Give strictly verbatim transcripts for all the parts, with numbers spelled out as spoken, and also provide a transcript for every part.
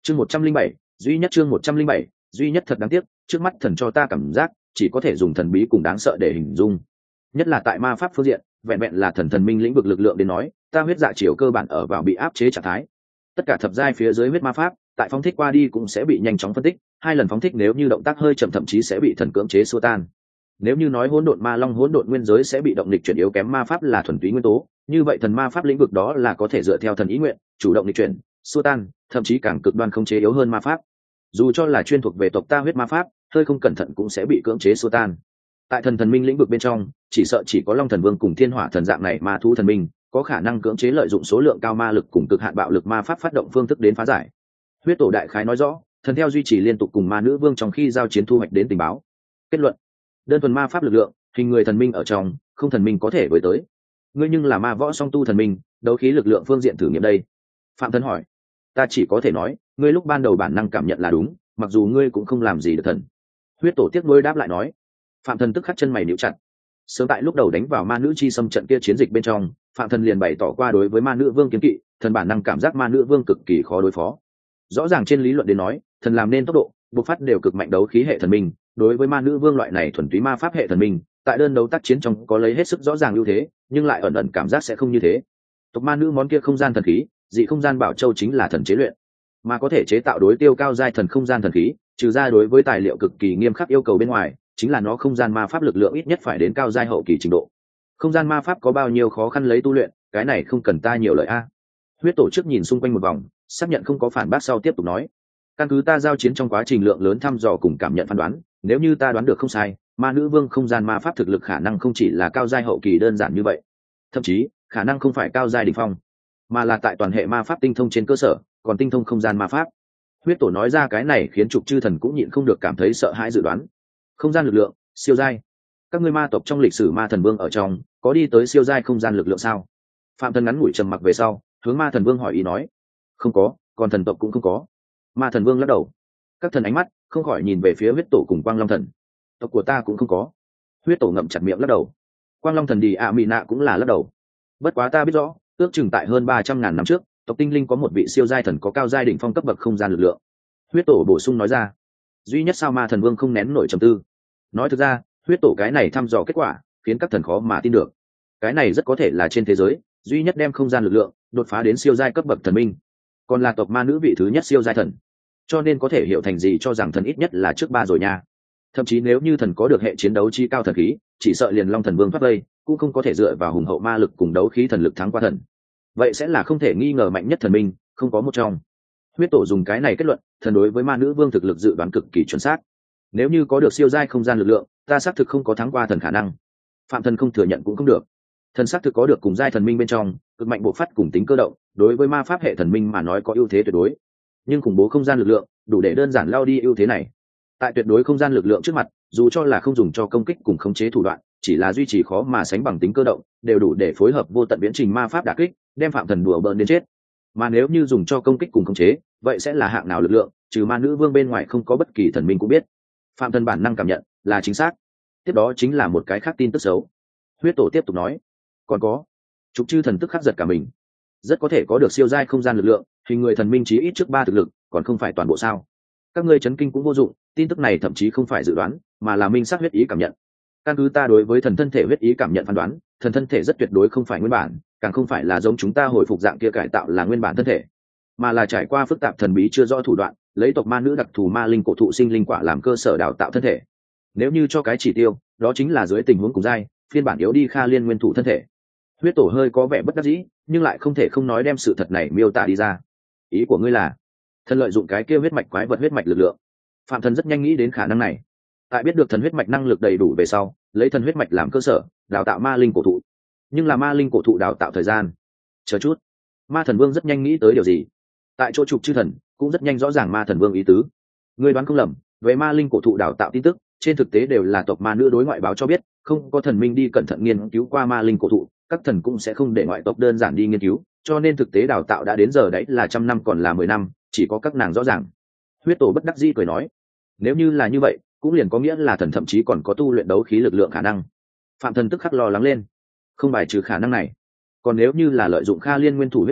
chương một trăm linh bảy duy nhất chương một trăm linh bảy duy nhất thật đáng tiếc, trước mắt thần cho ta cảm giác chỉ có thể dùng thần bí cùng đáng sợ để hình dung, nhất là tại ma pháp phương diện, vẹn vẹn là thần thần minh lĩnh vực lực lượng đến nói, ta huyết dạ chiều cơ bản ở vào bị áp chế trạng thái. Tất cả thập giai phía dưới huyết ma pháp tại phóng thích qua đi cũng sẽ bị nhanh chóng phân tích, hai lần phóng thích nếu như động tác hơi chậm thậm chí sẽ bị thần cưỡng chế xua tan. Nếu như nói hỗn độn ma long hỗn độn nguyên giới sẽ bị động lịch chuyển yếu kém ma pháp là thuần túy nguyên tố, như vậy thần ma pháp lĩnh vực đó là có thể dựa theo thần ý nguyện chủ động lịch chuyển xua tan, thậm chí càng cực đoan không chế yếu hơn ma pháp. Dù cho là chuyên thuộc về tộc ta huyết ma pháp, hơi không cẩn thận cũng sẽ bị cưỡng chế xua tan. Tại thần thần minh lĩnh vực bên trong, chỉ sợ chỉ có long thần vương cùng thiên hỏa thần dạng này ma thú thần minh có khả năng cưỡng chế lợi dụng số lượng cao ma lực cùng cực hạn bạo lực ma pháp phát động phương thức đến phá giải. Huyết tổ đại khái nói rõ, thần theo duy trì liên tục cùng ma nữ vương trong khi giao chiến thu hoạch đến tình báo. Kết luận: đơn thuần ma pháp lực lượng, hình người thần minh ở trong, không thần minh có thể với tới. Ngươi nhưng là ma võ song tu thần minh, đấu khí lực lượng phương diện thử nghiệm đây. Phạm Thần hỏi. Ta chỉ có thể nói, ngươi lúc ban đầu bản năng cảm nhận là đúng, mặc dù ngươi cũng không làm gì được thần. Huyết tổ tiếc nuối đáp lại nói. Phạm Thần tức khắc chân mày níu chặt. Sớm tại lúc đầu đánh vào ma nữ chi xâm trận kia chiến dịch bên trong, Phạm Thần liền bày tỏ qua đối với ma nữ vương kiến kỵ, thần bản năng cảm giác ma nữ vương cực kỳ khó đối phó. Rõ ràng trên lý luận đến nói, thần làm nên tốc độ bộc phát đều cực mạnh đấu khí hệ thần minh, đối với ma nữ vương loại này thuần túy ma pháp hệ thần minh, tại đơn đấu tác chiến trong có lấy hết sức rõ ràng ưu thế, nhưng lại ẩn ẩn cảm giác sẽ không như thế. Tộc ma nữ món kia không gian thần khí, dị không gian bảo châu chính là thần chế luyện, mà có thể chế tạo đối tiêu cao giai thần không gian thần khí, trừ ra đối với tài liệu cực kỳ nghiêm khắc yêu cầu bên ngoài, chính là nó không gian ma pháp lực lượng ít nhất phải đến cao giai hậu kỳ trình độ. Không gian ma pháp có bao nhiêu khó khăn lấy tu luyện, cái này không cần ta nhiều lời a. Huyết tổ chức nhìn xung quanh một vòng, xác nhận không có phản bác sau tiếp tục nói: căn cứ ta giao chiến trong quá trình lượng lớn thăm dò cùng cảm nhận phán đoán, nếu như ta đoán được không sai, ma nữ vương không gian ma pháp thực lực khả năng không chỉ là cao giai hậu kỳ đơn giản như vậy, thậm chí khả năng không phải cao giai đỉnh phong, mà là tại toàn hệ ma pháp tinh thông trên cơ sở còn tinh thông không gian ma pháp. Huyết tổ nói ra cái này khiến trục chư thần cũng nhịn không được cảm thấy sợ hãi dự đoán. Không gian lực lượng siêu giai, các ngươi ma tộc trong lịch sử ma thần vương ở trong có đi tới siêu giai không gian lực lượng sao? Phạm Thần ngắn ngủi trầm mặc về sau, hướng ma thần vương hỏi ý nói: không có, còn thần tộc cũng không có. Ma thần vương lắc đầu. Các thần ánh mắt không khỏi nhìn về phía huyết tổ cùng quang long thần. Tộc của ta cũng không có. Huyết tổ ngậm chặt miệng lắc đầu. Quang long thần đi ạ mị nạ cũng là lắc đầu. Bất quá ta biết rõ, ước chừng tại hơn ba trăm ngàn năm trước, tộc tinh linh có một vị siêu giai thần có cao giai đỉnh phong cấp bậc không gian lực lượng. Huyết tổ bổ sung nói ra. Duy nhất sao ma thần vương không nén nổi trầm tư. Nói thực ra, huyết tổ cái này thăm dò kết quả khiến các thần khó mà tin được. Cái này rất có thể là trên thế giới duy nhất đem không gian lực lượng đột phá đến siêu giai cấp bậc thần minh, còn là tộc ma nữ vị thứ nhất siêu giai thần, cho nên có thể hiểu thành gì cho rằng thần ít nhất là trước ba rồi nha. Thậm chí nếu như thần có được hệ chiến đấu chi cao thần khí, chỉ sợ liền long thần vương thoát vây cũng không có thể dựa vào hùng hậu ma lực cùng đấu khí thần lực thắng qua thần. Vậy sẽ là không thể nghi ngờ mạnh nhất thần minh, không có một trong. Huyết tổ dùng cái này kết luận, thần đối với ma nữ vương thực lực dự đoán cực kỳ chuẩn xác. Nếu như có được siêu giai không gian lực lượng, ta xác thực không có thắng qua thần khả năng. Phạm Thần không thừa nhận cũng không được. Thần xác thực có được cùng giai thần minh bên trong cực mạnh bộ phát cùng tính cơ động, đối với ma pháp hệ thần minh mà nói có ưu thế tuyệt đối. Nhưng khủng bố không gian lực lượng đủ để đơn giản lao đi ưu thế này. Tại tuyệt đối không gian lực lượng trước mặt, dù cho là không dùng cho công kích cùng khống chế thủ đoạn, chỉ là duy trì khó mà sánh bằng tính cơ động, đều đủ để phối hợp vô tận viễn trình ma pháp đả kích, đem Phạm Thần đùa bỡn đến chết. Mà nếu như dùng cho công kích cùng khống chế, vậy sẽ là hạng nào lực lượng, trừ ma nữ vương bên ngoài không có bất kỳ thần minh cũng biết. Phạm Thần bản năng cảm nhận là chính xác. Tiếp đó chính là một cái khác tin tức xấu. Huyết tổ tiếp tục nói: còn có. Trục chư thần tức khắc giật cả mình. Rất có thể có được siêu giai không gian lực lượng, hình người thần minh chí ít trước ba thực lực, còn không phải toàn bộ sao? Các ngươi chấn kinh cũng vô dụng, tin tức này thậm chí không phải dự đoán, mà là minh xác huyết ý cảm nhận. Căn cứ ta đối với thần thân thể huyết ý cảm nhận phán đoán, thần thân thể rất tuyệt đối không phải nguyên bản, càng không phải là giống chúng ta hồi phục dạng kia cải tạo là nguyên bản thân thể, mà là trải qua phức tạp thần bí chưa rõ thủ đoạn, lấy tộc ma nữ đặc thù ma linh cổ thụ sinh linh quả làm cơ sở đào tạo thân thể. Nếu như cho cái chỉ tiêu, đó chính là dưới tình huống cùng giai, phiên bản yếu đi Kha Liên nguyên thủ thân thể. Huyết tổ hơi có vẻ bất đắc dĩ, nhưng lại không thể không nói đem sự thật này miêu tả đi ra. Ý của ngươi là thần lợi dụng cái kia huyết mạch quái vật huyết mạch lực lượng? Phạm Thần rất nhanh nghĩ đến khả năng này. Tại biết được thần huyết mạch năng lực đầy đủ về sau, lấy thần huyết mạch làm cơ sở đào tạo ma linh cổ thụ. Nhưng là ma linh cổ thụ đào tạo thời gian, chờ chút. Ma thần vương rất nhanh nghĩ tới điều gì. Tại chỗ trục chư thần cũng rất nhanh rõ ràng ma thần vương ý tứ. Ngươi đoán không lầm, về ma linh cổ thụ đào tạo tin tức trên thực tế đều là tộc ma nữ đối ngoại báo cho biết, không có thần minh đi cẩn thận nghiên cứu qua ma linh cổ thụ, các thần cũng sẽ không để ngoại tộc đơn giản đi nghiên cứu, cho nên thực tế đào tạo đã đến giờ đấy là trăm năm còn là mười năm, chỉ có các nàng rõ ràng. Huyết tổ bất đắc dĩ cười nói: nếu như là như vậy, cũng liền có nghĩa là thần thậm chí còn có tu luyện đấu khí lực lượng khả năng. Phạm Thần tức khắc lo lắng lên. Không bài trừ khả năng này. Còn nếu như là lợi dụng Kha Liên nguyên thủ huyết mạch,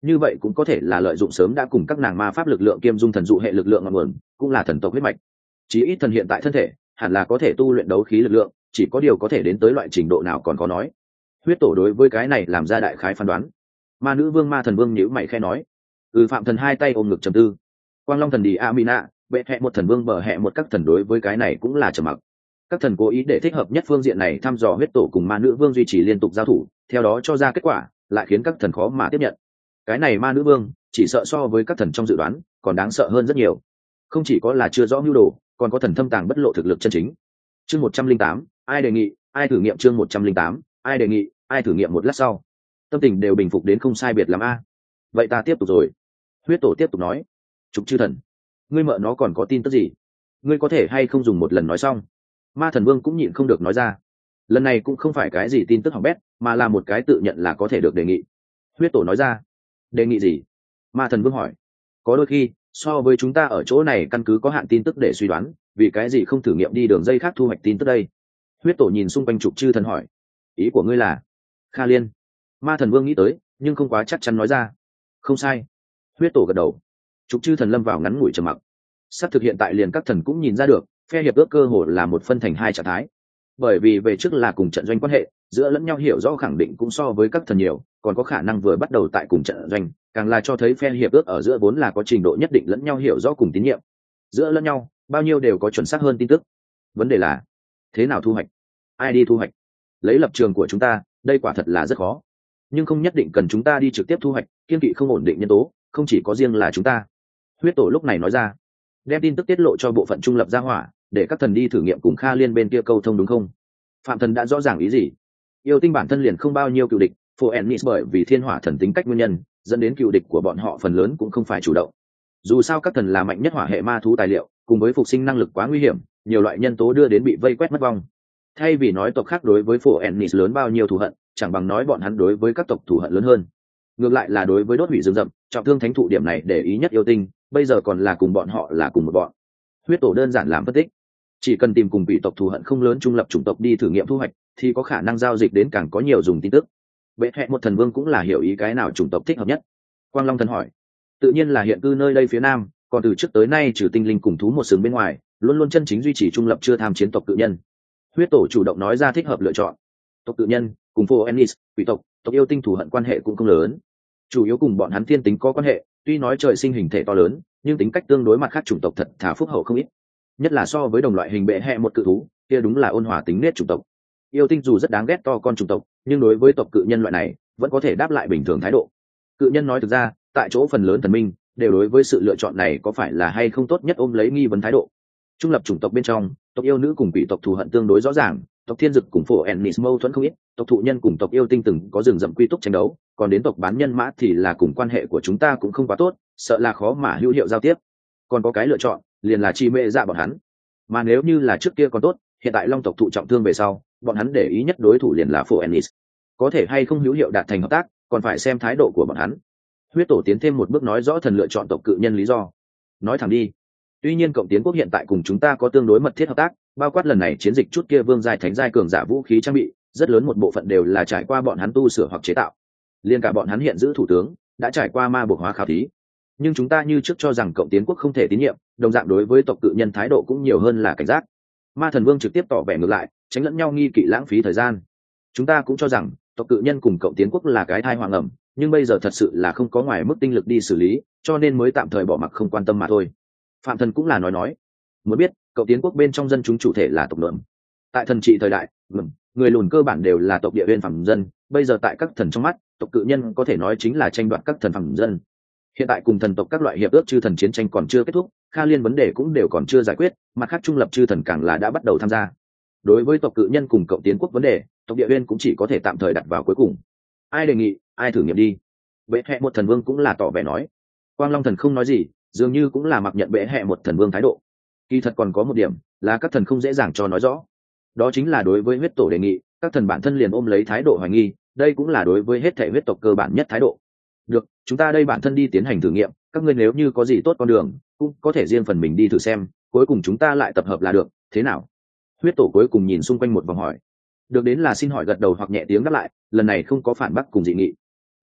như vậy cũng có thể là lợi dụng sớm đã cùng các nàng ma pháp lực lượng kiêm dung thần dụ hệ lực lượng ngọn nguồn, cũng là thần tộc huyết mạch. Chí ít thần hiện tại thân thể hẳn là có thể tu luyện đấu khí lực lượng, chỉ có điều có thể đến tới loại trình độ nào còn có nói. Huyết tổ đối với cái này làm ra đại khái phán đoán. Ma nữ vương ma thần vương nhíu mày khẽ nói. Ừ, phạm thần hai tay ôm ngực trầm tư. Quang long thần đi Amina, bệ hệ một thần vương bờ hệ một các thần đối với cái này cũng là trầm mặc. Các thần cố ý để thích hợp nhất phương diện này thăm dò huyết tổ cùng ma nữ vương duy trì liên tục giao thủ, theo đó cho ra kết quả lại khiến các thần khó mà tiếp nhận. Cái này ma nữ vương chỉ sợ so với các thần trong dự đoán còn đáng sợ hơn rất nhiều, không chỉ có là chưa rõ mưu đồ, còn có thần thâm tàng bất lộ thực lực chân chính. Chương một trăm linh tám, ai đề nghị ai thử nghiệm. Chương một trăm linh tám, ai đề nghị ai thử nghiệm. Một lát sau tâm tình đều bình phục đến không sai biệt lắm a. Vậy ta tiếp tục rồi. Huyết tổ tiếp tục nói. Trục chư thần, ngươi mợ nó còn có tin tức gì? Ngươi có thể hay không dùng một lần nói xong? Ma thần vương cũng nhịn không được nói ra. Lần này cũng không phải cái gì tin tức hỏng bét, mà là một cái tự nhận là có thể được đề nghị. Huyết tổ nói ra. Đề nghị gì? Ma thần vương hỏi. Có đôi khi so với chúng ta ở chỗ này căn cứ có hạn tin tức để suy đoán, vì cái gì không thử nghiệm đi đường dây khác thu hoạch tin tức đây? Huyết tổ nhìn xung quanh trục chư thần hỏi. Ý của ngươi là Kha Liên? Ma thần vương nghĩ tới nhưng không quá chắc chắn nói ra. Không sai. Huyết tổ gật đầu. Trục chư thần lâm vào ngắn ngủi trầm mặc. Sắp thực hiện tại liền các thần cũng nhìn ra được, phe hiệp ước cơ hồ là một phân thành hai trạng thái. Bởi vì về trước là cùng trận doanh quan hệ, giữa lẫn nhau hiểu rõ khẳng định cũng so với các thần nhiều, còn có khả năng vừa bắt đầu tại cùng trận doanh, càng là cho thấy phe hiệp ước ở giữa vốn là có trình độ nhất định lẫn nhau hiểu rõ cùng tín nhiệm. Giữa lẫn nhau, bao nhiêu đều có chuẩn xác hơn tin tức. Vấn đề là thế nào thu hoạch? Ai đi thu hoạch? Lấy lập trường của chúng ta, đây quả thật là rất khó. Nhưng không nhất định cần chúng ta đi trực tiếp thu hoạch, kiên kỵ không ổn định nhân tố, không chỉ có riêng là chúng ta. Huyết tổ lúc này nói ra, đem tin tức tiết lộ cho bộ phận trung lập gia hỏa, để các thần đi thử nghiệm cùng Kha Liên bên kia câu thông đúng không? Phạm thần đã rõ ràng ý gì. Yêu tinh bản thân liền không bao nhiêu cựu địch, phổ ennis bởi vì thiên hỏa thần tính cách nguyên nhân, dẫn đến cựu địch của bọn họ phần lớn cũng không phải chủ động. Dù sao các thần là mạnh nhất hỏa hệ ma thú tài liệu, cùng với phục sinh năng lực quá nguy hiểm, nhiều loại nhân tố đưa đến bị vây quét mất vong. Thay vì nói tộc khác đối với phổ ennis lớn bao nhiêu thù hận, chẳng bằng nói bọn hắn đối với các tộc thù hận lớn hơn. Ngược lại là đối với đốt hủy rừng rậm, trọng thương thánh thụ điểm này để ý nhất yêu tinh, bây giờ còn là cùng bọn họ là cùng một bọn. Huyết tổ đơn giản làm phân tích, chỉ cần tìm cùng bị tộc thù hận không lớn trung lập chủng tộc đi thử nghiệm thu hoạch, thì có khả năng giao dịch đến càng có nhiều dùng tin tức. Bệ hệ một thần vương cũng là hiểu ý cái nào chủng tộc thích hợp nhất. Quang Long thần hỏi. Tự nhiên là hiện cư nơi đây phía nam, còn từ trước tới nay trừ tinh linh cùng thú một sừng bên ngoài, luôn luôn chân chính duy trì trung lập chưa tham chiến tộc cự nhân. Huyết tổ chủ động nói ra thích hợp lựa chọn. Tộc cự nhân cùng phổ ennis, quỷ tộc, tộc yêu tinh thù hận quan hệ cũng không lớn, chủ yếu cùng bọn hắn thiên tính có quan hệ, tuy nói trời sinh hình thể to lớn, nhưng tính cách tương đối mặt khác chủng tộc thật thà phúc hậu không ít, nhất là so với đồng loại hình bệ hệ một cự thú kia đúng là ôn hòa tính nết chủng tộc. Yêu tinh dù rất đáng ghét to con chủng tộc, nhưng đối với tộc cự nhân loại này vẫn có thể đáp lại bình thường thái độ. Cự nhân nói thực ra tại chỗ phần lớn thần minh đều đối với sự lựa chọn này có phải là hay không tốt nhất ôm lấy nghi vấn thái độ. Trung lập chủng tộc bên trong, tộc yêu nữ cùng quỷ tộc thù hận tương đối rõ ràng, tộc thiên dực cùng phổ ennis mâu thuẫn không ít, tộc thụ nhân cùng tộc yêu tinh từng có rừng rậm quy túc tranh đấu, còn đến tộc bán nhân mã thì là cùng quan hệ của chúng ta cũng không quá tốt, sợ là khó mà hữu hiệu giao tiếp. Còn có cái lựa chọn liền là chi mê dạ bọn hắn, mà nếu như là trước kia còn tốt, hiện tại long tộc thụ trọng thương về sau, bọn hắn để ý nhất đối thủ liền là phổ ennis, có thể hay không hữu hiệu đạt thành hợp tác còn phải xem thái độ của bọn hắn. Huyết tổ tiến thêm một bước nói rõ thần lựa chọn tộc cự nhân lý do. Nói thẳng đi. Tuy nhiên cộng tiến quốc hiện tại cùng chúng ta có tương đối mật thiết hợp tác, bao quát lần này chiến dịch chút kia vương giai thánh giai cường giả vũ khí trang bị, rất lớn một bộ phận đều là trải qua bọn hắn tu sửa hoặc chế tạo. Liên cả bọn hắn hiện giữ thủ tướng đã trải qua ma buộc hóa khảo thí. Nhưng chúng ta như trước cho rằng cộng tiến quốc không thể tín nhiệm, đồng dạng đối với tộc cự nhân thái độ cũng nhiều hơn là cảnh giác. Ma thần vương trực tiếp tỏ vẻ ngược lại, tránh lẫn nhau nghi kỵ lãng phí thời gian. Chúng ta cũng cho rằng tộc cự nhân cùng cộng tiến quốc là cái thai hoàng ẩm, nhưng bây giờ thật sự là không có ngoài mức tinh lực đi xử lý, cho nên mới tạm thời bỏ mặc không quan tâm mà thôi. Phạm thần cũng là nói nói, muốn biết cộng tiến quốc bên trong dân chúng chủ thể là tộc lượm. Tại thần trị thời đại, người lùn cơ bản đều là tộc địa viên phàm dân, bây giờ tại các thần trong mắt, tộc cự nhân có thể nói chính là tranh đoạt các thần phàm dân. Hiện tại cùng thần tộc các loại hiệp ước chư thần chiến tranh còn chưa kết thúc, Kha Liên vấn đề cũng đều còn chưa giải quyết, mặt khác trung lập chư thần càng là đã bắt đầu tham gia. Đối với tộc cự nhân cùng cộng tiến quốc vấn đề, tộc địa viên cũng chỉ có thể tạm thời đặt vào cuối cùng. Ai đề nghị ai thử nghiệm đi. Bệ hệ một thần vương cũng là tỏ vẻ nói. Quang Long thần không nói gì, dường như cũng là mặc nhận bệ hệ một thần vương thái độ. Kỳ thật còn có một điểm là các thần không dễ dàng cho nói rõ, đó chính là đối với huyết tổ đề nghị, các thần bản thân liền ôm lấy thái độ hoài nghi, đây cũng là đối với hết thể huyết tộc cơ bản nhất thái độ. Được, chúng ta đây bản thân đi tiến hành thử nghiệm, các ngươi nếu như có gì tốt con đường cũng có thể riêng phần mình đi thử xem, cuối cùng chúng ta lại tập hợp là được, thế nào? Huyết tổ cuối cùng nhìn xung quanh một vòng hỏi. Được đến là xin hỏi gật đầu hoặc nhẹ tiếng đáp lại, lần này không có phản bác cùng dị nghị.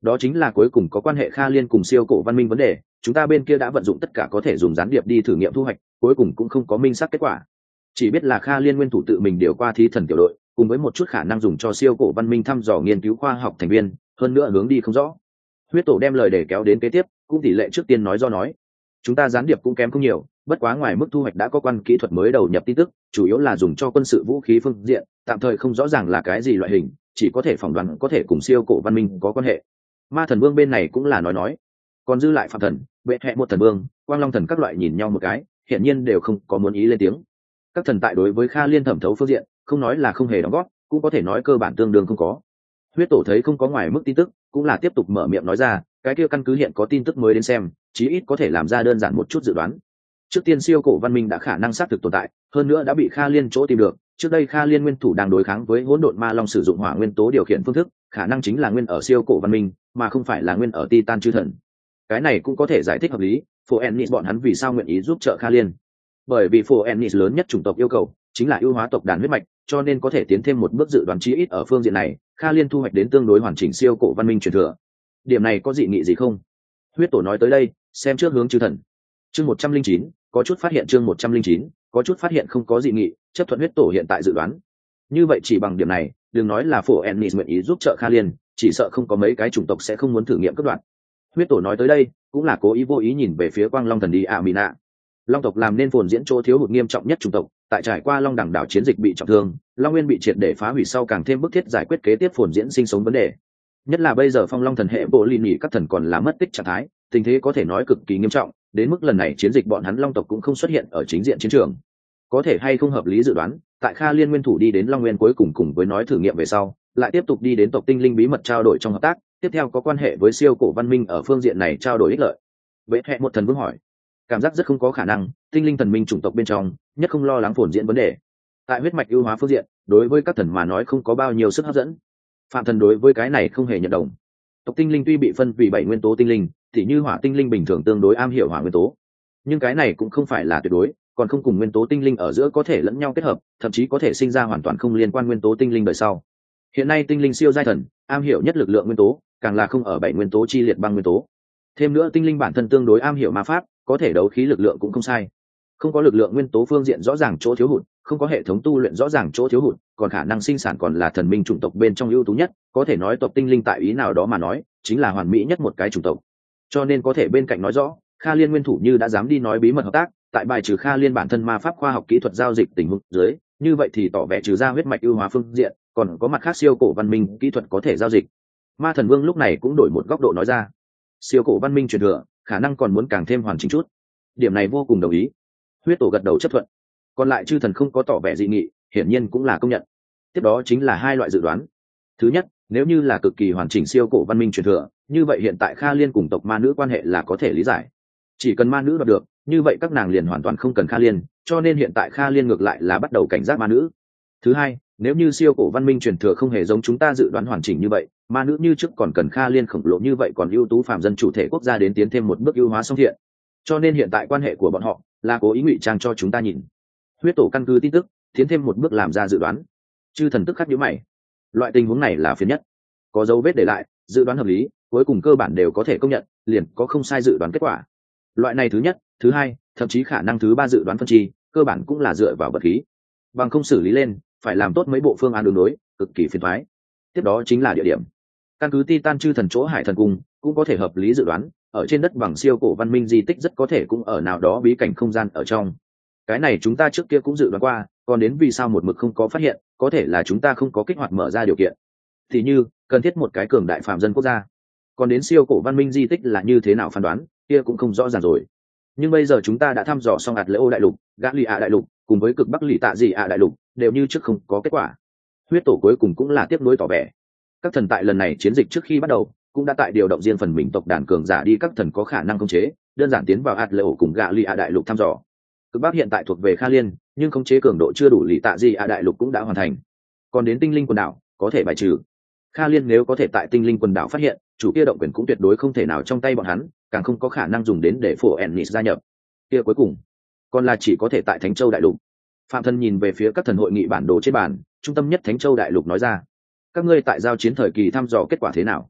đó chính là cuối cùng có quan hệ Kha Liên cùng siêu cổ văn minh vấn đề. Chúng ta bên kia đã vận dụng tất cả có thể dùng gián điệp đi thử nghiệm thu hoạch, cuối cùng cũng không có minh xác kết quả. Chỉ biết là Kha Liên nguyên thủ tự mình điều qua thí thần tiểu đội, cùng với một chút khả năng dùng cho siêu cổ văn minh thăm dò nghiên cứu khoa học thành viên, hơn nữa hướng đi không rõ. Huyết tổ đem lời để kéo đến kế tiếp, cũng tỷ lệ trước tiên nói do nói. Chúng ta gián điệp cũng kém không nhiều, bất quá ngoài mức thu hoạch đã có quan kỹ thuật mới đầu nhập tin tức, chủ yếu là dùng cho quân sự vũ khí phương diện, tạm thời không rõ ràng là cái gì loại hình, chỉ có thể phỏng đoán có thể cùng siêu cổ văn minh có quan hệ. Ma thần vương bên này cũng là nói nói, còn dư lại phạm thần, vệ hệ một thần vương, quang long thần các loại nhìn nhau một cái, hiển nhiên đều không có muốn ý lên tiếng. Các thần tại đối với Kha Liên thẩm thấu phương diện, không nói là không hề đóng góp, cũng có thể nói cơ bản tương đương không có. Huyết tổ thấy không có ngoài mức tin tức, cũng là tiếp tục mở miệng nói ra, cái kia căn cứ hiện có tin tức mới đến xem, chí ít có thể làm ra đơn giản một chút dự đoán. Trước tiên siêu cổ văn minh đã khả năng xác thực tồn tại, hơn nữa đã bị Kha Liên chỗ tìm được. Trước đây Kha Liên nguyên thủ đang đối kháng với hỗn độn ma long sử dụng hỏa nguyên tố điều khiển phương thức, khả năng chính là nguyên ở siêu cổ văn minh, mà không phải là nguyên ở Titan chư thần. Cái này cũng có thể giải thích hợp lý, Phổ Ennis bọn hắn vì sao nguyện ý giúp trợ Kha Liên. Bởi vì Phổ Ennis lớn nhất chủng tộc yêu cầu chính là ưu hóa tộc đàn huyết mạch, cho nên có thể tiến thêm một bước dự đoán chí ít ở phương diện này, Kha Liên thu hoạch đến tương đối hoàn chỉnh siêu cổ văn minh truyền thừa. Điểm này có dị nghị gì không? Huyết tổ nói tới đây, xem trước hướng chư thần. Chương một trăm linh chín, có chút phát hiện chương một trăm linh chín, có chút phát hiện không có dị nghị, chấp thuận huyết tổ hiện tại dự đoán. Như vậy chỉ bằng điểm này, đừng nói là Phổ Ennis nguyện ý giúp trợ Kha Liên, chỉ sợ không có mấy cái chủng tộc sẽ không muốn thử nghiệm cấp đoạn. Huyết tổ nói tới đây, cũng là cố ý vô ý nhìn về phía Quang Long thần đi Amina. Long tộc làm nên phồn diễn chỗ thiếu hụt nghiêm trọng nhất chủng tộc, tại trải qua Long đẳng đảo chiến dịch bị trọng thương, Long Nguyên bị triệt để phá hủy sau càng thêm bức thiết giải quyết kế tiếp phồn diễn sinh sống vấn đề. Nhất là bây giờ Phong Long thần hệ bộ liên nhị các thần còn là mất tích trạng thái, tình thế có thể nói cực kỳ nghiêm trọng, đến mức lần này chiến dịch bọn hắn Long tộc cũng không xuất hiện ở chính diện chiến trường. Có thể hay không hợp lý dự đoán, tại Kha Liên nguyên thủ đi đến Long Nguyên cuối cùng cùng với nói thử nghiệm về sau, lại tiếp tục đi đến tộc tinh linh bí mật trao đổi trong hợp tác, tiếp theo có quan hệ với siêu cổ văn minh ở phương diện này trao đổi ích lợi. Vệ hệ một thần vương hỏi, cảm giác rất không có khả năng, tinh linh thần minh chủng tộc bên trong nhất không lo lắng phồn diễn vấn đề. Tại huyết mạch ưu hóa phương diện, đối với các thần mà nói không có bao nhiêu sức hấp dẫn. Phạm thần đối với cái này không hề nhận đồng. Tộc tinh linh tuy bị phân vì bảy nguyên tố tinh linh, thì như hỏa tinh linh bình thường tương đối am hiểu hỏa nguyên tố, nhưng cái này cũng không phải là tuyệt đối, còn không cùng nguyên tố tinh linh ở giữa có thể lẫn nhau kết hợp, thậm chí có thể sinh ra hoàn toàn không liên quan nguyên tố tinh linh đời sau. Hiện nay tinh linh siêu giai thần am hiểu nhất lực lượng nguyên tố, càng là không ở bảy nguyên tố chi liệt băng nguyên tố. Thêm nữa tinh linh bản thân tương đối am hiểu ma pháp, có thể đấu khí lực lượng cũng không sai. Không có lực lượng nguyên tố phương diện rõ ràng chỗ thiếu hụt, không có hệ thống tu luyện rõ ràng chỗ thiếu hụt, còn khả năng sinh sản còn là thần minh chủng tộc bên trong ưu tú nhất, có thể nói tộc tinh linh tại ý nào đó mà nói chính là hoàn mỹ nhất một cái chủng tộc. Cho nên có thể bên cạnh nói rõ, Kha Liên nguyên thủ như đã dám đi nói bí mật hợp tác, tại bài trừ Kha Liên bản thân ma pháp khoa học kỹ thuật giao dịch tình huống dưới, như vậy thì tỏ vẻ trừ ra huyết mạch ưu hóa phương diện, còn có mặt khác siêu cổ văn minh kỹ thuật có thể giao dịch. Ma thần vương lúc này cũng đổi một góc độ nói ra, siêu cổ văn minh truyền thừa khả năng còn muốn càng thêm hoàn chỉnh chút. Điểm này vô cùng đồng ý. Huyết tổ gật đầu chấp thuận. Còn lại chư thần không có tỏ vẻ dị nghị, hiển nhiên cũng là công nhận. Tiếp đó chính là hai loại dự đoán. Thứ nhất, nếu như là cực kỳ hoàn chỉnh siêu cổ văn minh truyền thừa, như vậy hiện tại Kha Liên cùng tộc ma nữ quan hệ là có thể lý giải. Chỉ cần ma nữ đoạt được, như vậy các nàng liền hoàn toàn không cần Kha Liên, cho nên hiện tại Kha Liên ngược lại là bắt đầu cảnh giác ma nữ. Thứ hai, nếu như siêu cổ văn minh truyền thừa không hề giống chúng ta dự đoán hoàn chỉnh như vậy, ma nữ như trước còn cần Kha Liên khổng lồ như vậy còn ưu tú phàm dân chủ thể quốc gia đến tiến thêm một bước ưu hóa song thiện. Cho nên hiện tại quan hệ của bọn họ là cố ý ngụy trang cho chúng ta nhìn. Huyết tổ căn cứ tin tức tiến thêm một bước làm ra dự đoán. Chư thần tức khắc nhíu mày. Loại tình huống này là phiền nhất, có dấu vết để lại, dự đoán hợp lý, cuối cùng cơ bản đều có thể công nhận, liền có không sai dự đoán kết quả. Loại này thứ nhất, thứ hai, thậm chí khả năng thứ ba dự đoán phân chi, cơ bản cũng là dựa vào vật khí, bằng không xử lý lên phải làm tốt mấy bộ phương án đường đối, cực kỳ phiền toái. Tiếp đó chính là địa điểm. Căn cứ Titan chư thần chỗ Hải thần cung cũng có thể hợp lý dự đoán, ở trên đất bằng siêu cổ văn minh di tích rất có thể cũng ở nào đó bí cảnh không gian ở trong. Cái này chúng ta trước kia cũng dự đoán qua, còn đến vì sao một mực không có phát hiện, có thể là chúng ta không có kích hoạt mở ra điều kiện. Thì như cần thiết một cái cường đại phạm dân quốc gia, còn đến siêu cổ văn minh di tích là như thế nào phán đoán, kia cũng không rõ ràng rồi. Nhưng bây giờ chúng ta đã thăm dò xong ạt lễ ô đại lục, gã lì ạ đại lục cùng với cực bắc lì tạ dị ạ đại lục đều như trước không có kết quả. Huyết tổ cuối cùng cũng là tiếp nối tỏ vẻ, các thần tại lần này chiến dịch trước khi bắt đầu cũng đã tại điều động riêng phần mình tộc đàn cường giả đi các thần có khả năng khống chế, đơn giản tiến vào ạt lễ ô cùng gã lì ạ đại lục thăm dò. Cực bắc hiện tại thuộc về Kha Liên, nhưng khống chế cường độ chưa đủ, lì tạ dị ạ đại lục cũng đã hoàn thành. Còn đến tinh linh quần đảo có thể bài trừ. Kha Liên nếu có thể tại tinh linh quần đảo phát hiện, chủ kia động quyền cũng tuyệt đối không thể nào trong tay bọn hắn, càng không có khả năng dùng đến để Phổ Ennis gia nhập. Kia cuối cùng còn là chỉ có thể tại Thánh Châu đại lục. Phạm Thân nhìn về phía các thần hội nghị bản đồ trên bàn, trung tâm nhất Thánh Châu đại lục nói ra: các ngươi tại giao chiến thời kỳ thăm dò kết quả thế nào?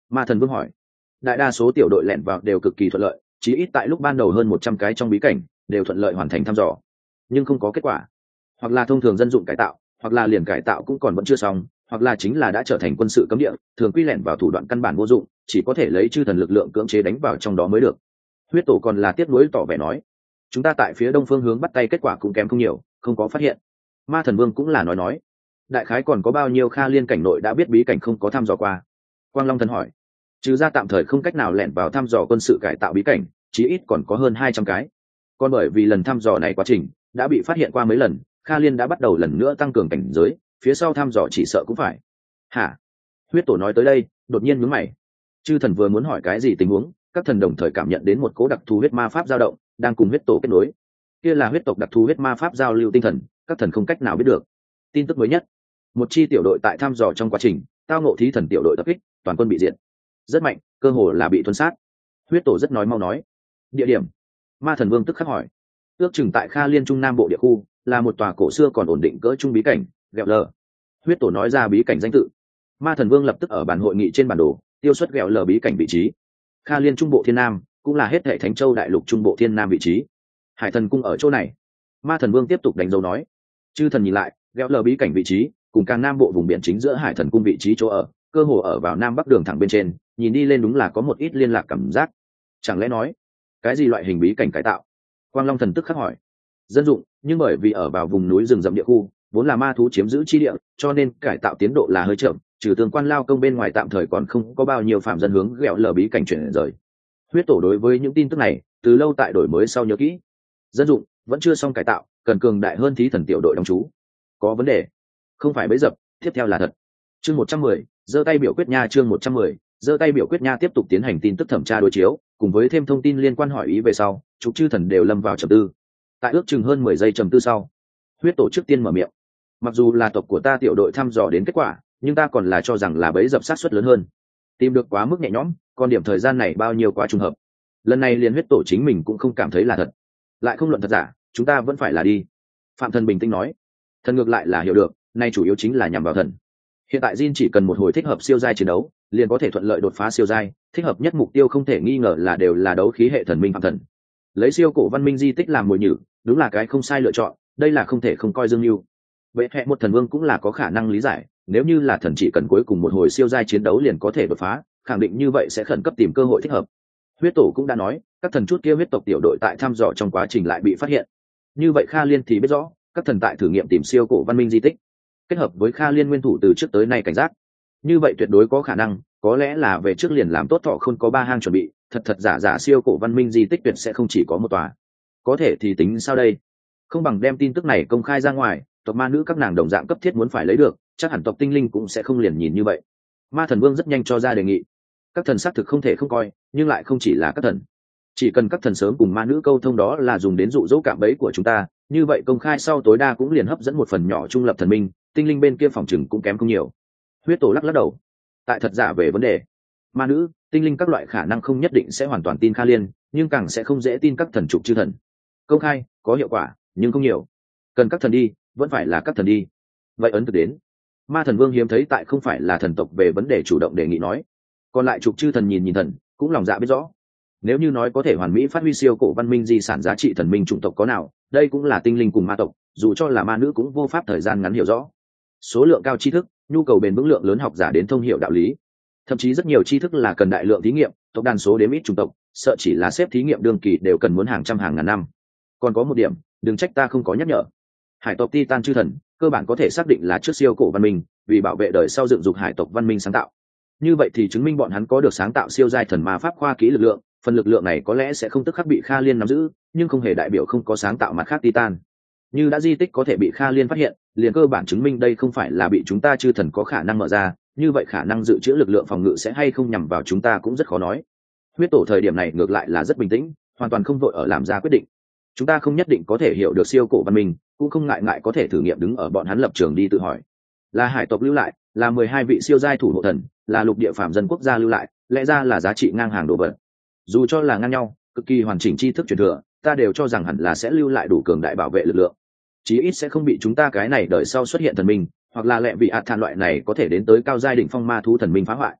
Ma Thần Vương hỏi. Đại đa số tiểu đội lẻn vào đều cực kỳ thuận lợi, chí ít tại lúc ban đầu hơn một trăm cái trong bí cảnh đều thuận lợi hoàn thành thăm dò, nhưng không có kết quả. Hoặc là thông thường dân dụng cải tạo, hoặc là liền cải tạo cũng còn vẫn chưa xong, hoặc là chính là đã trở thành quân sự cấm địa, thường quy lẻn vào thủ đoạn căn bản vô dụng, chỉ có thể lấy chư thần lực lượng cưỡng chế đánh vào trong đó mới được. Huyết Tổ còn là tiếc nuối tỏ vẻ nói, chúng ta tại phía đông phương hướng bắt tay kết quả cũng kém không nhiều, không có phát hiện. Ma Thần Vương cũng là nói nói, đại khái còn có bao nhiêu Kha Liên cảnh nội đã biết bí cảnh không có thăm dò qua. Quang Long Thần hỏi, trừ ra tạm thời không cách nào lẻn vào thăm dò quân sự cải tạo bí cảnh, chí ít còn có hơn hai trăm cái. Còn bởi vì lần thăm dò này quá trình đã bị phát hiện qua mấy lần, Kha Liên đã bắt đầu lần nữa tăng cường cảnh giới, phía sau thăm dò chỉ sợ cũng phải. Hả? Huyết Tổ nói tới đây, đột nhiên nhướng mày. Chư thần vừa muốn hỏi cái gì tình huống, các thần đồng thời cảm nhận đến một cố đặc thù huyết ma pháp dao động, đang cùng huyết tổ kết nối. Kia là huyết tộc đặc thù huyết ma pháp giao lưu tinh thần, các thần không cách nào biết được. Tin tức mới nhất, một chi tiểu đội tại thăm dò trong quá trình tao ngộ thí thần tiểu đội tập kích, toàn quân bị diệt. Rất mạnh, cơ hồ là bị thuần sát. Huyết Tổ rất nói mau nói. Địa điểm? Ma Thần Vương tức khắc hỏi. Ước chừng tại Kha Liên Trung Nam bộ địa khu, là một tòa cổ xưa còn ổn định cỡ trung bí cảnh, Gẹo Lờ. Huyết Tổ nói ra bí cảnh danh tự. Ma Thần Vương lập tức ở bàn hội nghị trên bản đồ tiêu xuất Gẹo Lờ bí cảnh vị trí. Kha Liên Trung bộ Thiên Nam, cũng là hết hệ Thánh Châu đại lục Trung bộ Thiên Nam vị trí. Hải Thần cung ở chỗ này. Ma Thần Vương tiếp tục đánh dấu nói. Chư thần nhìn lại, Gẹo Lờ bí cảnh vị trí cùng càng nam bộ vùng biển chính giữa Hải Thần cung vị trí chỗ ở, cơ hồ ở vào nam bắc đường thẳng bên trên, nhìn đi lên đúng là có một ít liên lạc cảm giác. Chẳng lẽ nói cái gì loại hình bí cảnh cải tạo? Quang Long Thần tức khắc hỏi. Dân dụng, nhưng bởi vì ở vào vùng núi rừng rậm địa khu, vốn là ma thú chiếm giữ chi địa, cho nên cải tạo tiến độ là hơi chậm, trừ tương quan lao công bên ngoài tạm thời còn không có bao nhiêu phạm dân hướng Gẹo Lờ bí cảnh chuyển rời. Huyết Tổ đối với những tin tức này từ lâu tại đổi mới sau nhớ kỹ. Dân dụng vẫn chưa xong cải tạo, cần cường đại hơn thí thần tiểu đội đóng trú. Có vấn đề, không phải bẫy dập, tiếp theo là thật. Chương một trăm mười, giơ tay biểu quyết nha. Chương một trăm mười, giơ tay biểu quyết nha. Tiếp tục tiến hành tin tức thẩm tra đối chiếu, cùng với thêm thông tin liên quan hỏi ý về sau, chục chư thần đều lâm vào trầm tư. Tại ước chừng hơn mười giây trầm tư sau, Huyết Tổ trước tiên mở miệng. Mặc dù là tộc của ta tiểu đội thăm dò đến kết quả, nhưng ta còn là cho rằng là bẫy dập sát suất lớn hơn. Tìm được quá mức nhẹ nhõm, còn điểm thời gian này bao nhiêu quá trùng hợp. Lần này liền Huyết Tổ chính mình cũng không cảm thấy là thật. Lại không luận thật giả, chúng ta vẫn phải là đi. Phạm Thần bình tĩnh nói. Thần ngược lại là hiểu được, nay chủ yếu chính là nhằm vào thần. Hiện tại Jin chỉ cần một hồi thích hợp siêu giai chiến đấu, liền có thể thuận lợi đột phá siêu giai, thích hợp nhất mục tiêu không thể nghi ngờ là đều là đấu khí hệ thần minh Phạm Thần. Lấy siêu cổ văn minh di tích làm mồi nhử, đúng là cái không sai lựa chọn, đây là không thể không coi dương lưu. Vậy hệ một thần vương cũng là có khả năng lý giải, nếu như là thần chỉ cần cuối cùng một hồi siêu giai chiến đấu liền có thể đột phá, khẳng định như vậy sẽ khẩn cấp tìm cơ hội thích hợp. Huyết Tổ cũng đã nói, các thần chút kia huyết tộc tiểu đội tại thăm dò trong quá trình lại bị phát hiện. Như vậy Kha Liên thì biết rõ, các thần tại thử nghiệm tìm siêu cổ văn minh di tích, kết hợp với Kha Liên nguyên thủ từ trước tới nay cảnh giác, như vậy tuyệt đối có khả năng, có lẽ là về trước liền làm tốt thọ không có ba hang chuẩn bị, thật thật giả giả siêu cổ văn minh di tích tuyệt sẽ không chỉ có một tòa. Có thể thì tính sao đây? Không bằng đem tin tức này công khai ra ngoài, tộc ma nữ các nàng đồng dạng cấp thiết muốn phải lấy được, chắc hẳn tộc tinh linh cũng sẽ không liền nhìn như vậy. Ma Thần Vương rất nhanh cho ra đề nghị. Các thần xác thực không thể không coi, nhưng lại không chỉ là các thần. Chỉ cần các thần sớm cùng ma nữ câu thông, đó là dùng đến dụ dỗ cạm bẫy của chúng ta, như vậy công khai sau tối đa cũng liền hấp dẫn một phần nhỏ trung lập thần minh, tinh linh bên kia phòng chừng cũng kém không nhiều. Huyết Tổ lắc lắc đầu. Tại thật giả về vấn đề, ma nữ, tinh linh các loại khả năng không nhất định sẽ hoàn toàn tin Kha Liên, nhưng càng sẽ không dễ tin các thần trục chư thần. Công khai có hiệu quả, nhưng không nhiều. Cần các thần đi, vẫn phải là các thần đi. Vậy ấn thực đến, Ma Thần Vương hiếm thấy tại không phải là thần tộc về vấn đề chủ động đề nghị nói. Còn lại trục chư thần nhìn nhìn thần, cũng lòng dạ biết rõ. Nếu như nói có thể hoàn mỹ phát huy siêu cổ văn minh di sản giá trị thần minh chủng tộc có nào, đây cũng là tinh linh cùng ma tộc, dù cho là ma nữ cũng vô pháp thời gian ngắn hiểu rõ. Số lượng cao tri thức, nhu cầu bền vững lượng lớn học giả đến thông hiểu đạo lý. Thậm chí rất nhiều tri thức là cần đại lượng thí nghiệm, tộc đàn số đếm ít chủng tộc, sợ chỉ là xếp thí nghiệm đương kỳ đều cần muốn hàng trăm hàng ngàn năm. Còn có một điểm, đừng trách ta không có nhắc nhở. Hải tộc Titan chư thần, cơ bản có thể xác định là trước siêu cổ văn minh, vì bảo vệ đời sau dựng dục hải tộc văn minh sáng tạo. Như vậy thì chứng minh bọn hắn có được sáng tạo siêu giai thần ma pháp khoa kỹ lực lượng, phần lực lượng này có lẽ sẽ không tức khắc bị Kha Liên nắm giữ, nhưng không hề đại biểu không có sáng tạo mặt khác Titan. Như đã di tích có thể bị Kha Liên phát hiện, liền cơ bản chứng minh đây không phải là bị chúng ta chư thần có khả năng mở ra, như vậy khả năng dự trữ lực lượng phòng ngự sẽ hay không nhằm vào chúng ta cũng rất khó nói. Huyết Tổ thời điểm này ngược lại là rất bình tĩnh, hoàn toàn không vội ở làm ra quyết định. Chúng ta không nhất định có thể hiểu được siêu cổ văn minh, cũng không ngại ngại có thể thử nghiệm đứng ở bọn hắn lập trường đi tự hỏi. Là hải tộc lưu lại, là mười hai vị siêu giai thủ hộ thần, là lục địa phạm dân quốc gia lưu lại, lẽ ra là giá trị ngang hàng đồ vật. Dù cho là ngang nhau, cực kỳ hoàn chỉnh tri thức truyền thừa, ta đều cho rằng hẳn là sẽ lưu lại đủ cường đại bảo vệ lực lượng. Chí ít sẽ không bị chúng ta cái này đợi sau xuất hiện thần minh, hoặc là lẹ vị ạt thản loại này có thể đến tới cao giai đỉnh phong ma thú thần minh phá hoại.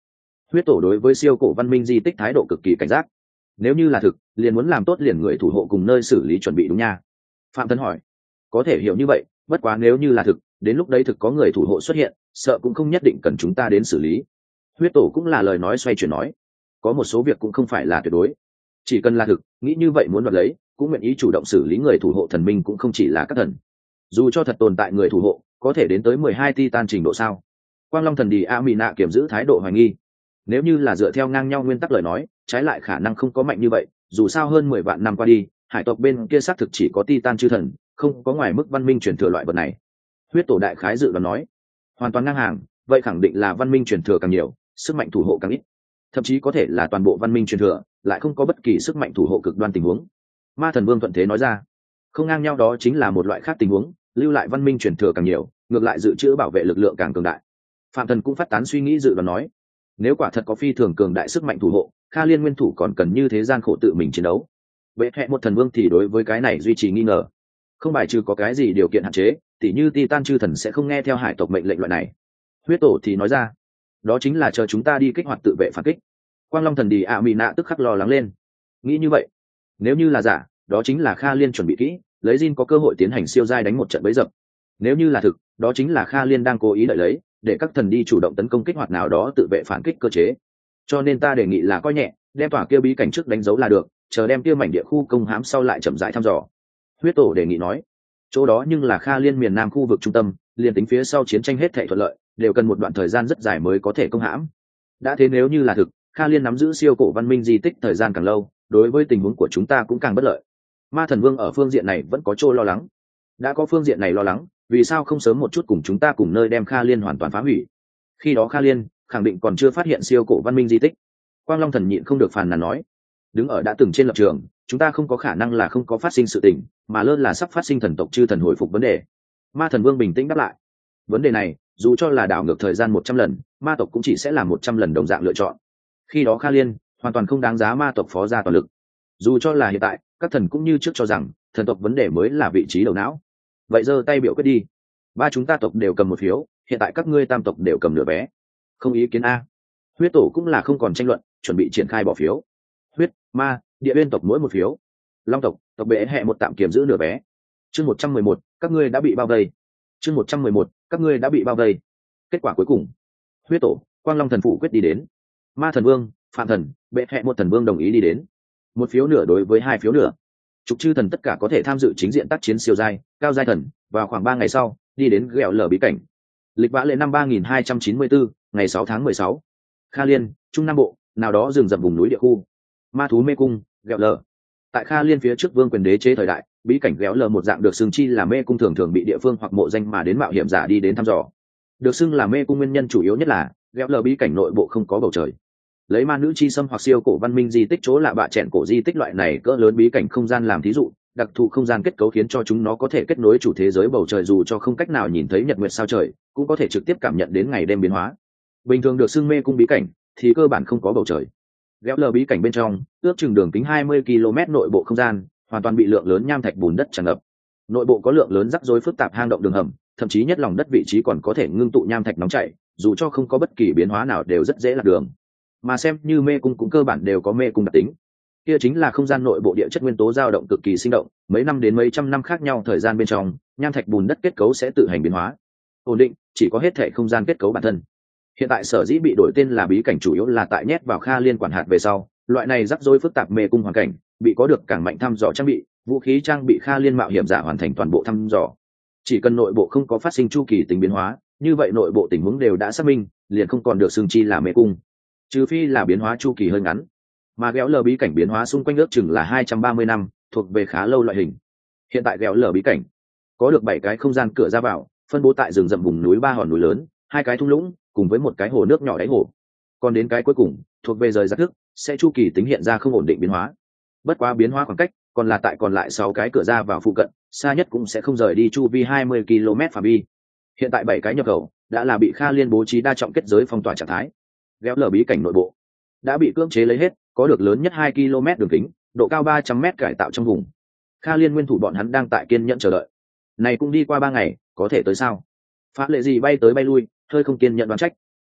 Huyết tổ đối với siêu cổ văn minh di tích thái độ cực kỳ cảnh giác. Nếu như là thực, liền muốn làm tốt liền người thủ hộ cùng nơi xử lý chuẩn bị đúng nha. Phạm Thần hỏi. Có thể hiểu như vậy, bất quá nếu như là thực, đến lúc đấy thực có người thủ hộ xuất hiện, sợ cũng không nhất định cần chúng ta đến xử lý. Huyết tổ cũng là lời nói xoay chuyển nói. Có một số việc cũng không phải là tuyệt đối. Chỉ cần là thực, nghĩ như vậy muốn đoạt lấy, cũng nguyện ý chủ động xử lý người thủ hộ thần minh cũng không chỉ là các thần. Dù cho thật tồn tại người thủ hộ, có thể đến tới mười hai titan trình độ sao? Quang Long thần đi a mị nạ kiểm giữ thái độ hoài nghi. Nếu như là dựa theo ngang nhau nguyên tắc lời nói, trái lại khả năng không có mạnh như vậy, dù sao hơn mười vạn năm qua đi, hải tộc bên kia xác thực chỉ có titan chư thần, không có ngoài mức văn minh truyền thừa loại vật này. Huyết tổ đại khái dự đoán nói, hoàn toàn ngang hàng, vậy khẳng định là văn minh truyền thừa càng nhiều, sức mạnh thủ hộ càng ít, thậm chí có thể là toàn bộ văn minh truyền thừa lại không có bất kỳ sức mạnh thủ hộ cực đoan tình huống. Ma Thần Vương thuận thế nói ra, không ngang nhau đó chính là một loại khác tình huống, lưu lại văn minh truyền thừa càng nhiều, ngược lại dự trữ bảo vệ lực lượng càng cường đại. Phạm Thần cũng phát tán suy nghĩ dự đoán nói, nếu quả thật có phi thường cường đại sức mạnh thủ hộ, Kha Liên nguyên thủ còn cần như thế gian khổ tự mình chiến đấu. Vệ hệ một thần vương thì đối với cái này duy trì nghi ngờ, không bài trừ có cái gì điều kiện hạn chế, tỉ như Titan chư thần sẽ không nghe theo hải tộc mệnh lệnh loại này. Huyết tổ thì nói ra, đó chính là chờ chúng ta đi kích hoạt tự vệ phản kích. Quang Long thần đi ạ mị nạ tức khắc lo lắng lên, nghĩ như vậy, nếu như là giả, đó chính là Kha Liên chuẩn bị kỹ, lấy Jin có cơ hội tiến hành siêu giai đánh một trận bấy dập. Nếu như là thực, đó chính là Kha Liên đang cố ý đợi lấy, để các thần đi chủ động tấn công kích hoạt nào đó tự vệ phản kích cơ chế. Cho nên ta đề nghị là coi nhẹ, đem tỏa kia bí cảnh trước đánh dấu là được, chờ đem kia mảnh địa khu công hãm sau lại chậm rãi thăm dò. Huyết tổ đề nghị nói, chỗ đó nhưng là Kha Liên miền nam khu vực trung tâm, liền tính phía sau chiến tranh hết thảy thuận lợi, đều cần một đoạn thời gian rất dài mới có thể công hãm. Đã thế nếu như là thực, Kha Liên nắm giữ siêu cổ văn minh di tích thời gian càng lâu, đối với tình huống của chúng ta cũng càng bất lợi. Ma Thần Vương ở phương diện này vẫn có chỗ lo lắng. Đã có phương diện này lo lắng, vì sao không sớm một chút cùng chúng ta cùng nơi đem Kha Liên hoàn toàn phá hủy? Khi đó Kha Liên khẳng định còn chưa phát hiện siêu cổ văn minh di tích. Quang Long thần nhịn không được phàn nàn nói, đứng ở đã từng trên lập trường, chúng ta không có khả năng là không có phát sinh sự tình, mà lơ là sắp phát sinh thần tộc chư thần hồi phục vấn đề. Ma Thần Vương bình tĩnh đáp lại, vấn đề này dù cho là đảo ngược thời gian một trăm lần, ma tộc cũng chỉ sẽ là một trăm lần đồng dạng lựa chọn. Khi đó Kha Liên hoàn toàn không đáng giá ma tộc phó ra toàn lực. Dù cho là hiện tại, các thần cũng như trước cho rằng thần tộc vấn đề mới là vị trí đầu não. Vậy giơ tay biểu quyết đi, ba chúng ta tộc đều cầm một phiếu, hiện tại các ngươi tam tộc đều cầm nửa vé. Không ý kiến a? Huyết tổ cũng là không còn tranh luận, chuẩn bị triển khai bỏ phiếu. Huyết, ma, địa bên tộc mỗi một phiếu. Long tộc, tộc bệ hệ một tạm kiểm giữ nửa vé. Chương một trăm mười một, các ngươi đã bị bao vây. Chương một trăm mười một, các ngươi đã bị bao vây. Kết quả cuối cùng, Huyết tổ, Quang Long thần phụ quyết đi đến. Ma Thần Vương, Phạm Thần, bệ hệ một thần vương đồng ý đi đến. Một phiếu nửa đối với hai phiếu nửa. Trục chư thần tất cả có thể tham dự chính diện tác chiến siêu giai, cao giai thần, vào khoảng ba ngày sau, đi đến ghẹo lở bí cảnh. Lịch vã lệ năm ba nghìn hai trăm chín mươi bốn, ngày sáu tháng mười sáu. Kha Liên, Trung Nam Bộ, nào đó rừng rậm vùng núi địa khu. Ma thú mê cung, ghẹo lở. Tại Kha Liên phía trước vương quyền đế chế thời đại, bí cảnh ghẹo lở một dạng được xưng chi là mê cung thường thường bị địa phương hoặc mộ danh mà đến mạo hiểm giả đi đến thăm dò. Được xưng là mê cung nguyên nhân chủ yếu nhất là ghẹo lở bí cảnh nội bộ không có bầu trời. Lấy ma nữ chi xâm hoặc siêu cổ văn minh di tích chỗ lạ bạ chẹn cổ di tích loại này cỡ lớn bí cảnh không gian làm thí dụ, đặc thù không gian kết cấu khiến cho chúng nó có thể kết nối chủ thế giới bầu trời, dù cho không cách nào nhìn thấy nhật nguyệt sao trời, cũng có thể trực tiếp cảm nhận đến ngày đêm biến hóa. Bình thường được xưng mê cung bí cảnh thì cơ bản không có bầu trời. Ghẹo lờ bí cảnh bên trong, ước chừng đường kính hai mươi ki lô mét nội bộ không gian, hoàn toàn bị lượng lớn nham thạch bùn đất tràn ngập. Nội bộ có lượng lớn rắc rối phức tạp hang động đường hầm, thậm chí nhất lòng đất vị trí còn có thể ngưng tụ nham thạch nóng chảy, dù cho không có bất kỳ biến hóa nào đều rất dễ lạc đường. Mà xem như mê cung cũng cơ bản đều có mê cung đặc tính, kia chính là không gian nội bộ địa chất nguyên tố dao động cực kỳ sinh động, mấy năm đến mấy trăm năm khác nhau thời gian bên trong, nham thạch bùn đất kết cấu sẽ tự hành biến hóa, ổn định, chỉ có hết thể không gian kết cấu bản thân. Hiện tại sở dĩ bị đổi tên là bí cảnh chủ yếu là tại nhét vào Kha Liên quản hạt về sau, loại này rắc rối phức tạp mê cung hoàn cảnh bị có được càng mạnh thăm dò trang bị, vũ khí trang bị Kha Liên mạo hiểm giả hoàn thành toàn bộ thăm dò. Chỉ cần nội bộ không có phát sinh chu kỳ tính biến hóa, như vậy nội bộ tình huống đều đã xác minh, liền không còn được xưng chi là mê cung, trừ phi là biến hóa chu kỳ hơi ngắn. Mà ghẹo lờ bí cảnh biến hóa xung quanh ước chừng là hai trăm ba mươi năm, thuộc về khá lâu loại hình. Hiện tại ghẹo lờ bí cảnh có được bảy cái không gian cửa ra vào, phân bố tại rừng rậm vùng núi ba hòn núi lớn, hai cái thung lũng, cùng với một cái hồ nước nhỏ đáy hồ. Còn đến cái cuối cùng, thuộc về rời rạc thức, sẽ chu kỳ tính hiện ra không ổn định biến hóa. Bất quá biến hóa khoảng cách, còn là tại còn lại sáu cái cửa ra vào phụ cận, xa nhất cũng sẽ không rời đi chu vi hai mươi ki lô mét phạm vi. Hiện tại bảy cái nhập khẩu đã là bị Kha Liên bố trí đa trọng kết giới phong tỏa trạng thái. Ghẹo lờ bí cảnh nội bộ đã bị cưỡng chế lấy hết, có được lớn nhất hai ki lô mét đường kính, độ cao ba trăm mét cải tạo trong vùng. Kha Liên nguyên thủ bọn hắn đang tại kiên nhẫn chờ đợi. Này cũng đi qua ba ngày, có thể tới sao? Phá lệ gì bay tới bay lui, hơi không kiên nhẫn đoán trách.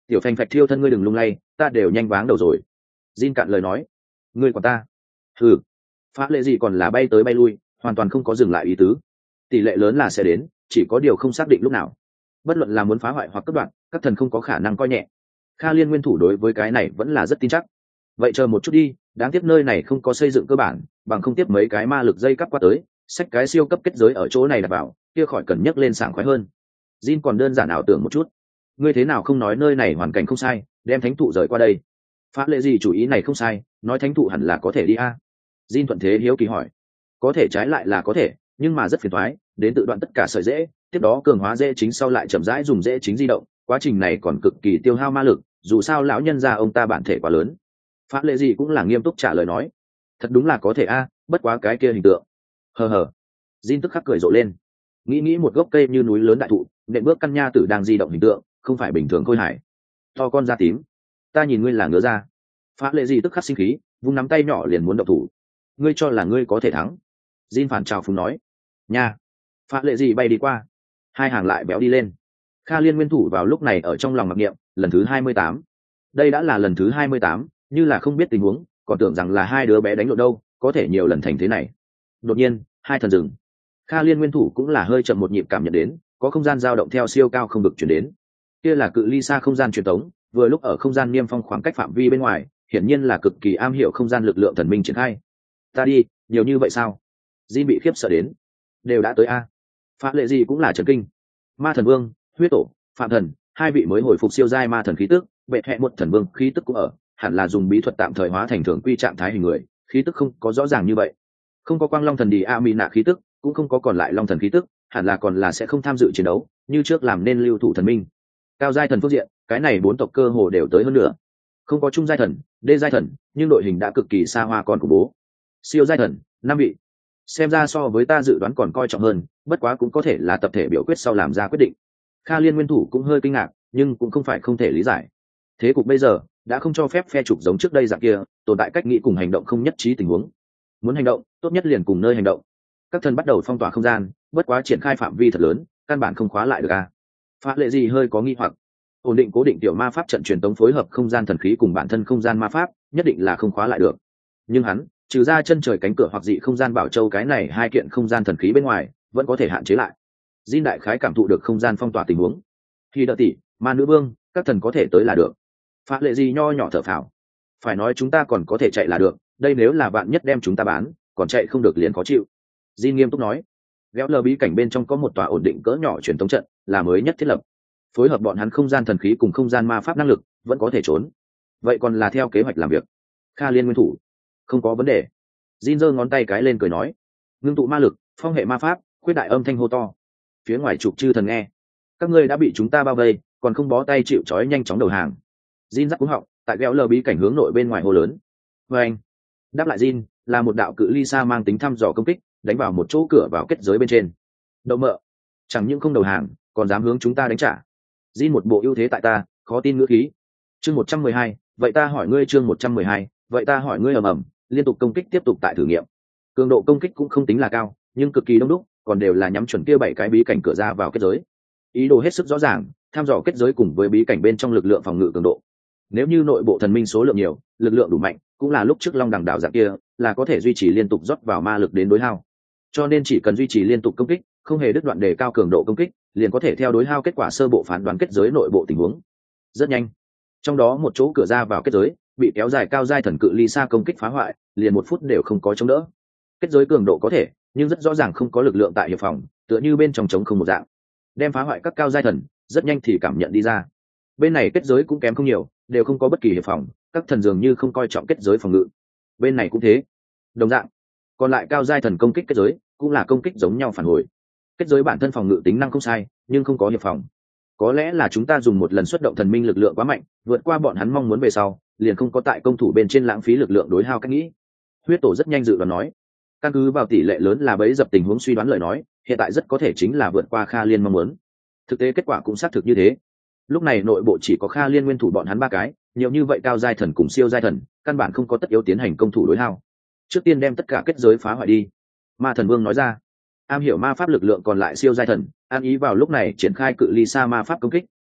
tiểu phanh phạch thiêu thân ngươi đừng lung lay, ta đều nhanh váng đầu rồi. Jin cạn lời nói. Ngươi còn ta? Ừ. Phá lệ gì còn là bay tới bay lui, hoàn toàn không có dừng lại ý tứ. Tỷ lệ lớn là sẽ đến, chỉ có điều không xác định lúc nào. Bất luận là muốn phá hoại hoặc cắt đoạn, các thần không có khả năng coi nhẹ. Kha Liên nguyên thủ đối với cái này vẫn là rất tin chắc. Vậy chờ một chút đi, đáng tiếc nơi này không có xây dựng cơ bản, bằng không tiếp mấy cái ma lực dây cắp qua tới, xách cái siêu cấp kết giới ở chỗ này đặt vào, kia khỏi cần nhấc lên sảng khoái hơn. Jin còn đơn giản ảo tưởng một chút. Ngươi thế nào không nói nơi này hoàn cảnh không sai, đem thánh thụ rời qua đây. Phá lệ gì chủ ý này không sai, nói thánh thụ hẳn là có thể đi a. À? Jin thuận thế hiếu kỳ hỏi. Có thể trái lại là có thể, nhưng mà rất phiền toái, đến tự đoạn tất cả sợi rễ, tiếp đó cường hóa rễ chính sau lại chậm rãi dùng rễ chính di động, quá trình này còn cực kỳ tiêu hao ma lực, dù sao lão nhân gia ông ta bản thể quá lớn. Phá lệ gì cũng là nghiêm túc trả lời nói. Thật đúng là có thể a, à, bất quá cái kia hình tượng. Hờ hờ. Jin tức khắc cười rộ lên. Nghĩ nghĩ một gốc cây như núi lớn đại thụ, nện bước căn nha tử đang di động hình tượng, không phải bình thường khôi hài. To con da tím. Ta nhìn ngươi là ngứa ra. Phá lệ gì tức khắc sinh khí, vung nắm tay nhỏ liền muốn động thủ. Ngươi cho là ngươi có thể thắng? Jin phản trào phúng nói. Nha. Phá lệ gì bay đi qua. Hai hàng lại béo đi lên. Kha Liên nguyên thủ vào lúc này ở trong lòng mặc niệm, lần thứ hai mươi tám. Đây đã là lần thứ hai mươi tám, như là không biết tình huống, còn tưởng rằng là hai đứa bé đánh lộn đâu, có thể nhiều lần thành thế này. Đột nhiên, hai thần dừng. Kha Liên nguyên thủ cũng là hơi chậm một nhịp cảm nhận đến, có không gian dao động theo siêu cao không được chuyển đến. Kia là cự ly xa không gian truyền tống, vừa lúc ở không gian niêm phong khoảng cách phạm vi bên ngoài, hiển nhiên là cực kỳ am hiểu không gian lực lượng thần minh triển khai. Ta đi, nhiều như vậy sao? Jin bị khiếp sợ đến. Đều đã tới a. Phá lệ gì cũng là chấn kinh. Ma thần vương, huyết tổ, phạm thần, hai vị mới hồi phục siêu giai ma thần khí tức, bệ hệ một thần vương khí tức cũng ở, hẳn là dùng bí thuật tạm thời hóa thành thường quy trạng thái hình người, khí tức không có rõ ràng như vậy. Không có quang long thần đi a mi nạ khí tức, cũng không có còn lại long thần khí tức, hẳn là còn là sẽ không tham dự chiến đấu, như trước làm nên lưu thủ thần minh. Cao giai thần phương diện, cái này bốn tộc cơ hồ đều tới hơn nữa. Không có trung giai thần, đê giai thần, nhưng đội hình đã cực kỳ xa hoa còn của bố. Siêu giai thần, năm vị. Xem ra so với ta dự đoán còn coi trọng hơn, bất quá cũng có thể là tập thể biểu quyết sau làm ra quyết định. Kha Liên nguyên thủ cũng hơi kinh ngạc, nhưng cũng không phải không thể lý giải. Thế cục bây giờ đã không cho phép phe trục giống trước đây dạng kia, tồn tại cách nghĩ cùng hành động không nhất trí tình huống. Muốn hành động, tốt nhất liền cùng nơi hành động. Các thần bắt đầu phong tỏa không gian, bất quá triển khai phạm vi thật lớn, căn bản không khóa lại được a. Phá lệ gì hơi có nghi hoặc. Ổn định cố định tiểu ma pháp trận truyền tống phối hợp không gian thần khí cùng bản thân không gian ma pháp, nhất định là không khóa lại được. Nhưng hắn, trừ ra chân trời cánh cửa hoặc dị không gian bảo châu cái này hai kiện không gian thần khí bên ngoài, vẫn có thể hạn chế lại. Jin đại khái cảm thụ được không gian phong tỏa tình huống. Khi đợi tỷ, ma nữ vương, các thần có thể tới là được. Phá lệ gì nho nhỏ thở phào. Phải nói chúng ta còn có thể chạy là được, đây nếu là bạn nhất đem chúng ta bán, còn chạy không được liền khó chịu. Jin nghiêm túc nói. Ghéo lờ bí cảnh bên trong có một tòa ổn định cỡ nhỏ truyền tống trận, là mới nhất thiết lập. Phối hợp bọn hắn không gian thần khí cùng không gian ma pháp năng lực, vẫn có thể trốn. Vậy còn là theo kế hoạch làm việc. Kha Liên nguyên thủ, không có vấn đề. Jin giơ ngón tay cái lên cười nói. Ngưng tụ ma lực, phong hệ ma pháp, khuyết đại âm thanh hô to. Phía ngoài trục chư thần nghe. Các ngươi đã bị chúng ta bao vây, còn không bó tay chịu trói nhanh chóng đầu hàng. Jin giắt cúng họng, tại ghéo lờ bí cảnh hướng nội bên ngoài hô lớn. Và anh, đáp lại Jin, là một đạo cự ly xa mang tính thăm dò công kích, đánh vào một chỗ cửa vào kết giới bên trên. Đậu mợ, chẳng những không đầu hàng, còn dám hướng chúng ta đánh trả. Jin một bộ ưu thế tại ta, khó tin ngữ khí. Chương một trăm mười hai, vậy ta hỏi ngươi chương một trăm mười hai, vậy ta hỏi ngươi ầm ầm, liên tục công kích tiếp tục tại thử nghiệm. Cường độ công kích cũng không tính là cao, nhưng cực kỳ đông đúc, còn đều là nhắm chuẩn kia bảy cái bí cảnh cửa ra vào kết giới. Ý đồ hết sức rõ ràng, tham dò kết giới cùng với bí cảnh bên trong lực lượng phòng ngự cường độ. Nếu như nội bộ thần minh số lượng nhiều, lực lượng đủ mạnh, cũng là lúc trước Long Đằng đảo dạng kia, là có thể duy trì liên tục rót vào ma lực đến đối hao. Cho nên chỉ cần duy trì liên tục công kích, không hề đứt đoạn đề cao cường độ công kích, liền có thể theo đối hao kết quả sơ bộ phán đoán kết giới nội bộ tình huống. Rất nhanh, trong đó một chỗ cửa ra vào kết giới bị kéo dài cao giai thần cự ly xa công kích phá hoại, liền một phút đều không có chống đỡ. Kết giới cường độ có thể, nhưng rất rõ ràng không có lực lượng tại hiệp phòng, tựa như bên trong trống không một dạng. Đem phá hoại các cao giai thần, rất nhanh thì cảm nhận đi ra. Bên này kết giới cũng kém không nhiều, đều không có bất kỳ hiệp phòng, các thần dường như không coi trọng kết giới phòng ngự. Bên này cũng thế. Đồng dạng, còn lại cao giai thần công kích kết giới, cũng là công kích giống nhau phản hồi. Kết giới bản thân phòng ngự tính năng không sai, nhưng không có hiệp phòng. Có lẽ là chúng ta dùng một lần xuất động thần minh lực lượng quá mạnh, vượt qua bọn hắn mong muốn về sau, liền không có tại công thủ bên trên lãng phí lực lượng đối hao cách nghĩ. Huyết tổ rất nhanh dự đoán nói, căn cứ vào tỷ lệ lớn là bấy dập tình huống suy đoán lời nói, hiện tại rất có thể chính là vượt qua Kha Liên mong muốn. Thực tế kết quả cũng xác thực như thế. Lúc này nội bộ chỉ có Kha Liên nguyên thủ bọn hắn ba cái, nhiều như vậy cao giai thần cùng siêu giai thần, căn bản không có tất yếu tiến hành công thủ đối hao. Trước tiên đem tất cả kết giới phá hoại đi. Ma thần vương nói ra. Am hiểu ma pháp lực lượng còn lại siêu giai thần, an ý vào lúc này triển khai cự ly xa ma pháp công kích,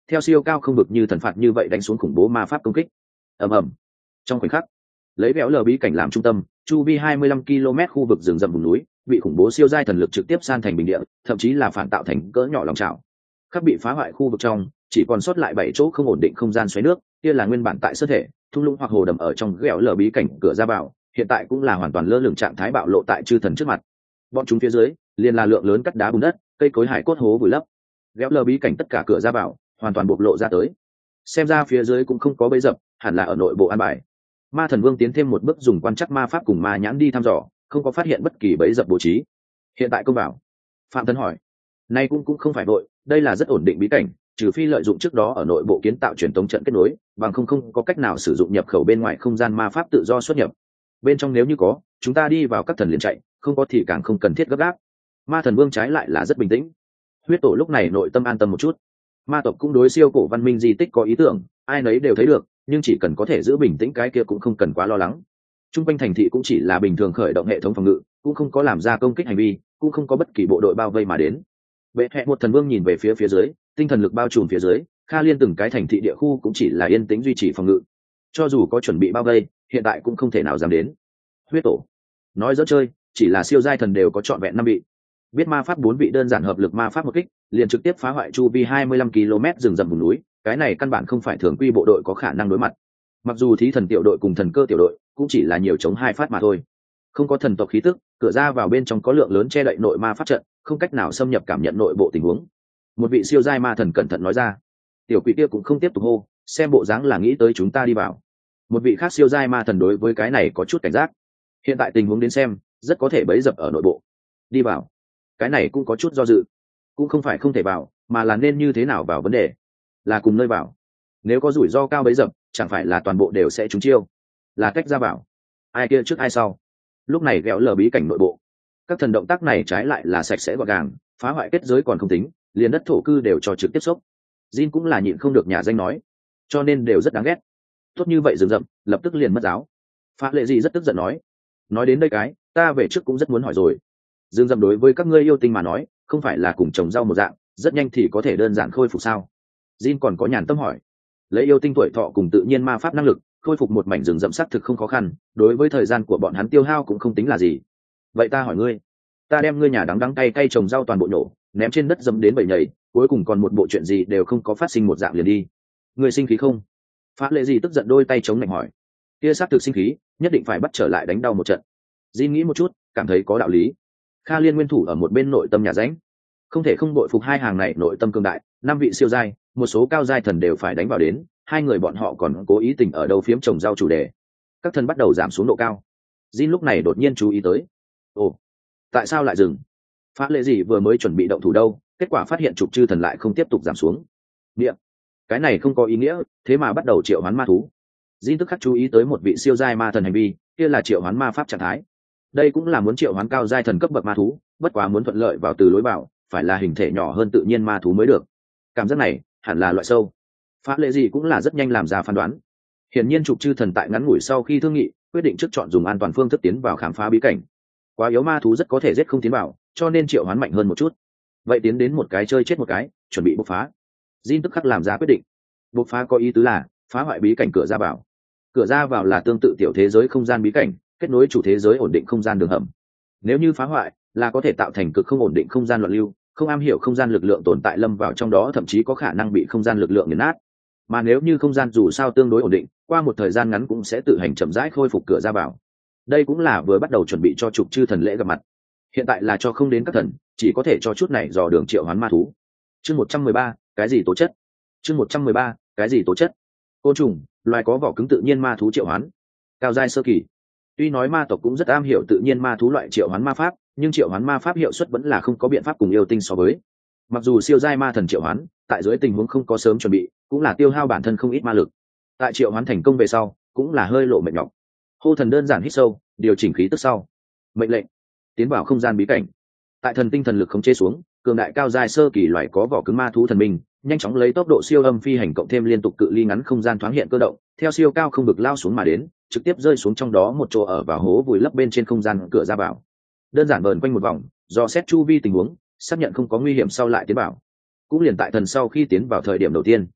theo siêu cao không vực như thần phạt như vậy đánh xuống khủng bố ma pháp công kích. Ầm ầm. Trong khoảnh khắc, lấy béo lờ bí cảnh làm trung tâm, chu vi hai mươi lăm ki lô mét khu vực rừng rậm vùng núi bị khủng bố siêu giai thần lực trực tiếp san thành bình địa, thậm chí là phản tạo thành cỡ nhỏ lòng trào. Khắp bị phá hoại khu vực trong chỉ còn sót lại bảy chỗ không ổn định không gian xoáy nước, kia là nguyên bản tại sơ thể thung lũng hoặc hồ đầm ở trong ghẹo lờ bí cảnh cửa ra vào, hiện tại cũng là hoàn toàn lơ lửng trạng thái bạo lộ tại chư thần trước mặt. Bọn chúng phía dưới liền là lượng lớn cắt đá bùn đất, cây cối hải cốt hố vùi lấp. Ghẹo lờ bí cảnh tất cả cửa ra vào hoàn toàn bộc lộ ra tới. Xem ra phía dưới cũng không có bẫy dập, hẳn là ở nội bộ an bài. Ma thần vương tiến thêm một bước dùng quan trắc ma pháp cùng ma nhãn đi thăm dò, không có phát hiện bất kỳ bẫy dập bố trí. Hiện tại công bảo. Phạm Tấn hỏi. Nay cũng cũng không phải vội, đây là rất ổn định bí cảnh, trừ phi lợi dụng trước đó ở nội bộ kiến tạo truyền tống trận kết nối, bằng không không có cách nào sử dụng nhập khẩu bên ngoài không gian ma pháp tự do xuất nhập. Bên trong nếu như có, chúng ta đi vào các thần liền chạy, không có thì càng không cần thiết gấp gáp. Ma thần vương trái lại là rất bình tĩnh. Huyết tổ lúc này nội tâm an tâm một chút. Ma tộc cũng đối siêu cổ văn minh di tích có ý tưởng, ai nấy đều thấy được, nhưng chỉ cần có thể giữ bình tĩnh cái kia cũng không cần quá lo lắng. Trung quanh thành thị cũng chỉ là bình thường khởi động hệ thống phòng ngự, cũng không có làm ra công kích hành vi, cũng không có bất kỳ bộ đội bao vây mà đến. Bệ hệ một thần vương nhìn về phía phía dưới, tinh thần lực bao trùm phía dưới, Kha Liên từng cái thành thị địa khu cũng chỉ là yên tĩnh duy trì phòng ngự. Cho dù có chuẩn bị bao vây, hiện tại cũng không thể nào dám đến. Huyết tổ nói dỡ chơi, chỉ là siêu giai thần đều có trọn vẹn năm vị. Biết ma pháp bốn vị đơn giản hợp lực ma pháp một kích, liền trực tiếp phá hoại chu vi hai mươi lăm ki lô mét rừng rậm vùng núi, cái này căn bản không phải thường quy bộ đội có khả năng đối mặt. Mặc dù thí thần tiểu đội cùng thần cơ tiểu đội cũng chỉ là nhiều chống hai phát mà thôi, không có thần tộc khí tức, cửa ra vào bên trong có lượng lớn che đậy nội ma pháp trận, không cách nào xâm nhập cảm nhận nội bộ tình huống. Một vị siêu giai ma thần cẩn thận nói ra. Tiểu quỷ kia cũng không tiếp tục hô, xem bộ dáng là nghĩ tới chúng ta đi vào. Một vị khác siêu giai ma thần đối với cái này có chút cảnh giác. Hiện tại tình huống đến xem, rất có thể bẫy dập ở nội bộ. Đi vào. Cái này cũng có chút do dự. Cũng không phải không thể vào, mà là nên như thế nào vào vấn đề. Là cùng nơi vào. Nếu có rủi ro cao bẫy dập, chẳng phải là toàn bộ đều sẽ trúng chiêu. Là cách ra vào. Ai kia trước ai sau. Lúc này ghẹo lờ bí cảnh nội bộ. Các thần động tác này trái lại là sạch sẽ gọn gàng, phá hoại kết giới còn không tính, liền đất thổ cư đều cho trực tiếp xúc. Jin cũng là nhịn không được nhà danh nói, cho nên đều rất đáng ghét. Tốt như vậy rừng rậm, lập tức liền mất giáo. Phá lệ gì rất tức giận nói, nói đến đây cái, ta về trước cũng rất muốn hỏi rồi. Rừng rậm đối với các ngươi yêu tinh mà nói, không phải là cùng trồng rau một dạng, rất nhanh thì có thể đơn giản khôi phục sao? Jin còn có nhàn tâm hỏi, lấy yêu tinh tuổi thọ cùng tự nhiên ma pháp năng lực, khôi phục một mảnh rừng rậm xác thực không khó khăn, đối với thời gian của bọn hắn tiêu hao cũng không tính là gì. Vậy ta hỏi ngươi, ta đem ngươi nhà đắng đắng cay cay trồng rau toàn bộ nổ, ném trên đất dẫm đến bầy nhầy, cuối cùng còn một bộ chuyện gì đều không có phát sinh một dạng liền đi. Ngươi sinh khí không? Phá lệ gì tức giận đôi tay chống lạnh hỏi. Kia xác thực sinh khí, nhất định phải bắt trở lại đánh đau một trận. Jin nghĩ một chút, cảm thấy có đạo lý. Kha Liên nguyên thủ ở một bên nội tâm nhà ránh, không thể không bội phục hai hàng này nội tâm cường đại, năm vị siêu giai, một số cao giai thần đều phải đánh vào đến, hai người bọn họ còn cố ý tình ở đâu phiếm trồng rau chủ đề. Các thần bắt đầu giảm xuống độ cao. Jin lúc này đột nhiên chú ý tới. Ồ, tại sao lại dừng? Phá lệ gì vừa mới chuẩn bị động thủ đâu, kết quả phát hiện trục chư thần lại không tiếp tục giảm xuống. Địa, cái này không có ý nghĩa, thế mà bắt đầu triệu hoán ma thú. Jin tức khắc chú ý tới một vị siêu giai ma thần hành vi, kia là triệu hoán ma pháp trạng thái. Đây cũng là muốn triệu hoán cao giai thần cấp bậc ma thú, bất quá muốn thuận lợi vào từ lối vào, phải là hình thể nhỏ hơn tự nhiên ma thú mới được. Cảm giác này hẳn là loại sâu. Phá lệ gì cũng là rất nhanh làm ra phán đoán. Hiển nhiên trục chư thần tại ngắn ngủi sau khi thương nghị, quyết định trước chọn dùng an toàn phương thức tiến vào khám phá bí cảnh. Quá yếu ma thú rất có thể giết không tiến vào, cho nên triệu hoán mạnh hơn một chút. Vậy tiến đến một cái chơi chết một cái, chuẩn bị bộc phá. Jin tức khắc làm ra quyết định. Bộc phá có ý tứ là phá hoại bí cảnh cửa ra vào. Cửa ra vào là tương tự tiểu thế giới không gian bí cảnh, kết nối chủ thế giới ổn định không gian đường hầm. Nếu như phá hoại, là có thể tạo thành cực không ổn định không gian loạn lưu, không am hiểu không gian lực lượng tồn tại lâm vào trong đó, thậm chí có khả năng bị không gian lực lượng nghiền nát. Mà nếu như không gian dù sao tương đối ổn định, qua một thời gian ngắn cũng sẽ tự hành chậm rãi khôi phục cửa ra vào. Đây cũng là vừa bắt đầu chuẩn bị cho trục chư thần lễ gặp mặt. Hiện tại là cho không đến các thần, chỉ có thể cho chút này dò đường triệu hoán ma thú. Chương một trăm mười ba, cái gì tố chất? Chương một trăm mười ba, cái gì tố chất? Côn trùng, loài có vỏ cứng tự nhiên ma thú triệu hoán. Cao giai sơ kỳ. Tuy nói ma tộc cũng rất am hiểu tự nhiên ma thú loại triệu hoán ma pháp, nhưng triệu hoán ma pháp hiệu suất vẫn là không có biện pháp cùng yêu tinh so với. Mặc dù siêu giai ma thần triệu hoán, tại dưới tình huống không có sớm chuẩn bị, cũng là tiêu hao bản thân không ít ma lực. Tại triệu hoán thành công về sau, cũng là hơi lộ mệt nhọc. Hô thần đơn giản hít sâu, điều chỉnh khí tức sau. Mệnh lệnh, tiến vào không gian bí cảnh. Tại thần tinh thần lực không chế xuống, cường đại cao giai sơ kỳ loài có vỏ cứng ma thú thần minh, nhanh chóng lấy tốc độ siêu âm phi hành cộng thêm liên tục cự ly ngắn không gian thoáng hiện cơ động, theo siêu cao không vực lao xuống mà đến, trực tiếp rơi xuống trong đó một chỗ ở vào hố vùi lấp bên trên không gian cửa ra vào. Đơn giản vờn quanh một vòng, do xét chu vi tình huống, xác nhận không có nguy hiểm sau lại tiến vào. Cũng liền tại thần sau khi tiến vào thời điểm đầu tiên,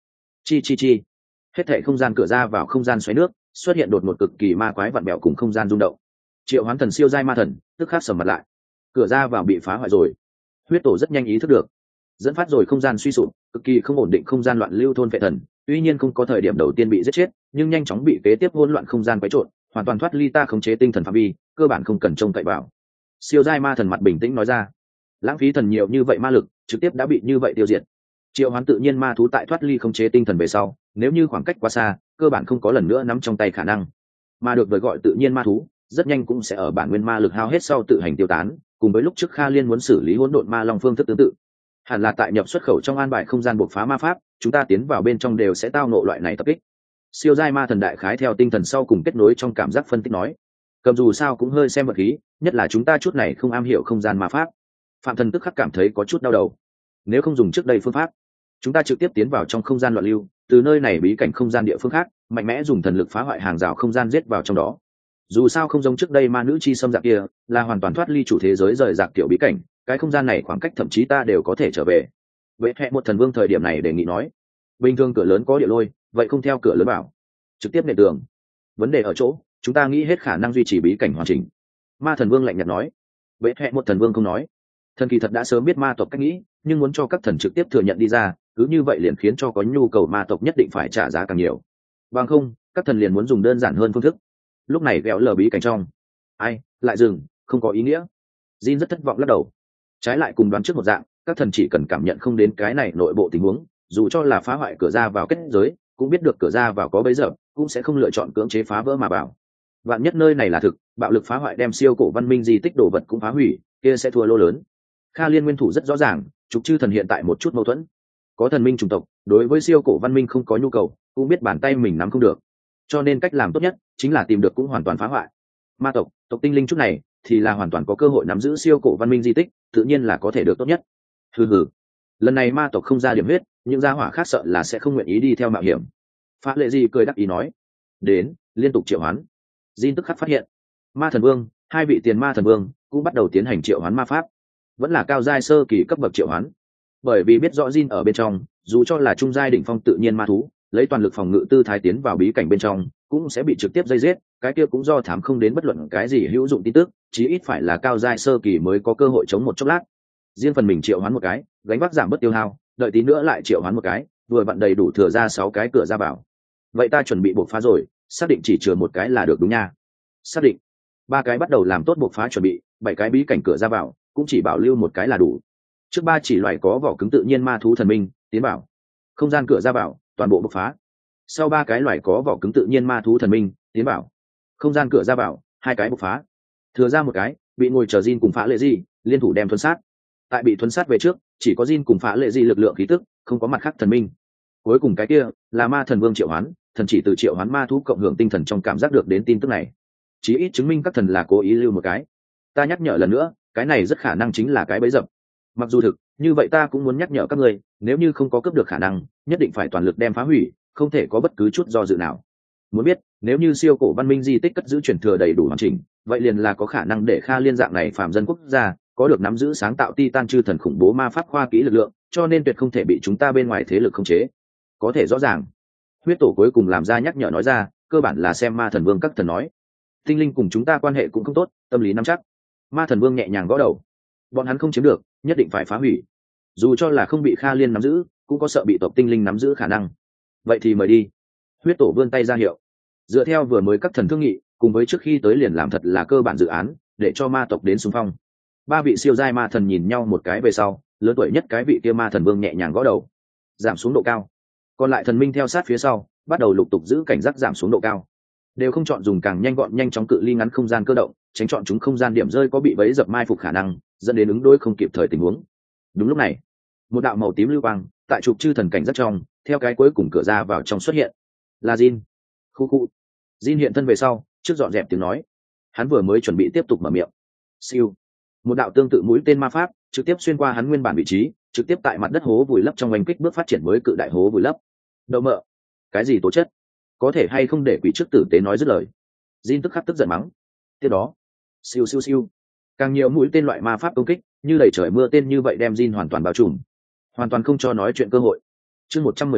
chi chi chi. Hết thảy không gian cửa ra vào không gian xoáy nước xuất hiện đột ngột cực kỳ ma quái vặn bẹo cùng không gian rung động. Triệu Hoán Thần siêu giai ma thần tức khắc sầm mặt lại. Cửa ra vào bị phá hoại rồi. Huyết tổ rất nhanh ý thức được, dẫn phát rồi không gian suy sụp, cực kỳ không ổn định không gian loạn lưu thôn vệ thần, tuy nhiên không có thời điểm đầu tiên bị giết chết, nhưng nhanh chóng bị kế tiếp hỗn loạn không gian quấy trộn, hoàn toàn thoát ly ta khống chế tinh thần phạm vi, cơ bản không cần trông cậy vào. Siêu giai ma thần mặt bình tĩnh nói ra, lãng phí thần nhiều như vậy ma lực, trực tiếp đã bị như vậy tiêu diệt. Triệu Hoán tự nhiên ma thú tại thoát ly khống chế tinh thần về sau, nếu như khoảng cách quá xa, cơ bản không có lần nữa nắm trong tay khả năng, mà được gọi tự nhiên ma thú, rất nhanh cũng sẽ ở bản nguyên ma lực hao hết sau tự hành tiêu tán, cùng với lúc trước Kha Liên muốn xử lý hỗn độn ma long phương thức tương tự. Hẳn là tại nhập xuất khẩu trong an bài không gian bộc phá ma pháp, chúng ta tiến vào bên trong đều sẽ tao nộ loại này tập kích. Siêu giai ma thần đại khái theo tinh thần sau cùng kết nối trong cảm giác phân tích nói, cầm dù sao cũng hơi xem vật khí, nhất là chúng ta chút này không am hiểu không gian ma pháp. Phạm thần tức khắc cảm thấy có chút đau đầu. Nếu không dùng trước đây phương pháp, chúng ta trực tiếp tiến vào trong không gian loạn lưu, từ nơi này bí cảnh không gian địa phương khác, mạnh mẽ dùng thần lực phá hoại hàng rào không gian giết vào trong đó. Dù sao không giống trước đây ma nữ chi xâm dạng kia, là hoàn toàn thoát ly chủ thế giới rời rạc tiểu bí cảnh, cái không gian này khoảng cách thậm chí ta đều có thể trở về. Vệ hẹ một thần vương thời điểm này đề nghị nói, bình thường cửa lớn có địa lôi, vậy không theo cửa lớn vào, trực tiếp nền tường. Vấn đề ở chỗ, chúng ta nghĩ hết khả năng duy trì bí cảnh hoàn chỉnh. Ma thần vương lạnh nhạt nói. Vệ hẹ một thần vương không nói, thần kỳ thật đã sớm biết ma tộc cách nghĩ, nhưng muốn cho các thần trực tiếp thừa nhận đi ra, cứ như vậy liền khiến cho có nhu cầu ma tộc nhất định phải trả giá càng nhiều. Bằng không, các thần liền muốn dùng đơn giản hơn phương thức. Lúc này vẹo lờ bí cảnh trong, ai lại dừng, không có ý nghĩa. Jin rất thất vọng lắc đầu. Trái lại cùng đoán trước một dạng, các thần chỉ cần cảm nhận không đến cái này nội bộ tình huống, dù cho là phá hoại cửa ra vào kết giới, cũng biết được cửa ra vào có bấy giờ, cũng sẽ không lựa chọn cưỡng chế phá vỡ mà bảo. Vạn nhất nơi này là thực, bạo lực phá hoại đem siêu cổ văn minh di tích đồ vật cũng phá hủy, kia sẽ thua lô lớn. Kha Liên nguyên thủ rất rõ ràng, trục chư thần hiện tại một chút mâu thuẫn. Có thần minh chủng tộc, đối với siêu cổ văn minh không có nhu cầu, cũng biết bàn tay mình nắm không được. Cho nên cách làm tốt nhất chính là tìm được cũng hoàn toàn phá hoại. Ma tộc, tộc tinh linh chút này thì là hoàn toàn có cơ hội nắm giữ siêu cổ văn minh di tích, tự nhiên là có thể được tốt nhất. Hừ hừ, lần này ma tộc không ra điểm huyết, những gia hỏa khác sợ là sẽ không nguyện ý đi theo mạo hiểm. Phá Lệ Di cười đắc ý nói, đến, liên tục triệu hoán. Jin tức khắc phát hiện, ma thần vương, hai vị tiền ma thần vương cũng bắt đầu tiến hành triệu hoán ma pháp, vẫn là cao giai sơ kỳ cấp bậc triệu hoán. Bởi vì biết rõ Jin ở bên trong, dù cho là trung giai đỉnh phong tự nhiên ma thú, lấy toàn lực phòng ngự tư thái tiến vào bí cảnh bên trong, cũng sẽ bị trực tiếp dây giết, cái kia cũng do thám không đến bất luận cái gì hữu dụng tin tức, chí ít phải là cao giai sơ kỳ mới có cơ hội chống một chốc lát. Riêng phần mình triệu hoán một cái, gánh vác giảm bớt tiêu hao, đợi tí nữa lại triệu hoán một cái, vừa vặn đầy đủ thừa ra sáu cái cửa ra vào. Vậy ta chuẩn bị buộc phá rồi, xác định chỉ chừa một cái là được đúng nha. Xác định. Ba cái bắt đầu làm tốt buộc phá chuẩn bị, bảy cái bí cảnh cửa ra vào, cũng chỉ bảo lưu một cái là đủ. Trước ba chỉ loài có vỏ cứng tự nhiên ma thú thần minh, tiến bảo. Không gian cửa ra vào, toàn bộ buộc phá. Sau ba cái loài có vỏ cứng tự nhiên ma thú thần minh, tiến bảo. Không gian cửa ra vào, hai cái buộc phá. Thừa ra một cái, bị ngồi chờ Jin cùng Phá Lệ Di liên thủ đem thuần sát. Tại bị thuần sát về trước, chỉ có Jin cùng Phá Lệ Di lực lượng khí tức, không có mặt khác thần minh. Cuối cùng cái kia là ma thần vương triệu hoán, thần chỉ từ triệu hoán ma thú cộng hưởng tinh thần trong cảm giác được đến tin tức này, chí ít chứng minh các thần là cố ý lưu một cái. Ta nhắc nhở lần nữa, cái này rất khả năng chính là cái bẫy dập. Mặc dù thực, như vậy ta cũng muốn nhắc nhở các ngươi, nếu như không có cướp được khả năng, nhất định phải toàn lực đem phá hủy, không thể có bất cứ chút do dự nào. Muốn biết, nếu như siêu cổ văn minh di tích cất giữ truyền thừa đầy đủ hoàn chỉnh, vậy liền là có khả năng để Kha Liên dạng này phàm dân quốc gia có được nắm giữ sáng tạo titan chư thần khủng bố ma pháp khoa kỹ lực lượng, cho nên tuyệt không thể bị chúng ta bên ngoài thế lực khống chế. Có thể rõ ràng. Huyết tổ cuối cùng làm ra nhắc nhở nói ra, cơ bản là xem ma thần vương các thần nói, tinh linh cùng chúng ta quan hệ cũng không tốt, tâm lý nắm chắc. Ma thần vương nhẹ nhàng gõ đầu, bọn hắn không chiếm được, nhất định phải phá hủy. Dù cho là không bị Kha Liên nắm giữ, cũng có sợ bị tộc tinh linh nắm giữ khả năng. Vậy thì mời đi. Huyết tổ vươn tay ra hiệu. Dựa theo vừa mới các thần thương nghị, cùng với trước khi tới liền làm thật là cơ bản dự án, để cho ma tộc đến xung phong. Ba vị siêu giai ma thần nhìn nhau một cái về sau, lớn tuổi nhất cái vị kia ma thần vương nhẹ nhàng gõ đầu, giảm xuống độ cao. Còn lại thần minh theo sát phía sau, bắt đầu lục tục giữ cảnh giác giảm xuống độ cao, đều không chọn dùng càng nhanh gọn nhanh chóng cự ly ngắn không gian cơ động, tránh chọn chúng không gian điểm rơi có bị bẫy dập mai phục khả năng, dẫn đến ứng đối không kịp thời tình huống. Đúng lúc này, một đạo màu tím lưu quang tại trục chư thần cảnh rất trong, theo cái cuối cùng cửa ra vào trong xuất hiện, là Jin. Khu khu. Jin hiện thân về sau, trước dọn dẹp tiếng nói, hắn vừa mới chuẩn bị tiếp tục mở miệng. Siêu. Một đạo tương tự mũi tên ma pháp trực tiếp xuyên qua hắn nguyên bản vị trí, trực tiếp tại mặt đất hố vùi lấp trong oanh kích bước phát triển mới cự đại hố vùi lấp. Đậu mợ, cái gì tố chất, có thể hay không để quỷ trước tử tế nói dứt lời. Jin tức khắc tức giận mắng. Tiếp đó, siêu siêu siêu, càng nhiều mũi tên loại ma pháp công kích như đầy trời mưa tên như vậy đem Jin hoàn toàn bao trùm, hoàn toàn không cho nói chuyện cơ hội. Chương một trăm mười bốn,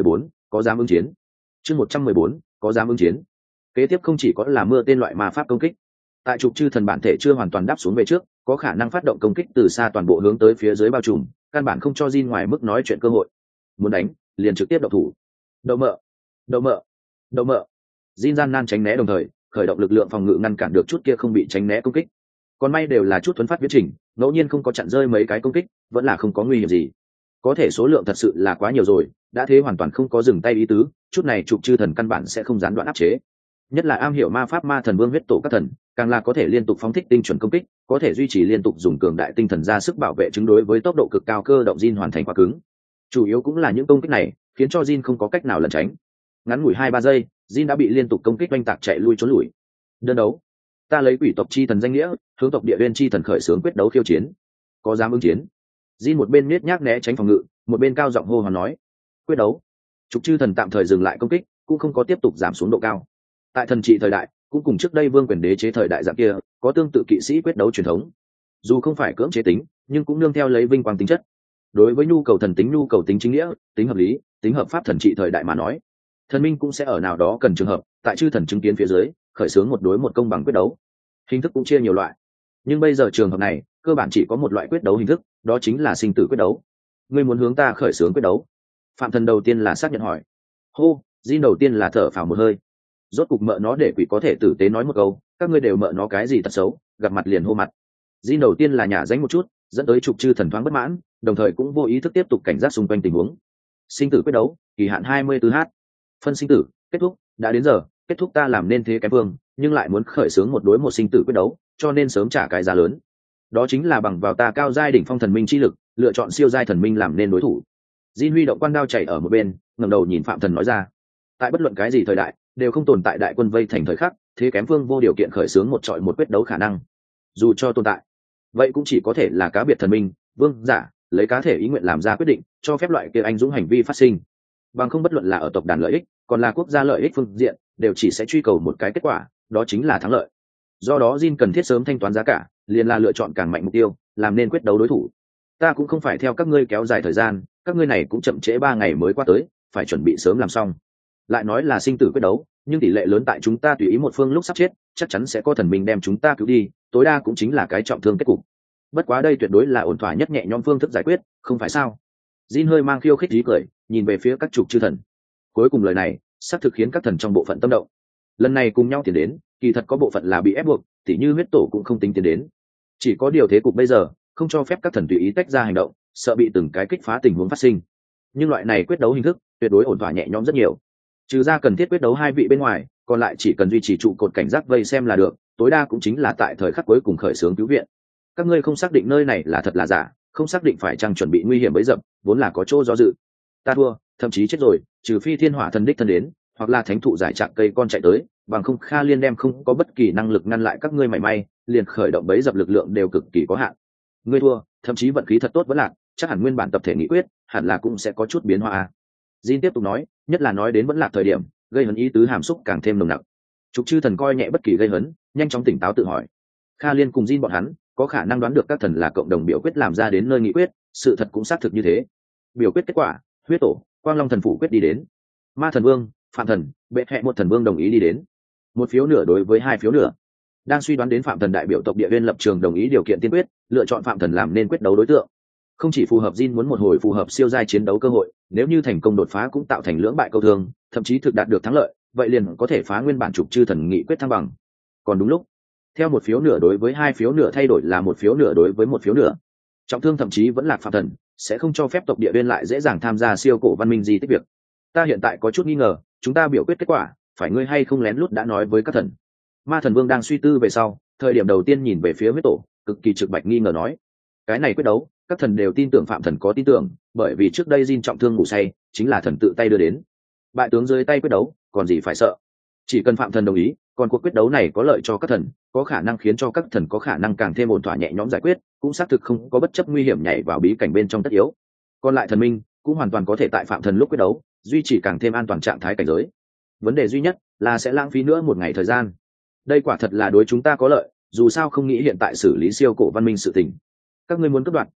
có dám ứng chiến. Chương một trăm mười bốn, có dám ứng chiến. Kế tiếp không chỉ có là mưa tên loại ma pháp công kích. Tại trục chư thần bản thể chưa hoàn toàn đáp xuống về trước, có khả năng phát động công kích từ xa toàn bộ hướng tới phía dưới bao trùm, căn bản không cho Jin ngoài mức nói chuyện cơ hội. Muốn đánh, liền trực tiếp động thủ. Đậu mợ, đậu mợ, đậu mợ. Jin gian nan tránh né đồng thời, khởi động lực lượng phòng ngự ngăn cản được chút kia không bị tránh né công kích. Còn may đều là chút thuấn phát viễn trình, ngẫu nhiên không có chặn rơi mấy cái công kích, vẫn là không có nguy hiểm gì. Có thể số lượng thật sự là quá nhiều rồi, đã thế hoàn toàn không có dừng tay ý tứ, chút này trục chư thần căn bản sẽ không gián đoạn áp chế. Nhất là am hiểu ma pháp ma thần vương huyết tổ các thần, càng là có thể liên tục phóng thích tinh chuẩn công kích, có thể duy trì liên tục dùng cường đại tinh thần ra sức bảo vệ chứng đối với tốc độ cực cao cơ động Jin hoàn thành quá cứng. Chủ yếu cũng là những công kích này khiến cho Jin không có cách nào lẩn tránh. Ngắn ngủi hai ba giây, Jin đã bị liên tục công kích oanh tạc chạy lui trốn lùi. Đơn đấu, ta lấy quỷ tộc chi thần danh nghĩa, hướng tộc địa viên chi thần khởi xướng quyết đấu khiêu chiến. Có dám ứng chiến? Jin một bên miết nhác né tránh phòng ngự, một bên cao giọng hô hoán nói: quyết đấu. Trục chư thần tạm thời dừng lại công kích, cũng không có tiếp tục giảm xuống độ cao. Tại thần trị thời đại, cũng cùng trước đây vương quyền đế chế thời đại dạng kia, có tương tự kỵ sĩ quyết đấu truyền thống. Dù không phải cưỡng chế tính, nhưng cũng nương theo lấy vinh quang tính chất. Đối với nhu cầu thần tính, nhu cầu tính chính nghĩa, tính hợp lý, tính hợp pháp thần trị thời đại mà nói, thần minh cũng sẽ ở nào đó cần trường hợp, tại chư thần chứng kiến phía dưới, khởi xướng một đối một công bằng quyết đấu. Hình thức cũng chia nhiều loại, nhưng bây giờ trường hợp này cơ bản chỉ có một loại quyết đấu hình thức, đó chính là sinh tử quyết đấu. Ngươi muốn hướng ta khởi xướng quyết đấu? Phạm thần đầu tiên là xác nhận hỏi. Hô, Jin đầu tiên là thở phào một hơi. Rốt cục mợ nó để quỷ có thể tử tế nói một câu, các ngươi đều mợ nó cái gì tật xấu, gặp mặt liền hô mặt. Jin đầu tiên là nhả danh một chút, dẫn tới trục chư thần thoáng bất mãn, đồng thời cũng vô ý thức tiếp tục cảnh giác xung quanh tình huống. Sinh tử quyết đấu, kỳ hạn hai mươi tư h. Phân sinh tử, kết thúc, đã đến giờ, kết thúc ta làm nên thế kém vương, nhưng lại muốn khởi xướng một đối một sinh tử quyết đấu, cho nên sớm trả cái giá lớn. Đó chính là bằng vào ta cao giai đỉnh phong thần minh chi lực, lựa chọn siêu giai thần minh làm nên đối thủ. Jin huy động quan đao chạy ở một bên, ngẩng đầu nhìn Phạm Thần nói ra: tại bất luận cái gì thời đại, đều không tồn tại đại quân vây thành thời khắc, thế kém vương vô điều kiện khởi xướng một trọi một quyết đấu khả năng. Dù cho tồn tại, vậy cũng chỉ có thể là cá biệt thần minh, vương giả, lấy cá thể ý nguyện làm ra quyết định, cho phép loại kia anh dũng hành vi phát sinh. Bằng không bất luận là ở tộc đàn lợi ích, còn là quốc gia lợi ích phương diện, đều chỉ sẽ truy cầu một cái kết quả, đó chính là thắng lợi. Do đó Jin cần thiết sớm thanh toán giá cả, liền là lựa chọn càng mạnh mục tiêu, làm nên quyết đấu đối thủ. Ta cũng không phải theo các ngươi kéo dài thời gian, các ngươi này cũng chậm trễ ba ngày mới qua tới, phải chuẩn bị sớm làm xong. Lại nói là sinh tử quyết đấu, nhưng tỷ lệ lớn tại chúng ta tùy ý một phương lúc sắp chết, chắc chắn sẽ có thần minh đem chúng ta cứu đi, tối đa cũng chính là cái trọng thương kết cục. Bất quá đây tuyệt đối là ổn thỏa nhất nhẹ nhõm phương thức giải quyết, không phải sao? Jin hơi mang khiêu khích ý cười, nhìn về phía các trục chư thần. Cuối cùng lời này, sắp thực khiến các thần trong bộ phận tâm động. Lần này cùng nhau tiến đến, kỳ thật có bộ phận là bị ép buộc, tỉ như huyết tổ cũng không tính tiến đến. Chỉ có điều thế cục bây giờ, không cho phép các thần tùy ý tách ra hành động, sợ bị từng cái kích phá tình huống phát sinh. Nhưng loại này quyết đấu hình thức, tuyệt đối ổn thỏa nhẹ nhõm rất nhiều. Trừ ra cần thiết quyết đấu hai vị bên ngoài, còn lại chỉ cần duy trì trụ cột cảnh giác vây xem là được, tối đa cũng chính là tại thời khắc cuối cùng khởi xướng cứu viện. Các ngươi không xác định nơi này là thật là giả, không xác định phải chăng chuẩn bị nguy hiểm bấy dập, vốn là có chỗ do dự. Ta thua, thậm chí chết rồi, trừ phi thiên hỏa thần đích thân đến, hoặc là thánh thụ giải trạng cây con chạy tới, bằng không Kha Liên đem không có bất kỳ năng lực ngăn lại các ngươi mảy may, liền khởi động bấy dập lực lượng đều cực kỳ có hạn. Ngươi thua, thậm chí vận khí thật tốt vẫn lạc, chắc hẳn nguyên bản tập thể nghị quyết, hẳn là cũng sẽ có chút biến hóa. Jin tiếp tục nói, nhất là nói đến vẫn lạc thời điểm, gây hấn ý tứ hàm xúc càng thêm nồng nặc. Trục chư thần coi nhẹ bất kỳ gây hấn, nhanh chóng tỉnh táo tự hỏi. Kha Liên cùng Jin bọn hắn, có khả năng đoán được các thần là cộng đồng biểu quyết làm ra đến nơi nghị quyết, sự thật cũng xác thực như thế. Biểu quyết kết quả, huyết tổ, Quang Long thần phủ quyết đi đến. Ma thần vương, Phạm thần, bệ hệ một thần vương đồng ý đi đến. Một phiếu nửa đối với hai phiếu nửa. Đang suy đoán đến Phạm thần đại biểu tộc địa viên lập trường đồng ý điều kiện tiên quyết, lựa chọn Phạm thần làm nên quyết đấu đối tượng. Không chỉ phù hợp Jin muốn một hồi phù hợp siêu giai chiến đấu cơ hội, nếu như thành công đột phá cũng tạo thành lưỡng bại câu thương, thậm chí thực đạt được thắng lợi, vậy liền có thể phá nguyên bản trục chư thần nghị quyết thăng bằng. Còn đúng lúc, theo một phiếu nửa đối với hai phiếu nửa thay đổi là một phiếu nửa đối với một phiếu nửa. Trọng thương thậm chí vẫn là Phạm thần, sẽ không cho phép tộc địa viên lại dễ dàng tham gia siêu cổ văn minh di tích việc. Ta hiện tại có chút nghi ngờ, chúng ta biểu quyết kết quả, phải ngươi hay không lén lút đã nói với các thần. Ma thần vương đang suy tư về sau, thời điểm đầu tiên nhìn về phía huyết tổ, cực kỳ trực bạch nghi ngờ nói: cái này quyết đấu, các thần đều tin tưởng Phạm thần có tin tưởng, bởi vì trước đây Jin trọng thương ngủ say, chính là thần tự tay đưa đến. Bại tướng dưới tay quyết đấu, còn gì phải sợ? Chỉ cần Phạm thần đồng ý, còn cuộc quyết đấu này có lợi cho các thần, có khả năng khiến cho các thần có khả năng càng thêm ổn thỏa nhẹ nhõm giải quyết, cũng xác thực không có bất chấp nguy hiểm nhảy vào bí cảnh bên trong tất yếu. Còn lại thần minh cũng hoàn toàn có thể tại Phạm thần lúc quyết đấu, duy trì càng thêm an toàn trạng thái cảnh giới. Vấn đề duy nhất là sẽ lãng phí nữa một ngày thời gian. Đây quả thật là đối chúng ta có lợi, dù sao không nghĩ hiện tại xử lý siêu cổ văn minh sự tình. Các ngươi muốn cướp đoạt,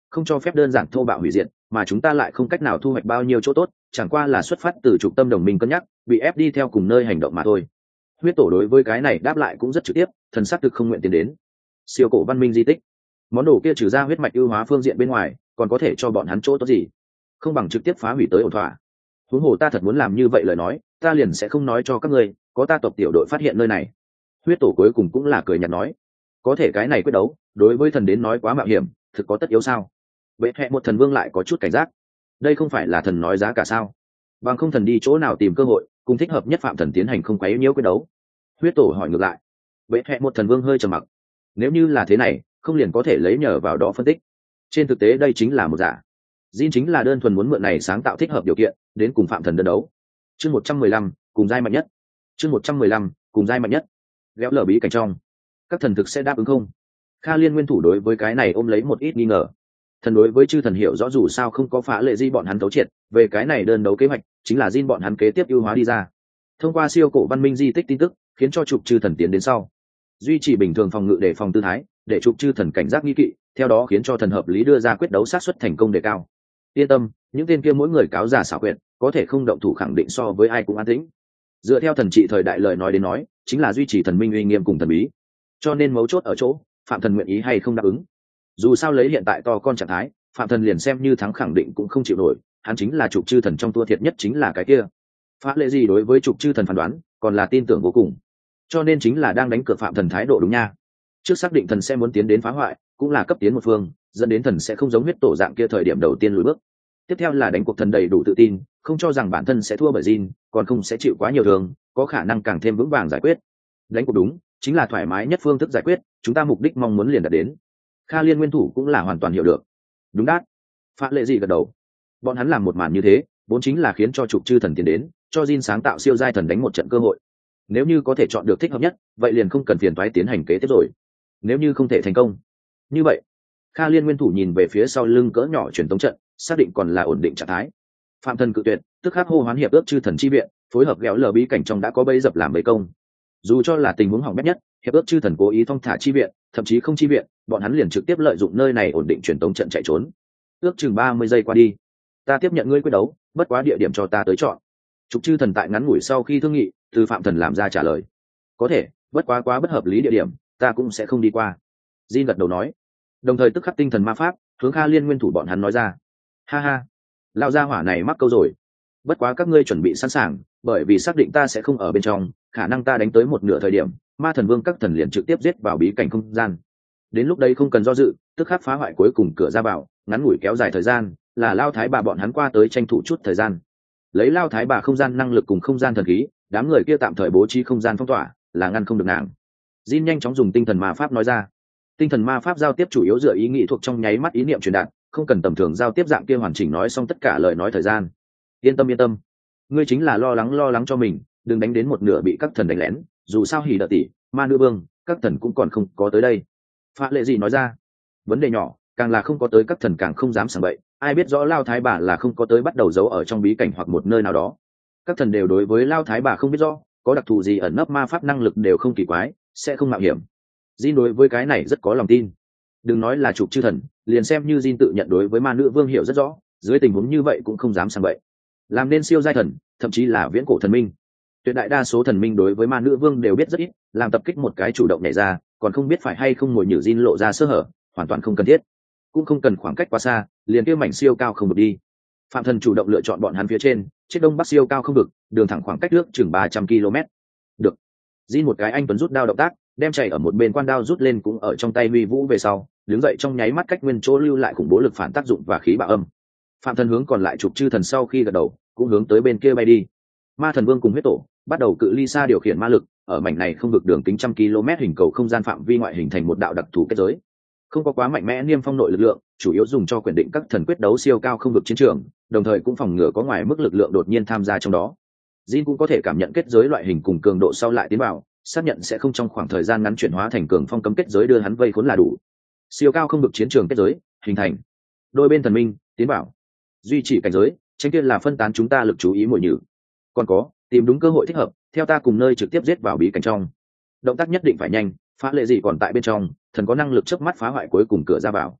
không cho phép đơn giản thô bạo hủy diệt, mà chúng ta lại không cách nào thu hoạch bao nhiêu chỗ tốt, chẳng qua là xuất phát từ trục tâm đồng minh cân nhắc, bị ép đi theo cùng nơi hành động mà thôi. Huyết tổ đối với cái này đáp lại cũng rất trực tiếp, thần sắc thực không nguyện tiến đến. Siêu cổ văn minh di tích, món đồ kia trừ ra huyết mạch ưu hóa phương diện bên ngoài, còn có thể cho bọn hắn chỗ tốt gì? Không bằng trực tiếp phá hủy tới ổn thỏa. Huống hồ ta thật muốn làm như vậy lời nói, ta liền sẽ không nói cho các ngươi, có ta tộc tiểu đội phát hiện nơi này. Huyết tổ cuối cùng cũng là cười nhạt nói, có thể cái này quyết đấu, đối với thần đến nói quá mạo hiểm, thực có tất yếu sao? Vậy hệ một thần vương lại có chút cảnh giác, đây không phải là thần nói giá cả sao? Bằng không thần đi chỗ nào tìm cơ hội, cùng thích hợp nhất phạm thần tiến hành không quấy nhiễu quyết đấu. Huyết tổ hỏi ngược lại. Vậy hệ một thần vương hơi trầm mặc, nếu như là thế này, không liền có thể lấy nhờ vào đó phân tích. Trên thực tế đây chính là một giả. Jin chính là đơn thuần muốn mượn này sáng tạo thích hợp điều kiện, đến cùng phạm thần đơn đấu. Chương một trăm mười lăm, cùng giai mạnh nhất. Chương một trăm mười lăm, cùng giai mạnh nhất. Ghéo lở bí cảnh trong, các thần thực sẽ đáp ứng không? Kha Liên nguyên thủ đối với cái này ôm lấy một ít nghi ngờ. Thần đối với chư thần hiểu rõ, dù sao không có phá lệ di bọn hắn thấu triệt, về cái này đơn đấu kế hoạch, chính là Jin bọn hắn kế tiếp ưu hóa đi ra. Thông qua siêu cổ văn minh di tích tin tức, khiến cho trục chư thần tiến đến sau. Duy trì bình thường phòng ngự để phòng tư thái, để trục chư thần cảnh giác nghi kỵ, theo đó khiến cho thần hợp lý đưa ra quyết đấu sát suất thành công đề cao. Yên tâm, những tên kia mỗi người cáo giả xảo quyệt, có thể không động thủ khẳng định so với ai cũng an tĩnh. Dựa theo thần trị thời đại lời nói đến nói, chính là duy trì thần minh uy nghiêm cùng thần bí. Cho nên mấu chốt ở chỗ, phạm thần nguyện ý hay không đáp ứng. Dù sao lấy hiện tại to con trạng thái, phạm thần liền xem như thắng khẳng định cũng không chịu nổi, hắn chính là trục chư thần trong tua thiệt nhất chính là cái kia. Phá lệ gì đối với trục chư thần phán đoán, còn là tin tưởng vô cùng. Cho nên chính là đang đánh cược phạm thần thái độ đúng nha. Trước xác định thần sẽ muốn tiến đến phá hoại, cũng là cấp tiến một phương, dẫn đến thần sẽ không giống huyết tổ dạng kia thời điểm đầu tiên lùi bước. Tiếp theo là đánh cuộc thần đầy đủ tự tin, không cho rằng bản thân sẽ thua bởi Jin, còn không sẽ chịu quá nhiều thương, có khả năng càng thêm vững vàng giải quyết. Đánh cuộc đúng, chính là thoải mái nhất phương thức giải quyết, chúng ta mục đích mong muốn liền đạt đến. Kha Liên nguyên thủ cũng là hoàn toàn hiểu được. Đúng đát. Phá lệ gì gật đầu. Bọn hắn làm một màn như thế, vốn chính là khiến cho trục chư thần tiến đến, cho Jin sáng tạo siêu giai thần đánh một trận cơ hội. Nếu như có thể chọn được thích hợp nhất, vậy liền không cần phiền toái tiến hành kế tiếp rồi. Nếu như không thể thành công, như vậy, Kha Liên nguyên thủ nhìn về phía sau lưng cỡ nhỏ truyền tống trận, xác định còn là ổn định trạng thái. Phạm thần cự tuyệt, tức khắc hô hoán hiệp ước chư thần chi viện, phối hợp ghéo lờ bí cảnh trong đã có bẫy dập làm bẫy công. Dù cho là tình huống hỏng bét nhất, hiệp ước chư thần cố ý thong thả chi viện, thậm chí không chi viện, bọn hắn liền trực tiếp lợi dụng nơi này ổn định truyền tống trận chạy trốn. Ước chừng ba mươi giây qua đi, ta tiếp nhận ngươi quyết đấu, bất quá địa điểm cho ta tới chọn. Trục chư thần tại ngắn ngủi sau khi thương nghị, từ phạm thần làm ra trả lời. Có thể, bất quá quá bất hợp lý địa điểm, ta cũng sẽ không đi qua. Jin gật đầu nói, đồng thời tức khắc tinh thần ma pháp hướng Kha Liên nguyên thủ bọn hắn nói ra. Ha ha, lão gia hỏa này mắc câu rồi. Bất quá các ngươi chuẩn bị sẵn sàng, bởi vì xác định ta sẽ không ở bên trong, khả năng ta đánh tới một nửa thời điểm, ma thần vương các thần liền trực tiếp giết vào bí cảnh không gian. Đến lúc đấy không cần do dự, tức khắc phá hoại cuối cùng cửa ra vào, ngắn ngủi kéo dài thời gian, là Lao Thái bà bọn hắn qua tới tranh thủ chút thời gian. Lấy Lao Thái bà không gian năng lực cùng không gian thần khí, đám người kia tạm thời bố trí không gian phong tỏa, là ngăn không được nàng. Jin nhanh chóng dùng tinh thần ma pháp nói ra. Tinh thần ma pháp giao tiếp chủ yếu dựa ý nghĩ thuộc trong nháy mắt ý niệm truyền đạt, không cần tầm thường giao tiếp dạng kia hoàn chỉnh nói xong tất cả lời nói thời gian. Yên tâm yên tâm, ngươi chính là lo lắng lo lắng cho mình, đừng đánh đến một nửa bị các thần đánh lén, dù sao hỉ đợt tỷ, ma nữ vương, các thần cũng còn không có tới đây. Phá lệ gì nói ra, vấn đề nhỏ, càng là không có tới các thần càng không dám sảng bậy, ai biết rõ Lao Thái bà là không có tới bắt đầu giấu ở trong bí cảnh hoặc một nơi nào đó. Các thần đều đối với Lao Thái bà không biết rõ, có đặc thù gì ẩn nấp ma pháp năng lực đều không kỳ quái, sẽ không mạo hiểm. Jin đối với cái này rất có lòng tin. Đừng nói là trục chư thần, liền xem như Jin tự nhận đối với ma nữ vương hiểu rất rõ, dưới tình huống như vậy cũng không dám sảng bậy. Làm nên siêu giai thần, thậm chí là viễn cổ thần minh. Tuyệt đại đa số thần minh đối với ma nữ vương đều biết rất ít, làm tập kích một cái chủ động nhảy ra, còn không biết phải hay không ngồi nhử Jin lộ ra sơ hở, hoàn toàn không cần thiết. Cũng không cần khoảng cách quá xa, liền kia mảnh siêu cao không được đi. Phạm thần chủ động lựa chọn bọn hắn phía trên, chiếc đông bắc siêu cao không được, đường thẳng khoảng cách nước chừng ba trăm ki lô mét. Được. Jin một cái anh tuấn rút đao động tác, đem chạy ở một bên quan đao rút lên cũng ở trong tay huy vũ về sau, đứng dậy trong nháy mắt cách nguyên chỗ lưu lại khủng bố lực phản tác dụng và khí bạo âm. Phạm thần hướng còn lại trục chư thần sau khi gật đầu, cũng hướng tới bên kia bay đi. Ma thần vương cùng huyết tổ bắt đầu cự ly xa điều khiển ma lực, ở mảnh này không vực đường kính trăm km hình cầu không gian phạm vi ngoại hình thành một đạo đặc thù kết giới. Không có quá mạnh mẽ niêm phong nội lực lượng, chủ yếu dùng cho quyền định các thần quyết đấu siêu cao không vực chiến trường, đồng thời cũng phòng ngừa có ngoài mức lực lượng đột nhiên tham gia trong đó. Jin cũng có thể cảm nhận kết giới loại hình cùng cường độ sau lại tiến vào, xác nhận sẽ không trong khoảng thời gian ngắn chuyển hóa thành cường phong cấm kết giới đưa hắn vây khốn là đủ. Siêu cao không vực chiến trường kết giới hình thành, đôi bên thần minh tiến vào, duy trì cảnh giới, tranh kia là phân tán chúng ta lực chú ý mồi nhử. Còn có, tìm đúng cơ hội thích hợp, theo ta cùng nơi trực tiếp giết vào bí cảnh trong. Động tác nhất định phải nhanh, phá lệ gì còn tại bên trong, thần có năng lực chớp mắt phá hoại cuối cùng cửa ra vào.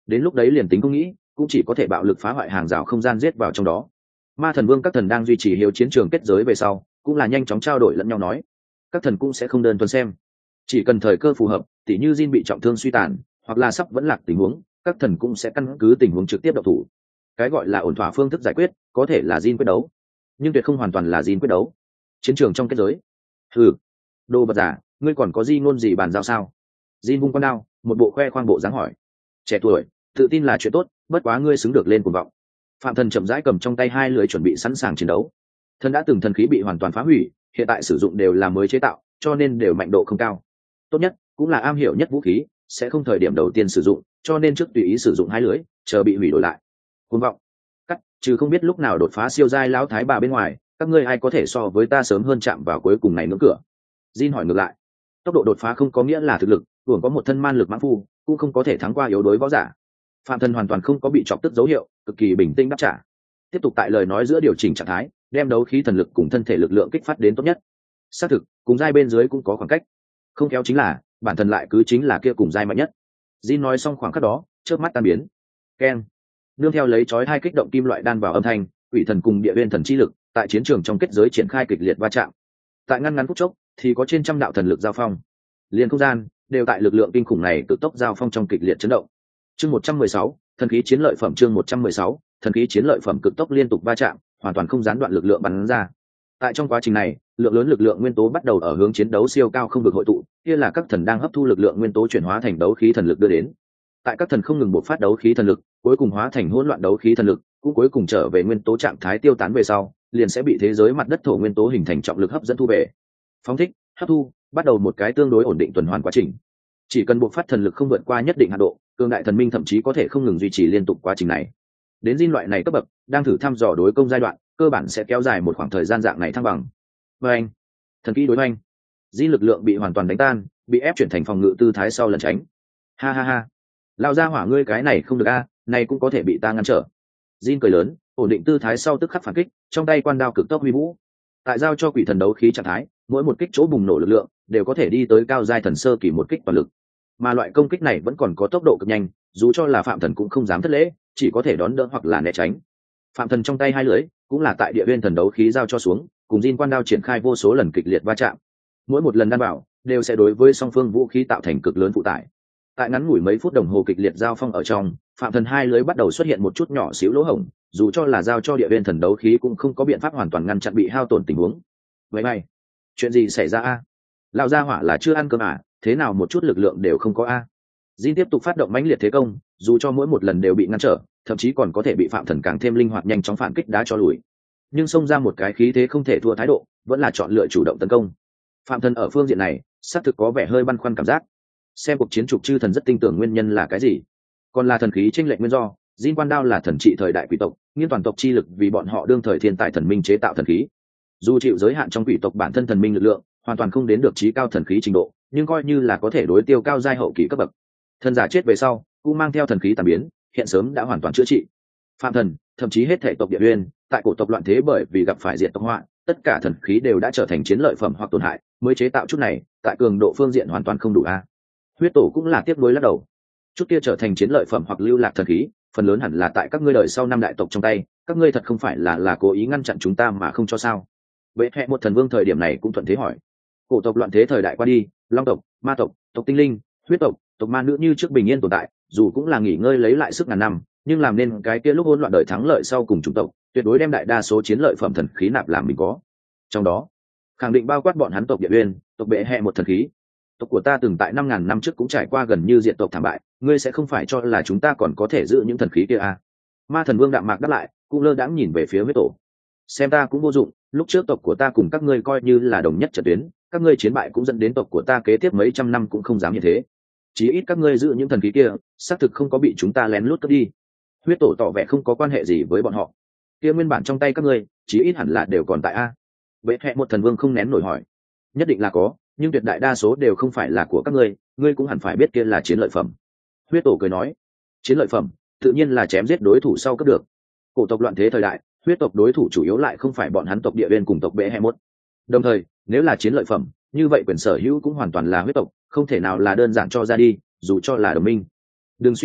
đến lúc đấy liền tính không nghĩ cũng chỉ có thể bạo lực phá hoại hàng rào không gian giết vào trong đó. Ma thần vương các thần đang duy trì hiếu chiến trường kết giới về sau cũng là nhanh chóng trao đổi lẫn nhau nói các thần cũng sẽ không đơn thuần xem, chỉ cần thời cơ phù hợp tỉ như Jin bị trọng thương suy tàn hoặc là sắp vẫn lạc tình huống, các thần cũng sẽ căn cứ tình huống trực tiếp động thủ. Cái gọi là ổn thỏa phương thức giải quyết có thể là Jin quyết đấu, nhưng tuyệt không hoàn toàn là Jin quyết đấu. Chiến trường trong kết giới, ừ, đồ vật giả, ngươi còn có gì ngôn gì bàn giao sao? Jin vung con đao, một bộ khoe khoang bộ dáng hỏi. Trẻ tuổi tự tin là chuyện tốt, bất quá ngươi xứng được lên cuồng vọng. Phạm thần chậm rãi cầm trong tay hai lưỡi chuẩn bị sẵn sàng chiến đấu. Thần đã từng thần khí bị hoàn toàn phá hủy, hiện tại sử dụng đều là mới chế tạo, cho nên đều mạnh độ không cao. Tốt nhất cũng là am hiểu nhất vũ khí, sẽ không thời điểm đầu tiên sử dụng, cho nên trước tùy ý sử dụng hai lưỡi, chờ bị hủy đổi lại. Cuồng vọng, cắt, trừ không biết lúc nào đột phá siêu giai lão thái bà bên ngoài, các ngươi ai có thể so với ta sớm hơn chạm vào cuối cùng này ngưỡng cửa? Jin hỏi ngược lại. Tốc độ đột phá không có nghĩa là thực lực, gồm có một thân man lực mãng phu, cũng không có thể thắng qua yếu đối võ giả. Phạm thần hoàn toàn không có bị chọc tức dấu hiệu, cực kỳ bình tĩnh đáp trả. Tiếp tục tại lời nói giữa điều chỉnh trạng thái, đem đấu khí thần lực cùng thân thể lực lượng kích phát đến tốt nhất. Xác thực, cùng giai bên dưới cũng có khoảng cách. Không kéo chính là, bản thân lại cứ chính là kia cùng giai mạnh nhất. Jin nói xong khoảng khắc đó, chớp mắt tan biến. Keng. Nương theo lấy chói hai kích động kim loại đan vào âm thanh, quỷ thần cùng địa nguyên thần chi lực, tại chiến trường trong kết giới triển khai kịch liệt va chạm. Tại ngăn ngắn phút chốc, thì có trên trăm đạo thần lực giao phong. Liên không gian đều tại lực lượng kinh khủng này tự tốc giao phong trong kịch liệt chấn động. Chương một trăm mười sáu, thần khí chiến lợi phẩm chương một trăm mười sáu, thần khí chiến lợi phẩm cực tốc liên tục va chạm, hoàn toàn không gián đoạn lực lượng bắn ra. Tại trong quá trình này, lượng lớn lực lượng nguyên tố bắt đầu ở hướng chiến đấu siêu cao không được hội tụ, kia là các thần đang hấp thu lực lượng nguyên tố chuyển hóa thành đấu khí thần lực đưa đến. Tại các thần không ngừng bộc phát đấu khí thần lực, cuối cùng hóa thành hỗn loạn đấu khí thần lực, cũng cuối cùng trở về nguyên tố trạng thái tiêu tán về sau, liền sẽ bị thế giới mặt đất thổ nguyên tố hình thành trọng lực hấp dẫn thu về. Phóng thích, hấp thu, bắt đầu một cái tương đối ổn định tuần hoàn quá trình. Chỉ cần bộc phát thần lực không vượt qua nhất định hạn độ, cường đại thần minh thậm chí có thể không ngừng duy trì liên tục quá trình này. Đến Jin loại này cấp bậc, đang thử thăm dò đối công giai đoạn, cơ bản sẽ kéo dài một khoảng thời gian dạng này thăng bằng. Và anh, thần kỹ đối oanh, Jin lực lượng bị hoàn toàn đánh tan, bị ép chuyển thành phòng ngự tư thái sau lần tránh. Ha ha ha, lao ra hỏa ngươi cái này không được a, này cũng có thể bị ta ngăn trở. Jin cười lớn, ổn định tư thái sau tức khắc phản kích, trong tay quan đao cực tốc huy vũ. Tại giao cho quỷ thần đấu khí trạng thái, mỗi một kích chỗ bùng nổ lực lượng đều có thể đi tới cao giai thần sơ kỳ một kích toàn lực. Mà loại công kích này vẫn còn có tốc độ cực nhanh, dù cho là phạm thần cũng không dám thất lễ, chỉ có thể đón đỡ hoặc là né tránh. Phạm thần trong tay hai lưỡi cũng là tại địa nguyên thần đấu khí giao cho xuống, cùng Jin quan đao triển khai vô số lần kịch liệt va chạm. Mỗi một lần đan bảo đều sẽ đối với song phương vũ khí tạo thành cực lớn phụ tải. Tại ngắn ngủi mấy phút đồng hồ kịch liệt giao phong ở trong, phạm thần hai lưỡi bắt đầu xuất hiện một chút nhỏ xíu lỗ hổng, dù cho là giao cho địa nguyên thần đấu khí cũng không có biện pháp hoàn toàn ngăn chặn bị hao tổn tình huống. Vậy này, chuyện gì xảy ra a? Lão gia hỏa là chưa ăn cơm à? Thế nào một chút lực lượng đều không có a? Jin tiếp tục phát động mãnh liệt thế công, dù cho mỗi một lần đều bị ngăn trở, thậm chí còn có thể bị phạm thần càng thêm linh hoạt nhanh chóng phản kích đá cho lùi. Nhưng xông ra một cái khí thế không thể thua thái độ, vẫn là chọn lựa chủ động tấn công. Phạm thần ở phương diện này, xác thực có vẻ hơi băn khoăn cảm giác. Xem cuộc chiến trục chư thần rất tin tưởng nguyên nhân là cái gì, còn là thần khí chênh lệch nguyên do. Jin quan đao là thần trị thời đại quỷ tộc, nghiên toàn tộc chi lực vì bọn họ đương thời thiên tài thần minh chế tạo thần khí. Dù chịu giới hạn trong quỷ tộc bản thân thần minh lực lượng, hoàn toàn không đến được trí cao thần khí trình độ, nhưng coi như là có thể đối tiêu cao giai hậu kỳ cấp bậc. Thần giả chết về sau, cũng mang theo thần khí tàn biến, hiện sớm đã hoàn toàn chữa trị. Phạm thần, thậm chí hết thể tộc địa nguyên, tại cổ tộc loạn thế bởi vì gặp phải diệt tộc họa, tất cả thần khí đều đã trở thành chiến lợi phẩm hoặc tổn hại, mới chế tạo chút này, tại cường độ phương diện hoàn toàn không đủ a. Huyết tổ cũng là tiếc nuối lắc đầu. Chút kia trở thành chiến lợi phẩm hoặc lưu lạc thần khí, phần lớn hẳn là tại các ngươi đời sau năm đại tộc trong tay, các ngươi thật không phải là là cố ý ngăn chặn chúng ta mà không cho sao? Vậy hệ một thần vương thời điểm này cũng thuận thế hỏi. Cổ tộc loạn thế thời đại qua đi, long tộc, ma tộc, tộc tinh linh, huyết tộc, tộc ma nữ như trước bình yên tồn tại, dù cũng là nghỉ ngơi lấy lại sức ngàn năm, nhưng làm nên cái kia lúc hỗn loạn đời thắng lợi sau cùng chủng tộc, tuyệt đối đem đại đa số chiến lợi phẩm thần khí nạp làm mình có. Trong đó, khẳng định bao quát bọn hắn tộc Địa Uyên, tộc Bệ Hệ một thần khí. Tộc của ta từng tại năm ngàn năm trước cũng trải qua gần như diệt tộc thảm bại, ngươi sẽ không phải cho là chúng ta còn có thể giữ những thần khí kia à? Ma thần vương đạm mạc đáp lại, cũng lơ đãng nhìn về phía huyết tổ. Xem ta cũng vô dụng, lúc trước tộc của ta cùng các ngươi coi như là đồng nhất trận tuyến, các ngươi chiến bại cũng dẫn đến tộc của ta kế tiếp mấy trăm năm cũng không dám như thế. Chí ít các ngươi giữ những thần khí kia, xác thực không có bị chúng ta lén lút cướp đi. Huyết tổ tỏ vẻ không có quan hệ gì với bọn họ. Kia nguyên bản trong tay các ngươi, chí ít hẳn là đều còn tại a. Bệ Hệ một thần vương không nén nổi hỏi. Nhất định là có, nhưng tuyệt đại đa số đều không phải là của các ngươi, ngươi cũng hẳn phải biết kia là chiến lợi phẩm. Huyết tổ cười nói, chiến lợi phẩm, tự nhiên là chém giết đối thủ sau cướp được. Cổ tộc loạn thế thời đại, huyết tộc đối thủ chủ yếu lại không phải bọn hắn tộc Địa Uyên cùng tộc Bệ Hệ một. Đồng thời, nếu là chiến lợi phẩm, như vậy quyền sở hữu cũng hoàn toàn là huyết tộc, không thể nào là đơn giản cho ra đi, dù cho là đồng minh. Đừng suy nghĩ,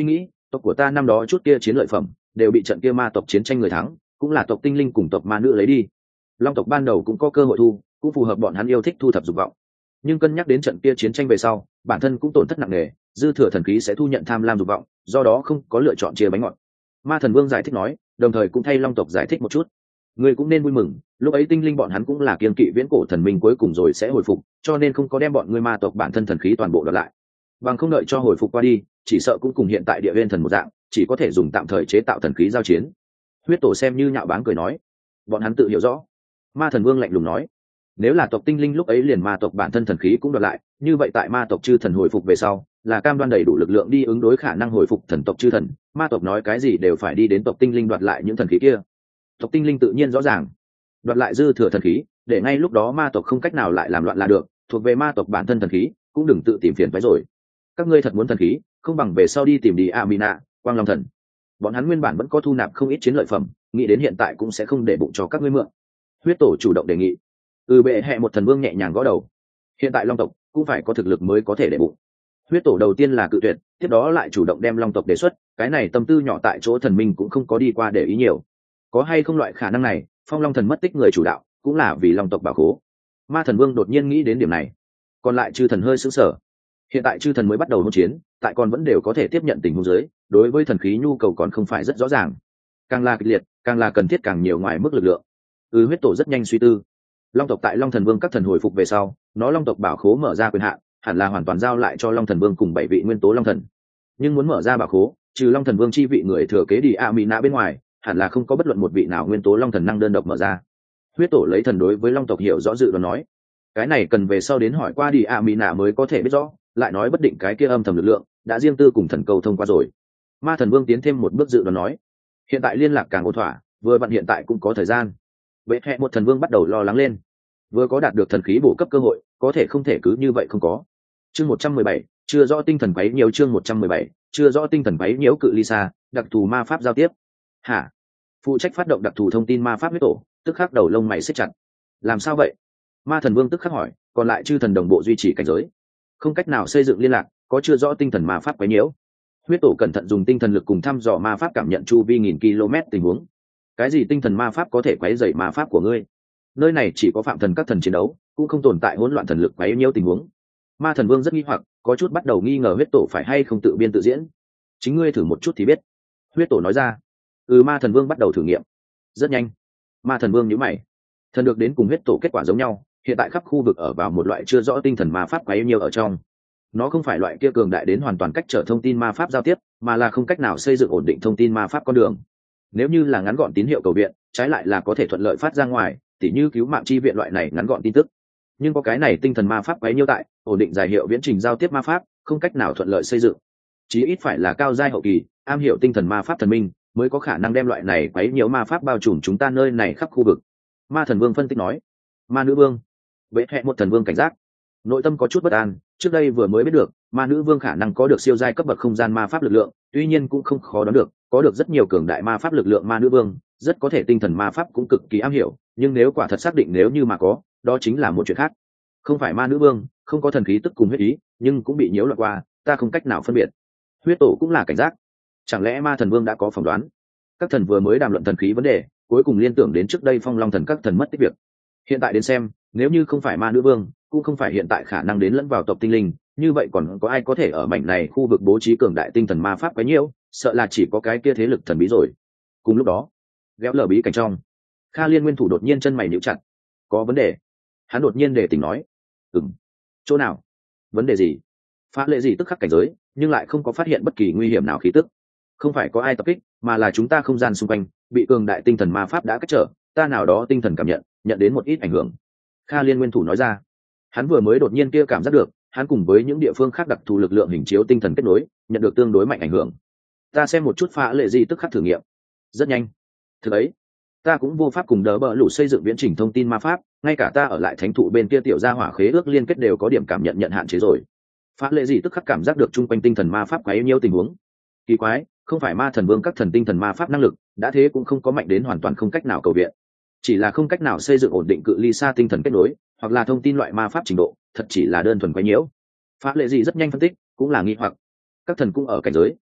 tộc của ta năm đó chút kia chiến lợi phẩm đều bị trận kia ma tộc chiến tranh người thắng, cũng là tộc tinh linh cùng tộc ma nữ lấy đi. Long tộc ban đầu cũng có cơ hội thu, cũng phù hợp bọn hắn yêu thích thu thập dục vọng, nhưng cân nhắc đến trận kia chiến tranh về sau bản thân cũng tổn thất nặng nề, dư thừa thần khí sẽ thu nhận tham lam dục vọng, do đó không có lựa chọn chia bánh ngọt. Ma thần vương giải thích nói, đồng thời cũng thay Long tộc giải thích một chút. Ngươi cũng nên vui mừng, lúc ấy tinh linh bọn hắn cũng là kiên kỵ viễn cổ thần minh cuối cùng rồi sẽ hồi phục, cho nên không có đem bọn ngươi ma tộc bản thân thần khí toàn bộ đoạt lại, bằng không đợi cho hồi phục qua đi, chỉ sợ cũng cùng hiện tại địa viên thần một dạng, chỉ có thể dùng tạm thời chế tạo thần khí giao chiến. Huyết tổ xem như nhạo báng cười nói, bọn hắn tự hiểu rõ. Ma thần vương lạnh lùng nói, nếu là tộc tinh linh lúc ấy liền ma tộc bản thân thần khí cũng đoạt lại, như vậy tại ma tộc chư thần hồi phục về sau, là cam đoan đầy đủ lực lượng đi ứng đối khả năng hồi phục thần tộc chư thần, ma tộc nói cái gì đều phải đi đến tộc tinh linh đoạt lại những thần khí kia. Tộc tinh linh tự nhiên rõ ràng, đoạt lại dư thừa thần khí, để ngay lúc đó ma tộc không cách nào lại làm loạn là được, thuộc về ma tộc bản thân thần khí, cũng đừng tự tìm phiền phái rồi. Các ngươi thật muốn thần khí, không bằng về sau đi tìm đi Amina, Quang Long thần. Bọn hắn nguyên bản vẫn có thu nạp không ít chiến lợi phẩm, nghĩ đến hiện tại cũng sẽ không để bụng cho các ngươi mượn. Huyết tổ chủ động đề nghị. Ừ, bệ hệ một thần vương nhẹ nhàng gõ đầu. Hiện tại Long tộc cũng phải có thực lực mới có thể để bụng. Huyết tổ đầu tiên là cự tuyệt, tiếp đó lại chủ động đem Long tộc đề xuất, cái này tâm tư nhỏ tại chỗ thần minh cũng không có đi qua để ý nhiều. Có hay không loại khả năng này, Phong Long thần mất tích người chủ đạo, cũng là vì Long tộc bảo khố. Ma thần vương đột nhiên nghĩ đến điểm này. Còn lại chư thần hơi sững sờ. Hiện tại chư thần mới bắt đầu hỗn chiến, tại còn vẫn đều có thể tiếp nhận tình huống dưới, đối với thần khí nhu cầu còn không phải rất rõ ràng. Càng là kịch liệt, càng là cần thiết càng nhiều ngoài mức lực lượng. Ừ, huyết tổ rất nhanh suy tư. Long tộc tại Long thần vương các thần hồi phục về sau, nó Long tộc bảo khố mở ra quyền hạn, hẳn là hoàn toàn giao lại cho Long thần vương cùng bảy vị nguyên tố Long thần. Nhưng muốn mở ra bảo khố, trừ Long thần vương chi vị người thừa kế đi Amina bên ngoài, hẳn là không có bất luận một vị nào nguyên tố Long thần năng đơn độc mở ra. Huyết tổ lấy thần đối với Long tộc hiểu rõ dự đoán nói, cái này cần về sau đến hỏi qua đi Amina mới có thể biết rõ, lại nói bất định cái kia âm thầm lực lượng đã riêng tư cùng thần cầu thông qua rồi. Ma thần vương tiến thêm một bước dự đoán nói, hiện tại liên lạc càng ổn thỏa, vừa vặn hiện tại cũng có thời gian. Bệ hệ một thần vương bắt đầu lo lắng lên, vừa có đạt được thần khí bổ cấp cơ hội, có thể không thể cứ như vậy không có. Chương một trăm mười bảy, chưa rõ tinh thần quấy nhiều. Chương một trăm mười bảy, chưa rõ tinh thần quấy nhiễu cự ly xa, đặc thù ma pháp giao tiếp. Hả? Phụ trách phát động đặc thù thông tin ma pháp huyết tổ, tức khắc đầu lông mày siết chặt. Làm sao vậy? Ma thần vương tức khắc hỏi, còn lại chư thần đồng bộ duy trì cảnh giới, không cách nào xây dựng liên lạc, có chưa rõ tinh thần ma pháp quấy nhiễu. Huyết tổ cẩn thận dùng tinh thần lực cùng thăm dò ma pháp cảm nhận chu vi nghìn km tình huống. Cái gì tinh thần ma pháp có thể quấy rầy ma pháp của ngươi? Nơi này chỉ có phạm thần các thần chiến đấu, cũng không tồn tại hỗn loạn thần lực quấy nhiễu tình huống. Ma thần vương rất nghi hoặc, có chút bắt đầu nghi ngờ huyết tổ phải hay không tự biên tự diễn. Chính ngươi thử một chút thì biết. Huyết tổ nói ra. Ừ, ma thần vương bắt đầu thử nghiệm. Rất nhanh, ma thần vương nhíu mày. Thần được đến cùng huyết tổ kết quả giống nhau, hiện tại khắp khu vực ở vào một loại chưa rõ tinh thần ma pháp quấy nhiễu ở trong. Nó không phải loại kia cường đại đến hoàn toàn cách trở thông tin ma pháp giao tiếp, mà là không cách nào xây dựng ổn định thông tin ma pháp con đường. Nếu như là ngắn gọn tín hiệu cầu viện, trái lại là có thể thuận lợi phát ra ngoài, tỉ như cứu mạng chi viện loại này ngắn gọn tin tức. Nhưng có cái này tinh thần ma pháp quấy nhiễu tại, ổn định dài hiệu viễn trình giao tiếp ma pháp, không cách nào thuận lợi xây dựng. Chí ít phải là cao giai hậu kỳ, am hiểu tinh thần ma pháp thần minh, mới có khả năng đem loại này quấy nhiễu ma pháp bao trùm chúng ta nơi này khắp khu vực. Ma thần vương phân tích nói. Ma nữ vương. Bệ hệ một thần vương cảnh giác, nội tâm có chút bất an. Trước đây vừa mới biết được ma nữ vương khả năng có được siêu giai cấp bậc không gian ma pháp lực lượng, tuy nhiên cũng không khó đoán được có được rất nhiều cường đại ma pháp lực lượng. Ma nữ vương rất có thể tinh thần ma pháp cũng cực kỳ am hiểu, nhưng nếu quả thật xác định nếu như mà có, đó chính là một chuyện khác. Không phải ma nữ vương không có thần khí tức cùng huyết ý, nhưng cũng bị nhiễu loạn qua, ta không cách nào phân biệt. Huyết tổ cũng là cảnh giác, chẳng lẽ ma thần vương đã có phỏng đoán? Các thần vừa mới đàm luận thần khí vấn đề, cuối cùng liên tưởng đến trước đây Phong Long thần các thần mất tích việc. Hiện tại đến xem, nếu như không phải ma nữ vương, cũng không phải hiện tại khả năng đến lẫn vào tộc tinh linh, như vậy còn có ai có thể ở mảnh này khu vực bố trí cường đại tinh thần ma pháp quấy nhiễu? Sợ là chỉ có cái kia thế lực thần bí rồi. Cùng lúc đó, ghéo lở bí cảnh trong, Kha Liên nguyên thủ đột nhiên chân mày nhíu chặt. Có vấn đề. Hắn đột nhiên để tỉnh nói. Ừm. Chỗ nào? Vấn đề gì? Phá lệ gì tức khắc cảnh giới, nhưng lại không có phát hiện bất kỳ nguy hiểm nào khí tức. Không phải có ai tập kích, mà là chúng ta không gian xung quanh bị cường đại tinh thần ma pháp đã cách trở, ta nào đó tinh thần cảm nhận, nhận đến một ít ảnh hưởng. Kha Liên nguyên thủ nói ra. Hắn vừa mới đột nhiên kia cảm giác được, hắn cùng với những địa phương khác đặc thù lực lượng hình chiếu tinh thần kết nối, nhận được tương đối mạnh ảnh hưởng. Ta xem một chút phá lệ gì tức khắc thử nghiệm. Rất nhanh. Thực ấy, ta cũng vô pháp cùng đỡ bờ lũ xây dựng viễn trình thông tin ma pháp, ngay cả ta ở lại thánh thụ bên kia tiểu gia hỏa khế ước liên kết đều có điểm cảm nhận nhận hạn chế rồi. Phá lệ gì tức khắc cảm giác được chung quanh tinh thần ma pháp quấy nhiêu tình huống. Kỳ quái, không phải ma thần vương các thần tinh thần ma pháp năng lực, đã thế cũng không có mạnh đến hoàn toàn không cách nào cầu viện. Chỉ là không cách nào xây dựng ổn định cự ly xa tinh thần kết nối, hoặc là thông tin loại ma pháp trình độ, thật chỉ là đơn thuần quấy nhiễu. Phá lệ gì rất nhanh phân tích, cũng là nghi hoặc. Các thần cũng ở cảnh giới,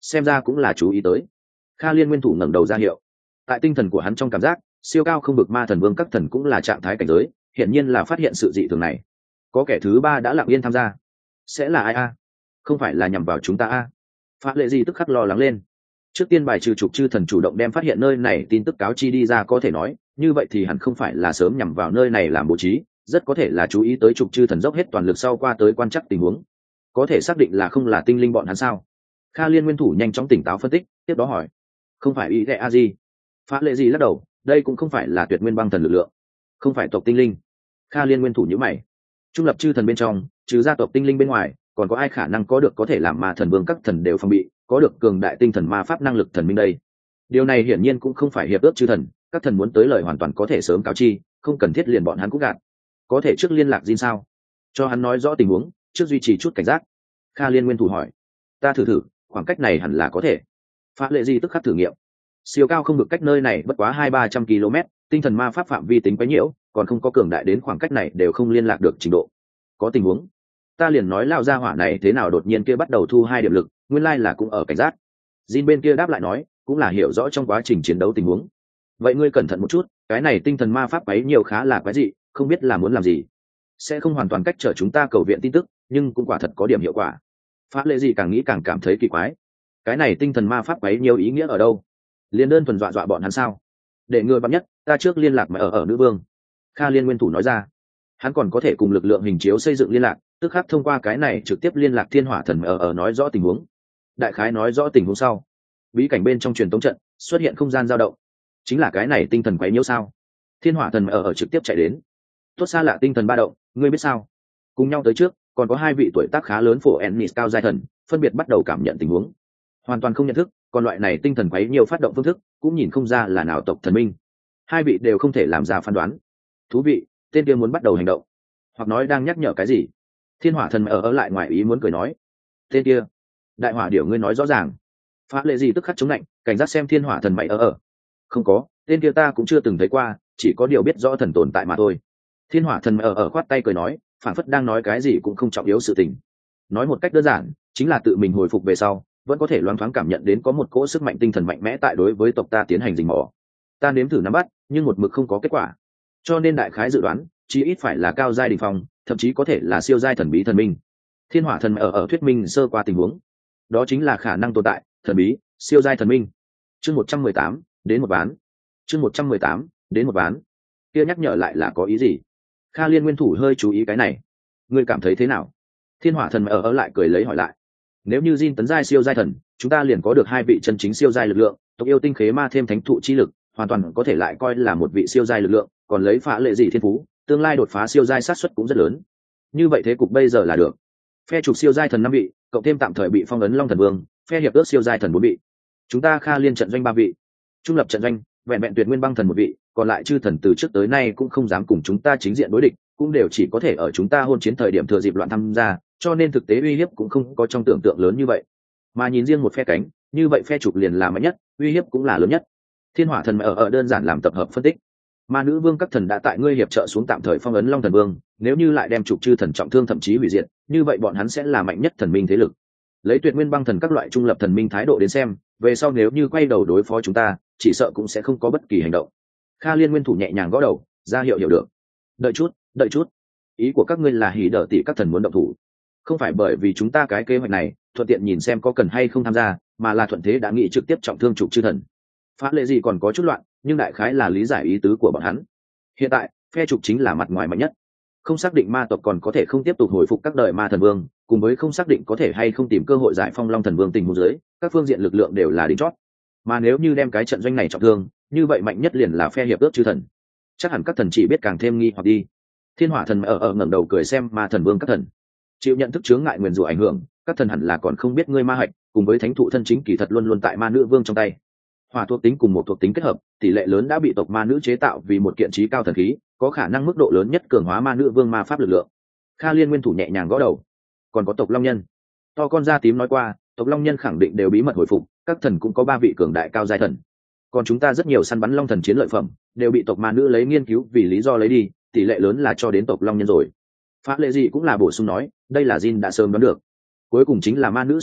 xem ra cũng là chú ý tới. Kha Liên nguyên thủ ngẩng đầu ra hiệu. Tại tinh thần của hắn trong cảm giác, siêu cao không bực ma thần vương các thần cũng là trạng thái cảnh giới, hiển nhiên là phát hiện sự dị thường này. Có kẻ thứ ba đã lặng yên tham gia. Sẽ là ai a? Không phải là nhằm vào chúng ta a? Phá Lệ gì tức khắc lo lắng lên. Trước tiên bài trừ trục chư thần chủ động đem phát hiện nơi này tin tức cáo chi đi ra có thể nói, như vậy thì hẳn không phải là sớm nhằm vào nơi này làm bố trí, rất có thể là chú ý tới trục chư thần dốc hết toàn lực sau qua tới quan trắc tình huống. Có thể xác định là không là tinh linh bọn hắn sao? Kha Liên nguyên thủ nhanh chóng tỉnh táo phân tích, tiếp đó hỏi. Không phải ý a gì? Phá Lệ gì lắc đầu, đây cũng không phải là tuyệt nguyên băng thần lực lượng, không phải tộc tinh linh. Kha Liên nguyên thủ nhíu mày. Trung lập chư thần bên trong, trừ gia tộc tinh linh bên ngoài, còn có ai khả năng có được có thể làm ma thần vương các thần đều phòng bị, có được cường đại tinh thần ma pháp năng lực thần minh đây? Điều này hiển nhiên cũng không phải hiệp ước chư thần, các thần muốn tới lời hoàn toàn có thể sớm cáo chi, không cần thiết liền bọn hắn cũng gạt. Có thể trước liên lạc Jin sao? Cho hắn nói rõ tình huống, trước duy trì chút cảnh giác. Kha Liên nguyên thủ hỏi. Ta thử thử, khoảng cách này hẳn là có thể. Phá Lệ gì tức khắc thử nghiệm. Siêu cao không được cách nơi này bất quá hai ba trăm km, tinh thần ma pháp phạm vi tính quấy nhiễu, còn không có cường đại đến khoảng cách này đều không liên lạc được trình độ. Có tình huống. Ta liền nói lao ra hỏa này thế nào đột nhiên kia bắt đầu thu hai điểm lực, nguyên lai là cũng ở cảnh giác. Jin bên kia đáp lại nói, cũng là hiểu rõ trong quá trình chiến đấu tình huống. Vậy ngươi cẩn thận một chút, cái này tinh thần ma pháp quấy nhiều khá là quái dị, không biết là muốn làm gì. Sẽ không hoàn toàn cách trở chúng ta cầu viện tin tức, nhưng cũng quả thật có điểm hiệu quả. Phá Lệ gì càng nghĩ càng cảm thấy kỳ quái. Cái này tinh thần ma pháp quấy nhiều ý nghĩa ở đâu? Liên đơn thuần dọa dọa bọn hắn sao? Để người bắn nhất, ta trước liên lạc mà ở ở nữ vương. Kha Liên nguyên thủ nói ra. Hắn còn có thể cùng lực lượng hình chiếu xây dựng liên lạc, tức khắc thông qua cái này trực tiếp liên lạc thiên hỏa thần ở ở nói rõ tình huống. Đại khái nói rõ tình huống sau, bí cảnh bên trong truyền tống trận xuất hiện không gian dao động, chính là cái này tinh thần quấy nhiễu sao? Thiên hỏa thần ở ở trực tiếp chạy đến. Tốt xa lạ tinh thần ba động, ngươi biết sao? Cùng nhau tới trước, còn có hai vị tuổi tác khá lớn phổ Ennis cao giai thần, phân biệt bắt đầu cảm nhận tình huống. Hoàn toàn không nhận thức, còn loại này tinh thần quấy nhiều phát động phương thức, cũng nhìn không ra là nào tộc thần minh. Hai vị đều không thể làm ra phán đoán. Thú vị, tên kia muốn bắt đầu hành động, hoặc nói đang nhắc nhở cái gì? Thiên hỏa thần ở ở lại ngoài ý muốn cười nói. Tên kia, đại hỏa điểu ngươi nói rõ ràng. Phá Lệ gì tức khắc chống lạnh, cảnh giác xem thiên hỏa thần mày ở ở. Không có, tên kia ta cũng chưa từng thấy qua, chỉ có điều biết rõ thần tồn tại mà thôi. Thiên hỏa thần ở ở khoát tay cười nói, phản phất đang nói cái gì cũng không trọng yếu sự tình. Nói một cách đơn giản, chính là tự mình hồi phục về sau, vẫn có thể loáng thoáng cảm nhận đến có một cỗ sức mạnh tinh thần mạnh mẽ tại đối với tộc ta tiến hành rình mò. Ta nếm thử nắm bắt, nhưng một mực không có kết quả. Cho nên đại khái dự đoán, chí ít phải là cao giai đỉnh phong, thậm chí có thể là siêu giai thần bí thần minh. Thiên hỏa thần ở ở thuyết minh sơ qua tình huống, đó chính là khả năng tồn tại thần bí siêu giai thần minh. Chương một trăm mười tám đến một ván. Chương một trăm mười tám đến một ván. Kia nhắc nhở lại là có ý gì? Kha Liên nguyên thủ hơi chú ý cái này. Ngươi cảm thấy thế nào? Thiên hỏa thần ở ở lại cười lấy hỏi lại. Nếu như Jin tấn giai siêu giai thần, chúng ta liền có được hai vị chân chính siêu giai lực lượng, tộc yêu tinh khế ma thêm thánh thụ chi lực, hoàn toàn có thể lại coi là một vị siêu giai lực lượng, còn lấy Phá Lệ gì thiên phú, tương lai đột phá siêu giai sát suất cũng rất lớn. Như vậy thế cục bây giờ là được. Phe trục siêu giai thần năm vị, cộng thêm tạm thời bị phong ấn Long thần vương, phe hiệp ước siêu giai thần bốn vị. Chúng ta Kha Liên trận doanh ba vị. Trung lập trận doanh, vẹn vẹn tuyệt nguyên băng thần một vị, còn lại chư thần từ trước tới nay cũng không dám cùng chúng ta chính diện đối địch, cũng đều chỉ có thể ở chúng ta hôn chiến thời điểm thừa dịp loạn tham gia, cho nên thực tế uy hiếp cũng không có trong tưởng tượng lớn như vậy. Mà nhìn riêng một phe cánh, như vậy phe trục liền là mạnh nhất, uy hiếp cũng là lớn nhất. Thiên hỏa thần ở ở đơn giản làm tập hợp phân tích. Ma nữ vương các thần đã tại ngươi hiệp trợ xuống tạm thời phong ấn Long thần vương, nếu như lại đem trục chư thần trọng thương thậm chí hủy diệt, như vậy bọn hắn sẽ là mạnh nhất thần minh thế lực. Lấy tuyệt nguyên băng thần các loại trung lập thần minh thái độ đến xem, về sau nếu như quay đầu đối phó chúng ta, chỉ sợ cũng sẽ không có bất kỳ hành động. Kha Liên nguyên thủ nhẹ nhàng gõ đầu, ra hiệu hiểu được. Đợi chút, đợi chút. Ý của các ngươi là hỉ đỡ tỷ các thần muốn động thủ, không phải bởi vì chúng ta cái kế hoạch này thuận tiện nhìn xem có cần hay không tham gia, mà là thuận thế đã nghĩ trực tiếp trọng thương trục chư thần. Phá Lệ gì còn có chút loạn, nhưng đại khái là lý giải ý tứ của bọn hắn. Hiện tại phe trục chính là mặt ngoài mạnh nhất, không xác định ma tộc còn có thể không tiếp tục hồi phục các đời ma thần vương, cùng với không xác định có thể hay không tìm cơ hội giải phong Long thần vương tình huống dưới, các phương diện lực lượng đều là đỉnh chót. Mà nếu như đem cái trận doanh này trọng thương, như vậy mạnh nhất liền là phe hiệp ước chư thần. Chắc hẳn các thần chỉ biết càng thêm nghi hoặc đi. Thiên hỏa thần ở ở ngẩng đầu cười xem ma thần vương các thần, chịu nhận thức chướng ngại nguyền rủa ảnh hưởng, các thần hẳn là còn không biết ngươi ma hạch cùng với thánh thụ thân chính kỳ thật luôn luôn tại ma nữ vương trong tay. Hỏa thuộc tính cùng một thuộc tính kết hợp, tỷ lệ lớn đã bị tộc ma nữ chế tạo vì một kiện trí cao thần khí, có khả năng mức độ lớn nhất cường hóa ma nữ vương ma pháp lực lượng. Kha Liên nguyên thủ nhẹ nhàng gõ đầu. Còn có tộc long nhân. To con da tím nói qua, tộc long nhân khẳng định đều bí mật hồi phục, các thần cũng có ba vị cường đại cao giai thần. Còn chúng ta rất nhiều săn bắn long thần chiến lợi phẩm, đều bị tộc ma nữ lấy nghiên cứu vì lý do lấy đi, tỷ lệ lớn là cho đến tộc long nhân rồi. Phá Lệ gì cũng là bổ sung nói, đây là Jin đã sớm đoán được. Cuối cùng chính là ma nữ số lượng,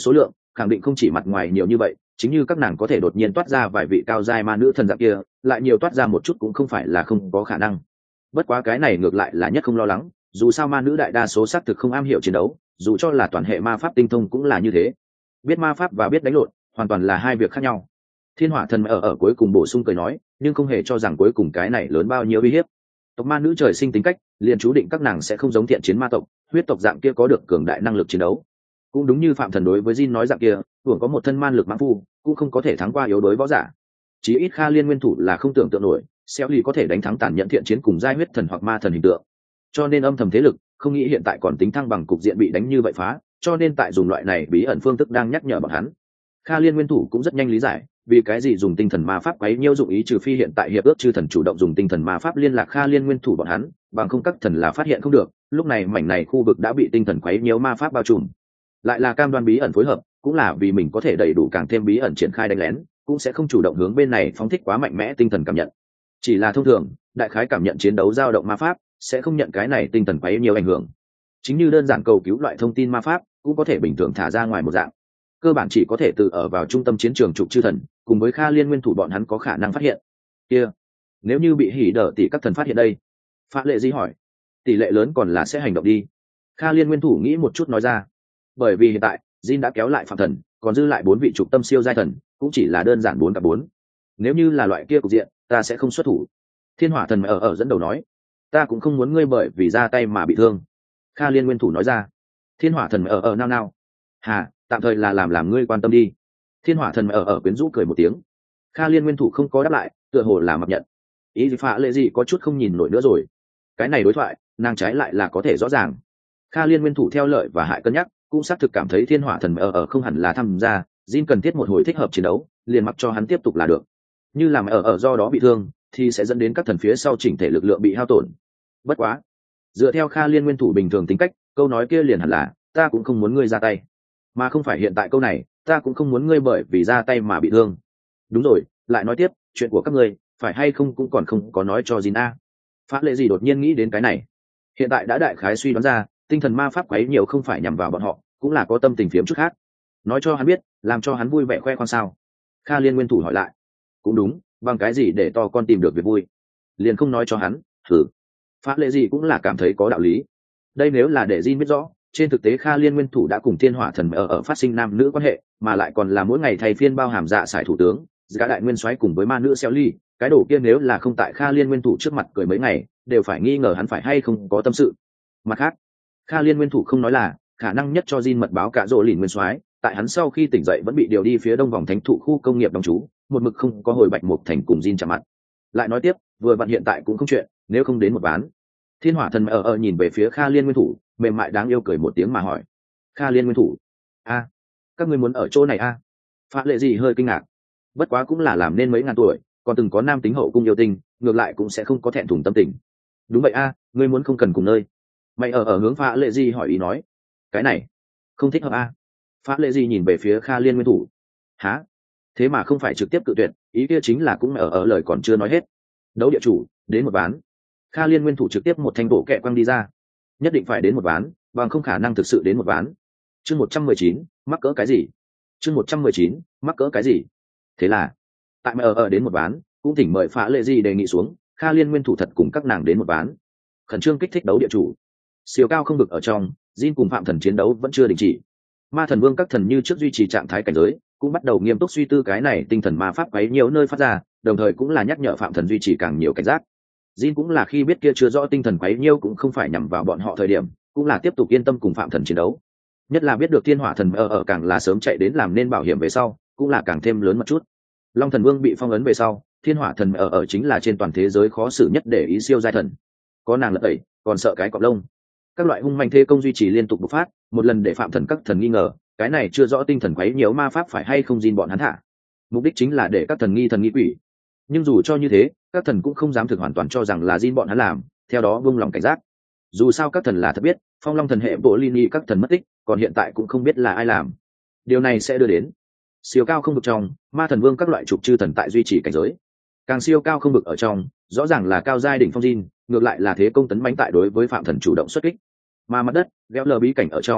khẳng định không chỉ mặt ngoài nhiều như vậy, chính như các nàng có thể đột nhiên toát ra vài vị cao giai ma nữ thần dạng kia, lại nhiều toát ra một chút cũng không phải là không có khả năng. Bất quá cái này ngược lại là nhất không lo lắng, dù sao ma nữ đại đa số xác thực không am hiểu chiến đấu, dù cho là toàn hệ ma pháp tinh thông cũng là như thế. Biết ma pháp và biết đánh lộn hoàn toàn là hai việc khác nhau. Thiên Hỏa Thần ở ở cuối cùng bổ sung cười nói, nhưng không hề cho rằng cuối cùng cái này lớn bao nhiêu uy hiếp. Tộc ma nữ trời sinh tính cách, liền chú định các nàng sẽ không giống thiện chiến ma tộc, huyết tộc dạng kia có được cường đại năng lực chiến đấu. Cũng đúng như Phạm Thần đối với Jin nói dạng kia, hưởng có một thân man lực mãng phu, cũng không có thể thắng qua yếu đối võ giả. Chí ít Kha Liên nguyên thủ là không tưởng tượng nổi, Xéo Lì có thể đánh thắng tàn nhẫn thiện chiến cùng giai huyết thần hoặc ma thần hình tượng. Cho nên âm thầm thế lực, không nghĩ hiện tại còn tính thăng bằng cục diện bị đánh như vậy phá, cho nên tại dùng loại này bí ẩn phương thức đang nhắc nhở bọn hắn. Kha Liên nguyên thủ cũng rất nhanh lý giải, vì cái gì dùng tinh thần ma pháp quấy nhiêu dụng ý, trừ phi hiện tại hiệp ước chư thần chủ động dùng tinh thần ma pháp liên lạc Kha Liên nguyên thủ bọn hắn, bằng không các thần là phát hiện không được, lúc này mảnh này khu vực đã bị tinh thần quấy nhiêu ma pháp bao trùm. Lại là cam đoan bí ẩn phối hợp, cũng là vì mình có thể đầy đủ càng thêm bí ẩn triển khai đánh lén, cũng sẽ không chủ động hướng bên này phóng thích quá mạnh mẽ tinh thần cảm nhận. Chỉ là thông thường, đại khái cảm nhận chiến đấu dao động ma pháp, sẽ không nhận cái này tinh thần quấy nhiều ảnh hưởng. Chính như đơn giản cầu cứu loại thông tin ma pháp, cũng có thể bình thường thả ra ngoài một dạng. Cơ bản chỉ có thể từ ở vào trung tâm chiến trường trục chư thần, cùng với Kha Liên nguyên thủ bọn hắn có khả năng phát hiện. Kia, nếu như bị hỉ đỡ tỷ các thần phát hiện đây? Phá Lệ Di hỏi. Tỷ lệ lớn còn là sẽ hành động đi. Kha Liên nguyên thủ nghĩ một chút nói ra. Bởi vì hiện tại, Jin đã kéo lại phạm thần, còn dư lại bốn vị trục tâm siêu giai thần, cũng chỉ là đơn giản bốn cả bốn. Nếu như là loại kia cục diện, ta sẽ không xuất thủ. Thiên Hỏa Thần ở ở dẫn đầu nói. Ta cũng không muốn ngươi bởi vì ra tay mà bị thương. Kha Liên nguyên thủ nói ra. Thiên Hỏa Thần ở ở nao nao. Hà, tạm thời là làm làm ngươi quan tâm đi. Thiên Hỏa Thần ở ở quyến rũ cười một tiếng. Kha Liên nguyên thủ không có đáp lại, tựa hồ là mặc nhận. Ý gì Phá Lệ Gì có chút không nhìn nổi nữa rồi. Cái này đối thoại, nàng trái lại là có thể rõ ràng. Kha Liên nguyên thủ theo lợi và hại cân nhắc, cũng xác thực cảm thấy Thiên Hỏa Thần ở ở không hẳn là tham gia, Jin cần thiết một hồi thích hợp chiến đấu, liền mặc cho hắn tiếp tục là được. Như làm ở ở do đó bị thương, thì sẽ dẫn đến các thần phía sau chỉnh thể lực lượng bị hao tổn. Bất quá, dựa theo Kha Liên nguyên thủ bình thường tính cách, câu nói kia liền hẳn là, ta cũng không muốn ngươi ra tay, mà không phải hiện tại câu này, ta cũng không muốn ngươi bởi vì ra tay mà bị thương. Đúng rồi, lại nói tiếp, chuyện của các ngươi, phải hay không cũng còn không có nói cho Jin a. Phá Lệ Gì đột nhiên nghĩ đến cái này, hiện tại đã đại khái suy đoán ra, tinh thần ma pháp quấy nhiều không phải nhằm vào bọn họ, cũng là có tâm tình phiếm chút khác. Nói cho hắn biết, làm cho hắn vui vẻ khoe khoang sao? Kha Liên nguyên thủ hỏi lại. Cũng đúng, bằng cái gì để to con tìm được việc vui, liền không nói cho hắn. Thử. Phá Lệ Gì cũng là cảm thấy có đạo lý. Đây nếu là để Jin biết rõ, trên thực tế Kha Liên nguyên thủ đã cùng Thiên Hỏa Thần ở ở phát sinh nam nữ quan hệ, mà lại còn là mỗi ngày thay phiên bao hàm dạ sải thủ tướng, cả đại nguyên soái cùng với ma nữ Xéo Ly, cái đồ kia nếu là không tại Kha Liên nguyên thủ trước mặt cười mấy ngày, đều phải nghi ngờ hắn phải hay không có tâm sự. Mặt khác, Kha Liên nguyên thủ không nói là khả năng nhất cho Jin mật báo cả rộ lìn nguyên soái, tại hắn sau khi tỉnh dậy vẫn bị điều đi phía đông vòng thánh thụ khu công nghiệp đóng trú, một mực không có hồi Bạch Mục thành cùng Jin chạm mặt. Lại nói tiếp, vừa vặn hiện tại cũng không chuyện, nếu không đến một ván. Thiên Hỏa Thần ở ở nhìn về phía Kha Liên nguyên thủ, mềm mại đáng yêu cười một tiếng mà hỏi. Kha Liên nguyên thủ, a, các ngươi muốn ở chỗ này a? À? Phá Lệ Gì hơi kinh ngạc. Bất quá cũng là làm nên mấy ngàn tuổi, còn từng có nam tính hậu cung yêu tinh, ngược lại cũng sẽ không có thẹn thùng tâm tình. Đúng vậy a, à, ngươi muốn không cần cùng nơi. Mày ở ở hướng Phá Lệ Gì hỏi ý nói. Cái này, không thích hợp a. À? Phá Lệ Gì nhìn về phía Kha Liên nguyên thủ. Hả? Thế mà không phải trực tiếp cự tuyệt, ý kia chính là cũng ở ở lời còn chưa nói hết. Đấu địa chủ, đến một ván. Kha Liên nguyên thủ trực tiếp một thanh bộ kẹ quăng đi ra. Nhất định phải đến một ván, bằng không khả năng thực sự đến một ván. Chương một trăm mười chín, mắc cỡ cái gì? Chương một trăm mười chín, mắc cỡ cái gì? Thế là, tại mày ở ở đến một ván, cũng thỉnh mời Phá Lệ Gì đề nghị xuống, Kha Liên nguyên thủ thật cùng các nàng đến một ván. Khẩn trương kích thích đấu địa chủ. Siêu cao không vực ở trong, Jin cùng Phạm Thần chiến đấu vẫn chưa đình chỉ. Ma Thần Vương các thần như trước duy trì trạng thái cảnh giới, cũng bắt đầu nghiêm túc suy tư cái này tinh thần ma pháp quấy nhiều nơi phát ra, đồng thời cũng là nhắc nhở Phạm Thần duy trì càng nhiều cảnh giác. Jin cũng là khi biết kia chưa rõ tinh thần quấy nhiêu cũng không phải nhằm vào bọn họ thời điểm, cũng là tiếp tục yên tâm cùng Phạm Thần chiến đấu. Nhất là biết được Thiên Hỏa Thần ở ở càng là sớm chạy đến làm nên bảo hiểm về sau, cũng là càng thêm lớn một chút. Long Thần Vương bị phong ấn về sau, Thiên Hỏa Thần ở ở chính là trên toàn thế giới khó xử nhất để ý siêu giai thần. Có nàng lật tẩy, còn sợ cái cọp lông. Các loại hung manh thế công duy trì liên tục bộc phát, một lần để Phạm Thần các thần nghi ngờ, cái này chưa rõ tinh thần quấy nhiễu ma pháp phải hay không Jin bọn hắn thả. Mục đích chính là để các thần nghi thần nghi quỷ. Nhưng dù cho như thế, các thần cũng không dám thực hoàn toàn cho rằng là Jin bọn hắn làm, theo đó buông lòng cảnh giác. Dù sao các thần là thật biết, Phong Long thần hệ bộ Lini các thần mất tích, còn hiện tại cũng không biết là ai làm. Điều này sẽ đưa đến siêu cao không vực trong, Ma Thần Vương các loại trục chư thần tại duy trì cảnh giới. Càng siêu cao không vực ở trong, rõ ràng là cao giai đỉnh phong Jin, ngược lại là thế công tấn mãnh tại đối với Phạm Thần chủ động xuất kích. Mà mặt đất, Véo lờ bí cảnh ở trong,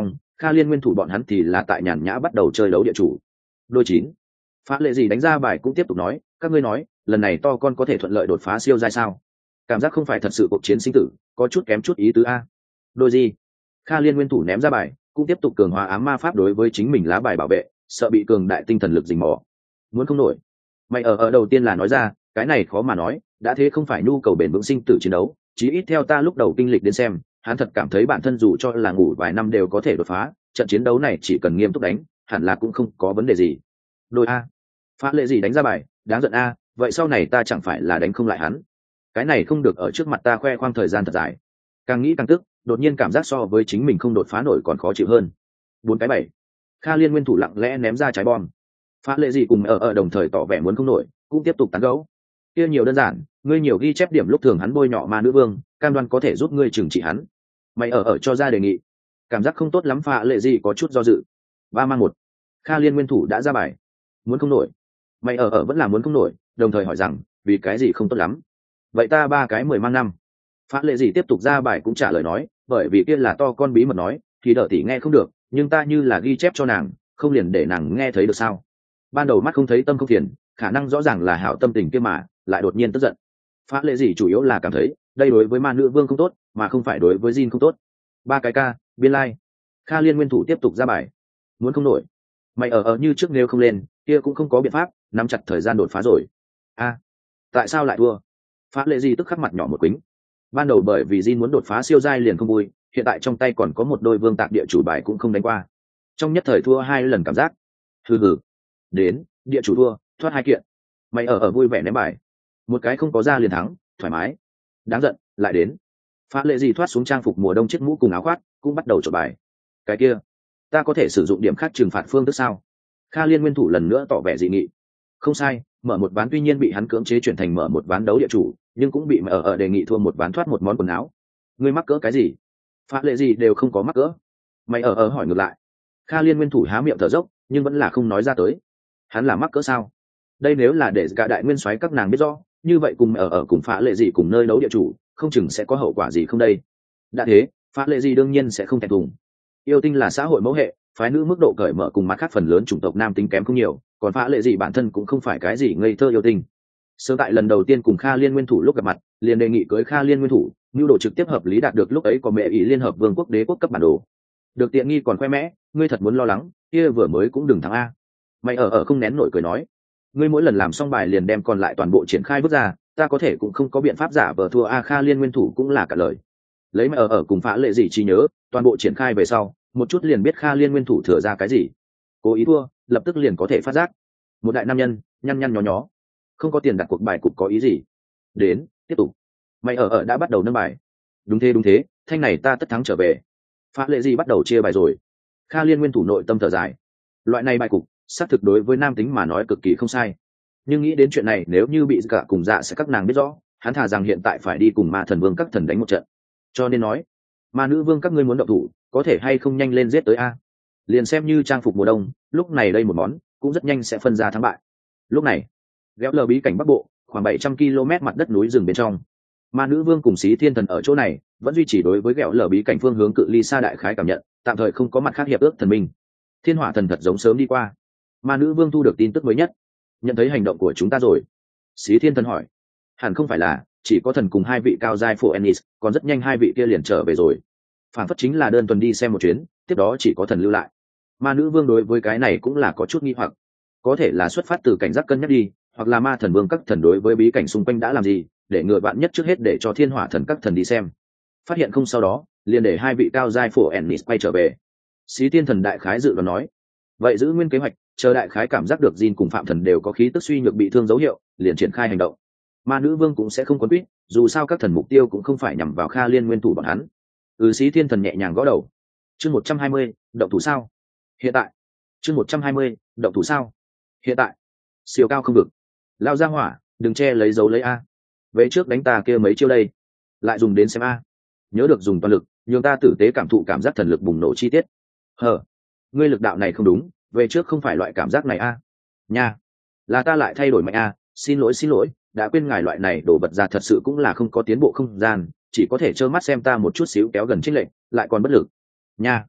Kha Liên nguyên thủ bọn hắn thì là tại nhàn nhã bắt đầu chơi đấu địa chủ. Đôi chín. Phá lệ gì đánh ra bài cũng tiếp tục nói, các ngươi nói lần này to con có thể thuận lợi đột phá siêu giai sao? Cảm giác không phải thật sự cuộc chiến sinh tử, có chút kém chút ý tứ a. Đôi gì? Kha Liên nguyên thủ ném ra bài cũng tiếp tục cường hóa ám ma pháp đối với chính mình lá bài bảo vệ, sợ bị cường đại tinh thần lực dình mò. Muốn không nổi. Mày ở ở đầu tiên là nói ra, cái này khó mà nói, đã thế không phải nhu cầu bền vững sinh tử chiến đấu, chí ít theo ta lúc đầu kinh lịch đến xem, hắn thật cảm thấy bản thân dù cho là ngủ vài năm đều có thể đột phá, trận chiến đấu này chỉ cần nghiêm túc đánh, hẳn là cũng không có vấn đề gì. Đôi a. Phá lệ gì đánh ra bài, đáng giận a, vậy sau này ta chẳng phải là đánh không lại hắn. Cái này không được ở trước mặt ta khoe khoang thời gian thật dài. Càng nghĩ càng tức, đột nhiên cảm giác so với chính mình không đột phá nổi còn khó chịu hơn. Bốn cái bảy. Kha Liên nguyên thủ lặng lẽ ném ra trái bom. Phá lệ gì cùng ở ở đồng thời tỏ vẻ muốn không nổi, cũng tiếp tục tán gẫu. Kia nhiều đơn giản, ngươi nhiều ghi chép điểm lúc thường hắn bôi nhọ ma nữ vương, cam đoan có thể giúp ngươi trừng trị hắn. Mày ở ở cho ra đề nghị. Cảm giác không tốt lắm, Phá lệ gì có chút do dự. Ba mang một. Kha Liên nguyên thủ đã ra bài. Muốn không nổi. Mày ở ở vẫn là muốn không nổi, đồng thời hỏi rằng, vì cái gì không tốt lắm? Vậy ta ba cái mười mang năm. Phá lệ gì tiếp tục ra bài cũng trả lời nói, bởi vì kia là to con bí mật nói, thì đỡ tỷ nghe không được, nhưng ta như là ghi chép cho nàng, không liền để nàng nghe thấy được sao? Ban đầu mắt không thấy tâm không phiền, khả năng rõ ràng là hảo tâm tình kia mà, lại đột nhiên tức giận. Phá lệ gì chủ yếu là cảm thấy, đây đối với ma nữ vương không tốt, mà không phải đối với Jin không tốt. Ba cái ca, biên lai. Like. Kha Liên nguyên thủ tiếp tục ra bài. Muốn không nổi. Mày ở ở như trước nếu không lên, kia cũng không có biện pháp, nắm chặt thời gian đột phá rồi. A, tại sao lại thua? Phá lệ gì tức khắc mặt nhỏ một quýnh. Ban đầu bởi vì Jin muốn đột phá siêu giai liền không vui, hiện tại trong tay còn có một đôi vương tạc địa chủ bài cũng không đánh qua. Trong nhất thời thua hai lần cảm giác. Hừ hừ. Đến, địa chủ thua, thoát hai kiện. Mày ở ở vui vẻ ném bài. Một cái không có ra liền thắng, thoải mái. Đáng giận, lại đến. Phá lệ gì thoát xuống trang phục mùa đông chiếc mũ cùng áo khoác, cũng bắt đầu chọn bài. Cái kia, ta có thể sử dụng điểm khác trừng phạt phương thức sao? Kha Liên nguyên thủ lần nữa tỏ vẻ dị nghị. Không sai, mở một ván tuy nhiên bị hắn cưỡng chế chuyển thành mở một ván đấu địa chủ, nhưng cũng bị ở ở đề nghị thua một ván thoát một món quần áo. Ngươi mắc cỡ cái gì? Phá lệ gì đều không có mắc cỡ. Mày ở ở hỏi ngược lại. Kha Liên nguyên thủ há miệng thở dốc, nhưng vẫn là không nói ra tới. Hắn là mắc cỡ sao? Đây nếu là để cả đại nguyên soái các nàng biết rõ, như vậy cùng ở ở cùng phá lệ gì cùng nơi đấu địa chủ, không chừng sẽ có hậu quả gì không đây. Đã thế, phá lệ gì đương nhiên sẽ không thẹn thùng. Yêu tinh là xã hội mẫu hệ, phái nữ mức độ cởi mở cùng mặt khác phần lớn chủng tộc nam tính kém không nhiều, còn phá lệ gì bản thân cũng không phải cái gì ngây thơ yêu tinh. Sớm tại lần đầu tiên cùng Kha Liên nguyên thủ lúc gặp mặt, liền đề nghị cưới Kha Liên nguyên thủ, nhu đồ trực tiếp hợp lý đạt được lúc ấy có mẹ ý liên hợp vương quốc đế quốc cấp bản đồ. Được tiện nghi còn khoe mẽ, ngươi thật muốn lo lắng, kia vừa mới cũng đừng thắng a. Mày ở ở không nén nổi cười nói, ngươi mỗi lần làm xong bài liền đem còn lại toàn bộ triển khai vứt ra, ta có thể cũng không có biện pháp giả vờ thua a. Kha Liên nguyên thủ cũng là cả lời. Lấy mày ở ở cùng phá lệ gì trí nhớ, toàn bộ triển khai về sau, một chút liền biết Kha Liên nguyên thủ thừa ra cái gì. Cố ý thua, lập tức liền có thể phát giác. Một đại nam nhân, nhăn nhăn nhó nhó, không có tiền đặt cuộc bài cục có ý gì. Đến, tiếp tục. Mày ở ở đã bắt đầu nâng bài. Đúng thế đúng thế, thanh này ta tất thắng trở về. Phá lệ gì bắt đầu chia bài rồi. Kha Liên nguyên thủ nội tâm thở dài. Loại này bài cục, xác thực đối với nam tính mà nói cực kỳ không sai. Nhưng nghĩ đến chuyện này nếu như bị cả cùng dạ sẽ các nàng biết rõ, hắn thà rằng hiện tại phải đi cùng ma thần vương các thần đánh một trận. Cho nên nói, ma nữ vương các ngươi muốn động thủ, có thể hay không nhanh lên giết tới a. Liền xem như trang phục mùa đông, lúc này đây một món, cũng rất nhanh sẽ phân ra thắng bại. Lúc này, Ghéo lờ bí cảnh bắc bộ, khoảng bảy trăm ki lô mét mặt đất núi rừng bên trong. Ma nữ vương cùng Xí Thiên thần ở chỗ này, vẫn duy trì đối với Ghéo lờ bí cảnh phương hướng cự ly xa đại khái cảm nhận, tạm thời không có mặt khác hiệp ước thần minh. Thiên hỏa thần thật giống sớm đi qua. Ma nữ vương thu được tin tức mới nhất, nhận thấy hành động của chúng ta rồi. Xí Thiên thần hỏi, hẳn không phải là chỉ có thần cùng hai vị cao giai phụ Ennis, còn rất nhanh hai vị kia liền trở về rồi. Phản phất chính là đơn tuần đi xem một chuyến, tiếp đó chỉ có thần lưu lại. Ma nữ vương đối với cái này cũng là có chút nghi hoặc, có thể là xuất phát từ cảnh giác cân nhắc đi, hoặc là ma thần vương các thần đối với bí cảnh xung quanh đã làm gì, để ngừa bạn nhất trước hết để cho thiên hỏa thần các thần đi xem. Phát hiện không sau đó, liền để hai vị cao giai phổ Ennis quay trở về. Xí Tiên thần đại khái dự đoán nói, vậy giữ nguyên kế hoạch, chờ đại khái cảm giác được Jin cùng phạm thần đều có khí tức suy nhược bị thương dấu hiệu, liền triển khai hành động. Ma nữ vương cũng sẽ không quấn quýt, dù sao các thần mục tiêu cũng không phải nhằm vào Kha Liên nguyên thủ bọn hắn. Ừ, Xí Thiên thần nhẹ nhàng gõ đầu. Chương một trăm hai mươi, động thủ sao? Hiện tại. Chương một trăm hai mươi, động thủ sao? Hiện tại. Siêu cao không vực. Lao ra hỏa, đừng che lấy dấu lấy a. Về trước đánh ta kia mấy chiêu đây. Lại dùng đến xem a. Nhớ được dùng toàn lực, nhường ta tử tế cảm thụ cảm giác thần lực bùng nổ chi tiết. Hờ, ngươi lực đạo này không đúng, về trước không phải loại cảm giác này a. Nha, là ta lại thay đổi mạnh a, xin lỗi xin lỗi, đã quên ngài loại này đổ bật ra thật sự cũng là không có tiến bộ không gian, chỉ có thể trơ mắt xem ta một chút xíu kéo gần trích lệnh, lại còn bất lực. Nha,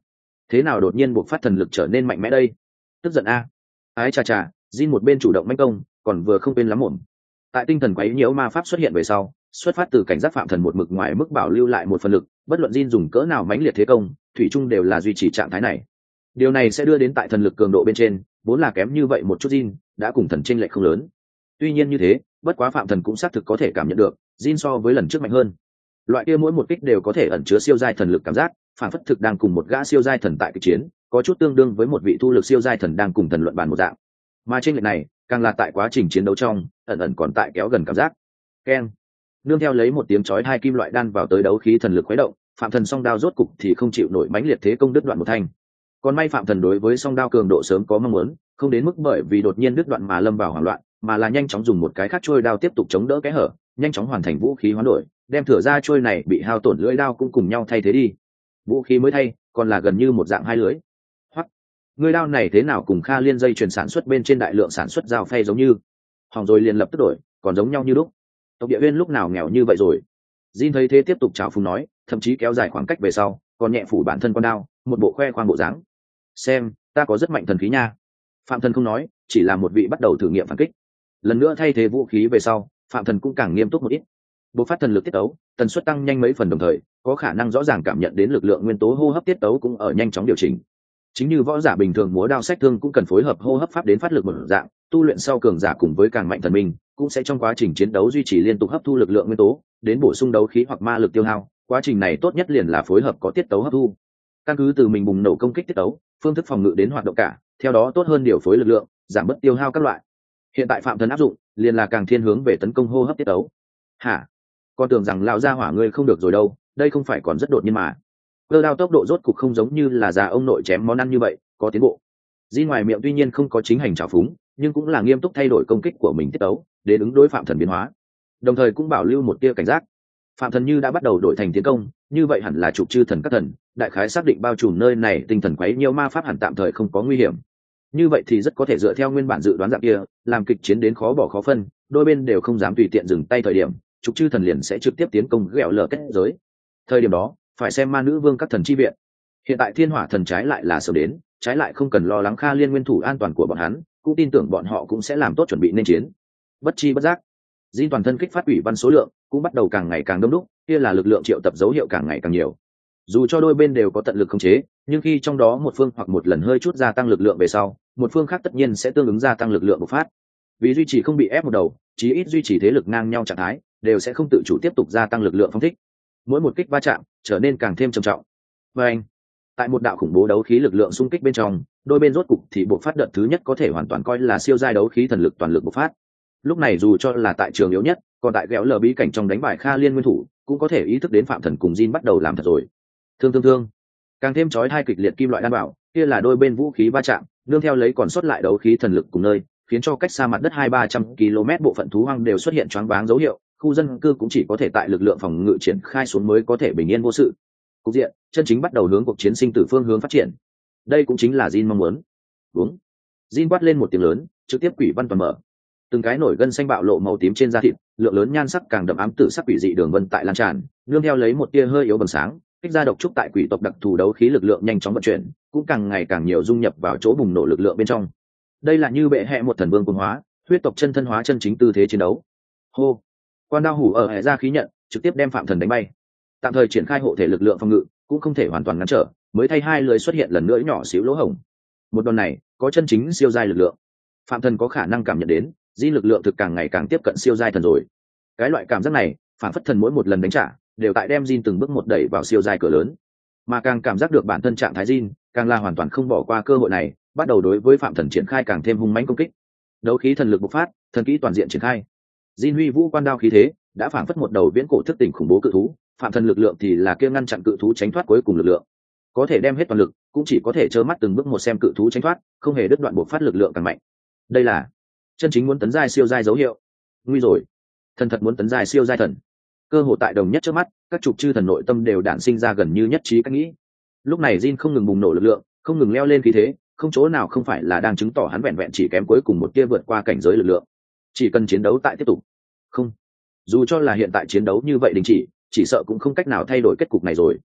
thế nào đột nhiên buộc phát thần lực trở nên mạnh mẽ đây? Tức giận a. Ái chà chà, Jin một bên chủ động manh công, còn vừa không quên lắm mồm. Tại tinh thần quấy nhiễu ma pháp xuất hiện về sau, xuất phát từ cảnh giác phạm thần một mực ngoài mức bảo lưu lại một phần lực, bất luận Jin dùng cỡ nào mãnh liệt thế công, thủy chung đều là duy trì trạng thái này. Điều này sẽ đưa đến tại thần lực cường độ bên trên, vốn là kém như vậy một chút Jin, đã cùng thần chênh lệch không lớn. Tuy nhiên như thế, bất quá phạm thần cũng xác thực có thể cảm nhận được, Jin so với lần trước mạnh hơn. Loại kia mỗi một kích đều có thể ẩn chứa siêu giai thần lực cảm giác, phản phất thực đang cùng một gã siêu giai thần tại kịch chiến, có chút tương đương với một vị thu lực siêu giai thần đang cùng thần luận bàn một dạng. Mà trên lệch này, càng là tại quá trình chiến đấu trong, ẩn ẩn còn tại kéo gần cảm giác. Keng. Nương theo lấy một tiếng chói hai kim loại đan vào tới đấu khí thần lực khuấy động, phạm thần song đao rốt cục thì không chịu nổi mãnh liệt thế công đứt đoạn một thanh. Còn may phạm thần đối với song đao cường độ sớm có mong muốn, không đến mức bởi vì đột nhiên đứt đoạn mà lâm vào hoảng loạn, mà là nhanh chóng dùng một cái khác trôi đao tiếp tục chống đỡ cái hở, nhanh chóng hoàn thành vũ khí hoán đổi, đem thừa ra trôi này bị hao tổn lưỡi đao cũng cùng nhau thay thế đi. Vũ khí mới thay, còn là gần như một dạng hai lưỡi. Hoặc, người đao này thế nào cùng Kha Liên dây chuyển sản xuất bên trên đại lượng sản xuất dao phay giống như, hỏng rồi liền lập tức đổi, còn giống nhau như lúc. Tộc Địa Uyên lúc nào nghèo như vậy rồi? Jin thấy thế tiếp tục chào phúng nói, thậm chí kéo dài khoảng cách về sau, còn nhẹ phủ bản thân con đao, một bộ khoe khoang bộ dáng. Xem, ta có rất mạnh thần khí nha. Phạm Thần không nói, chỉ là một vị bắt đầu thử nghiệm phản kích. Lần nữa thay thế vũ khí về sau, Phạm Thần cũng càng nghiêm túc một ít. Bộ phát thần lực tiết tấu, tần suất tăng nhanh mấy phần đồng thời, có khả năng rõ ràng cảm nhận đến lực lượng nguyên tố hô hấp tiết tấu cũng ở nhanh chóng điều chỉnh. Chính như võ giả bình thường múa đao sách thương cũng cần phối hợp hô hấp pháp đến phát lực một dạng, tu luyện sau cường giả cùng với càng mạnh thần minh, cũng sẽ trong quá trình chiến đấu duy trì liên tục hấp thu lực lượng nguyên tố, đến bổ sung đấu khí hoặc ma lực tiêu hao. Quá trình này tốt nhất liền là phối hợp có tiết tấu hấp thu. Căn cứ từ mình bùng nổ công kích tiết tấu, phương thức phòng ngự đến hoạt động cả, theo đó tốt hơn điều phối lực lượng, giảm bớt tiêu hao các loại. Hiện tại Phạm Thần áp dụng, liền là càng thiên hướng về tấn công hô hấp tiết tấu. Hả? Con tưởng rằng lão gia hỏa ngươi không được rồi đâu, đây không phải còn rất đột nhiên mà. Cơ đao tốc độ rốt cục không giống như là già ông nội chém món ăn như vậy, có tiến bộ. Di ngoài miệng tuy nhiên không có chính hành trào phúng, nhưng cũng là nghiêm túc thay đổi công kích của mình tiết tấu, để ứng đối Phạm Thần biến hóa. Đồng thời cũng bảo lưu một tia cảnh giác. Phạm Thần như đã bắt đầu đổi thành tiến công, như vậy hẳn là trục chư thần các thần, đại khái xác định bao trùm nơi này tinh thần quấy nhiễu ma pháp hẳn tạm thời không có nguy hiểm. Như vậy thì rất có thể dựa theo nguyên bản dự đoán dạng kia, làm kịch chiến đến khó bỏ khó phân, đôi bên đều không dám tùy tiện dừng tay thời điểm, trục chư thần liền sẽ trực tiếp tiến công ghẹo lở kết giới. Thời điểm đó, phải xem ma nữ vương các thần chi viện. Hiện tại thiên hỏa thần trái lại là sớm đến, trái lại không cần lo lắng Kha Liên nguyên thủ an toàn của bọn hắn, cũng tin tưởng bọn họ cũng sẽ làm tốt chuẩn bị nên chiến. Bất chi bất giác, Jin toàn thân kích phát ủy văn số lượng cũng bắt đầu càng ngày càng đông đúc, kia là lực lượng triệu tập dấu hiệu càng ngày càng nhiều. Dù cho đôi bên đều có tận lực khống chế, nhưng khi trong đó một phương hoặc một lần hơi chút gia tăng lực lượng về sau, một phương khác tất nhiên sẽ tương ứng gia tăng lực lượng bộc phát. Vì duy trì không bị ép một đầu, chí ít duy trì thế lực ngang nhau trạng thái, đều sẽ không tự chủ tiếp tục gia tăng lực lượng phong thích. Mỗi một kích va chạm trở nên càng thêm trầm trọng. Và anh, tại một đạo khủng bố đấu khí lực lượng xung kích bên trong, đôi bên rốt cục thì bộc phát đợt thứ nhất có thể hoàn toàn coi là siêu giai đấu khí thần lực toàn lực bộc phát. Lúc này dù cho là tại trường yếu nhất, còn tại ghẹo lờ bí cảnh trong đánh bại Kha Liên nguyên thủ, cũng có thể ý thức đến Phạm Thần cùng Jin bắt đầu làm thật rồi. Thương thương thương, càng thêm chói hai kịch liệt kim loại đan bảo, kia là đôi bên vũ khí va chạm, nương theo lấy còn sót lại đấu khí thần lực cùng nơi, khiến cho cách xa mặt đất hai ba trăm ki lô mét bộ phận thú hoang đều xuất hiện choáng váng dấu hiệu, khu dân cư cũng chỉ có thể tại lực lượng phòng ngự triển khai xuống mới có thể bình yên vô sự. Cục diện chân chính bắt đầu hướng cuộc chiến sinh tử phương hướng phát triển. Đây cũng chính là Jin mong muốn. Đúng. Jin quát lên một tiếng lớn, trực tiếp quỷ văn toàn mở. Từng cái nổi gân xanh bạo lộ màu tím trên da thịt, lượng lớn nhan sắc càng đậm ám tử sắc quỷ dị đường vân tại lan tràn, nương theo lấy một tia hơi yếu bừng sáng, kích ra độc trúc tại quỷ tộc đặc thù đấu khí lực lượng nhanh chóng vận chuyển, cũng càng ngày càng nhiều dung nhập vào chỗ bùng nổ lực lượng bên trong. Đây là như bệ hệ một thần vương cuồng hóa, huyết tộc chân thân hóa chân chính tư thế chiến đấu. Hô, quan đao hủ ở hệ ra khí nhận, trực tiếp đem Phạm Thần đánh bay. Tạm thời triển khai hộ thể lực lượng phòng ngự, cũng không thể hoàn toàn ngăn trở, mới thay hai lưỡi xuất hiện lần nữa nhỏ xíu lỗ hổng. Một đòn này có chân chính siêu giai lực lượng. Phạm Thần có khả năng cảm nhận đến, Jin lực lượng thực càng ngày càng tiếp cận siêu giai thần rồi. Cái loại cảm giác này, phản phất thần mỗi một lần đánh trả, đều tại đem Jin từng bước một đẩy vào siêu giai cửa lớn. Mà càng cảm giác được bản thân trạng thái Jin, càng là hoàn toàn không bỏ qua cơ hội này, bắt đầu đối với Phạm Thần triển khai càng thêm hung mãnh công kích. Đấu khí thần lực bộc phát, thần kỹ toàn diện triển khai. Jin huy vũ quan đao khí thế, đã phản phất một đầu viễn cổ thức tỉnh khủng bố cự thú, Phạm Thần lực lượng thì là kia ngăn chặn cự thú tránh thoát cuối cùng lực lượng. Có thể đem hết toàn lực, cũng chỉ có thể trơ mắt từng bước một xem cự thú tránh thoát, không hề đứt đoạn bộc phát lực lượng càng mạnh. Đây là chân chính muốn tấn giai siêu giai dấu hiệu. Nguy rồi, thần thật muốn tấn giai siêu giai thần. Cơ hội tại đồng nhất trước mắt, các trục chư thần nội tâm đều đản sinh ra gần như nhất trí cách nghĩ. Lúc này Jin không ngừng bùng nổ lực lượng, không ngừng leo lên khí thế, không chỗ nào không phải là đang chứng tỏ hắn vẹn vẹn chỉ kém cuối cùng một tia vượt qua cảnh giới lực lượng. Chỉ cần chiến đấu tại tiếp tục. Không, dù cho là hiện tại chiến đấu như vậy đình chỉ, chỉ sợ cũng không cách nào thay đổi kết cục này rồi.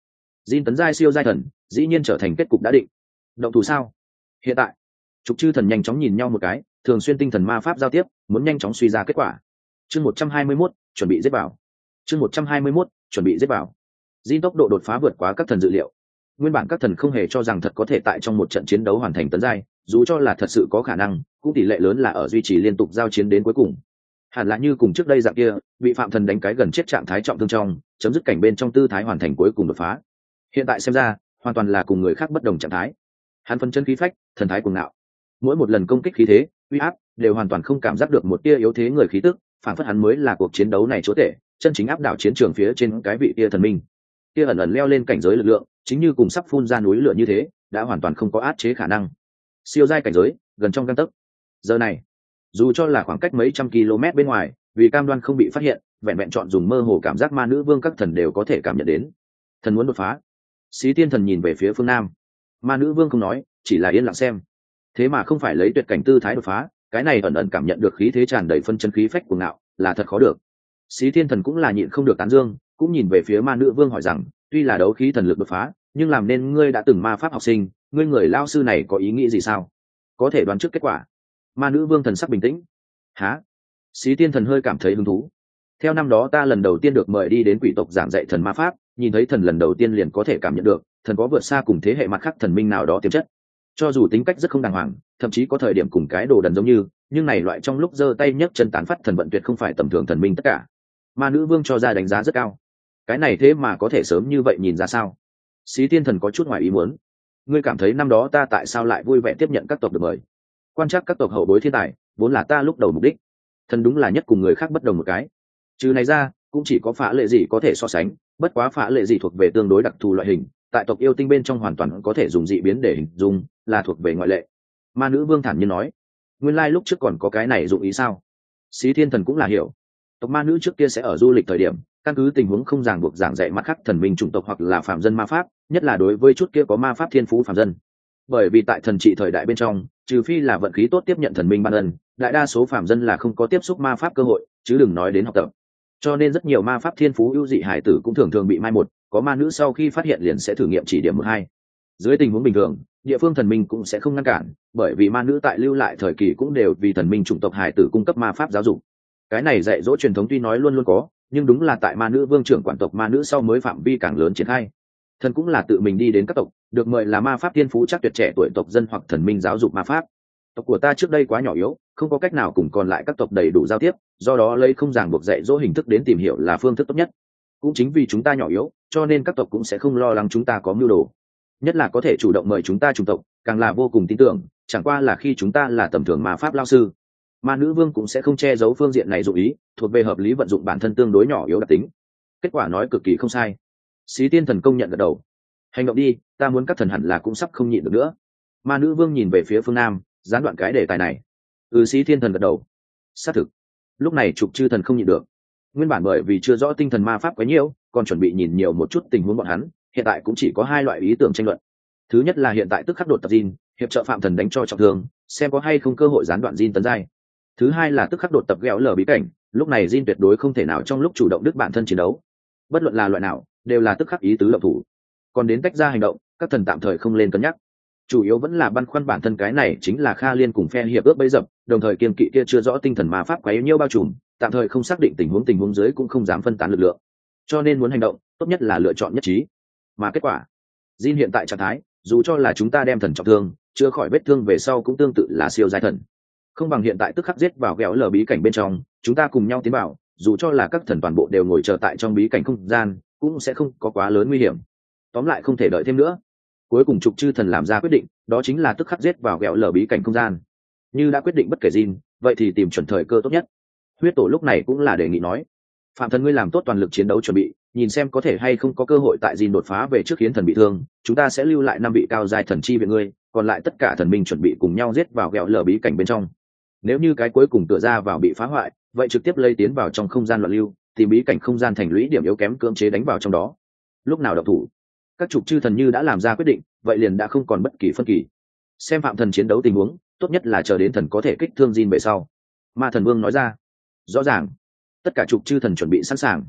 Jin tấn giai siêu giai thần dĩ nhiên trở thành kết cục đã định. Động thủ sao? Hiện tại trục chư thần nhanh chóng nhìn nhau một cái, thường xuyên tinh thần ma pháp giao tiếp, muốn nhanh chóng suy ra kết quả. Chương một trăm hai mươi mốt, chuẩn bị giết vào. Chương một trăm hai mươi mốt, chuẩn bị giết vào. Jin tốc độ đột phá vượt quá các thần dự liệu. Nguyên bản các thần không hề cho rằng thật có thể tại trong một trận chiến đấu hoàn thành tấn giai, dù cho là thật sự có khả năng, cũng tỷ lệ lớn là ở duy trì liên tục giao chiến đến cuối cùng. Hẳn là như cùng trước đây dạng kia, bị phạm thần đánh cái gần chết trạng thái trọng thương trong, chấm dứt cảnh bên trong tư thái hoàn thành cuối cùng đột phá. Hiện tại xem ra, hoàn toàn là cùng người khác bất đồng trạng thái. Hắn phân chân khí phách, thần thái cuồng ngạo. Mỗi một lần công kích khí thế, uy áp, đều hoàn toàn không cảm giác được một tia yếu thế người khí tức, phản phất hắn mới là cuộc chiến đấu này chúa tể, chân chính áp đảo chiến trường phía trên cái vị tia thần minh. Tia ẩn ẩn leo lên cảnh giới lực lượng, chính như cùng sắp phun ra núi lửa như thế, đã hoàn toàn không có áp chế khả năng. Siêu giai cảnh giới, gần trong gang tấc. Giờ này, dù cho là khoảng cách mấy trăm km bên ngoài, vì cam đoan không bị phát hiện, vẹn vẹn chọn dùng mơ hồ cảm giác ma nữ vương các thần đều có thể cảm nhận đến. Thần muốn đột phá. Xí Tiên thần nhìn về phía phương nam. Ma nữ vương không nói, chỉ là yên lặng xem. Thế mà không phải lấy tuyệt cảnh tư thái đột phá, cái này ẩn ẩn cảm nhận được khí thế tràn đầy phân chân khí phách cuồng ngạo, là thật khó được. Xí Thiên thần cũng là nhịn không được tán dương, cũng nhìn về phía ma nữ vương hỏi rằng, tuy là đấu khí thần lực đột phá, nhưng làm nên ngươi đã từng ma pháp học sinh, ngươi người lao sư này có ý nghĩ gì sao? Có thể đoán trước kết quả. Ma nữ vương thần sắc bình tĩnh. Hả? Xí Tiên thần hơi cảm thấy hứng thú. Theo năm đó ta lần đầu tiên được mời đi đến quỷ tộc giảng dạy thần ma pháp, nhìn thấy thần lần đầu tiên liền có thể cảm nhận được, thần có vượt xa cùng thế hệ mặt khác thần minh nào đó tiềm chất. Cho dù tính cách rất không đàng hoàng, thậm chí có thời điểm cùng cái đồ đần giống như, nhưng này loại trong lúc giơ tay nhấc chân tán phát thần vận tuyệt không phải tầm thường thần minh tất cả. Ma nữ vương cho ra đánh giá rất cao. Cái này thế mà có thể sớm như vậy nhìn ra sao? Xí Tiên thần có chút ngoài ý muốn. Ngươi cảm thấy năm đó ta tại sao lại vui vẻ tiếp nhận các tộc được mời? Quan trắc các tộc hậu bối thiên tài, vốn là ta lúc đầu mục đích. Thần đúng là nhất cùng người khác bất đồng một cái. Trừ này ra, cũng chỉ có phá lệ gì có thể so sánh, bất quá phá lệ gì thuộc về tương đối đặc thù loại hình, tại tộc yêu tinh bên trong hoàn toàn có thể dùng dị biến để hình dung, là thuộc về ngoại lệ. Ma nữ vương thản nhiên nói, nguyên lai lúc trước còn có cái này dụng ý sao? Xí Thiên thần cũng là hiểu. Tộc ma nữ trước kia sẽ ở du lịch thời điểm, căn cứ tình huống không ràng buộc giảng dạy mặt khác thần minh chủng tộc hoặc là phạm dân ma pháp, nhất là đối với chút kia có ma pháp thiên phú phạm dân. Bởi vì tại thần trị thời đại bên trong, trừ phi là vận khí tốt tiếp nhận thần minh ban ân, đại đa số phạm dân là không có tiếp xúc ma pháp cơ hội, chứ đừng nói đến học tập. Cho nên rất nhiều ma pháp thiên phú ưu dị hải tử cũng thường thường bị mai một, có ma nữ sau khi phát hiện liền sẽ thử nghiệm chỉ điểm một hai. Dưới tình huống bình thường, địa phương thần minh cũng sẽ không ngăn cản, bởi vì ma nữ tại lưu lại thời kỳ cũng đều vì thần minh chủng tộc hải tử cung cấp ma pháp giáo dục. Cái này dạy dỗ truyền thống tuy nói luôn luôn có, nhưng đúng là tại ma nữ vương trưởng quản tộc ma nữ sau mới phạm vi càng lớn triển khai. Thần cũng là tự mình đi đến các tộc, được mời là ma pháp thiên phú chắc tuyệt trẻ tuổi tộc dân hoặc thần minh giáo dục ma pháp. Tộc của ta trước đây quá nhỏ yếu, không có cách nào cùng còn lại các tộc đầy đủ giao tiếp, do đó lấy không ràng buộc dạy dỗ hình thức đến tìm hiểu là phương thức tốt nhất. Cũng chính vì chúng ta nhỏ yếu, cho nên các tộc cũng sẽ không lo lắng chúng ta có mưu đồ, nhất là có thể chủ động mời chúng ta chủng tộc, càng là vô cùng tin tưởng, chẳng qua là khi chúng ta là tầm thường ma pháp lao sư. Ma nữ vương cũng sẽ không che giấu phương diện này dụng ý, thuộc về hợp lý vận dụng bản thân tương đối nhỏ yếu đặc tính. Kết quả nói cực kỳ không sai. Xí Tiên thần công nhận gật đầu. Hành động đi, ta muốn các thần hẳn là cũng sắp không nhịn được nữa. Ma nữ vương nhìn về phía phương nam, gián đoạn cái đề tài này. Ừ, Xí Thiên thần gật đầu. Xác thực. Lúc này trục chư thần không nhịn được. Nguyên bản bởi vì chưa rõ tinh thần ma pháp quá nhiều, còn chuẩn bị nhìn nhiều một chút tình huống bọn hắn, hiện tại cũng chỉ có hai loại ý tưởng tranh luận. Thứ nhất là hiện tại tức khắc đột tập Jin, hiệp trợ phạm thần đánh cho trọng thương, xem có hay không cơ hội gián đoạn Jin tấn giai. Thứ hai là tức khắc đột tập ghẹo lở bí cảnh, lúc này Jin tuyệt đối không thể nào trong lúc chủ động đứt bản thân chiến đấu. Bất luận là loại nào, đều là tức khắc ý tứ động thủ. Còn đến tách ra hành động, các thần tạm thời không lên cân nhắc. Chủ yếu vẫn là băn khoăn bản thân, cái này chính là Kha Liên cùng phe hiệp ước bấy dập, đồng thời kiên kỵ kia chưa rõ tinh thần ma pháp quá yếu nhiêu bao trùm, tạm thời không xác định tình huống tình huống dưới cũng không dám phân tán lực lượng. Cho nên muốn hành động, tốt nhất là lựa chọn nhất trí. Mà kết quả, Jin hiện tại trạng thái, dù cho là chúng ta đem thần trọng thương, chưa khỏi vết thương về sau cũng tương tự là siêu giai thần. Không bằng hiện tại tức khắc giết vào ghẹo lở bí cảnh bên trong, chúng ta cùng nhau tiến vào, dù cho là các thần toàn bộ đều ngồi chờ tại trong bí cảnh không gian, cũng sẽ không có quá lớn nguy hiểm. Tóm lại không thể đợi thêm nữa. Cuối cùng trục chư thần làm ra quyết định, đó chính là tức khắc giết vào ghẹo lở bí cảnh không gian. Như đã quyết định bất kể Jin, vậy thì tìm chuẩn thời cơ tốt nhất. Huyết tổ lúc này cũng là đề nghị nói, phạm thần ngươi làm tốt toàn lực chiến đấu chuẩn bị, nhìn xem có thể hay không có cơ hội tại Jin đột phá về trước khiến thần bị thương, chúng ta sẽ lưu lại năm vị cao giai thần chi viện ngươi, còn lại tất cả thần minh chuẩn bị cùng nhau giết vào ghẹo lở bí cảnh bên trong. Nếu như cái cuối cùng tựa ra vào bị phá hoại, vậy trực tiếp lây tiến vào trong không gian loạn lưu, tìm bí cảnh không gian thành lũy điểm yếu kém cưỡng chế đánh vào trong đó. Lúc nào động thủ, các trục chư thần như đã làm ra quyết định, vậy liền đã không còn bất kỳ phân kỳ. Xem phạm thần chiến đấu tình huống, tốt nhất là chờ đến thần có thể kích thương Jin về sau. Ma thần vương nói ra. Rõ ràng, tất cả trục chư thần chuẩn bị sẵn sàng.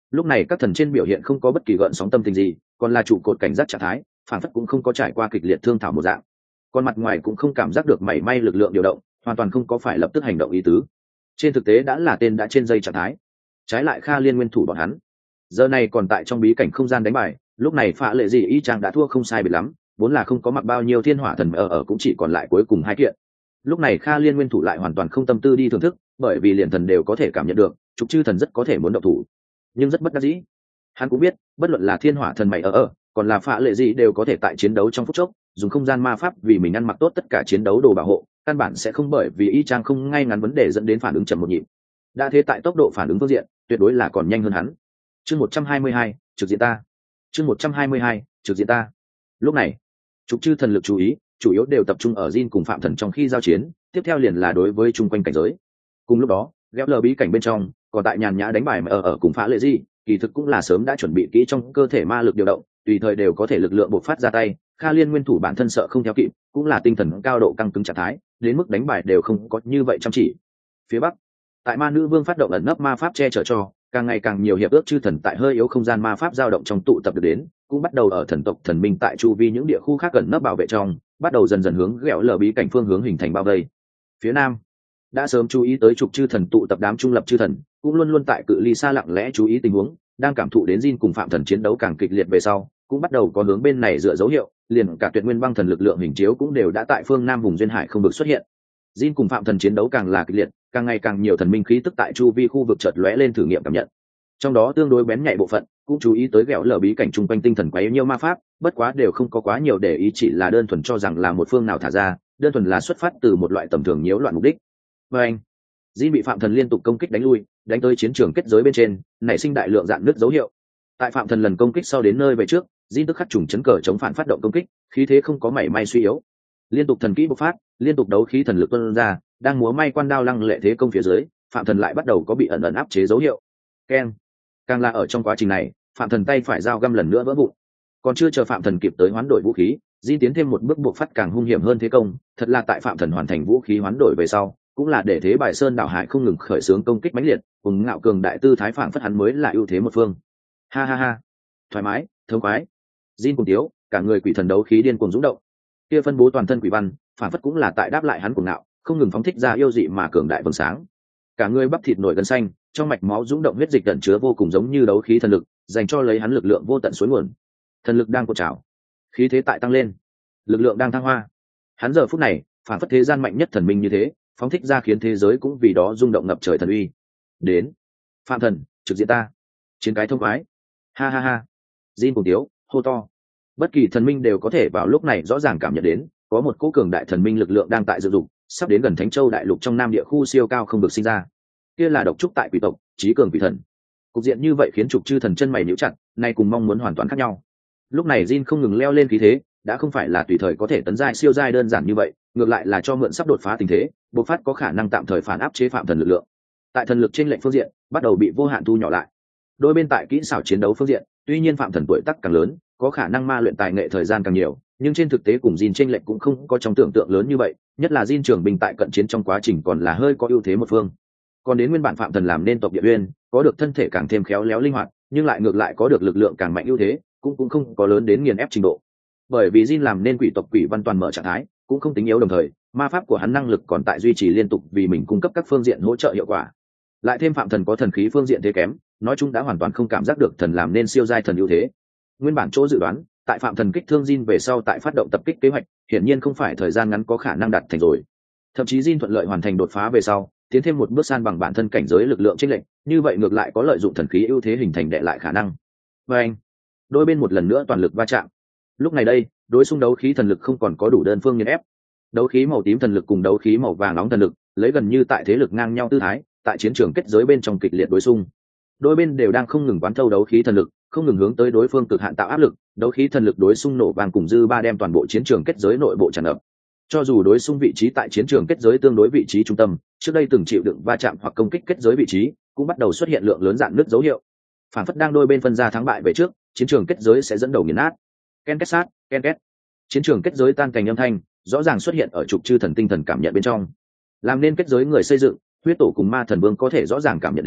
lúc này các thần trên biểu hiện không có bất kỳ gợn sóng tâm tình gì, còn là trụ cột cảnh giác trạng thái, phản phất cũng không có trải qua kịch liệt thương thảo một dạng. Còn mặt ngoài cũng không cảm giác được mảy may lực lượng điều động, hoàn toàn không có phải lập tức hành động ý tứ. Trên thực tế đã là tên đã trên dây trạng thái. Trái lại Kha Liên nguyên thủ bọn hắn, giờ này còn tại trong bí cảnh không gian đánh bài, lúc này Phạ Lệ Dị y chang đã thua không sai biệt lắm, vốn là không có mặc bao nhiêu thiên hỏa thần ở ở cũng chỉ còn lại cuối cùng hai kiện. Lúc này Kha Liên nguyên thủ lại hoàn toàn không tâm tư đi thưởng thức, bởi vì liền thần đều có thể cảm nhận được, trục chư thần rất có thể muốn động thủ, nhưng rất bất đắc dĩ. Hắn cũng biết, bất luận là thiên hỏa thần mày ở ở, còn là Phạ Lệ Dị đều có thể tại chiến đấu trong phút chốc, dùng không gian ma pháp vì mình ăn mặc tốt tất cả chiến đấu đồ bảo hộ, căn bản sẽ không bởi vì y chang không ngay ngắn vấn đề dẫn đến phản ứng chậm một nhịp. Đã thế tại tốc độ phản ứng phương diện, tuyệt đối là còn nhanh hơn hắn. Chương một trăm hai mươi hai, trực diện ta. Chương một trăm hai mươi hai, trực diện ta. Lúc này, trục chư thần lực chú ý, chủ yếu đều tập trung ở Jin cùng Phạm Thần trong khi giao chiến, tiếp theo liền là đối với chung quanh cảnh giới. Cùng lúc đó, ghép lờ bí cảnh bên trong, còn tại nhàn nhã đánh bài mà ở ở cùng Phá Lệ Dị, kỳ thực cũng là sớm đã chuẩn bị kỹ trong cơ thể ma lực điều động, tùy thời đều có thể lực lượng bộc phát ra tay. Kha Liên nguyên thủ bản thân sợ không theo kịp, cũng là tinh thần cao độ căng cứng trạng thái, đến mức đánh bài đều không có như vậy chăm chỉ. Phía bắc, tại Ma Nữ Vương phát động ẩn nấp ma pháp che chở cho, càng ngày càng nhiều hiệp ước chư thần tại hơi yếu không gian ma pháp dao động trong tụ tập được đến, cũng bắt đầu ở thần tộc thần minh tại chu vi những địa khu khác gần nấp bảo vệ trong, bắt đầu dần dần hướng ghẹo lờ bí cảnh phương hướng hình thành bao vây. Phía nam, đã sớm chú ý tới trục chư thần tụ tập đám trung lập chư thần, cũng luôn luôn tại cự ly xa lặng lẽ chú ý tình huống, đang cảm thụ đến Jin cùng Phạm Thần chiến đấu càng kịch liệt về sau, cũng bắt đầu có hướng bên này dựa dấu hiệu, liền cả Tuyệt Nguyên Băng Thần lực lượng hình chiếu cũng đều đã tại phương nam vùng duyên hải không được xuất hiện. Jin cùng Phạm Thần chiến đấu càng là kịch liệt, càng ngày càng nhiều thần minh khí tức tại chu vi khu vực chợt lóe lên thử nghiệm cảm nhận. Trong đó tương đối bén nhạy bộ phận cũng chú ý tới ghẹo lở bí cảnh chung quanh tinh thần quá yếu nhiều ma pháp, bất quá đều không có quá nhiều để ý, chỉ là đơn thuần cho rằng là một phương nào thả ra, đơn thuần là xuất phát từ một loại tầm thường nhiễu loạn mục đích. Và anh, Jin bị Phạm Thần liên tục công kích đánh lui, đánh tới chiến trường kết giới bên trên, nảy sinh đại lượng dạn nứt dấu hiệu. Tại Phạm Thần lần công kích sau đến nơi về trước, Jin tức khắc trùng chấn cờ chống phản phát động công kích, khí thế không có mảy may suy yếu. Liên tục thần kỹ bộc phát, liên tục đấu khí thần lực tuôn ra, đang múa may quan đao lăng lệ thế công phía dưới, Phạm Thần lại bắt đầu có bị ẩn ẩn áp chế dấu hiệu. Keng. Càng là ở trong quá trình này, Phạm Thần tay phải dao găm lần nữa vỡ vụn. Còn chưa chờ Phạm Thần kịp tới hoán đổi vũ khí, Jin tiến thêm một bước buộc phát càng hung hiểm hơn thế công, thật là tại Phạm Thần hoàn thành vũ khí hoán đổi về sau, cũng là để thế bài sơn đảo hải không ngừng khởi xướng công kích mãnh liệt, cùng ngạo cường đại tư thái phảng phất hắn mới là ưu thế một phương. Ha ha ha, thoải mái, thống khoái. Jin cùng tiếu, cả người quỷ thần đấu khí điên cuồng dũng động. Kia phân bố toàn thân quỷ văn, phảng phất cũng là tại đáp lại hắn cuồng ngạo, không ngừng phóng thích ra yêu dị mà cường đại vầng sáng. Cả người bắp thịt nổi gân xanh, trong mạch máu dũng động huyết dịch ẩn chứa vô cùng giống như đấu khí thần lực, dành cho lấy hắn lực lượng vô tận suối nguồn. Thần lực đang cột trào, khí thế tại tăng lên, lực lượng đang thăng hoa. Hắn giờ phút này, phảng phất thế gian mạnh nhất thần minh như thế, phóng thích ra khiến thế giới cũng vì đó rung động ngập trời thần uy. Đến, Phạm Thần, trực diện ta, chiến cái thông khoái. Ha ha ha. Jin cùng tiếu, hô to. Bất kỳ thần minh đều có thể vào lúc này rõ ràng cảm nhận đến, có một cỗ cường đại thần minh lực lượng đang tại dựng dục, sắp đến gần Thánh Châu đại lục trong Nam địa khu siêu cao không được sinh ra. Kia là độc trúc tại quỷ tộc, trí cường quỷ thần. Cục diện như vậy khiến trục chư thần chân mày nhíu chặt, nay cùng mong muốn hoàn toàn khác nhau. Lúc này Jin không ngừng leo lên khí thế, đã không phải là tùy thời có thể tấn giai siêu giai đơn giản như vậy, ngược lại là cho mượn sắp đột phá tình thế, bộc phát có khả năng tạm thời phản áp chế Phạm Thần lực lượng. Tại thần lực trên lệnh phương diện, bắt đầu bị vô hạn thu nhỏ lại. Đôi bên tại kỹ xảo chiến đấu phương diện, tuy nhiên Phạm Thần tuổi tác càng lớn, có khả năng ma luyện tài nghệ thời gian càng nhiều, nhưng trên thực tế cùng Jin trên lệnh cũng không có trong tưởng tượng lớn như vậy, nhất là Jin trưởng binh tại cận chiến trong quá trình còn là hơi có ưu thế một phương. Còn đến nguyên bản Phạm Thần làm nên tộc địa uyên, có được thân thể càng thêm khéo léo linh hoạt, nhưng lại ngược lại có được lực lượng càng mạnh ưu thế, cũng cũng không có lớn đến nghiền ép trình độ. Bởi vì Jin làm nên quỷ tộc quỷ văn toàn mở trạng thái, cũng không tính yếu, đồng thời ma pháp của hắn năng lực còn tại duy trì liên tục vì mình cung cấp các phương diện hỗ trợ hiệu quả. Lại thêm Phạm Thần có thần khí phương diện thế kém, nói chung đã hoàn toàn không cảm giác được thần làm nên siêu giai thần ưu thế. Nguyên bản chỗ dự đoán, tại Phạm Thần kích thương Jin về sau tại phát động tập kích kế hoạch, hiển nhiên không phải thời gian ngắn có khả năng đạt thành rồi. Thậm chí Jin thuận lợi hoàn thành đột phá về sau, tiến thêm một bước san bằng bản thân cảnh giới lực lượng chênh lệch, như vậy ngược lại có lợi dụng thần khí ưu thế hình thành đệ lại khả năng. Và anh, đôi bên một lần nữa toàn lực va chạm. Lúc này đây, đối xung đấu khí thần lực không còn có đủ đơn phương nghiền ép. Đấu khí màu tím thần lực cùng đấu khí màu vàng nóng thần lực, lấy gần như tại thế lực ngang nhau tư thái, tại chiến trường kết giới bên trong kịch liệt đối xung. Đôi bên đều đang không ngừng quán thâu đấu khí thần lực, không ngừng hướng tới đối phương cực hạn tạo áp lực, đấu khí thần lực đối xung nổ vàng cùng dư ba đem toàn bộ chiến trường kết giới nội bộ tràn ngập. Cho dù đối xung vị trí tại chiến trường kết giới tương đối vị trí trung tâm, trước đây từng chịu đựng va chạm hoặc công kích kết giới vị trí, cũng bắt đầu xuất hiện lượng lớn dạn nứt dấu hiệu. Phản phất đang đôi bên phân ra thắng bại về trước, chiến trường kết giới sẽ dẫn đầu nghiền nát. Ken két sát, ken két. Chiến trường kết giới tan cảnh âm thanh, rõ ràng xuất hiện ở trục chư thần tinh thần cảm nhận bên trong. Làm nên kết giới người xây dựng, huyết tổ cùng ma thần vương có thể rõ ràng cảm nhận đến,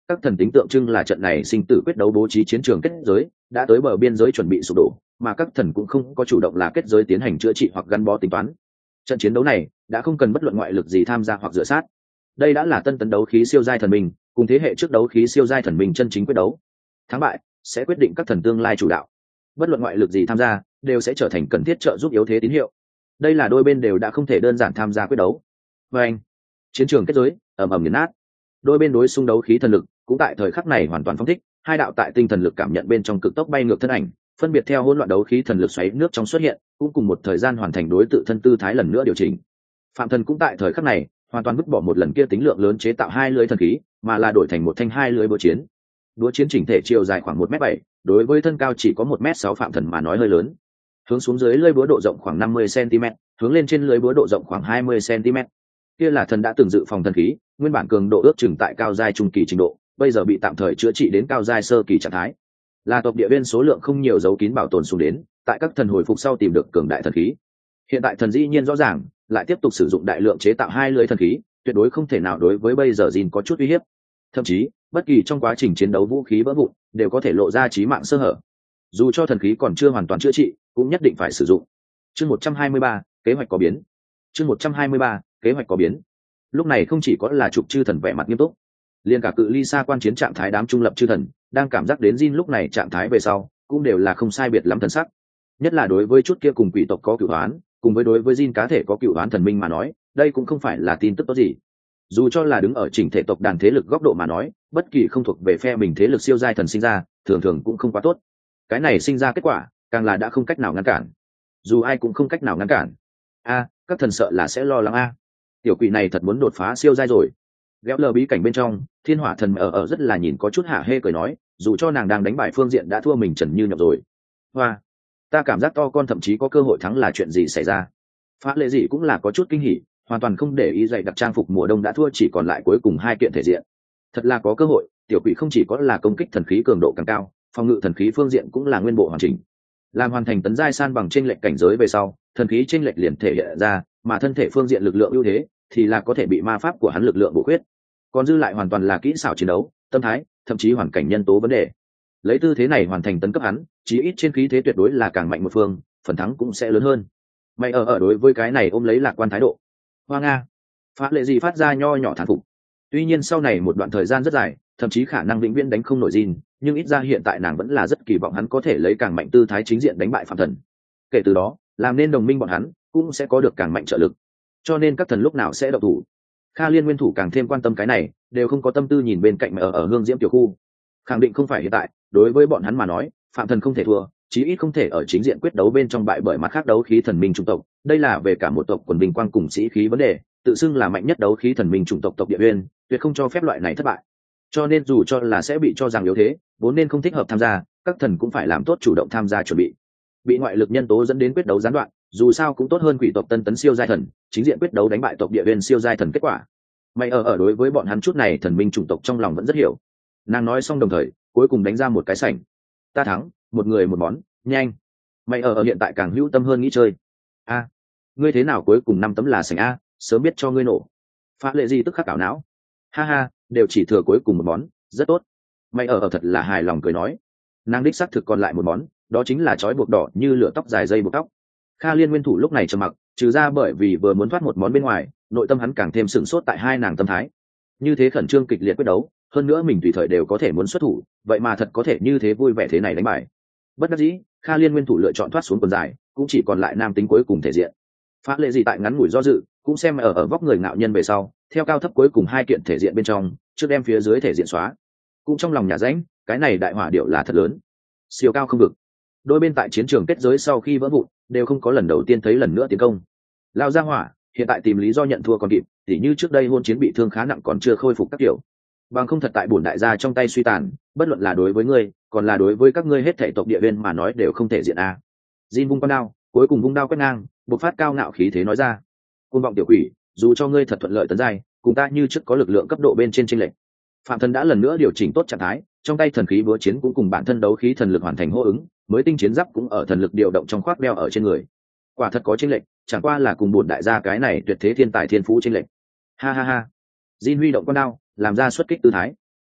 các thần tính tượng trưng là trận này sinh tử quyết đấu bố trí chiến trường kết giới đã tới bờ biên giới chuẩn bị sụp đổ, mà các thần cũng không có chủ động là kết giới tiến hành chữa trị hoặc gắn bó tính toán. Trận chiến đấu này đã không cần bất luận ngoại lực gì tham gia hoặc dựa sát. Đây đã là tân tấn đấu khí siêu giai thần minh cùng thế hệ trước đấu khí siêu giai thần minh chân chính quyết đấu. Thắng bại sẽ quyết định các thần tương lai chủ đạo. Bất luận ngoại lực gì tham gia đều sẽ trở thành cần thiết trợ giúp yếu thế tín hiệu. Đây là đôi bên đều đã không thể đơn giản tham gia quyết đấu. Và anh, chiến trường kết giới ầm ầm nghiền nát. Đôi bên đối xung đấu khí thần lực cũng tại thời khắc này hoàn toàn phóng thích, hai đạo tại tinh thần lực cảm nhận bên trong cực tốc bay ngược thân ảnh, phân biệt theo hỗn loạn đấu khí thần lực xoáy nước trong xuất hiện, cũng cùng một thời gian hoàn thành đối tự thân tư thái lần nữa điều chỉnh. Phạm Thần cũng tại thời khắc này hoàn toàn vứt bỏ một lần kia tính lượng lớn chế tạo hai lưới thần khí, mà là đổi thành một thanh hai lưới búa chiến. Búa chiến chỉnh thể chiều dài khoảng một mét bảy, đối với thân cao chỉ có một mét sáu Phạm Thần mà nói hơi lớn. Hướng xuống dưới lưới búa độ rộng khoảng năm mươi xăng-ti-mét, hướng lên trên lưới búa độ rộng khoảng hai mươi xăng-ti-mét. Kia là thần đã từng dự phòng thần khí, nguyên bản cường độ ước chừng tại cao giai trung kỳ trình độ, bây giờ bị tạm thời chữa trị đến cao giai sơ kỳ trạng thái. Là tộc địa viên số lượng không nhiều giấu kín bảo tồn xuống đến, tại các thần hồi phục sau tìm được cường đại thần khí. Hiện tại thần dĩ nhiên rõ ràng, lại tiếp tục sử dụng đại lượng chế tạo hai lưới thần khí, tuyệt đối không thể nào đối với bây giờ Jin có chút uy hiếp. Thậm chí, bất kỳ trong quá trình chiến đấu vũ khí vỡ vụn, đều có thể lộ ra chí mạng sơ hở. Dù cho thần khí còn chưa hoàn toàn chữa trị, cũng nhất định phải sử dụng. Chương một trăm hai mươi ba, kế hoạch có biến. Chương một trăm hai mươi ba, kế hoạch có biến. Lúc này không chỉ có là trục chư thần vẻ mặt nghiêm túc, liền cả cự ly xa quan chiến trạng thái đám trung lập chư thần, đang cảm giác đến Jin lúc này trạng thái về sau, cũng đều là không sai biệt lắm thần sắc. Nhất là đối với chút kia cùng quỷ tộc có cửu oán, cùng với đối với Jin cá thể có cửu oán thần minh mà nói, đây cũng không phải là tin tức tốt gì. Dù cho là đứng ở chỉnh thể tộc đàn thế lực góc độ mà nói, bất kỳ không thuộc về phe mình thế lực siêu giai thần sinh ra, thường thường cũng không quá tốt. Cái này sinh ra kết quả, càng là đã không cách nào ngăn cản. Dù ai cũng không cách nào ngăn cản. A, các thần sợ là sẽ lo lắng a. Tiểu quỷ này thật muốn đột phá siêu giai rồi. Ghéo lờ bí cảnh bên trong, Thiên Hỏa Thần ở ở rất là nhìn có chút hả hê cười nói, dù cho nàng đang đánh bại phương diện đã thua mình trần như nhộng rồi. Hoa, ta cảm giác to con thậm chí có cơ hội thắng là chuyện gì xảy ra. Phá lệ gì cũng là có chút kinh hỉ, hoàn toàn không để ý dạy đặc trang phục mùa đông đã thua chỉ còn lại cuối cùng hai kiện thể diện. Thật là có cơ hội, tiểu quỷ không chỉ có là công kích thần khí cường độ càng cao, phòng ngự thần khí phương diện cũng là nguyên bộ hoàn chỉnh. Làm hoàn thành tấn giai san bằng trên lệnh cảnh giới về sau, thần khí trên lệnh liền thể hiện ra, mà thân thể phương diện lực lượng ưu thế thì là có thể bị ma pháp của hắn lực lượng bổ khuyết. Còn dư lại hoàn toàn là kỹ xảo chiến đấu, tâm thái, thậm chí hoàn cảnh nhân tố vấn đề. Lấy tư thế này hoàn thành tấn cấp hắn, chí ít trên khí thế tuyệt đối là càng mạnh một phương, phần thắng cũng sẽ lớn hơn. Mày ở ở đối với cái này ôm lấy lạc quan thái độ. Hoa Nga, Phá lệ gì phát ra nho nhỏ thán phục. Tuy nhiên sau này một đoạn thời gian rất dài, thậm chí khả năng vĩnh viễn đánh không nổi Jin, nhưng ít ra hiện tại nàng vẫn là rất kỳ vọng hắn có thể lấy càng mạnh tư thái chính diện đánh bại Phạm Thần. Kể từ đó, làm nên đồng minh bọn hắn cũng sẽ có được càng mạnh trợ lực. Cho nên các thần lúc nào sẽ động thủ. Kha Liên nguyên thủ càng thêm quan tâm cái này, đều không có tâm tư nhìn bên cạnh mà ở ở Hương Diễm tiểu khu. Khẳng định không phải hiện tại, đối với bọn hắn mà nói, Phạm Thần không thể thua, chí ít không thể ở chính diện quyết đấu bên trong bại bởi mặt khác đấu khí thần minh chủng tộc, đây là về cả một tộc quần bình quang cùng sĩ khí vấn đề, tự xưng là mạnh nhất đấu khí thần minh chủng tộc tộc địa uyên, tuyệt không cho phép loại này thất bại. Cho nên dù cho là sẽ bị cho rằng yếu thế, vốn nên không thích hợp tham gia, các thần cũng phải làm tốt chủ động tham gia chuẩn bị. Bị ngoại lực nhân tố dẫn đến quyết đấu gián đoạn, dù sao cũng tốt hơn quỷ tộc tân tấn siêu giai thần, chính diện quyết đấu đánh bại tộc địa uyên siêu giai thần kết quả. Mày ở ở đối với bọn hắn chút này thần minh chủng tộc trong lòng vẫn rất hiểu. Nàng nói xong đồng thời, cuối cùng đánh ra một cái sảnh. Ta thắng, một người một món, nhanh. Mày ở ở hiện tại càng hữu tâm hơn nghĩ chơi. A, ngươi thế nào cuối cùng năm tấm là sảnh a, sớm biết cho ngươi nổ. Phá lệ gì tức khắc ảo não. Ha ha, đều chỉ thừa cuối cùng một món, rất tốt. Mày ở ở thật là hài lòng cười nói. Nàng đích xác thực còn lại một món, đó chính là trói buộc đỏ như lửa tóc dài dây buộc tóc. Kha Liên nguyên thủ lúc này trầm mặc, trừ ra bởi vì vừa muốn thoát một món bên ngoài, nội tâm hắn càng thêm sửng sốt tại hai nàng tâm thái. Như thế khẩn trương kịch liệt quyết đấu, hơn nữa mình tùy thời đều có thể muốn xuất thủ, vậy mà thật có thể như thế vui vẻ thế này đánh bài. Bất đắc dĩ, Kha Liên nguyên thủ lựa chọn thoát xuống quần dài, cũng chỉ còn lại nam tính cuối cùng thể diện. Phá lệ gì tại ngắn ngủi do dự, cũng xem ở ở vóc người ngạo nhân về sau, theo cao thấp cuối cùng hai kiện thể diện bên trong, trước đem phía dưới thể diện xóa. Cũng trong lòng nhà rãnh, cái này đại hỏa điệu là thật lớn, siêu cao không vực. Đôi bên tại chiến trường kết giới sau khi vỡ vụn, đều không có lần đầu tiên thấy lần nữa tiến công. Lao ra hỏa, hiện tại tìm lý do nhận thua còn kịp, tỉ như trước đây hôn chiến bị thương khá nặng còn chưa khôi phục các kiểu. Bằng không thật tại bổn đại gia trong tay suy tàn, bất luận là đối với ngươi, còn là đối với các ngươi hết thể tộc địa viên mà nói đều không thể diện a. Jin vung con đao, cuối cùng vung đao quét ngang, bộc phát cao ngạo khí thế nói ra: "Côn vọng tiểu quỷ, dù cho ngươi thật thuận lợi tấn giai, cùng ta như trước có lực lượng cấp độ bên trên chênh lệch." Phạm Thần đã lần nữa điều chỉnh tốt trạng thái, trong tay thần khí búa chiến cũng cùng bản thân đấu khí thần lực hoàn thành hô ứng, mới tinh chiến giáp cũng ở thần lực điều động trong khoác đeo ở trên người. Quả thật có chênh lệch, chẳng qua là cùng bổn đại gia cái này tuyệt thế thiên tài thiên phú chênh lệch. Ha ha ha. Jin huy động con đao, làm ra xuất kích tư thái.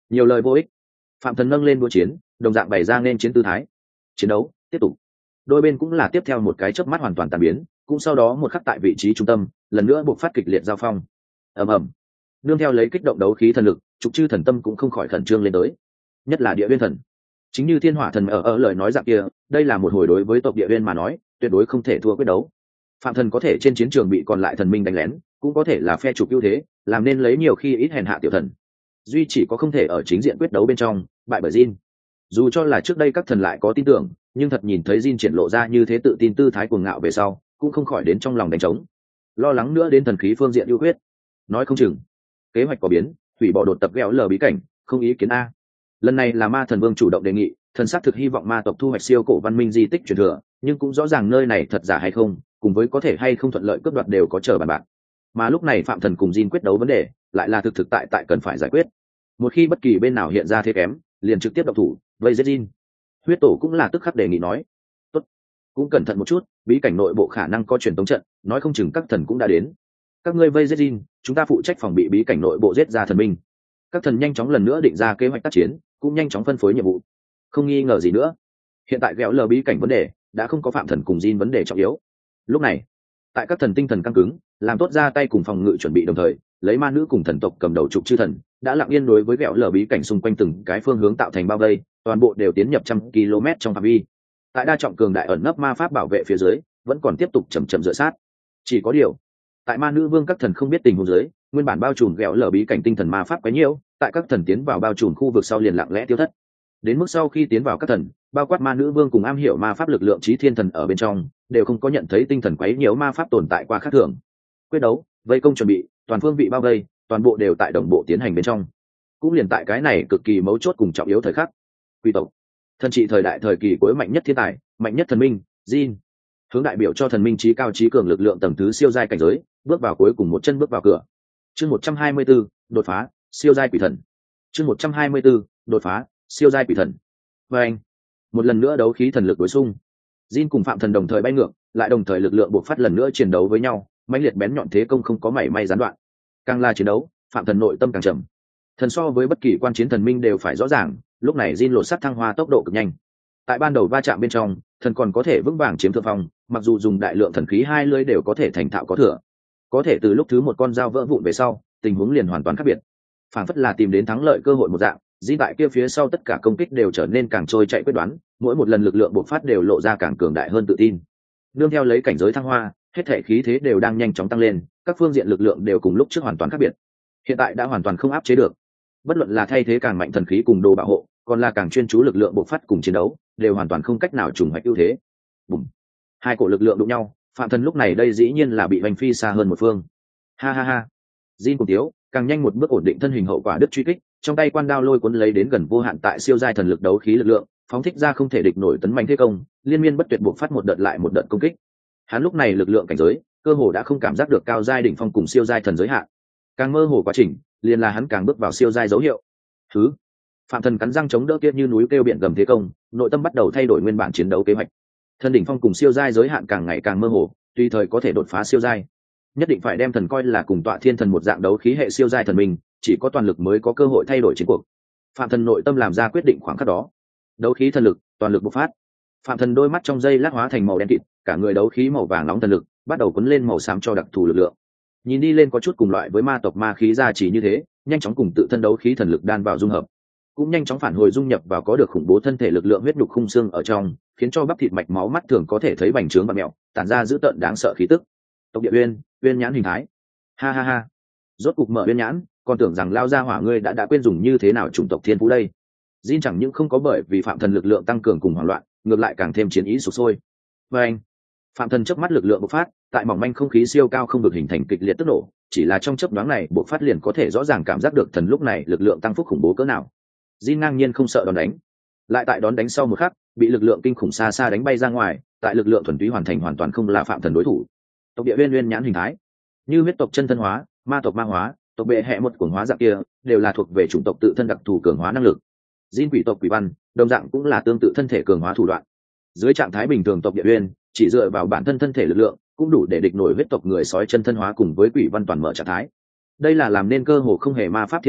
nhiều lời vô ích. Phạm Thần nâng lên đũa chiến, đồng dạng bày ra nên chiến tư thái. Chiến đấu tiếp tục. Đôi bên cũng là tiếp theo một cái chớp mắt hoàn toàn tan biến, cũng sau đó một khắc tại vị trí trung tâm, lần nữa buộc phát kịch liệt giao phong. Ầm ầm. Nương theo lấy kích động đấu khí thần lực, trục chư thần tâm cũng không khỏi khẩn trương lên tới. Nhất là Địa Uyên thần. Chính như Thiên Hỏa thần ở ở lời nói dạng kia, đây là một hồi đối với tộc Địa Uyên mà nói, tuyệt đối không thể thua quyết đấu. Phạm Thần có thể trên chiến trường bị còn lại thần minh đánh lén, cũng có thể là phe trục ưu thế, làm nên lấy nhiều khi ít hèn hạ tiểu thần. Duy chỉ có không thể ở chính diện quyết đấu bên trong bại bởi Jin. Dù cho là trước đây các thần lại có tin tưởng, nhưng thật nhìn thấy Jin triển lộ ra như thế tự tin tư thái cuồng ngạo về sau, cũng không khỏi đến trong lòng đánh trống. Lo lắng nữa đến thần khí phương diện ưu huyết. Nói không chừng, kế hoạch có biến, hủy bỏ đột tập ghẹo lờ bí cảnh, không ý kiến a. Lần này là Ma Thần Vương chủ động đề nghị, thần xác thực hy vọng ma tộc thu hoạch siêu cổ văn minh di tích truyền thừa, nhưng cũng rõ ràng nơi này thật giả hay không, cùng với có thể hay không thuận lợi cướp đoạt đều có chờ bàn bạc. Mà lúc này Phạm Thần cùng Jin quyết đấu vấn đề, lại là thực thực tại tại cần phải giải quyết. Một khi bất kỳ bên nào hiện ra thế kém, liền trực tiếp động thủ, vây giết Jin. Huyết Tổ cũng là tức khắc đề nghị nói, tốt, cũng cẩn thận một chút, bí cảnh nội bộ khả năng có truyền tống trận, nói không chừng các thần cũng đã đến. Các ngươi vây giết Jin, chúng ta phụ trách phòng bị bí cảnh nội bộ giết ra thần minh. Các thần nhanh chóng lần nữa định ra kế hoạch tác chiến, cũng nhanh chóng phân phối nhiệm vụ. Không nghi ngờ gì nữa, hiện tại ghẹo lờ bí cảnh vấn đề đã không có Phạm Thần cùng Jin vấn đề trọng yếu. Lúc này, tại các thần tinh thần căng cứng, làm tốt ra tay cùng phòng ngự chuẩn bị đồng thời, lấy ma nữ cùng thần tộc cầm đầu trục chư thần đã lặng yên đối với ghẹo lờ bí cảnh xung quanh từng cái phương hướng tạo thành bao vây, toàn bộ đều tiến nhập trăm km trong phạm vi. Tại đa trọng cường đại ẩn nấp ma pháp bảo vệ phía dưới, vẫn còn tiếp tục chậm chậm dựa sát. Chỉ có điều, tại ma nữ vương các thần không biết tình huống dưới, nguyên bản bao trùm ghẹo lờ bí cảnh tinh thần ma pháp quá nhiều, tại các thần tiến vào bao trùm khu vực sau liền lặng lẽ tiêu thất. Đến mức sau khi tiến vào các thần, bao quát ma nữ vương cùng am hiểu ma pháp lực lượng chí thiên thần ở bên trong, đều không có nhận thấy tinh thần quấy nhiễu ma pháp tồn tại qua khác thường. Quyết đấu, vây công chuẩn bị, toàn phương vị bao vây, toàn bộ đều tại đồng bộ tiến hành bên trong. Cũng liền tại cái này cực kỳ mấu chốt cùng trọng yếu thời khắc. Quy tộc, thần trị thời đại thời kỳ cuối mạnh nhất thiên tài, mạnh nhất thần minh, Jin, hướng đại biểu cho thần minh trí cao trí cường lực lượng tầng thứ siêu giai cảnh giới, bước vào cuối cùng một chân bước vào cửa. Chương một trăm hai mươi 124, đột phá, siêu giai quỷ thần. Chương một trăm hai mươi 124, đột phá, siêu giai quỷ thần. Và anh, một lần nữa đấu khí thần lực đối xung. Jin cùng Phạm Thần đồng thời bay ngược, lại đồng thời lực lượng buộc phát lần nữa chiến đấu với nhau, mãnh liệt bén nhọn thế công không có mảy may gián đoạn. Càng là chiến đấu, Phạm Thần nội tâm càng trầm. Thần so với bất kỳ quan chiến thần minh đều phải rõ ràng, lúc này Jin lột sắt thăng hoa tốc độ cực nhanh. Tại ban đầu va chạm bên trong, thần còn có thể vững vàng chiếm thượng phong, mặc dù dùng đại lượng thần khí hai lưỡi đều có thể thành thạo có thừa. Có thể từ lúc thứ một con dao vỡ vụn về sau, tình huống liền hoàn toàn khác biệt. Phản phất là tìm đến thắng lợi cơ hội một dạng, Jin tại kia phía sau tất cả công kích đều trở nên càng trôi chạy quyết đoán, mỗi một lần lực lượng bộc phát đều lộ ra càng cường đại hơn tự tin. Nương theo lấy cảnh giới thăng hoa, hết thể khí thế đều đang nhanh chóng tăng lên, các phương diện lực lượng đều cùng lúc trước hoàn toàn khác biệt. Hiện tại đã hoàn toàn không áp chế được. Bất luận là thay thế càng mạnh thần khí cùng đồ bảo hộ, còn là càng chuyên chú lực lượng bộc phát cùng chiến đấu, đều hoàn toàn không cách nào trùng hoạch ưu thế. Bùm. Hai cổ lực lượng đụng nhau, Phạm Thần lúc này đây dĩ nhiên là bị hoành phi xa hơn một phương. Ha ha ha. Jin cùng tiếu, càng nhanh một bước ổn định thân hình hậu quả đứt truy kích, trong tay quan đao lôi cuốn lấy đến gần vô hạn tại siêu giai thần lực đấu khí lực lượng, phóng thích ra không thể địch nổi tấn mạnh thế công, liên miên bất tuyệt buộc phát một đợt lại một đợt công kích. Hắn lúc này lực lượng cảnh giới, cơ hồ đã không cảm giác được cao giai đỉnh phong cùng siêu giai thần giới hạn. Càng mơ hồ quá trình, liền là hắn càng bước vào siêu giai dấu hiệu. Thứ, Phạm Thần cắn răng chống đỡ kia như núi kêu biển gầm thế công, nội tâm bắt đầu thay đổi nguyên bản chiến đấu kế hoạch. Thần đỉnh phong cùng siêu giai giới hạn càng ngày càng mơ hồ, tùy thời có thể đột phá siêu giai. Nhất định phải đem thần coi là cùng tọa thiên thần một dạng đấu khí hệ siêu giai thần mình, chỉ có toàn lực mới có cơ hội thay đổi chiến cuộc. Phạm Thần nội tâm làm ra quyết định khoảng khắc đó. Đấu khí thần lực, toàn lực bộc phát. Phạm Thần đôi mắt trong giây lát hóa thành màu đen kịt, cả người đấu khí màu vàng nóng thần lực, bắt đầu cuốn lên màu xám cho đặc thù lực lượng. Nhìn đi lên có chút cùng loại với ma tộc ma khí gia chỉ như thế, nhanh chóng cùng tự thân đấu khí thần lực đan vào dung hợp, cũng nhanh chóng phản hồi dung nhập vào có được khủng bố thân thể lực lượng huyết nhục khung xương ở trong, khiến cho bắp thịt mạch máu mắt thường có thể thấy bành trướng và mèo, tản ra dữ tợn đáng sợ khí tức. Tộc Địa Uyên, Uyên nhãn hình thái. Ha ha ha. Rốt cục mở Uyên nhãn, còn tưởng rằng lao ra hỏa ngươi đã đã quên dùng như thế nào chủng tộc thiên phú đây. Jin chẳng những không có bởi vì Phạm Thần lực lượng tăng cường cùng hoảng loạn, ngược lại càng thêm chiến ý sục sôi. Và anh, Phạm Thần chớp mắt lực lượng bộc phát, tại mỏng manh không khí siêu cao không được hình thành kịch liệt tức nổ, chỉ là trong chớp nhoáng này bộc phát liền có thể rõ ràng cảm giác được thần lúc này lực lượng tăng phúc khủng bố cỡ nào. Jin ngang nhiên không sợ đòn đánh, lại tại đón đánh sau một khắc, bị lực lượng kinh khủng xa xa đánh bay ra ngoài, tại lực lượng thuần túy hoàn thành hoàn toàn không là Phạm Thần đối thủ. Tộc Địa Uyên Uyên nhãn hình thái, như huyết tộc chân thân hóa, ma tộc ma hóa, tộc bệ hệ một cuồng hóa dạng kia, đều là thuộc về chủng tộc tự thân đặc thù cường hóa năng lực. Jin quỷ tộc quỷ văn, đồng dạng cũng là tương tự thân thể cường hóa thủ đoạn. Dưới trạng thái bình thường tộc Địa Uyên, chỉ dựa vào bản thân thân thể lực lượng, cũng đủ để địch nổi huyết tộc người sói chân thân hóa cùng với quỷ văn toàn mở trạng thái. Đây là làm nên cơ hồ không hề ma pháp thiên phú,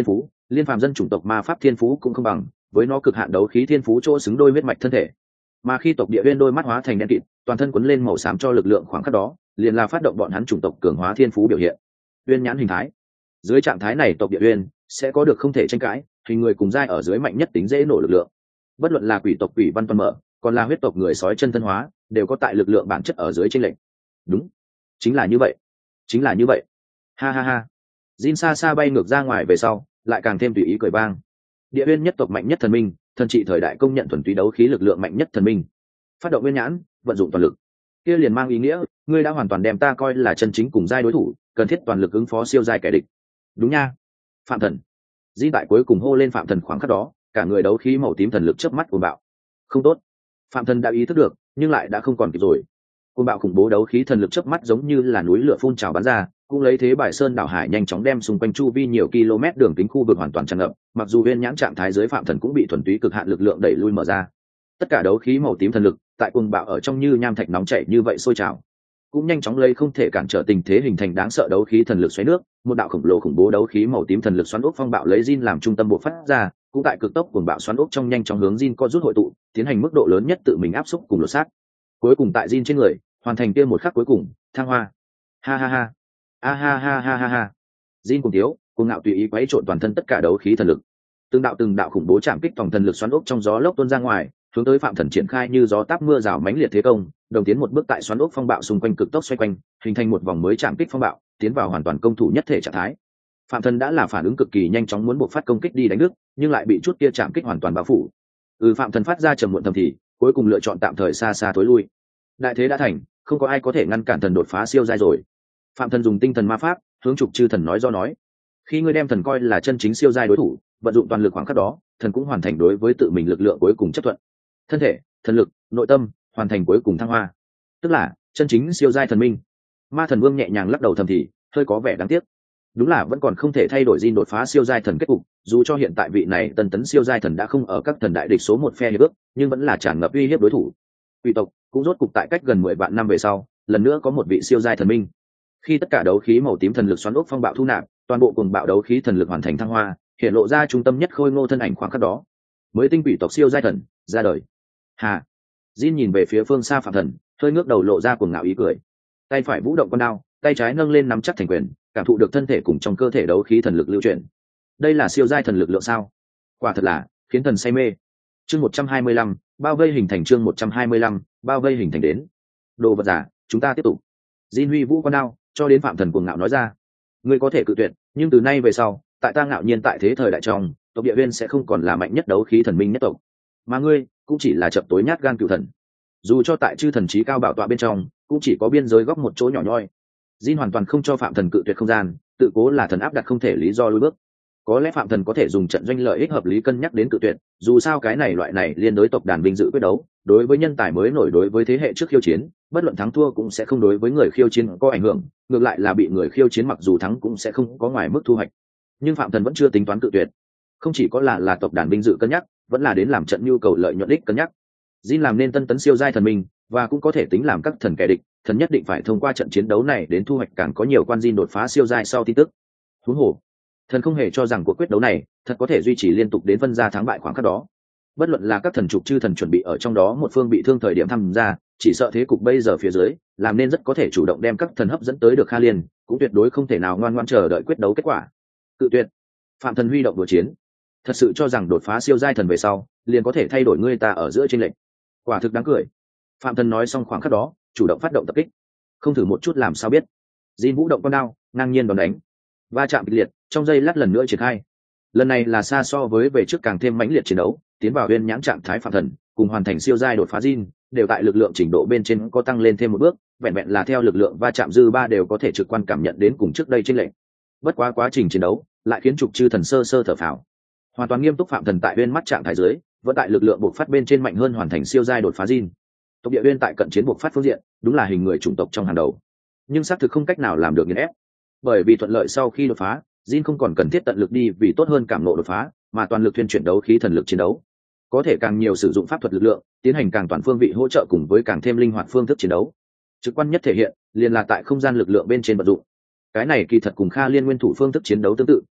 liên phàm dân chủng tộc ma pháp thiên phú cũng không bằng, với nó cực hạn đấu khí thiên phú chỗ xứng đôi huyết mạch thân thể. Mà khi tộc địa uyên đôi mắt hóa thành đen kịt, toàn thân quấn lên màu xám cho lực lượng khoảng khắc đó, liền là phát động bọn hắn chủng tộc cường hóa thiên phú biểu hiện. Uyên nhãn hình thái. Dưới trạng thái này tộc địa uyên sẽ có được không thể tranh cãi, hình người cùng giai ở dưới mạnh nhất tính dễ nổ lực lượng. Bất luận là quỷ tộc quỷ văn toàn mở, còn là huyết tộc người sói chân thân hóa, đều có tại lực lượng bản chất ở dưới chênh lệch. Đúng, chính là như vậy, chính là như vậy. Ha ha ha. Jin xa xa bay ngược ra ngoài về sau, lại càng thêm tùy ý cười vang. Địa uyên nhất tộc mạnh nhất thần minh, thần trị thời đại công nhận thuần túy đấu khí lực lượng mạnh nhất thần minh. Phát động nguyên nhãn, vận dụng toàn lực. Kia liền mang ý nghĩa, ngươi đã hoàn toàn đem ta coi là chân chính cùng giai đối thủ, cần thiết toàn lực ứng phó siêu giai kẻ địch. Đúng nha. Phạm thần. Di tại cuối cùng hô lên phạm thần khoảng khắc đó, cả người đấu khí màu tím thần lực chớp mắt cuồng bạo. Không tốt. Phạm thần đã ý thức được, nhưng lại đã không còn kịp rồi. Cuồng bạo khủng bố đấu khí thần lực chớp mắt giống như là núi lửa phun trào bắn ra, cũng lấy thế bài sơn đảo hải nhanh chóng đem xung quanh chu vi nhiều km đường kính khu vực hoàn toàn tràn ngập, mặc dù viên nhãn trạng thái dưới phạm thần cũng bị thuần túy cực hạn lực lượng đẩy lui mở ra. Tất cả đấu khí màu tím thần lực tại cuồng bạo ở trong như nham thạch nóng chảy như vậy sôi trào, cũng nhanh chóng lấy không thể cản trở tình thế hình thành đáng sợ đấu khí thần lực xoáy nước, một đạo khổng lồ khủng bố đấu khí màu tím thần lực xoắn ốc phong bạo lấy Jin làm trung tâm bộc phát ra, cũng tại cực tốc cuồng bạo xoắn ốc trong nhanh chóng hướng Jin co rút hội tụ, tiến hành mức độ lớn nhất tự mình áp xúc cùng lột xác. Cuối cùng tại Jin trên người, hoàn thành kia một khắc cuối cùng, thăng hoa. Ha ha ha. A ha ha ha ha ha. Jin cùng thiếu, cùng ngạo tùy ý quấy trộn toàn thân tất cả đấu khí thần lực. Từng đạo từng đạo khủng bố chạm kích tổng thần lực xoắn ốc trong gió lốc tuôn ra ngoài, hướng tới phạm thần triển khai như gió táp mưa rào mãnh liệt thế công, đồng tiến một bước tại xoắn ốc phong bạo xung quanh cực tốc xoay quanh, hình thành một vòng mới chạm kích phong bạo, tiến vào hoàn toàn công thủ nhất thể trạng thái. Phạm thần đã là phản ứng cực kỳ nhanh chóng muốn buộc phát công kích đi đánh nước, nhưng lại bị chút kia chạm kích hoàn toàn bao phủ. Ừ, phạm thần phát ra trầm muộn thầm thì, cuối cùng lựa chọn tạm thời xa xa tối lui. Đại thế đã thành, không có ai có thể ngăn cản thần đột phá siêu giai rồi. Phạm thần dùng tinh thần ma pháp hướng trục chư thần nói do nói, khi ngươi đem thần coi là chân chính siêu giai đối thủ, vận dụng toàn lực khoảng khắc đó, thần cũng hoàn thành đối với tự mình lực lượng cuối cùng chấp thuận. Thân thể, thần lực, nội tâm hoàn thành cuối cùng thăng hoa, tức là chân chính siêu giai thần minh. Ma thần vương nhẹ nhàng lắc đầu thầm thì, hơi có vẻ đáng tiếc. Đúng là vẫn còn không thể thay đổi Jin đột phá siêu giai thần kết cục, dù cho hiện tại vị này tân tấn siêu giai thần đã không ở các thần đại địch số một phe hiệp ước, nhưng vẫn là tràn ngập uy hiếp đối thủ. Quỷ tộc cũng rốt cục tại cách gần mười vạn năm về sau, lần nữa có một vị siêu giai thần minh. Khi tất cả đấu khí màu tím thần lực xoắn ốc phong bạo thu nạp, toàn bộ cùng bạo đấu khí thần lực hoàn thành thăng hoa, hiện lộ ra trung tâm nhất khôi ngô thân ảnh khoảng khắc đó, mới tinh quỷ tộc siêu giai thần ra đời. Hà. Jin nhìn về phía phương xa phạm thần, hơi ngước đầu lộ ra cuồng ngạo ý cười. Tay phải vũ động con đao, tay trái nâng lên nắm chắc thành quyền, cảm thụ được thân thể cùng trong cơ thể đấu khí thần lực lưu chuyển. Đây là siêu giai thần lực lượng sao? Quả thật là khiến thần say mê. Chương một trăm hai mươi lăm, bao vây hình thành chương một trăm hai mươi lăm, bao vây hình thành đến. Đồ vật giả, chúng ta tiếp tục. Jin huy vũ con đao, cho đến phạm thần cuồng ngạo nói ra, ngươi có thể cự tuyệt, nhưng từ nay về sau, tại ta ngạo nhiên tại thế thời đại trong, tộc địa viên sẽ không còn là mạnh nhất đấu khí thần minh nhất tộc, mà ngươi cũng chỉ là chập tối nhát gan cựu thần. Dù cho tại chư thần trí cao bảo tọa bên trong, cũng chỉ có biên giới góc một chỗ nhỏ nhoi. Jin hoàn toàn không cho phạm thần cự tuyệt không gian, tự cố là thần áp đặt không thể lý do lùi bước. Có lẽ phạm thần có thể dùng trận doanh lợi ích hợp lý cân nhắc đến cự tuyệt, dù sao cái này loại này liên đối tộc đàn vinh dự quyết đấu, đối với nhân tài mới nổi đối với thế hệ trước khiêu chiến, bất luận thắng thua cũng sẽ không đối với người khiêu chiến có ảnh hưởng, ngược lại là bị người khiêu chiến mặc dù thắng cũng sẽ không có ngoài mức thu hoạch. Nhưng phạm thần vẫn chưa tính toán cự tuyệt, không chỉ có là là tộc đàn vinh dự cân nhắc, vẫn là đến làm trận nhu cầu lợi nhuận ích cân nhắc. Jin làm nên tân tấn siêu giai thần minh, và cũng có thể tính làm các thần kẻ địch, thần nhất định phải thông qua trận chiến đấu này đến thu hoạch càng có nhiều quan Jin đột phá siêu giai sau tin tức. Huống hồ, thần không hề cho rằng cuộc quyết đấu này thật có thể duy trì liên tục đến phân ra thắng bại khoảng khắc đó. Bất luận là các thần trục chư thần chuẩn bị ở trong đó một phương bị thương thời điểm tham gia, chỉ sợ thế cục bây giờ phía dưới, làm nên rất có thể chủ động đem các thần hấp dẫn tới được Kha Liên, cũng tuyệt đối không thể nào ngoan ngoãn chờ đợi quyết đấu kết quả. Cự tuyệt. Phạm thần huy động đùa chiến, thật sự cho rằng đột phá siêu giai thần về sau, liền có thể thay đổi ngươi ta ở giữa chênh lệch. Quả thực đáng cười. Phạm thần nói xong khoảng khắc đó, chủ động phát động tập kích. Không thử một chút làm sao biết. Jin vũ động con đao, ngang nhiên đòn đánh. Va chạm kịch liệt, trong giây lát lần nữa triển khai. Lần này là xa so với về trước càng thêm mãnh liệt chiến đấu, tiến vào bên nhãn trạng thái phạm thần, cùng hoàn thành siêu giai đột phá Jin, đều tại lực lượng trình độ bên trên có tăng lên thêm một bước, vẹn vẹn là theo lực lượng va chạm dư ba đều có thể trực quan cảm nhận đến cùng trước đây chênh lệch. Bất quá quá trình chiến đấu, lại khiến trục chư thần sơ sơ thở phào. Hoàn toàn nghiêm túc phạm thần tại bên mắt trạng thái dưới, vẫn tại lực lượng buộc phát bên trên mạnh hơn hoàn thành siêu giai đột phá Jin. Tộc địa viên tại cận chiến buộc phát phương diện, đúng là hình người chủng tộc trong hàng đầu, nhưng xác thực không cách nào làm được nghiền ép. Bởi vì thuận lợi sau khi đột phá, Jin không còn cần thiết tận lực đi vì tốt hơn cảm ngộ đột phá, mà toàn lực tuyên chuyển đấu khí thần lực chiến đấu, có thể càng nhiều sử dụng pháp thuật lực lượng, tiến hành càng toàn phương vị hỗ trợ cùng với càng thêm linh hoạt phương thức chiến đấu. Trực quan nhất thể hiện liền là tại không gian lực lượng bên trên vận dụng. Cái này kỳ thật cùng Kha Liên nguyên thủ phương thức chiến đấu tương tự,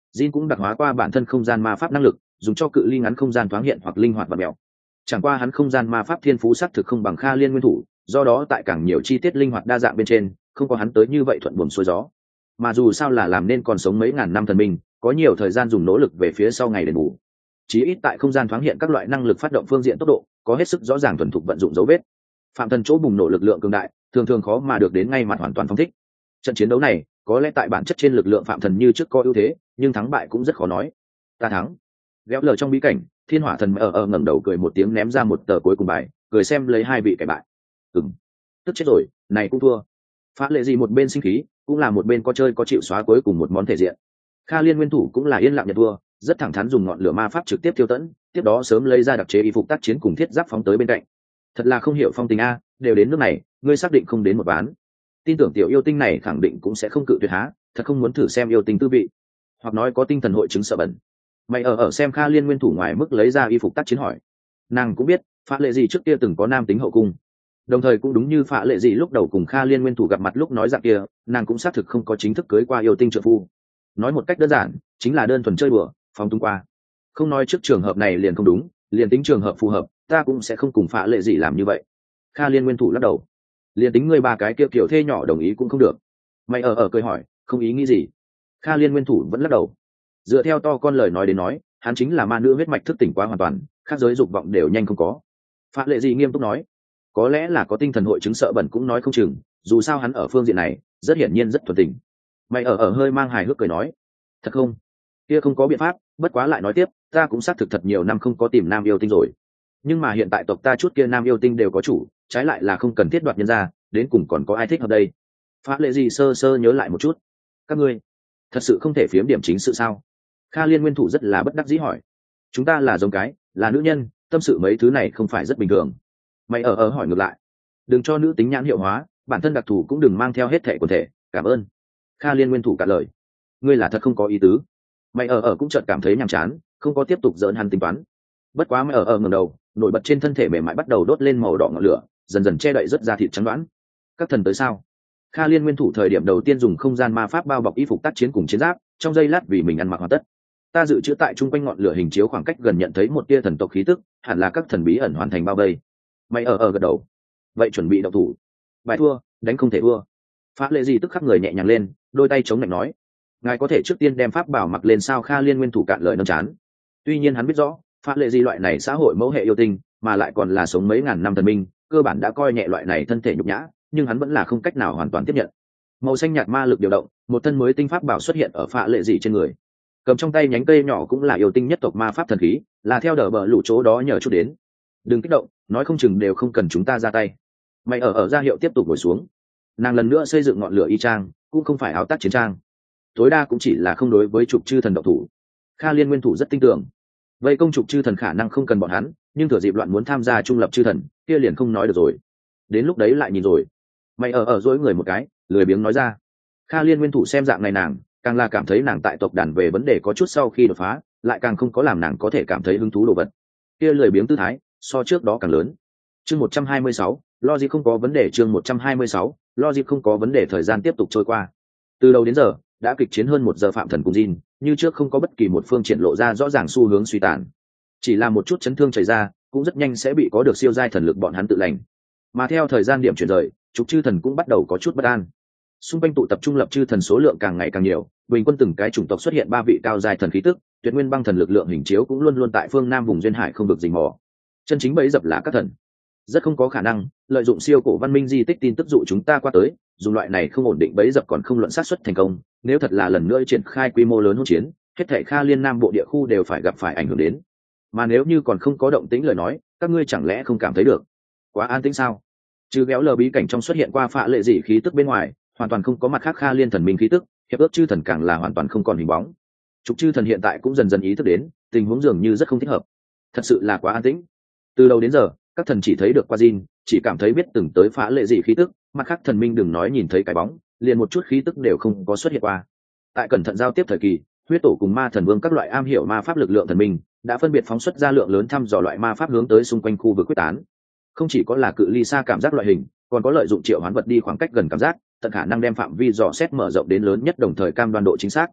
Jin cũng đặc hóa qua bản thân không gian ma pháp năng lực, dùng cho cự ly ngắn không gian thoáng hiện hoặc linh hoạt và mèo. Chẳng qua hắn không gian ma pháp thiên phú sắc thực không bằng Kha Liên nguyên thủ, do đó tại càng nhiều chi tiết linh hoạt đa dạng bên trên, không có hắn tới như vậy thuận buồm xuôi gió. Mà dù sao là làm nên còn sống mấy ngàn năm thần minh, có nhiều thời gian dùng nỗ lực về phía sau ngày đền bù. Chí ít tại không gian thoáng hiện các loại năng lực phát động phương diện tốc độ, có hết sức rõ ràng thuần thục vận dụng dấu vết. Phạm Thần chỗ bùng nổ lực lượng cường đại, thường thường khó mà được đến ngay mặt hoàn toàn phóng thích. Trận chiến đấu này, có lẽ tại bản chất trên lực lượng Phạm Thần như trước có ưu thế, nhưng thắng bại cũng rất khó nói. Ta thắng. Ghéo lờ trong bí cảnh, Thiên Hỏa Thần ở ở ngẩng đầu cười một tiếng ném ra một tờ cuối cùng bài, cười xem lấy hai vị kẻ bại. Ừm, tức chết rồi, này cũng thua. Phá lệ gì một bên sinh khí, cũng là một bên có chơi có chịu xóa cuối cùng một món thể diện. Kha Liên nguyên thủ cũng là yên lặng nhận thua, rất thẳng thắn dùng ngọn lửa ma pháp trực tiếp tiêu tẫn, tiếp đó sớm lấy ra đặc chế y phục tác chiến cùng thiết giáp phóng tới bên cạnh. Thật là không hiểu phong tình a, đều đến nước này, ngươi xác định không đến một ván. Tin tưởng tiểu yêu tinh này khẳng định cũng sẽ không cự tuyệt há, thật không muốn thử xem yêu tinh tư vị, hoặc nói có tinh thần hội chứng sợ bẩn. Mày ở ở xem Kha Liên nguyên thủ ngoài mức lấy ra y phục tác chiến hỏi, nàng cũng biết Phá lệ gì trước kia từng có nam tính hậu cung, đồng thời cũng đúng như Phá lệ gì lúc đầu cùng Kha Liên nguyên thủ gặp mặt lúc nói dạng kia, nàng cũng xác thực không có chính thức cưới qua yêu tinh trợ phu. Nói một cách đơn giản, chính là đơn thuần chơi bừa, phóng túng qua. Không nói trước trường hợp này liền không đúng, liền tính trường hợp phù hợp, ta cũng sẽ không cùng Phá lệ gì làm như vậy. Kha Liên nguyên thủ lắc đầu, liền tính ngươi ba cái kia kiểu thê nhỏ đồng ý cũng không được. Mày ở ở cười hỏi, không ý nghĩ gì? Kha Liên nguyên thủ vẫn lắc đầu. Dựa theo to con lời nói đến nói, hắn chính là ma nữ huyết mạch thức tỉnh quá hoàn toàn, khác giới dục vọng đều nhanh không có. Phá lệ gì nghiêm túc nói, có lẽ là có tinh thần hội chứng sợ bẩn cũng nói không chừng, dù sao hắn ở phương diện này rất hiển nhiên rất thuần tình. Mày ở ở hơi mang hài hước cười nói, thật không? Kia không có biện pháp, bất quá lại nói tiếp, ta cũng xác thực thật nhiều năm không có tìm nam yêu tinh rồi. Nhưng mà hiện tại tộc ta chút kia nam yêu tinh đều có chủ, trái lại là không cần thiết đoạt nhân ra, đến cùng còn có ai thích hợp đây? Phá lệ gì sơ sơ nhớ lại một chút, các ngươi thật sự không thể phiếm điểm chính sự sao? Kha Liên nguyên thủ rất là bất đắc dĩ hỏi, chúng ta là giống cái, là nữ nhân, tâm sự mấy thứ này không phải rất bình thường. Mày ở ở hỏi ngược lại, đừng cho nữ tính nhãn hiệu hóa, bản thân đặc thù cũng đừng mang theo hết thể quần thể, cảm ơn. Kha Liên nguyên thủ cạn lời, ngươi là thật không có ý tứ. Mày ở ở cũng chợt cảm thấy nhàm chán, không có tiếp tục giỡn hắn tính toán. Bất quá mày ở ở ngẩng đầu, nổi bật trên thân thể mềm mại bắt đầu đốt lên màu đỏ ngọn lửa, dần dần che đậy rất da thịt trắng đoán. Các thần tới sao? Kha Liên nguyên thủ thời điểm đầu tiên dùng không gian ma pháp bao bọc y phục tác chiến cùng chiến giáp, trong giây lát vì mình ăn mặc hoàn tất. Ta dự trữ tại trung quanh ngọn lửa hình chiếu khoảng cách gần nhận thấy một tia thần tộc khí tức, hẳn là các thần bí ẩn hoàn thành bao vây. Mày ở ở gật đầu, vậy chuẩn bị động thủ. Bài thua, đánh không thể thua. Phá lệ gì tức khắc người nhẹ nhàng lên, đôi tay chống lạnh nói, ngài có thể trước tiên đem pháp bảo mặc lên sao? Kha Liên nguyên thủ cạn lời nâng chán. Tuy nhiên hắn biết rõ Phá lệ gì loại này xã hội mẫu hệ yêu tinh, mà lại còn là sống mấy ngàn năm thần minh, cơ bản đã coi nhẹ loại này thân thể nhục nhã, nhưng hắn vẫn là không cách nào hoàn toàn tiếp nhận. Màu xanh nhạt ma lực điều động, một thân mới tinh pháp bảo xuất hiện ở Phá lệ gì trên người, cầm trong tay nhánh cây nhỏ cũng là yêu tinh nhất tộc ma pháp thần khí, là theo đờ bờ lũ chỗ đó nhờ chút đến. Đừng kích động, nói không chừng đều không cần chúng ta ra tay. Mày ở ở ra hiệu tiếp tục ngồi xuống. Nàng lần nữa xây dựng ngọn lửa y trang, cũng không phải áo tác chiến trang, tối đa cũng chỉ là không đối với trục chư thần độc thủ. Kha Liên nguyên thủ rất tin tưởng, vậy công trục chư thần khả năng không cần bọn hắn, nhưng thừa dịp loạn muốn tham gia trung lập chư thần kia liền không nói được rồi. Đến lúc đấy lại nhìn rồi. Mày ở ở dối người một cái, lười biếng nói ra. Kha Liên nguyên thủ xem dạng này nàng, càng là cảm thấy nàng tại tộc đàn về vấn đề có chút sau khi đột phá, lại càng không có làm nàng có thể cảm thấy hứng thú đồ vật. Kia lười biếng tư thái so trước đó càng lớn. Chương một trăm hai mươi sáu, logic không có vấn đề. Chương một trăm hai mươi sáu, logic không có vấn đề. Thời gian tiếp tục trôi qua, từ đầu đến giờ đã kịch chiến hơn một giờ. Phạm Thần cùng Jin như trước không có bất kỳ một phương triển lộ ra rõ ràng xu hướng suy tàn, chỉ là một chút chấn thương chảy ra cũng rất nhanh sẽ bị có được siêu giai thần lực bọn hắn tự lành. Mà theo thời gian điểm chuyển rời, trục chư thần cũng bắt đầu có chút bất an. Xung quanh tụ tập trung lập chư thần số lượng càng ngày càng nhiều, bình quân từng cái chủng tộc xuất hiện ba vị cao giai thần khí tức, tuyệt nguyên băng thần lực lượng hình chiếu cũng luôn luôn tại phương nam vùng duyên hải không được rình mò. Chân chính bấy dập là các thần, rất không có khả năng lợi dụng siêu cổ văn minh di tích tin tức dụ chúng ta qua tới, dùng loại này không ổn định bấy dập còn không luận sát xuất thành công. Nếu thật là lần nữa triển khai quy mô lớn hỗn chiến, hết thảy Kha Liên Nam bộ địa khu đều phải gặp phải ảnh hưởng đến. Mà nếu như còn không có động tĩnh lời nói, các ngươi chẳng lẽ không cảm thấy được quá an tĩnh sao? Trừ kéo lờ bí cảnh trong xuất hiện qua Phạ lệ dị khí tức bên ngoài, hoàn toàn không có mặt khác Kha Liên thần minh khí tức, hiệp ước chư thần càng là hoàn toàn không còn hình bóng. Trục chư thần hiện tại cũng dần dần ý thức đến tình huống dường như rất không thích hợp, thật sự là quá an tĩnh. Từ đầu đến giờ các thần chỉ thấy được qua Jin, chỉ cảm thấy biết từng tới Phạ lệ dị khí tức, mặt khác thần minh đừng nói nhìn thấy cái bóng, liền một chút khí tức đều không có xuất hiện qua. Tại cẩn thận giao tiếp thời kỳ, huyết tổ cùng ma thần vương các loại am hiểu ma pháp lực lượng thần minh đã phân biệt phóng xuất ra lượng lớn thăm dò loại ma pháp hướng tới xung quanh khu vực quyết tán. Không chỉ có là cự ly xa cảm giác loại hình, còn có lợi dụng triệu hoán vật đi khoảng cách gần cảm giác, tận khả năng đem phạm vi dò xét mở rộng đến lớn nhất, đồng thời cam đoan độ chính xác.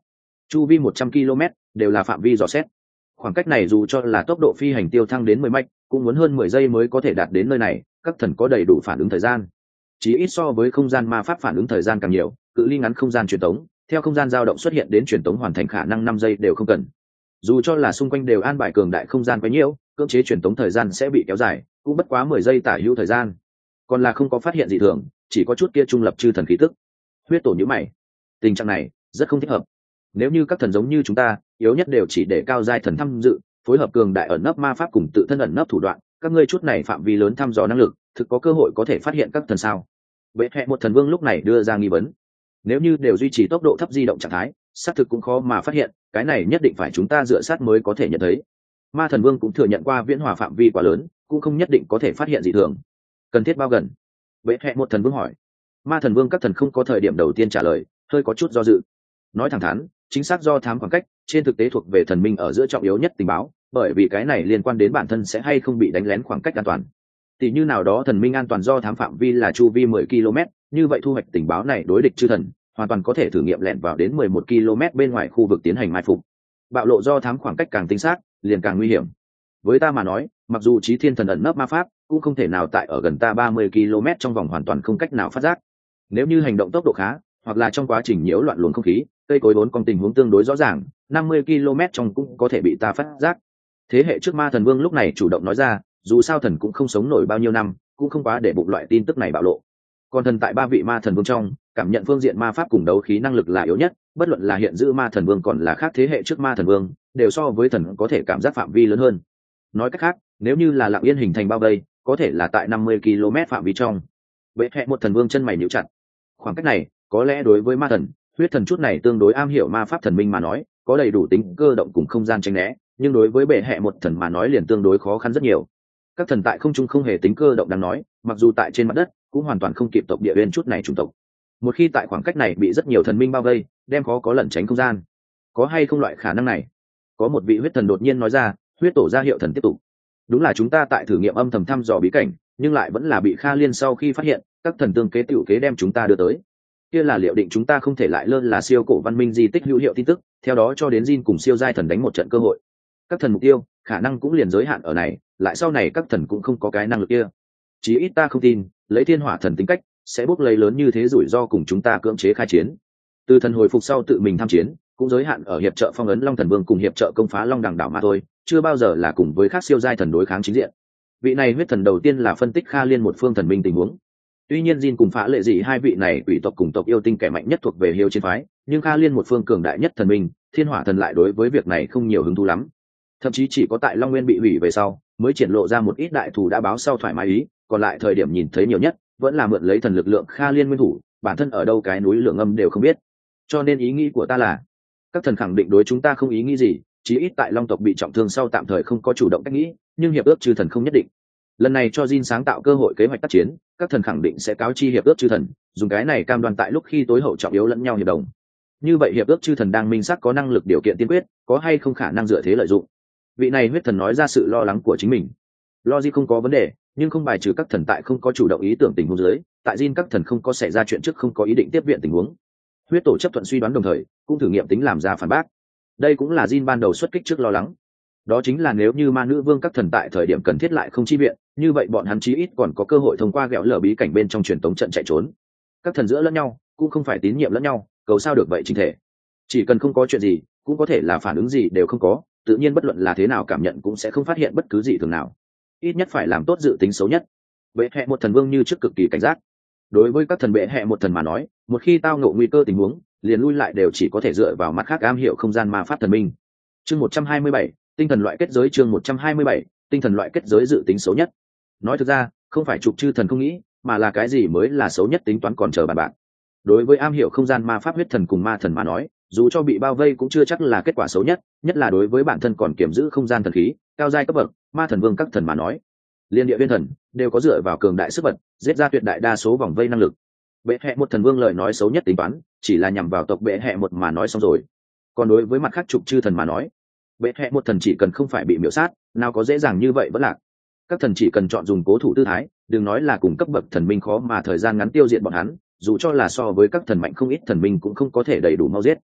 chu vi một trăm ki lô mét đều là phạm vi dò xét. Khoảng cách này dù cho là tốc độ phi hành tiêu thăng đến mười mạch cũng muốn hơn mười giây mới có thể đạt đến nơi này, các thần có đầy đủ phản ứng thời gian. Chỉ ít so với không gian ma pháp phản ứng thời gian càng nhiều, cự ly ngắn không gian truyền tống, theo không gian dao động xuất hiện đến truyền tống hoàn thành khả năng năm giây đều không cần. Dù cho là xung quanh đều an bài cường đại không gian quá nhiều, cưỡng chế truyền tống thời gian sẽ bị kéo dài, cũng bất quá mười giây tả hữu thời gian. Còn là không có phát hiện gì thường, chỉ có chút kia trung lập chư thần khí tức. Huyết tổ nhíu mày, tình trạng này rất không thích hợp. Nếu như các thần giống như chúng ta, yếu nhất đều chỉ để cao giai thần tham dự, phối hợp cường đại ẩn nấp ma pháp cùng tự thân ẩn nấp thủ đoạn, các ngươi chút này phạm vi lớn thăm dò năng lực, thực có cơ hội có thể phát hiện các thần sao? Vệ hệ một thần vương lúc này đưa ra nghi vấn. Nếu như đều duy trì tốc độ thấp di động trạng thái, xác thực cũng khó mà phát hiện, cái này nhất định phải chúng ta dựa sát mới có thể nhận thấy. Ma thần vương cũng thừa nhận qua viễn hòa phạm vi quá lớn, cũng không nhất định có thể phát hiện dị thường. Cần thiết bao gần? Vệ hệ một thần vương hỏi. Ma thần vương các thần không có thời điểm đầu tiên trả lời, hơi có chút do dự. Nói thẳng thắn, chính xác do thám khoảng cách, trên thực tế thuộc về thần minh ở giữa trọng yếu nhất tình báo, bởi vì cái này liên quan đến bản thân sẽ hay không bị đánh lén khoảng cách an toàn. Tỷ như nào đó thần minh an toàn do thám phạm vi là chu vi mười ki lô mét, như vậy thu hoạch tình báo này đối địch chư thần, hoàn toàn có thể thử nghiệm lẻn vào đến mười một ki lô mét bên ngoài khu vực tiến hành mai phục. Bạo lộ do thám khoảng cách càng tinh xác, liền càng nguy hiểm. Với ta mà nói, mặc dù Chí Thiên thần ẩn nấp ma pháp, cũng không thể nào tại ở gần ta ba mươi ki lô mét trong vòng hoàn toàn không cách nào phát giác. Nếu như hành động tốc độ khá, hoặc là trong quá trình nhiễu loạn luồng không khí, cây cối bốn con tình huống tương đối rõ ràng, năm mươi ki lô mét trong cũng có thể bị ta phát giác. Thế hệ trước Ma thần vương lúc này chủ động nói ra, dù sao thần cũng không sống nổi bao nhiêu năm, cũng không quá để bụng loại tin tức này bạo lộ. Còn thần tại ba vị Ma thần vương trong, cảm nhận phương diện ma pháp cùng đấu khí năng lực là yếu nhất, bất luận là hiện giữ Ma thần vương còn là khác thế hệ trước Ma thần vương, đều so với thần có thể cảm giác phạm vi lớn hơn. Nói cách khác, nếu như là lặng yên hình thành bao vây, có thể là tại năm mươi ki lô mét phạm vi trong. Vệ hệ một thần vương chân mày nhíu chặt. Khoảng cách này, có lẽ đối với ma thần, huyết thần chút này tương đối am hiểu ma pháp thần minh mà nói, có đầy đủ tính cơ động cùng không gian tránh né, nhưng đối với bệ hệ một thần mà nói liền tương đối khó khăn rất nhiều. Các thần tại không trung không hề tính cơ động đang nói, mặc dù tại trên mặt đất cũng hoàn toàn không kịp tộc địa uyên chút này chủng tộc. Một khi tại khoảng cách này bị rất nhiều thần minh bao vây, đem khó có lẩn tránh không gian. Có hay không loại khả năng này? Có một vị huyết thần đột nhiên nói ra, huyết tổ ra hiệu thần tiếp tục. Đúng là chúng ta tại thử nghiệm âm thầm thăm dò bí cảnh, nhưng lại vẫn là bị Kha Liên sau khi phát hiện, các thần tương kế tiểu kế đem chúng ta đưa tới. Kia là liệu định chúng ta không thể lại lơ là siêu cổ văn minh di tích hữu hiệu tin tức, theo đó cho đến Jin cùng siêu giai thần đánh một trận cơ hội. Các thần mục tiêu, khả năng cũng liền giới hạn ở này, lại sau này các thần cũng không có cái năng lực kia. Chí ít ta không tin, lấy thiên hỏa thần tính cách, sẽ bốc lấy lớn như thế rủi ro cùng chúng ta cưỡng chế khai chiến. Từ thần hồi phục sau tự mình tham chiến, cũng giới hạn ở hiệp trợ phong ấn Long Thần Vương cùng hiệp trợ công phá Long Đằng đảo mà thôi, chưa bao giờ là cùng với các siêu giai thần đối kháng chính diện. Vị này huyết thần đầu tiên là phân tích Kha Liên một phương thần minh tình huống. Tuy nhiên Jin cùng Phá Lệ Dị hai vị này quỷ tộc cùng tộc yêu tinh kẻ mạnh nhất thuộc về Hiếu chiến phái, nhưng Kha Liên một phương cường đại nhất thần minh, Thiên Hỏa thần lại đối với việc này không nhiều hứng thú lắm. Thậm chí chỉ có tại Long Nguyên bị hủy về sau, mới triển lộ ra một ít đại thủ đã báo sau thoải mái ý, còn lại thời điểm nhìn thấy nhiều nhất, vẫn là mượn lấy thần lực lượng Kha Liên nguyên thủ, bản thân ở đâu cái núi lượng âm đều không biết. Cho nên ý nghĩ của ta là, các thần khẳng định đối chúng ta không ý nghĩ gì, chí ít tại Long tộc bị trọng thương sau tạm thời không có chủ động cách nghĩ, nhưng hiệp ước chư thần không nhất định. Lần này cho Jin sáng tạo cơ hội kế hoạch tác chiến, các thần khẳng định sẽ cáo chi hiệp ước chư thần, dùng cái này cam đoan tại lúc khi tối hậu trọng yếu lẫn nhau hiệp đồng. Như vậy hiệp ước chư thần đang minh xác có năng lực điều kiện tiên quyết, có hay không khả năng dựa thế lợi dụng. Vị này huyết thần nói ra sự lo lắng của chính mình. Logic không có vấn đề, nhưng không bài trừ các thần tại không có chủ động ý tưởng tình huống dưới, tại Jin các thần không có xảy ra chuyện trước không có ý định tiếp viện tình huống. Huyết tổ chấp thuận suy đoán đồng thời, cũng thử nghiệm tính làm ra phản bác. Đây cũng là Jin ban đầu xuất kích trước lo lắng. Đó chính là nếu như ma nữ vương các thần tại thời điểm cần thiết lại không chi viện, như vậy bọn hắn chí ít còn có cơ hội thông qua ghẹo lở bí cảnh bên trong truyền tống trận chạy trốn. Các thần giữa lẫn nhau cũng không phải tín nhiệm lẫn nhau, cầu sao được vậy chính thể. Chỉ cần không có chuyện gì, cũng có thể là phản ứng gì đều không có, tự nhiên bất luận là thế nào cảm nhận cũng sẽ không phát hiện bất cứ gì thường nào. Ít nhất phải làm tốt dự tính xấu nhất. Bệ hệ một thần vương như trước cực kỳ cảnh giác. Đối với các thần bệ hệ một thần mà nói, một khi tao ngộ nguy cơ tình huống, liền lui lại đều chỉ có thể dựa vào mặt khác am hiểu không gian ma pháp thần minh. Chương một trăm hai mươi bảy, tinh thần loại kết giới. Chương một trăm hai mươi bảy, tinh thần loại kết giới dự tính xấu nhất. Nói thực ra, không phải trục chư thần không nghĩ, mà là cái gì mới là xấu nhất tính toán còn chờ bàn bạc. Đối với am hiểu không gian ma pháp huyết thần cùng ma thần mà nói, dù cho bị bao vây cũng chưa chắc là kết quả xấu nhất, nhất là đối với bản thân còn kiểm giữ không gian thần khí, cao giai cấp bậc, ma thần vương các thần mà nói, liên địa viên thần đều có dựa vào cường đại sức bật, giết ra tuyệt đại đa số vòng vây năng lực. Bệ hệ một thần vương lời nói xấu nhất tính toán, chỉ là nhằm vào tộc bệ hệ một mà nói xong rồi. Còn đối với mặt khác trục chư thần mà nói, bệ hệ một thần chỉ cần không phải bị miểu sát, nào có dễ dàng như vậy vẫn lạc. Các thần chỉ cần chọn dùng cố thủ tư thái, đừng nói là cùng cấp bậc thần minh khó mà thời gian ngắn tiêu diệt bọn hắn, dù cho là so với các thần mạnh không ít thần minh cũng không có thể đầy đủ mau giết.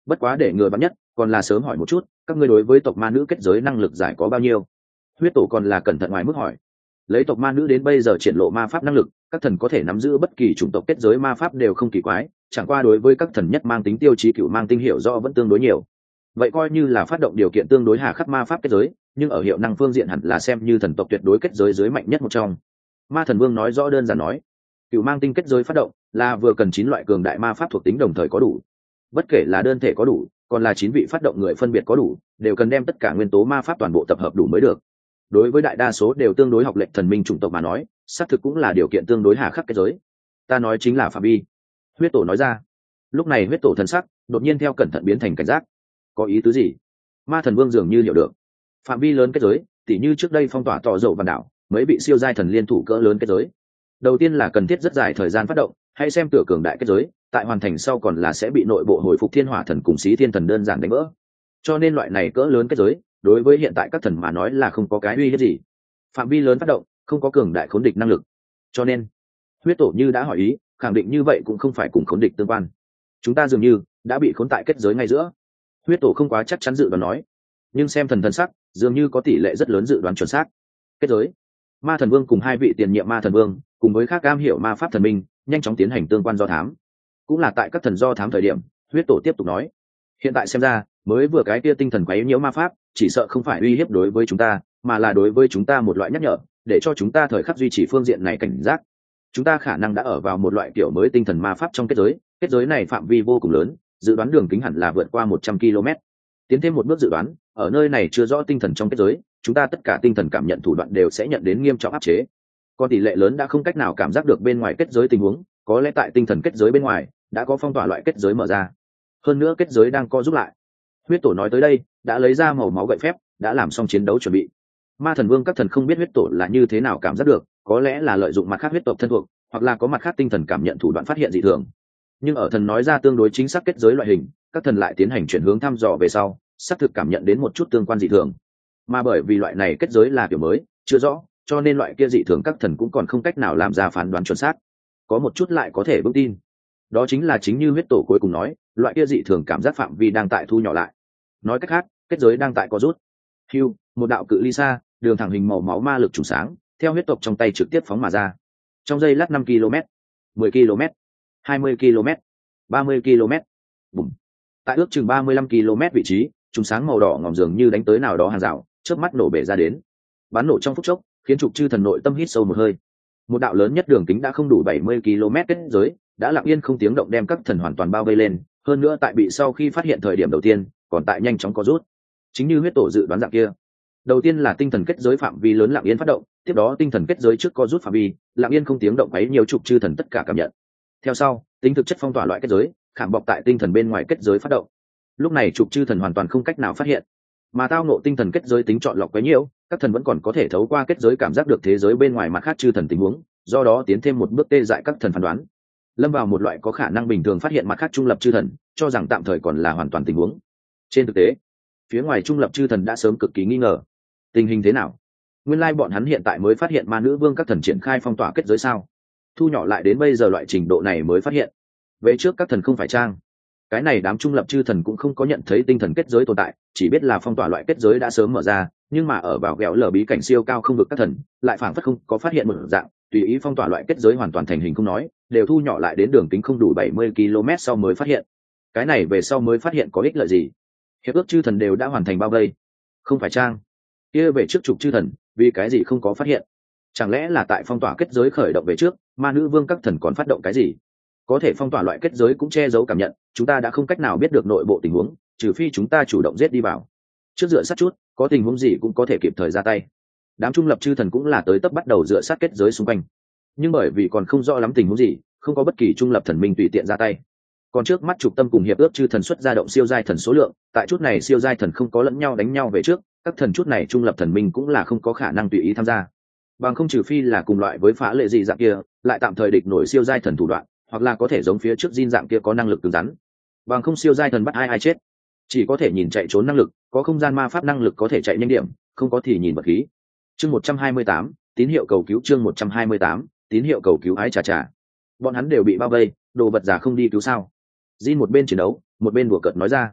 bất quá để ngừa bắn nhất còn là sớm hỏi một chút các ngươi đối với tộc ma nữ kết giới năng lực giải có bao nhiêu. Huyết tổ còn là cẩn thận ngoài mức hỏi. Lấy tộc ma nữ đến bây giờ triển lộ ma pháp năng lực, các thần có thể nắm giữ bất kỳ chủng tộc kết giới ma pháp đều không kỳ quái, chẳng qua đối với các thần nhất mang tính tiêu chí cựu mang tinh hiệu rõ vẫn tương đối nhiều. Vậy coi như là phát động điều kiện tương đối hà khắc ma pháp kết giới, nhưng ở hiệu năng phương diện hẳn là xem như thần tộc tuyệt đối kết giới dưới mạnh nhất một trong. Ma thần vương nói rõ đơn giản nói, cựu mang tinh kết giới phát động là vừa cần chín loại cường đại ma pháp thuộc tính đồng thời có đủ, bất kể là đơn thể có đủ còn là chín vị phát động người phân biệt có đủ, đều cần đem tất cả nguyên tố ma pháp toàn bộ tập hợp đủ mới được. Đối với đại đa số đều tương đối học lệnh thần minh chủng tộc mà nói, xác thực cũng là điều kiện tương đối hà khắc kết giới. Ta nói chính là phạm vi. Huyết tổ nói ra. Lúc này huyết tổ thần sắc đột nhiên theo cẩn thận biến thành cảnh giác. Có ý tứ gì? Ma thần vương dường như hiểu được. Phạm vi lớn kết giới, tỉ như trước đây phong tỏa tỏ dầu vạn đảo, mấy bị siêu giai thần liên thủ cỡ lớn kết giới. Đầu tiên là cần thiết rất dài thời gian phát động, hay xem tựa cường đại kết giới, tại hoàn thành sau còn là sẽ bị nội bộ hồi phục thiên hỏa thần cùng xí thiên thần đơn giản đánh vỡ. Cho nên loại này cỡ lớn kết giới, đối với hiện tại các thần mà nói là không có cái uy hiếp gì. Phạm vi lớn phát động, không có cường đại khốn địch năng lực. Cho nên, huyết tổ như đã hỏi ý, khẳng định như vậy cũng không phải cùng khốn địch tương quan. Chúng ta dường như đã bị khốn tại kết giới ngay giữa. Huyết tổ không quá chắc chắn dự đoán nói, nhưng xem thần thần sắc, dường như có tỷ lệ rất lớn dự đoán chuẩn xác. Kết giới. Ma thần vương cùng hai vị tiền nhiệm ma thần vương, cùng với các cam hiểu ma pháp thần minh, nhanh chóng tiến hành tương quan do thám. Cũng là tại các thần do thám thời điểm, huyết tổ tiếp tục nói, hiện tại xem ra, mới vừa cái kia tinh thần quấy nhiễu ma pháp, chỉ sợ không phải uy hiếp đối với chúng ta, mà là đối với chúng ta một loại nhắc nhở, để cho chúng ta thời khắc duy trì phương diện này cảnh giác. Chúng ta khả năng đã ở vào một loại kiểu mới tinh thần ma pháp trong kết giới, kết giới này phạm vi vô cùng lớn, dự đoán đường kính hẳn là vượt qua một trăm ki lô mét. Tiến thêm một bước dự đoán, ở nơi này chưa rõ tinh thần trong kết giới, chúng ta tất cả tinh thần cảm nhận thủ đoạn đều sẽ nhận đến nghiêm trọng áp chế. Còn tỷ lệ lớn đã không cách nào cảm giác được bên ngoài kết giới tình huống, có lẽ tại tinh thần kết giới bên ngoài đã có phong tỏa loại kết giới mở ra. Hơn nữa kết giới đang co rút lại. Huyết tổ nói tới đây, đã lấy ra màu máu gậy phép, đã làm xong chiến đấu chuẩn bị. Ma thần vương các thần không biết huyết tổ là như thế nào cảm giác được, có lẽ là lợi dụng mặt khác huyết tộc thân thuộc, hoặc là có mặt khác tinh thần cảm nhận thủ đoạn phát hiện dị thường. Nhưng ở thần nói ra tương đối chính xác kết giới loại hình, các thần lại tiến hành chuyển hướng thăm dò về sau, xác thực cảm nhận đến một chút tương quan dị thường. Mà bởi vì loại này kết giới là kiểu mới, chưa rõ, cho nên loại kia dị thường các thần cũng còn không cách nào làm ra phán đoán chuẩn xác. Có một chút lại có thể vững tin, đó chính là chính như huyết tổ cuối cùng nói, loại kia dị thường cảm giác phạm vi đang tại thu nhỏ lại. Nói cách khác, kết giới đang tại có rút. Hưu, một đạo cự ly xa, đường thẳng hình màu máu ma lực trùng sáng, theo huyết tộc trong tay trực tiếp phóng mà ra. Trong giây lát năm ki lô mét, mười ki lô mét, hai mươi ki lô mét, ba mươi ki lô mét. Bùm. Tại ước chừng ba mươi lăm ki lô mét vị trí, trùng sáng màu đỏ ngòm dường như đánh tới nào đó hàng rào, chớp mắt nổ bể ra đến. Bắn nổ trong phút chốc, khiến trục chư thần nội tâm hít sâu một hơi. Một đạo lớn nhất đường kính đã không đủ bảy mươi ki lô mét kết giới, đã lặng yên không tiếng động đem các thần hoàn toàn bao vây lên, hơn nữa tại bị sau khi phát hiện thời điểm đầu tiên, còn tại nhanh chóng có rút. Chính như huyết tổ dự đoán dạng kia. Đầu tiên là tinh thần kết giới phạm vi lớn lặng yên phát động, tiếp đó tinh thần kết giới trước có rút phạm vi, lặng yên không tiếng động ấy nhiều trục chư thần tất cả cảm nhận. Theo sau, tính thực chất phong tỏa loại kết giới, khảm bọc tại tinh thần bên ngoài kết giới phát động. Lúc này trục chư thần hoàn toàn không cách nào phát hiện, mà tao nộ tinh thần kết giới tính chọn lọc quá nhiều, các thần vẫn còn có thể thấu qua kết giới cảm giác được thế giới bên ngoài mặt khác chư thần tình huống, do đó tiến thêm một bước tê dại các thần phán đoán, lâm vào một loại có khả năng bình thường phát hiện mặt khác trung lập chư thần, cho rằng tạm thời còn là hoàn toàn tình huống. Trên thực tế, phía ngoài trung lập chư thần đã sớm cực kỳ nghi ngờ tình hình thế nào. Nguyên lai bọn hắn hiện tại mới phát hiện ma nữ vương các thần triển khai phong tỏa kết giới sao? Thu nhỏ lại đến bây giờ loại trình độ này mới phát hiện. Về trước các thần không phải trang, cái này đám trung lập chư thần cũng không có nhận thấy tinh thần kết giới tồn tại, chỉ biết là phong tỏa loại kết giới đã sớm mở ra, nhưng mà ở vào ghẹo lở bí cảnh siêu cao không vực các thần lại phảng phất không có phát hiện một dạng, tùy ý phong tỏa loại kết giới hoàn toàn thành hình không nói, đều thu nhỏ lại đến đường kính không đủ bảy mươi ki lô mét sau mới phát hiện. Cái này về sau mới phát hiện có ích lợi gì? Hiệp ước chư thần đều đã hoàn thành bao vây, không phải trang. Kia về trước trục chư thần, vì cái gì không có phát hiện? Chẳng lẽ là tại phong tỏa kết giới khởi động về trước, ma nữ vương các thần còn phát động cái gì? Có thể phong tỏa loại kết giới cũng che giấu cảm nhận, chúng ta đã không cách nào biết được nội bộ tình huống, trừ phi chúng ta chủ động giết đi vào. Trước dựa sát chút, có tình huống gì cũng có thể kịp thời ra tay. Đám trung lập chư thần cũng là tới tấp bắt đầu dựa sát kết giới xung quanh, nhưng bởi vì còn không rõ lắm tình huống gì, không có bất kỳ trung lập thần minh tùy tiện ra tay. Còn trước mắt trục tâm cùng hiệp ước chư thần xuất ra động siêu giai thần số lượng, tại chút này siêu giai thần không có lẫn nhau đánh nhau về trước, các thần chút này trung lập thần minh cũng là không có khả năng tùy ý tham gia. Bằng không trừ phi là cùng loại với phá lệ gì dạng kia, lại tạm thời địch nổi siêu giai thần thủ đoạn, hoặc là có thể giống phía trước Jin dạng kia có năng lực cứng rắn. Bằng không siêu giai thần bắt ai ai chết, chỉ có thể nhìn chạy trốn năng lực, có không gian ma pháp năng lực có thể chạy nhanh điểm, không có thì nhìn vật khí. Chương một trăm hai mươi tám, tín hiệu cầu cứu. Chương một trăm hai mươi tám, tín hiệu cầu cứu. Ái chà chà, bọn hắn đều bị bao vây, đồ vật giả không đi cứu sao? Jin một bên chiến đấu, một bên đùa cợt nói ra.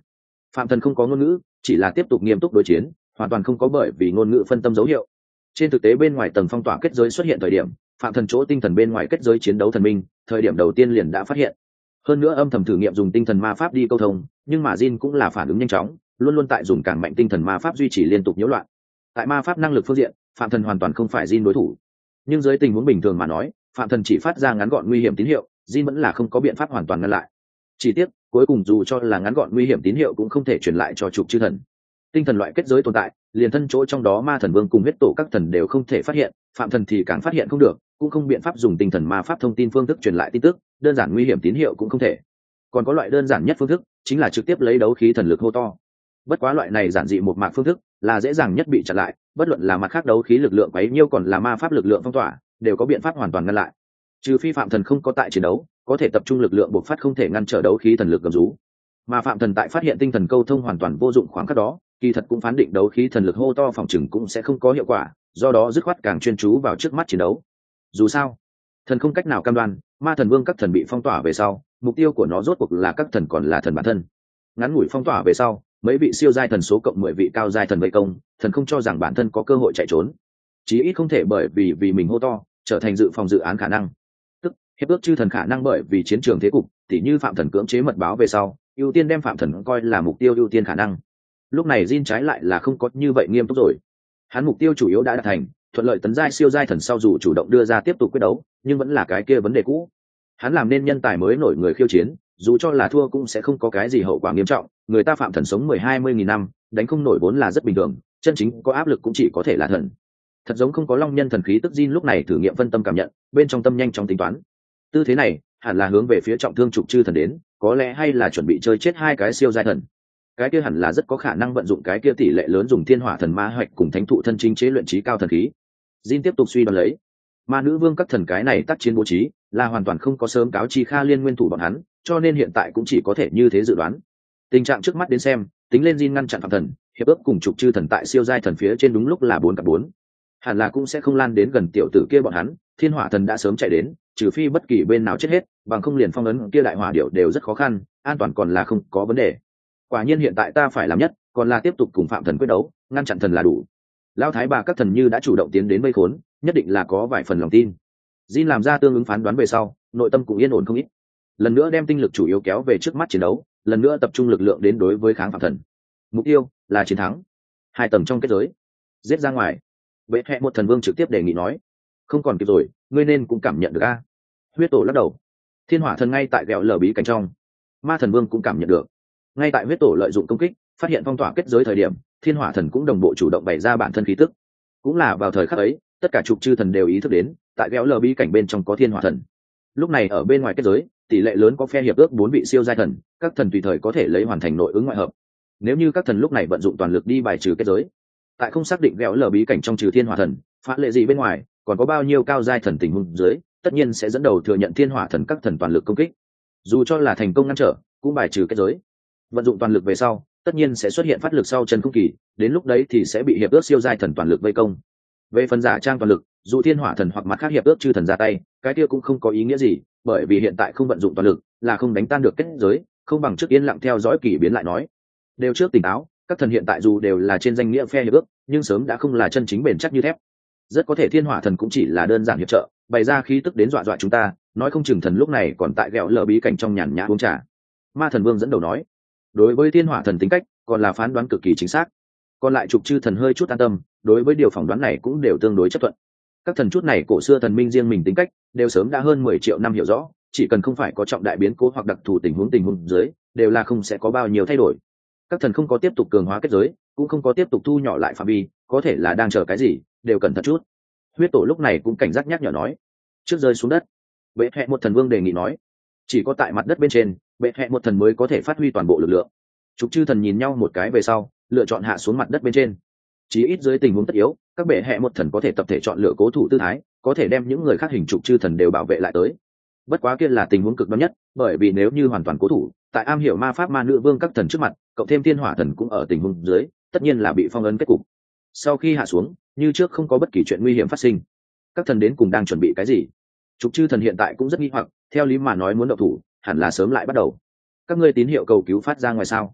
Phạm Thần không có ngôn ngữ, chỉ là tiếp tục nghiêm túc đối chiến, hoàn toàn không có bởi vì ngôn ngữ phân tâm dấu hiệu. Trên thực tế bên ngoài tầng phong tỏa kết giới xuất hiện thời điểm, Phạm Thần chỗ tinh thần bên ngoài kết giới chiến đấu thần minh, thời điểm đầu tiên liền đã phát hiện. Hơn nữa âm thầm thử nghiệm dùng tinh thần ma pháp đi câu thông, nhưng mà Jin cũng là phản ứng nhanh chóng, luôn luôn tại dùng càng mạnh tinh thần ma pháp duy trì liên tục nhiễu loạn. Tại ma pháp năng lực phương diện, Phạm Thần hoàn toàn không phải Jin đối thủ. Nhưng dưới tình huống bình thường mà nói, Phạm Thần chỉ phát ra ngắn gọn nguy hiểm tín hiệu, Jin vẫn là không có biện pháp hoàn toàn ngăn lại. Chỉ tiếc, cuối cùng dù cho là ngắn gọn nguy hiểm tín hiệu cũng không thể truyền lại cho trục chư thần. Tinh thần loại kết giới tồn tại, liền thân chỗ trong đó ma thần vương cùng huyết tổ các thần đều không thể phát hiện, Phạm Thần thì càng phát hiện không được, cũng không biện pháp dùng tinh thần ma pháp thông tin phương thức truyền lại tin tức, đơn giản nguy hiểm tín hiệu cũng không thể. Còn có loại đơn giản nhất phương thức, chính là trực tiếp lấy đấu khí thần lực hô to. Bất quá loại này giản dị một mạc phương thức, là dễ dàng nhất bị chặn lại, bất luận là mặt khác đấu khí lực lượng bấy nhiêu còn là ma pháp lực lượng phong tỏa, đều có biện pháp hoàn toàn ngăn lại. Trừ phi Phạm Thần không có tại chiến đấu, có thể tập trung lực lượng bộc phát không thể ngăn trở đấu khí thần lực gầm rú. Mà Phạm Thần tại phát hiện tinh thần câu thông hoàn toàn vô dụng khoảng khắc đó, kỳ thật cũng phán định đấu khí thần lực hô to phòng chừng cũng sẽ không có hiệu quả, do đó dứt khoát càng chuyên chú vào trước mắt chiến đấu. Dù sao, thần không cách nào cam đoan, ma thần vương các thần bị phong tỏa về sau, mục tiêu của nó rốt cuộc là các thần còn là thần bản thân. Ngắn ngủi phong tỏa về sau, mấy vị siêu giai thần số cộng mười vị cao giai thần vây công, thần không cho rằng bản thân có cơ hội chạy trốn, chí ít không thể bởi vì vì mình hô to trở thành dự phòng dự án khả năng. Tức hiệp ước chư thần khả năng bởi vì chiến trường thế cục, tỉ như Phạm Thần cưỡng chế mật báo về sau, ưu tiên đem Phạm Thần coi là mục tiêu ưu tiên khả năng. Lúc này Jin trái lại là không có như vậy nghiêm túc rồi. Hắn mục tiêu chủ yếu đã đạt thành, thuận lợi tấn giai siêu giai thần sau dù chủ động đưa ra tiếp tục quyết đấu, nhưng vẫn là cái kia vấn đề cũ. Hắn làm nên nhân tài mới nổi người khiêu chiến, dù cho là thua cũng sẽ không có cái gì hậu quả nghiêm trọng, người ta Phạm Thần sống mười hai mươi nghìn năm, đánh không nổi vốn là rất bình thường, chân chính có áp lực cũng chỉ có thể là thần. Thật giống không có long nhân thần khí tức Jin lúc này thử nghiệm phân tâm cảm nhận, bên trong tâm nhanh chóng tính toán. Tư thế này, hẳn là hướng về phía trọng thương trục chư thần đến, có lẽ hay là chuẩn bị chơi chết hai cái siêu giai thần. Cái kia hẳn là rất có khả năng vận dụng cái kia tỷ lệ lớn dùng thiên hỏa thần ma hoạch cùng thánh thụ thân chính chế luyện trí cao thần khí. Jin tiếp tục suy đoán lấy, ma nữ vương các thần cái này tác chiến bố trí là hoàn toàn không có sớm cáo chi Kha Liên nguyên thủ bọn hắn, cho nên hiện tại cũng chỉ có thể như thế dự đoán. Tình trạng trước mắt đến xem, tính lên Jin ngăn chặn Phạm Thần, hiệp ước cùng trục chư thần tại siêu giai thần phía trên đúng lúc là bốn cặp bốn, hẳn là cũng sẽ không lan đến gần tiểu tử kia bọn hắn. Thiên hỏa thần đã sớm chạy đến, trừ phi bất kỳ bên nào chết hết, bằng không liền phong ấn kia đại hỏa điệu đều rất khó khăn, an toàn còn là không có vấn đề. Quả nhiên hiện tại ta phải làm nhất, còn là tiếp tục cùng Phạm Thần quyết đấu, ngăn chặn thần là đủ. Lão thái bà các thần như đã chủ động tiến đến vây khốn, nhất định là có vài phần lòng tin. Jin làm ra tương ứng phán đoán về sau, nội tâm cũng yên ổn không ít. Lần nữa đem tinh lực chủ yếu kéo về trước mắt chiến đấu, lần nữa tập trung lực lượng đến đối với kháng Phạm Thần. Mục tiêu là chiến thắng. Hai tầng trong kết giới, giết ra ngoài. Vệ hệ một thần vương trực tiếp đề nghị nói, không còn kịp rồi, ngươi nên cũng cảm nhận được a. Huyết tổ lắc đầu. Thiên hỏa thần ngay tại ghẹo lở bí cảnh trong, ma thần vương cũng cảm nhận được. Ngay tại huyết tổ lợi dụng công kích phát hiện phong tỏa kết giới thời điểm, thiên hỏa thần cũng đồng bộ chủ động bày ra bản thân khí tức. Cũng là vào thời khắc ấy, tất cả trục chư thần đều ý thức đến, tại ghẹo lở bí cảnh bên trong có thiên hỏa thần. Lúc này ở bên ngoài kết giới, tỷ lệ lớn có phe hiệp ước bốn vị siêu giai thần, các thần tùy thời có thể lấy hoàn thành nội ứng ngoại hợp. Nếu như các thần lúc này vận dụng toàn lực đi bài trừ kết giới, tại không xác định ghẹo lở bí cảnh trong trừ thiên hỏa thần phá lệ gì bên ngoài còn có bao nhiêu cao giai thần tình huống dưới, tất nhiên sẽ dẫn đầu thừa nhận thiên hỏa thần các thần toàn lực công kích. Dù cho là thành công ngăn trở, cũng bài trừ kết giới. Vận dụng toàn lực về sau, tất nhiên sẽ xuất hiện phát lực sau chân không kỳ, đến lúc đấy thì sẽ bị hiệp ước siêu giai thần toàn lực vây công. Về phần giả trang toàn lực, dù thiên hỏa thần hoặc mặt khác hiệp ước chư thần ra tay, cái kia cũng không có ý nghĩa gì, bởi vì hiện tại không vận dụng toàn lực là không đánh tan được kết giới, không bằng trước yên lặng theo dõi kỳ biến lại nói. Đều trước tỉnh táo, các thần hiện tại dù đều là trên danh nghĩa phe hiệp ước, nhưng sớm đã không là chân chính bền chắc như thép. Rất có thể thiên hỏa thần cũng chỉ là đơn giản hiệp trợ, bày ra khí tức đến dọa dọa chúng ta, nói không chừng thần lúc này còn tại ghẹo lở bí cảnh trong nhàn nhã uống trà. Ma thần vương dẫn đầu nói, đối với thiên hỏa thần tính cách còn là phán đoán cực kỳ chính xác. Còn lại trục chư thần hơi chút an tâm, đối với điều phỏng đoán này cũng đều tương đối chấp thuận. Các thần chút này cổ xưa thần minh riêng mình tính cách đều sớm đã hơn mười triệu năm hiểu rõ, chỉ cần không phải có trọng đại biến cố hoặc đặc thù tình huống tình huống dưới, đều là không sẽ có bao nhiêu thay đổi. Các thần không có tiếp tục cường hóa kết giới, cũng không có tiếp tục thu nhỏ lại phạm vi, có thể là đang chờ cái gì, đều cẩn thận chút. Huyết tổ lúc này cũng cảnh giác nhắc nhở nói, trước rơi xuống đất. Bệ hệ một thần vương đề nghị nói, chỉ có tại mặt đất bên trên, bệ hệ một thần mới có thể phát huy toàn bộ lực lượng. Trục chư thần nhìn nhau một cái về sau, lựa chọn hạ xuống mặt đất bên trên. Chỉ ít dưới tình huống tất yếu, các bệ hệ một thần có thể tập thể chọn lựa cố thủ tư thái, có thể đem những người khác hình trục chư thần đều bảo vệ lại tới. Bất quá kia là tình huống cực đoan nhất, bởi vì nếu như hoàn toàn cố thủ, tại am hiểu ma pháp ma nữ vương các thần trước mặt, cộng thêm thiên hỏa thần cũng ở tình huống dưới, tất nhiên là bị phong ấn kết cục. Sau khi hạ xuống, như trước không có bất kỳ chuyện nguy hiểm phát sinh. Các thần đến cùng đang chuẩn bị cái gì? Trục chư thần hiện tại cũng rất nghi hoặc, theo lý mà nói muốn động thủ, hẳn là sớm lại bắt đầu. Các ngươi tín hiệu cầu cứu phát ra ngoài sao?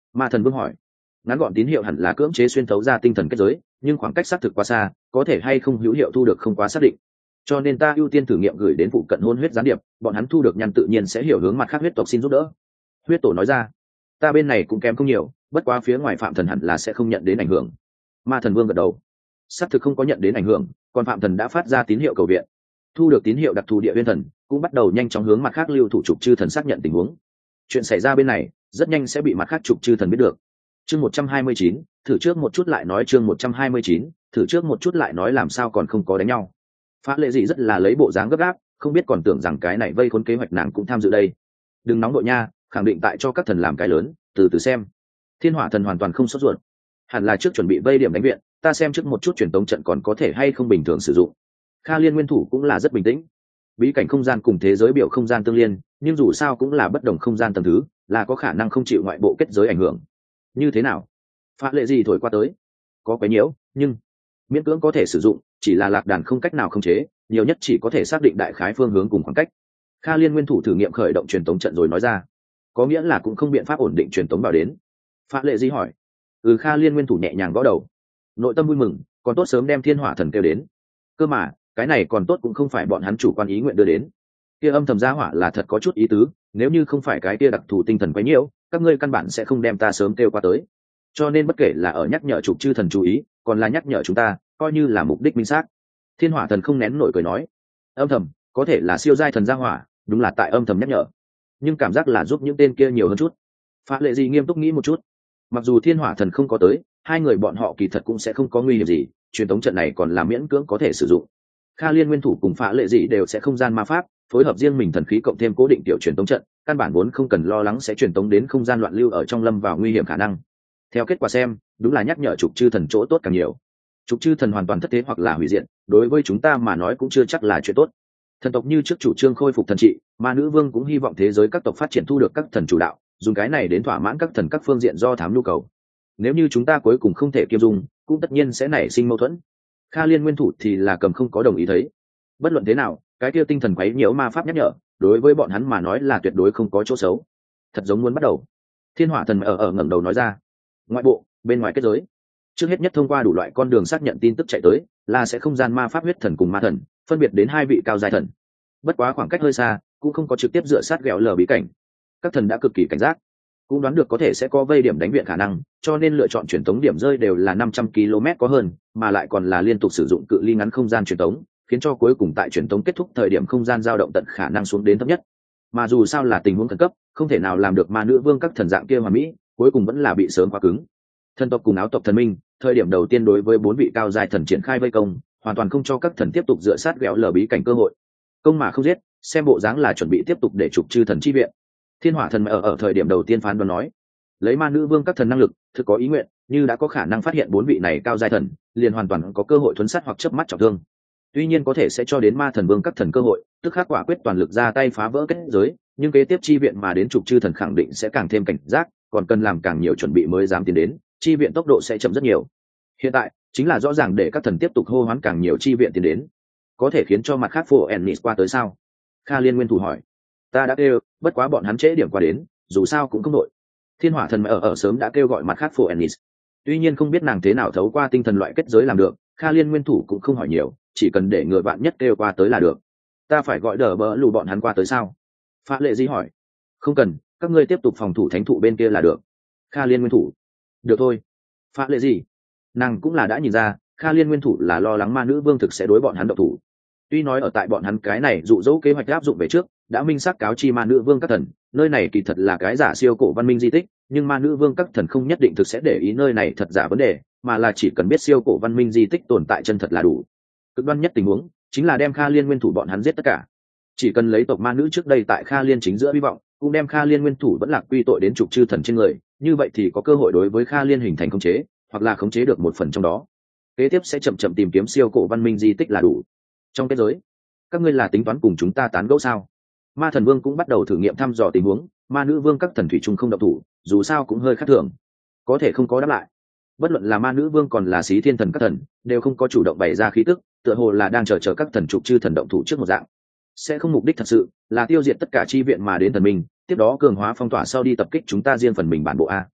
Ma thần vương hỏi. Ngắn gọn tín hiệu hẳn là cưỡng chế xuyên thấu ra tinh thần kết giới, nhưng khoảng cách xác thực quá xa, có thể hay không hữu hiệu thu được không quá xác định, cho nên ta ưu tiên thử nghiệm gửi đến phụ cận hôn huyết gián điệp, bọn hắn thu được nhăn tự nhiên sẽ hiểu hướng mặt khác huyết tộc xin giúp đỡ. Huyết tổ nói ra. Ta bên này cũng kém không nhiều, bất quá phía ngoài phạm thần hẳn là sẽ không nhận đến ảnh hưởng. Ma thần vương gật đầu. Xác thực không có nhận đến ảnh hưởng, còn phạm thần đã phát ra tín hiệu cầu viện. Thu được tín hiệu đặc thù địa viên thần cũng bắt đầu nhanh chóng hướng mặt khác lưu thủ trục chư thần xác nhận tình huống. Chuyện xảy ra bên này rất nhanh sẽ bị mặt khác trục chư thần biết được. Chương một trăm hai mươi chín, thử trước một chút lại nói chương một trăm hai mươi chín, thử trước một chút lại nói làm sao còn không có đánh nhau. Phá lệ gì rất là lấy bộ dáng gấp gáp, không biết còn tưởng rằng cái này vây khốn kế hoạch nàng cũng tham dự đây. Đừng nóng đội nha, khẳng định tại cho các thần làm cái lớn, từ từ xem. Thiên hỏa thần hoàn toàn không sốt ruột. Hẳn là trước chuẩn bị vây điểm đánh viện, ta xem trước một chút truyền tống trận còn có thể hay không bình thường sử dụng. Kha Liên nguyên thủ cũng là rất bình tĩnh. Bí cảnh không gian cùng thế giới biểu không gian tương liên, nhưng dù sao cũng là bất đồng không gian tầng thứ, là có khả năng không chịu ngoại bộ kết giới ảnh hưởng. Như thế nào? Phá lệ gì thổi qua tới? Có quấy nhiễu, nhưng miễn cưỡng có thể sử dụng, chỉ là lạc đàn không cách nào khống chế, nhiều nhất chỉ có thể xác định đại khái phương hướng cùng khoảng cách. Kha Liên nguyên thủ thử nghiệm khởi động truyền tống trận rồi nói ra. Có nghĩa là cũng không biện pháp ổn định truyền tống vào đến. Phá lệ gì hỏi. Ừ, Kha Liên nguyên thủ nhẹ nhàng gõ đầu. Nội tâm vui mừng, còn tốt sớm đem thiên hỏa thần kêu đến. Cơ mà, cái này còn tốt cũng không phải bọn hắn chủ quan ý nguyện đưa đến. Kia âm thầm gia hỏa là thật có chút ý tứ, nếu như không phải cái kia đặc thù tinh thần quấy nhiễu, các ngươi căn bản sẽ không đem ta sớm kêu qua tới. Cho nên bất kể là ở nhắc nhở trục chư thần chú ý, còn là nhắc nhở chúng ta, coi như là mục đích minh xác. Thiên hỏa thần không nén nổi cười nói, âm thầm có thể là siêu giai thần gia hỏa, đúng là tại âm thầm nhắc nhở, nhưng cảm giác là giúp những tên kia nhiều hơn chút. Phá lệ gì nghiêm túc nghĩ một chút, mặc dù thiên hỏa thần không có tới, hai người bọn họ kỳ thật cũng sẽ không có nguy hiểm gì, truyền tống trận này còn là miễn cưỡng có thể sử dụng. Kha Liên nguyên thủ cùng Phá lệ gì đều sẽ không gian ma pháp, phối hợp riêng mình thần khí cộng thêm cố định tiểu truyền tống trận, căn bản vốn không cần lo lắng sẽ truyền tống đến không gian loạn lưu ở trong lâm vào nguy hiểm khả năng. Theo kết quả xem, đúng là nhắc nhở trục chư thần chỗ tốt càng nhiều. Trục chư thần hoàn toàn thất thế hoặc là hủy diệt, đối với chúng ta mà nói cũng chưa chắc là chuyện tốt. Thần tộc như trước chủ trương khôi phục thần trị, mà nữ vương cũng hy vọng thế giới các tộc phát triển thu được các thần chủ đạo, dùng cái này đến thỏa mãn các thần các phương diện do thám nhu cầu. Nếu như chúng ta cuối cùng không thể kiêm dung, cũng tất nhiên sẽ nảy sinh mâu thuẫn. Kha Liên nguyên thủ thì là cầm không có đồng ý thấy. Bất luận thế nào, cái kia tinh thần quấy nhiễu ma pháp nhắc nhở, đối với bọn hắn mà nói là tuyệt đối không có chỗ xấu. Thật giống muốn bắt đầu. Thiên hỏa thần ở ở ngẩng đầu nói ra. Ngoại bộ, bên ngoài kết giới. Trước hết nhất thông qua đủ loại con đường xác nhận tin tức chạy tới, là sẽ không gian ma pháp huyết thần cùng ma thần, phân biệt đến hai vị cao giai thần. Bất quá khoảng cách hơi xa, cũng không có trực tiếp dựa sát ghẹo lờ bí cảnh. Các thần đã cực kỳ cảnh giác, cũng đoán được có thể sẽ có vây điểm đánh viện khả năng, cho nên lựa chọn truyền tống điểm rơi đều là năm trăm ki lô mét có hơn, mà lại còn là liên tục sử dụng cự ly ngắn không gian truyền tống, khiến cho cuối cùng tại truyền tống kết thúc thời điểm không gian dao động tận khả năng xuống đến thấp nhất. Mà dù sao là tình huống khẩn cấp, không thể nào làm được ma nữ vương các thần dạng kia hoàn mỹ, cuối cùng vẫn là bị sớm quá cứng. Thần tộc cùng áo tộc thần minh, thời điểm đầu tiên đối với bốn vị cao giai thần triển khai vây công, hoàn toàn không cho các thần tiếp tục dựa sát ghẹo lờ bí cảnh cơ hội. Công mà không giết, xem bộ dáng là chuẩn bị tiếp tục để trục chư thần chi viện. Thiên hỏa thần ở ở thời điểm đầu tiên phán đoán nói, lấy ma nữ vương các thần năng lực, thực có ý nguyện, như đã có khả năng phát hiện bốn vị này cao giai thần, liền hoàn toàn có cơ hội thuấn sát hoặc chớp mắt trọng thương. Tuy nhiên có thể sẽ cho đến ma thần vương các thần cơ hội, tức khắc quả quyết toàn lực ra tay phá vỡ kết giới, nhưng kế tiếp chi viện mà đến trục chư thần khẳng định sẽ càng thêm cảnh giác, còn cần làm càng nhiều chuẩn bị mới dám tiến đến, chi viện tốc độ sẽ chậm rất nhiều. Hiện tại chính là rõ ràng để các thần tiếp tục hô hoán càng nhiều chi viện tiến đến, có thể khiến cho mặt khác phổ ennis qua tới sao? Kha Liên nguyên thủ hỏi. Ta đã kêu, bất quá bọn hắn trễ điểm qua đến, dù sao cũng không đội. Thiên hỏa thần ở ở sớm đã kêu gọi mặt khác phổ ennis. Tuy nhiên không biết nàng thế nào thấu qua tinh thần loại kết giới làm được, Kha Liên nguyên thủ cũng không hỏi nhiều, chỉ cần để người bạn nhất kêu qua tới là được. Ta phải gọi đỡ bỡ lù bọn hắn qua tới sao? Phá lệ gì hỏi. Không cần, các ngươi tiếp tục phòng thủ thánh thụ bên kia là được. Kha Liên nguyên thủ. Được thôi. Phá lệ gì? Nàng cũng là đã nhìn ra, Kha Liên nguyên thủ là lo lắng ma nữ vương thực sẽ đối bọn hắn động thủ. Tuy nói ở tại bọn hắn cái này dụ dỗ kế hoạch áp dụng về trước, đã minh xác cáo chi ma nữ vương các thần, nơi này kỳ thật là cái giả siêu cổ văn minh di tích, nhưng ma nữ vương các thần không nhất định thực sẽ để ý nơi này thật giả vấn đề, mà là chỉ cần biết siêu cổ văn minh di tích tồn tại chân thật là đủ. Cực đoan nhất tình huống chính là đem Kha Liên nguyên thủ bọn hắn giết tất cả. Chỉ cần lấy tộc ma nữ trước đây tại Kha Liên chính giữa hy vọng, cũng đem Kha Liên nguyên thủ vẫn lạc quy tội đến trục chư thần trên người, như vậy thì có cơ hội đối với Kha Liên hình thành khống chế, hoặc là khống chế được một phần trong đó. Kế tiếp sẽ chậm chậm tìm kiếm siêu cổ văn minh di tích là đủ. Trong kết giới, các ngươi là tính toán cùng chúng ta tán gẫu sao? Ma thần vương cũng bắt đầu thử nghiệm thăm dò tình huống, ma nữ vương các thần thủy chung không động thủ, dù sao cũng hơi khác thường, có thể không có đáp lại. Bất luận là ma nữ vương còn là xí thiên thần các thần, đều không có chủ động bày ra khí tức, tựa hồ là đang chờ chờ các thần trục chư thần động thủ trước một dạng. Sẽ không mục đích thật sự là tiêu diệt tất cả chi viện mà đến thần minh, tiếp đó cường hóa phong tỏa sau đi tập kích chúng ta riêng phần mình bản bộ a.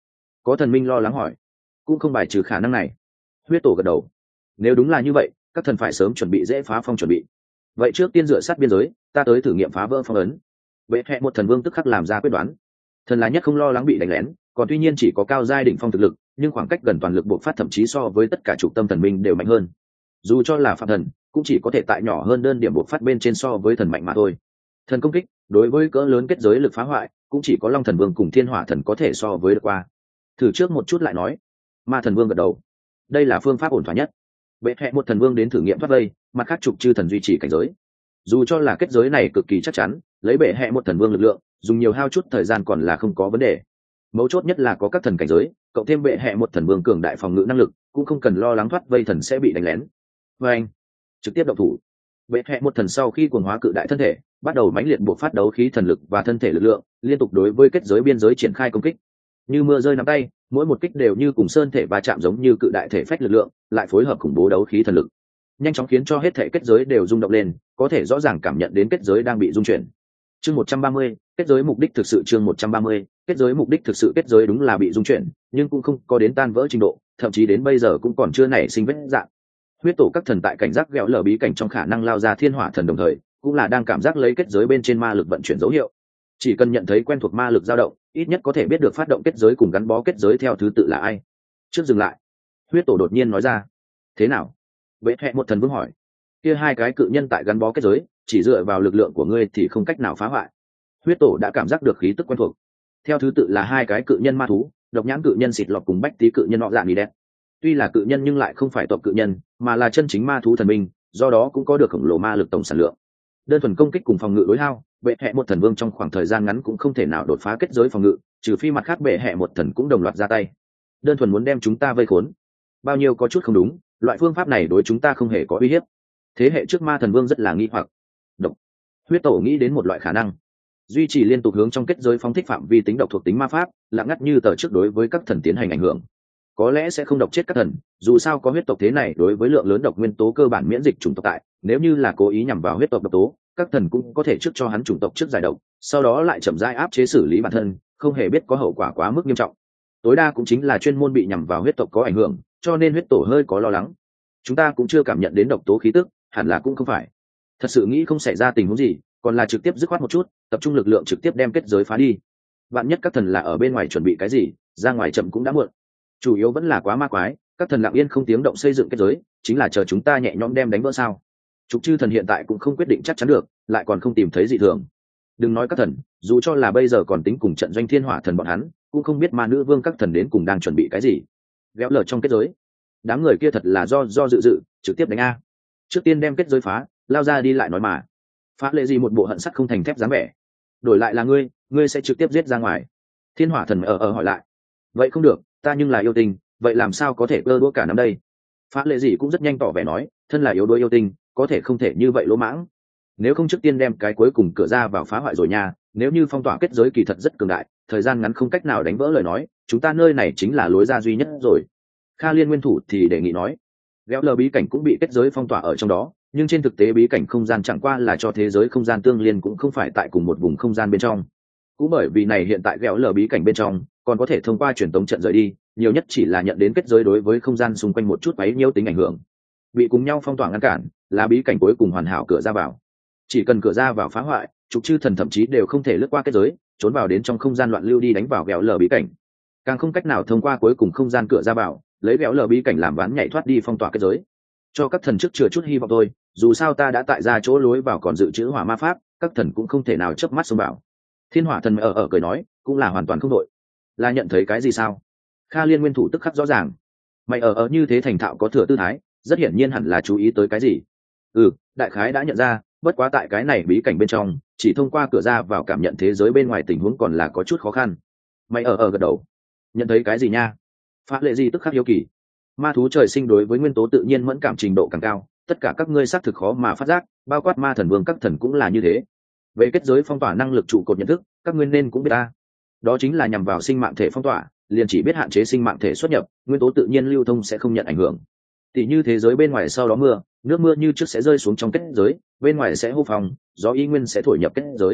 Có thần minh lo lắng hỏi. Cũng không bài trừ khả năng này. Huyết tổ gật đầu. Nếu đúng là như vậy, các thần phải sớm chuẩn bị dễ phá phong chuẩn bị. Vậy trước tiên dựa sát biên giới, ta tới thử nghiệm phá vỡ phong ấn. Bệ hệ một thần vương tức khắc làm ra quyết đoán. Thần là nhất không lo lắng bị đánh lén, còn tuy nhiên chỉ có cao giai đỉnh phong thực lực, nhưng khoảng cách gần toàn lực bộc phát thậm chí so với tất cả trục tâm thần minh đều mạnh hơn. Dù cho là phạm thần, cũng chỉ có thể tại nhỏ hơn đơn điểm bộc phát bên trên so với thần mạnh mà thôi. Thần công kích, đối với cỡ lớn kết giới lực phá hoại, cũng chỉ có Long Thần Vương cùng Thiên Hỏa Thần có thể so với được qua. Thử trước một chút lại nói. Ma Thần Vương gật đầu. Đây là phương pháp ổn thỏa nhất. Bệ hệ một thần vương đến thử nghiệm thoát vây, mặt khác trục chư thần duy trì cảnh giới. Dù cho là kết giới này cực kỳ chắc chắn, lấy bệ hệ một thần vương lực lượng, dùng nhiều hao chút thời gian còn là không có vấn đề. Mấu chốt nhất là có các thần cảnh giới, cộng thêm bệ hệ một thần vương cường đại phòng ngự năng lực, cũng không cần lo lắng thoát vây thần sẽ bị đánh lén. Và anh trực tiếp động thủ. Bệ hệ một thần sau khi cuồng hóa cự đại thân thể, bắt đầu mãnh liệt buộc phát đấu khí thần lực và thân thể lực lượng, liên tục đối với kết giới biên giới triển khai công kích. Như mưa rơi nắm tay, mỗi một kích đều như cùng sơn thể va chạm giống như cự đại thể phách lực lượng, lại phối hợp khủng bố đấu khí thần lực, nhanh chóng khiến cho hết thể kết giới đều rung động lên, có thể rõ ràng cảm nhận đến kết giới đang bị rung chuyển. Chương một trăm ba mươi, kết giới mục đích thực sự. Chương một trăm ba mươi, kết giới mục đích thực sự. Kết giới đúng là bị rung chuyển, nhưng cũng không có đến tan vỡ trình độ, thậm chí đến bây giờ cũng còn chưa nảy sinh vết dạng. Huyết tổ các thần tại cảnh giác ghẹo lở bí cảnh trong khả năng lao ra Thiên Hỏa Thần đồng thời, cũng là đang cảm giác lấy kết giới bên trên ma lực vận chuyển dấu hiệu. Chỉ cần nhận thấy quen thuộc ma lực dao động, ít nhất có thể biết được phát động kết giới cùng gắn bó kết giới theo thứ tự là ai. Trước dừng lại, huyết tổ đột nhiên nói ra. Thế nào? Bệ hệ một thần vương hỏi. Kia hai cái cự nhân tại gắn bó kết giới, chỉ dựa vào lực lượng của ngươi thì không cách nào phá hoại. Huyết tổ đã cảm giác được khí tức quen thuộc. Theo thứ tự là hai cái cự nhân ma thú, độc nhãn cự nhân xịt lọt cùng bách tí cự nhân họ dạng mì đen. Tuy là cự nhân nhưng lại không phải tộc cự nhân, mà là chân chính ma thú thần minh, do đó cũng có được khổng lồ ma lực tổng sản lượng. Đơn thuần công kích cùng phòng ngự đối hao, bệ hệ một thần vương trong khoảng thời gian ngắn cũng không thể nào đột phá kết giới phòng ngự, trừ phi mặt khác bệ hệ một thần cũng đồng loạt ra tay. Đơn thuần muốn đem chúng ta vây khốn, bao nhiêu có chút không đúng, loại phương pháp này đối chúng ta không hề có uy hiếp. Thế hệ trước ma thần vương rất là nghi hoặc. Độc. Huyết tổ nghĩ đến một loại khả năng, duy trì liên tục hướng trong kết giới phóng thích phạm vi tính độc thuộc tính ma pháp, lặng ngắt như tờ trước đối với các thần tiến hành ảnh hưởng. Có lẽ sẽ không độc chết các thần, dù sao có huyết tộc thế này đối với lượng lớn độc nguyên tố cơ bản miễn dịch chủng tộc tại, nếu như là cố ý nhằm vào huyết tộc độc tố, các thần cũng có thể trước cho hắn chủng tộc trước giải độc, sau đó lại chậm rãi áp chế xử lý bản thân, không hề biết có hậu quả quá mức nghiêm trọng. Tối đa cũng chính là chuyên môn bị nhằm vào huyết tộc có ảnh hưởng, cho nên huyết tổ hơi có lo lắng. Chúng ta cũng chưa cảm nhận đến độc tố khí tức, hẳn là cũng không phải. Thật sự nghĩ không xảy ra tình huống gì, còn là trực tiếp dứt khoát một chút, tập trung lực lượng trực tiếp đem kết giới phá đi. Vạn nhất các thần là ở bên ngoài chuẩn bị cái gì, ra ngoài chậm cũng đã muộn. Chủ yếu vẫn là quá ma quái, các thần lặng yên không tiếng động xây dựng kết giới, chính là chờ chúng ta nhẹ nhõm đem đánh vỡ sao? Trục chư thần hiện tại cũng không quyết định chắc chắn được, lại còn không tìm thấy dị thường. Đừng nói các thần, dù cho là bây giờ còn tính cùng trận doanh Thiên Hỏa thần bọn hắn, cũng không biết ma nữ vương các thần đến cùng đang chuẩn bị cái gì. Véo lở trong kết giới, đám người kia thật là do do dự dự, trực tiếp đánh a. Trước tiên đem kết giới phá, lao ra đi lại nói mà. Phá lệ gì một bộ hận sắt không thành thép dáng vẻ. Đổi lại là ngươi, ngươi sẽ trực tiếp giết ra ngoài. Thiên Hỏa thần ở ở hỏi lại. Vậy không được, ta nhưng là yêu tình, vậy làm sao có thể cơ đũa cả năm đây? Phá lệ gì cũng rất nhanh tỏ vẻ nói, thân là yếu đuối yêu tinh, có thể không thể như vậy lỗ mãng. Nếu không trước tiên đem cái cuối cùng cửa ra vào phá hoại rồi nha, nếu như phong tỏa kết giới kỳ thật rất cường đại, thời gian ngắn không cách nào đánh vỡ lời nói, chúng ta nơi này chính là lối ra duy nhất rồi. Kha Liên nguyên thủ thì đề nghị nói, Véo lờ bí cảnh cũng bị kết giới phong tỏa ở trong đó, nhưng trên thực tế bí cảnh không gian chẳng qua là cho thế giới không gian tương liên, cũng không phải tại cùng một vùng không gian bên trong. Cũng bởi vì này hiện tại Véo lờ bí cảnh bên trong còn có thể thông qua truyền tống trận rời đi, nhiều nhất chỉ là nhận đến kết giới đối với không gian xung quanh một chút quấy nhiễu tính ảnh hưởng. Bị cùng nhau phong tỏa ngăn cản là bí cảnh cuối cùng hoàn hảo cửa ra vào. Chỉ cần cửa ra vào phá hoại, trục chư thần thậm chí đều không thể lướt qua kết giới, trốn vào đến trong không gian loạn lưu đi đánh vào Véo lờ bí cảnh, càng không cách nào thông qua cuối cùng không gian cửa ra vào, lấy Véo lờ bí cảnh làm ván nhảy thoát đi phong tỏa kết giới. Cho các thần trước chừa chút hy vọng thôi, dù sao ta đã tại ra chỗ lối vào còn dự trữ hỏa ma pháp, các thần cũng không thể nào chớp mắt xông vào. Thiên Hỏa thần ở ở cười nói, cũng là hoàn toàn không đội. Là nhận thấy cái gì sao? Kha Liên nguyên thủ tức khắc rõ ràng. Mày ở ở như thế thành thạo có thừa tư thái, rất hiển nhiên hẳn là chú ý tới cái gì. Ừ, đại khái đã nhận ra, bất quá tại cái này bí cảnh bên trong, chỉ thông qua cửa ra vào cảm nhận thế giới bên ngoài tình huống còn là có chút khó khăn. Mày ở ở gật đầu. Nhận thấy cái gì nha? Phá lệ gì tức khắc hiếu kỳ. Ma thú trời sinh đối với nguyên tố tự nhiên mẫn cảm trình độ càng cao, tất cả các ngươi xác thực khó mà phát giác, bao quát ma thần vương các thần cũng là như thế. Về kết giới phong tỏa năng lực trụ cột nhận thức, các ngươi nên cũng biết ta. Đó chính là nhằm vào sinh mạng thể phong tỏa, liền chỉ biết hạn chế sinh mạng thể xuất nhập, nguyên tố tự nhiên lưu thông sẽ không nhận ảnh hưởng. Tỷ như thế giới bên ngoài sau đó mưa, nước mưa như trước sẽ rơi xuống trong kết giới, bên ngoài sẽ hô phòng, gió y nguyên sẽ thổi nhập kết giới.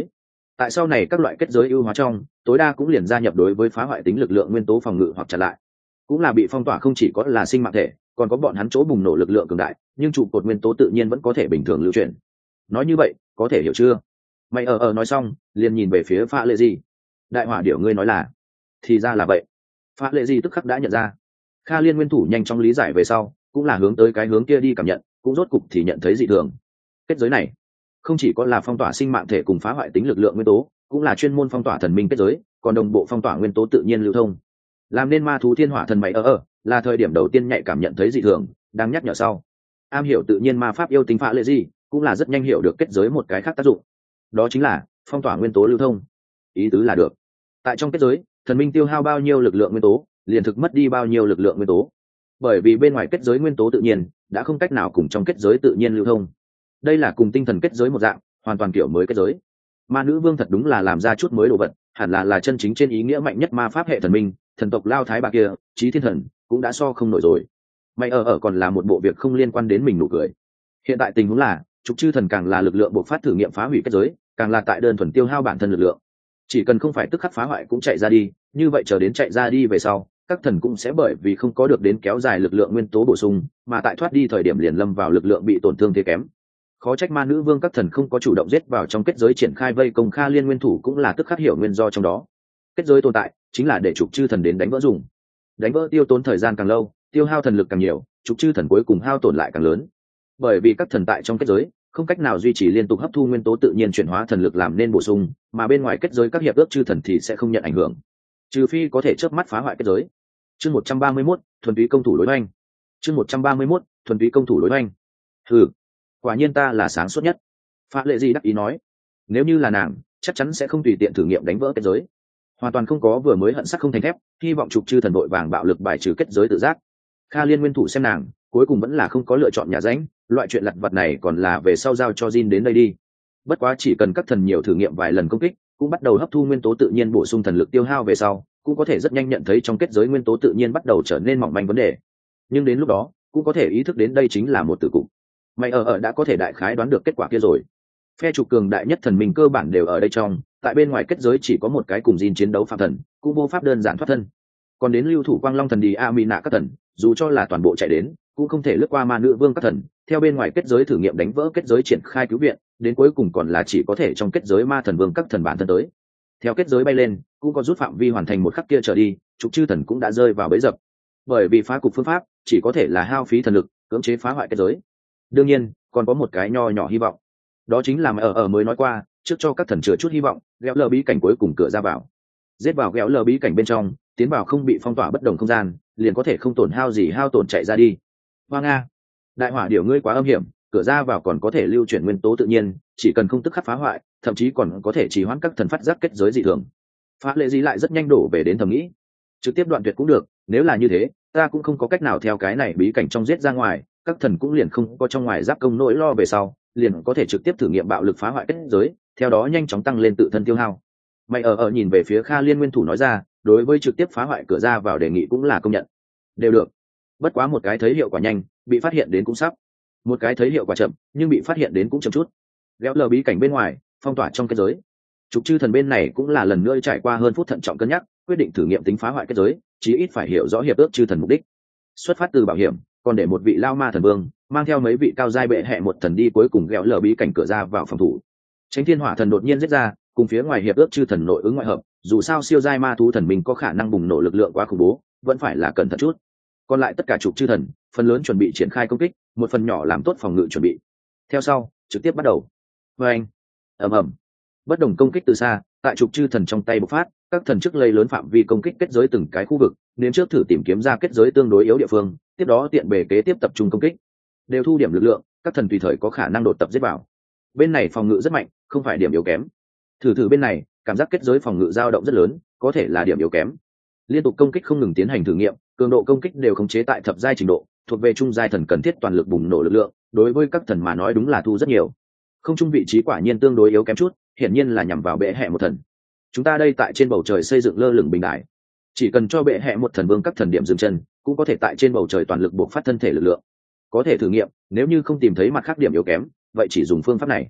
tại sau này các loại kết giới ưu hóa trong tối đa cũng liền gia nhập đối với phá hoại tính lực lượng nguyên tố phòng ngự hoặc chặn lại, cũng là bị phong tỏa không chỉ có là sinh mạng thể, còn có bọn hắn chỗ bùng nổ lực lượng cường đại, nhưng trụ cột nguyên tố tự nhiên vẫn có thể bình thường lưu chuyển. Nói như vậy có thể hiểu chưa? Mày ở ở nói xong liền nhìn về phía Pha Lệ Gì. Đại hỏa điểu ngươi nói là, thì ra là vậy. Pha Lệ Gì tức khắc đã nhận ra. Kha Liên nguyên thủ nhanh chóng lý giải về sau cũng là hướng tới cái hướng kia đi cảm nhận, cũng rốt cục thì nhận thấy dị thường. Kết giới này không chỉ có là phong tỏa sinh mạng thể cùng phá hoại tính lực lượng nguyên tố, cũng là chuyên môn phong tỏa thần minh kết giới, còn đồng bộ phong tỏa nguyên tố tự nhiên lưu thông. Làm nên ma thú thiên hỏa thần mày ở ở là thời điểm đầu tiên nhạy cảm nhận thấy dị thường, đang nhắc nhở sau. Am hiểu tự nhiên ma pháp yêu tính Pha Lệ Gì cũng là rất nhanh hiểu được kết giới một cái khác tác dụng, đó chính là phong tỏa nguyên tố lưu thông. Ý tứ là được, tại trong kết giới thần minh tiêu hao bao nhiêu lực lượng nguyên tố liền thực mất đi bao nhiêu lực lượng nguyên tố, bởi vì bên ngoài kết giới nguyên tố tự nhiên đã không cách nào cùng trong kết giới tự nhiên lưu thông. Đây là cùng tinh thần kết giới một dạng, hoàn toàn kiểu mới kết giới. Ma nữ vương thật đúng là làm ra chút mới đồ vật, hẳn là là chân chính trên ý nghĩa mạnh nhất ma pháp hệ thần minh, thần tộc Lao Thái bà kia Chí Thiên Thần cũng đã so không nổi rồi. Mày ở ở còn là một bộ việc không liên quan đến mình nụ cười. Hiện tại tình huống là trục chư thần càng là lực lượng buộc phát thử nghiệm phá hủy kết giới, càng là tại đơn thuần tiêu hao bản thân lực lượng. Chỉ cần không phải tức khắc phá hoại cũng chạy ra đi, như vậy chờ đến chạy ra đi về sau, các thần cũng sẽ bởi vì không có được đến kéo dài lực lượng nguyên tố bổ sung, mà tại thoát đi thời điểm liền lâm vào lực lượng bị tổn thương thế kém. Khó trách ma nữ vương các thần không có chủ động giết vào trong kết giới triển khai vây công Kha Liên nguyên thủ, cũng là tức khắc hiểu nguyên do trong đó. Kết giới tồn tại chính là để trục chư thần đến đánh vỡ dùng. Đánh vỡ tiêu tốn thời gian càng lâu, tiêu hao thần lực càng nhiều, trục chư thần cuối cùng hao tổn lại càng lớn. Bởi vì các thần tại trong kết giới không cách nào duy trì liên tục hấp thu nguyên tố tự nhiên chuyển hóa thần lực làm nên bổ sung, mà bên ngoài kết giới các hiệp ước chư thần thì sẽ không nhận ảnh hưởng, trừ phi có thể chớp mắt phá hoại kết giới. Chương một trăm ba mươi mốt, thuần túy công thủ đối oanh. Chương một trăm ba mươi mốt, thuần túy công thủ đối oanh. Ừ, quả nhiên ta là sáng suốt nhất. Pha Lệ Gì đắc ý nói, nếu như là nàng chắc chắn sẽ không tùy tiện thử nghiệm đánh vỡ kết giới, hoàn toàn không có vừa mới hận sắc không thành thép, hy vọng trục chư thần đội vàng bạo lực bài trừ kết giới tự giác. Kha Liên nguyên thủ xem nàng cuối cùng vẫn là không có lựa chọn nhà ránh, loại chuyện lặt vặt này còn là về sau giao cho Jin đến đây đi. Bất quá chỉ cần các thần nhiều thử nghiệm vài lần công kích, cũng bắt đầu hấp thu nguyên tố tự nhiên bổ sung thần lực tiêu hao về sau, cũng có thể rất nhanh nhận thấy trong kết giới nguyên tố tự nhiên bắt đầu trở nên mỏng manh vấn đề. Nhưng đến lúc đó cũng có thể ý thức đến đây chính là một tử cục. Mày ở ở đã có thể đại khái đoán được kết quả kia rồi. Phe trục cường đại nhất thần minh cơ bản đều ở đây trong, tại bên ngoài kết giới chỉ có một cái cùng Jin chiến đấu phạm thần, cũng vô pháp đơn giản thoát thân. Còn đến lưu thủ quang long thần đi Amina các thần, dù cho là toàn bộ chạy đến, cũng không thể lướt qua ma nữ vương các thần, theo bên ngoài kết giới thử nghiệm đánh vỡ kết giới triển khai cứu viện, đến cuối cùng còn là chỉ có thể trong kết giới ma thần vương các thần bản thân tới. Theo kết giới bay lên, cũng có rút phạm vi hoàn thành một khắc kia trở đi, trục chư thần cũng đã rơi vào bẫy dập. Bởi vì phá cục phương pháp chỉ có thể là hao phí thần lực, cưỡng chế phá hoại kết giới. Đương nhiên, còn có một cái nho nhỏ hy vọng. Đó chính là mà ở ở mới nói qua, trước cho các thần chừa chút hy vọng, ghéo lờ bí cảnh cuối cùng cửa ra vào. Giết vào ghéo lờ bí cảnh bên trong, tiến vào không bị phong tỏa bất đồng không gian, liền có thể không tổn hao gì hao tổn chạy ra đi. Hoa Nga, đại hỏa điểu ngươi quá âm hiểm, cửa ra vào còn có thể lưu chuyển nguyên tố tự nhiên, chỉ cần không tức khắc phá hoại, thậm chí còn có thể trì hoãn các thần phát giác kết giới dị thường. Phá Lệ Gì lại rất nhanh đổ về đến thầm nghĩ, trực tiếp đoạn tuyệt cũng được, nếu là như thế, ta cũng không có cách nào theo cái này bí cảnh trong giết ra ngoài, các thần cũng liền không có trong ngoài giáp công nỗi lo về sau, liền có thể trực tiếp thử nghiệm bạo lực phá hoại kết giới, theo đó nhanh chóng tăng lên tự thân tiêu hao. Mày ở ở nhìn về phía Kha Liên nguyên thủ nói ra, đối với trực tiếp phá hoại cửa ra vào đề nghị cũng là công nhận. Đều được. Bất quá một cái thấy hiệu quả nhanh, bị phát hiện đến cũng sắp. Một cái thấy hiệu quả chậm, nhưng bị phát hiện đến cũng chậm chút. Ghéo lờ bí cảnh bên ngoài, phong tỏa trong kết giới. Trục chư thần bên này cũng là lần nữa trải qua hơn phút thận trọng cân nhắc, quyết định thử nghiệm tính phá hoại kết giới, chí ít phải hiểu rõ hiệp ước chư thần mục đích. Xuất phát từ bảo hiểm, còn để một vị lao ma thần vương mang theo mấy vị cao giai bệ hệ một thần đi cuối cùng ghéo lờ bí cảnh cửa ra vào phòng thủ. Tránh thiên hỏa thần đột nhiên giết ra, cùng phía ngoài hiệp ước chư thần nội ứng ngoại hợp, dù sao siêu giai ma thú thần mình có khả năng bùng nổ lực lượng quá khủng bố, vẫn phải là cẩn thận chút. Còn lại tất cả trục chư thần, phần lớn chuẩn bị triển khai công kích, một phần nhỏ làm tốt phòng ngự chuẩn bị. Theo sau, trực tiếp bắt đầu. Và anh, ầm ầm, bất đồng công kích từ xa, tại trục chư thần trong tay bộc phát, các thần chức lây lớn phạm vi công kích kết giới từng cái khu vực, nên trước thử tìm kiếm ra kết giới tương đối yếu địa phương, tiếp đó tiện bề kế tiếp tập trung công kích. Đều thu điểm lực lượng, các thần tùy thời có khả năng đột tập giết vào. Bên này phòng ngự rất mạnh, không phải điểm yếu kém. Thử thử bên này, cảm giác kết giới phòng ngự dao động rất lớn, có thể là điểm yếu kém. Liên tục công kích không ngừng tiến hành thử nghiệm, cường độ công kích đều khống chế tại thập giai trình độ, thuộc về trung giai thần cần thiết toàn lực bùng nổ lực lượng, đối với các thần mà nói đúng là thu rất nhiều. Không trung vị trí quả nhiên tương đối yếu kém chút, hiển nhiên là nhằm vào bệ hệ một thần. Chúng ta đây tại trên bầu trời xây dựng lơ lửng bình đài, chỉ cần cho bệ hệ một thần vương các thần điểm dừng chân, cũng có thể tại trên bầu trời toàn lực buộc phát thân thể lực lượng. Có thể thử nghiệm, nếu như không tìm thấy mặt khác điểm yếu kém, vậy chỉ dùng phương pháp này.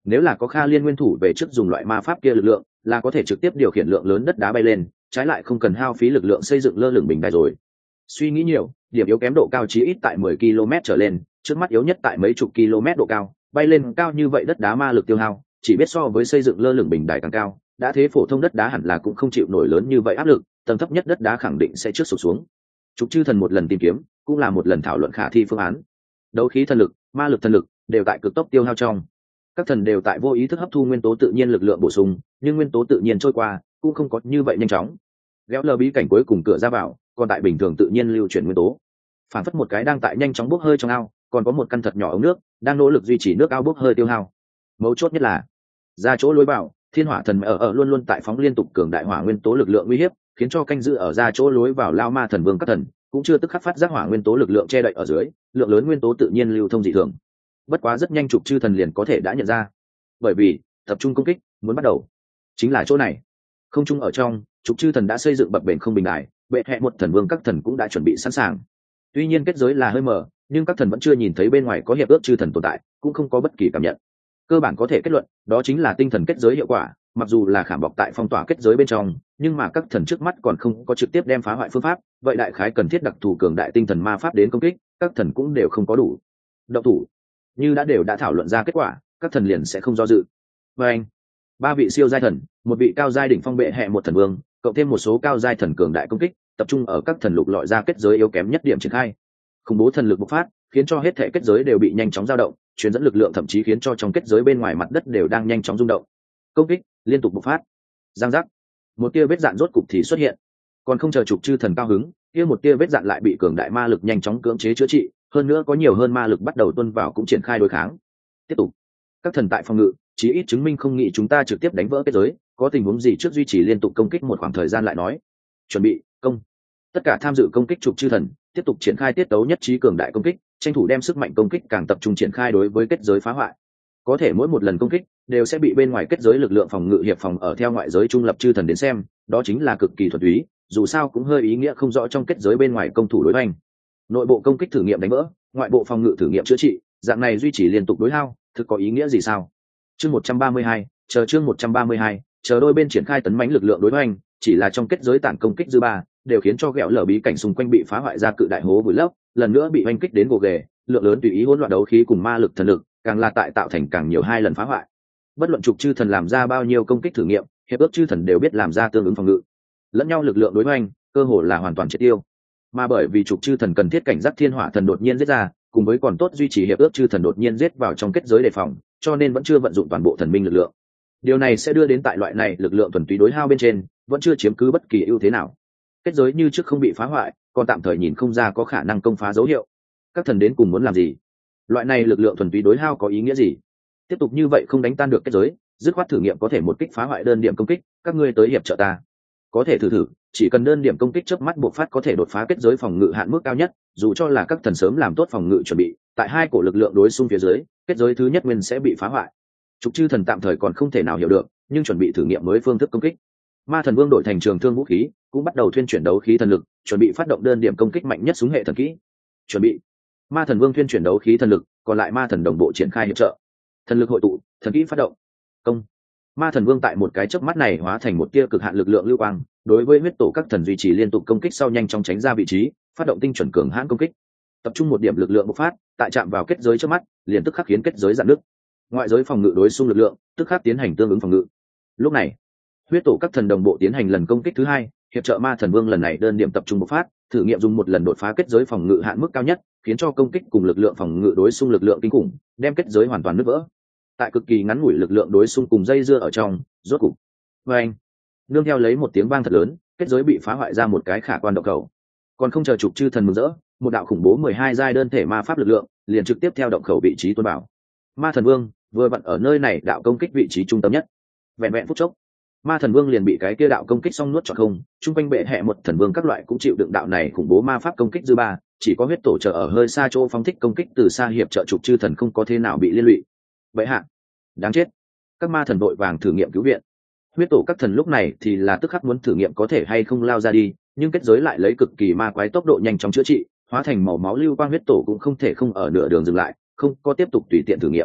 Nếu là có Kha Liên nguyên thủ về trước dùng loại ma pháp kia lực lượng, là có thể trực tiếp điều khiển lượng lớn đất đá bay lên, trái lại không cần hao phí lực lượng xây dựng lơ lửng bình đài rồi. Suy nghĩ nhiều, điểm yếu kém độ cao chí ít tại mười ki lô mét trở lên, trước mắt yếu nhất tại mấy chục km độ cao, bay lên cao như vậy đất đá ma lực tiêu hao, chỉ biết so với xây dựng lơ lửng bình đài càng cao, đã thế phổ thông đất đá hẳn là cũng không chịu nổi lớn như vậy áp lực, tầng thấp nhất đất đá khẳng định sẽ trước sụp xuống. Trục chư thần một lần tìm kiếm, cũng là một lần thảo luận khả thi phương án. Đấu khí thần lực, ma lực thần lực đều tại cực tốc tiêu hao trong. Các thần đều tại vô ý thức hấp thu nguyên tố tự nhiên lực lượng bổ sung, nhưng nguyên tố tự nhiên trôi qua cũng không có như vậy nhanh chóng. Ghéo lờ bí cảnh cuối cùng cửa ra vào, còn tại bình thường tự nhiên lưu chuyển nguyên tố. Phản phất một cái đang tại nhanh chóng bốc hơi trong ao, còn có một căn thật nhỏ ống nước đang nỗ lực duy trì nước ao bốc hơi tiêu hao. Mấu chốt nhất là ra chỗ lối vào, thiên hỏa thần ở ở luôn luôn tại phóng liên tục cường đại hỏa nguyên tố lực lượng uy hiếp, khiến cho canh giữ ở ra chỗ lối vào lao ma thần vương các thần cũng chưa tức khắc phát giác hỏa nguyên tố lực lượng che đậy ở dưới, lượng lớn nguyên tố tự nhiên lưu thông dị thường. Bất quá rất nhanh trục chư thần liền có thể đã nhận ra, bởi vì tập trung công kích muốn bắt đầu chính là chỗ này. Không trung ở trong, trục chư thần đã xây dựng bập bềnh không bình đài, bệ hệ một thần vương các thần cũng đã chuẩn bị sẵn sàng. Tuy nhiên kết giới là hơi mờ, nhưng các thần vẫn chưa nhìn thấy bên ngoài có hiệp ước chư thần tồn tại, cũng không có bất kỳ cảm nhận. Cơ bản có thể kết luận, đó chính là tinh thần kết giới hiệu quả, mặc dù là khảm bọc tại phong tỏa kết giới bên trong, nhưng mà các thần trước mắt còn không có trực tiếp đem phá hoại phương pháp, vậy đại khái cần thiết đặc thù cường đại tinh thần ma pháp đến công kích, các thần cũng đều không có đủ. Động thủ, như đã đều đã thảo luận ra kết quả, các thần liền sẽ không do dự. Và anh, ba vị siêu giai thần, một vị cao giai đỉnh phong bệ hệ một thần vương, cộng thêm một số cao giai thần cường đại công kích, tập trung ở các thần lục lọi ra kết giới yếu kém nhất điểm triển khai. Khủng bố thần lực bộc phát, khiến cho hết thể kết giới đều bị nhanh chóng dao động, truyền dẫn lực lượng thậm chí khiến cho trong kết giới bên ngoài mặt đất đều đang nhanh chóng rung động. Công kích liên tục bộc phát, giang giác, một tia vết dạn rốt cục thì xuất hiện. Còn không chờ trục chư thần cao hứng, kia một tia vết dạn lại bị cường đại ma lực nhanh chóng cưỡng chế chữa trị, hơn nữa có nhiều hơn ma lực bắt đầu tuôn vào cũng triển khai đối kháng. Tiếp tục, các thần tại phòng ngự, chí ít chứng minh không nghĩ chúng ta trực tiếp đánh vỡ kết giới, có tình huống gì trước duy trì liên tục công kích một khoảng thời gian lại nói. Chuẩn bị công. Tất cả tham dự công kích trục chư thần tiếp tục triển khai tiết tấu nhất trí cường đại công kích, tranh thủ đem sức mạnh công kích càng tập trung triển khai đối với kết giới phá hoại. Có thể mỗi một lần công kích đều sẽ bị bên ngoài kết giới lực lượng phòng ngự hiệp phòng ở theo ngoại giới trung lập chư thần đến xem, đó chính là cực kỳ thuần túy, dù sao cũng hơi ý nghĩa không rõ trong kết giới bên ngoài công thủ đối hoành. Nội bộ công kích thử nghiệm đánh vỡ, ngoại bộ phòng ngự thử nghiệm chữa trị, dạng này duy trì liên tục đối hao, thực có ý nghĩa gì sao? Chương một trăm ba mươi hai, chờ chương một trăm ba mươi hai, chờ đôi bên triển khai tấn mãnh lực lượng đối hoành, chỉ là trong kết giới tản công kích dư ba, đều khiến cho ghẹo lở bí cảnh xung quanh bị phá hoại ra cự đại hố vùi lấp, lần nữa bị oanh kích đến gồ ghề, lượng lớn tùy ý hỗn loạn đấu khí cùng ma lực thần lực, càng là tại tạo thành càng nhiều hai lần phá hoại. Bất luận trục chư thần làm ra bao nhiêu công kích thử nghiệm, hiệp ước chư thần đều biết làm ra tương ứng phòng ngự, lẫn nhau lực lượng đối hoành, cơ hồ là hoàn toàn triệt tiêu. Mà bởi vì trục chư thần cần thiết cảnh giác thiên hỏa thần đột nhiên giết ra, cùng với còn tốt duy trì hiệp ước chư thần đột nhiên giết vào trong kết giới đề phòng, cho nên vẫn chưa vận dụng toàn bộ thần minh lực lượng. Điều này sẽ đưa đến tại loại này lực lượng thuần túy đối hao bên trên, vẫn chưa chiếm cứ bất kỳ ưu thế nào. Kết giới như trước không bị phá hoại, còn tạm thời nhìn không ra có khả năng công phá dấu hiệu. Các thần đến cùng muốn làm gì? Loại này lực lượng thuần túy đối hao có ý nghĩa gì? Tiếp tục như vậy không đánh tan được kết giới, dứt khoát thử nghiệm có thể một kích phá hoại đơn điểm công kích, các ngươi tới hiệp trợ ta. Có thể thử thử, chỉ cần đơn điểm công kích chớp mắt buộc phát có thể đột phá kết giới phòng ngự hạn mức cao nhất, dù cho là các thần sớm làm tốt phòng ngự chuẩn bị, tại hai cổ lực lượng đối xung phía dưới, kết giới thứ nhất nguyên sẽ bị phá hoại. Trục chư thần tạm thời còn không thể nào hiểu được, nhưng chuẩn bị thử nghiệm mới phương thức công kích. Ma thần vương đổi thành trường thương vũ khí, cũng bắt đầu thuyên chuyển đấu khí thần lực, chuẩn bị phát động đơn điểm công kích mạnh nhất súng hệ thần kỹ. Chuẩn bị. Ma thần vương thuyên chuyển đấu khí thần lực, còn lại ma thần đồng bộ triển khai hiệp trợ. Thần lực hội tụ, thần kỹ phát động. Công. Ma thần vương tại một cái chớp mắt này hóa thành một tia cực hạn lực lượng lưu quang, đối với huyết tổ các thần duy trì liên tục công kích sau nhanh chóng tránh ra vị trí, phát động tinh chuẩn cường hãn công kích. Tập trung một điểm lực lượng bộc phát, tại chạm vào kết giới trước mắt, liền tức khắc khiến kết giới dạn nứt. Ngoại giới phòng ngự đối xung lực lượng, tức khắc tiến hành tương ứng phòng ngự. Lúc này, huyết tổ các thần đồng bộ tiến hành lần công kích thứ hai, hiệp trợ ma thần vương lần này đơn điểm tập trung bộc phát, thử nghiệm dùng một lần đột phá kết giới phòng ngự hạn mức cao nhất, khiến cho công kích cùng lực lượng phòng ngự đối xung lực lượng kinh khủng, đem kết giới hoàn toàn nứt vỡ. Tại cực kỳ ngắn ngủi lực lượng đối xung cùng dây dưa ở trong, rốt cục, với anh, nương theo lấy một tiếng vang thật lớn, kết giới bị phá hoại ra một cái khả quan động khẩu. Còn không chờ trục chư thần mừng rỡ, một đạo khủng bố mười hai giai đơn thể ma pháp lực lượng, liền trực tiếp theo động khẩu vị trí tuôn bảo. Ma thần vương vừa vặn ở nơi này đạo công kích vị trí trung tâm nhất. Vẹn vẹn phút chốc, ma thần vương liền bị cái kia đạo công kích xong nuốt trọn không. Trung quanh bệ hệ một thần vương các loại cũng chịu đựng đạo này khủng bố ma pháp công kích dư ba, chỉ có huyết tổ trợ ở hơi xa chỗ phóng thích công kích từ xa hiệp trợ trục chư thần không có thế nào bị liên lụy. Bệ hạ, đáng chết! Các ma thần vội vàng thử nghiệm cứu viện. Huyết tổ các thần lúc này thì là tức khắc muốn thử nghiệm có thể hay không lao ra đi, nhưng kết giới lại lấy cực kỳ ma quái tốc độ nhanh chóng chữa trị, hóa thành màu máu lưu quang. Huyết tổ cũng không thể không ở nửa đường dừng lại, không có tiếp tục tùy tiện thử nghiệm.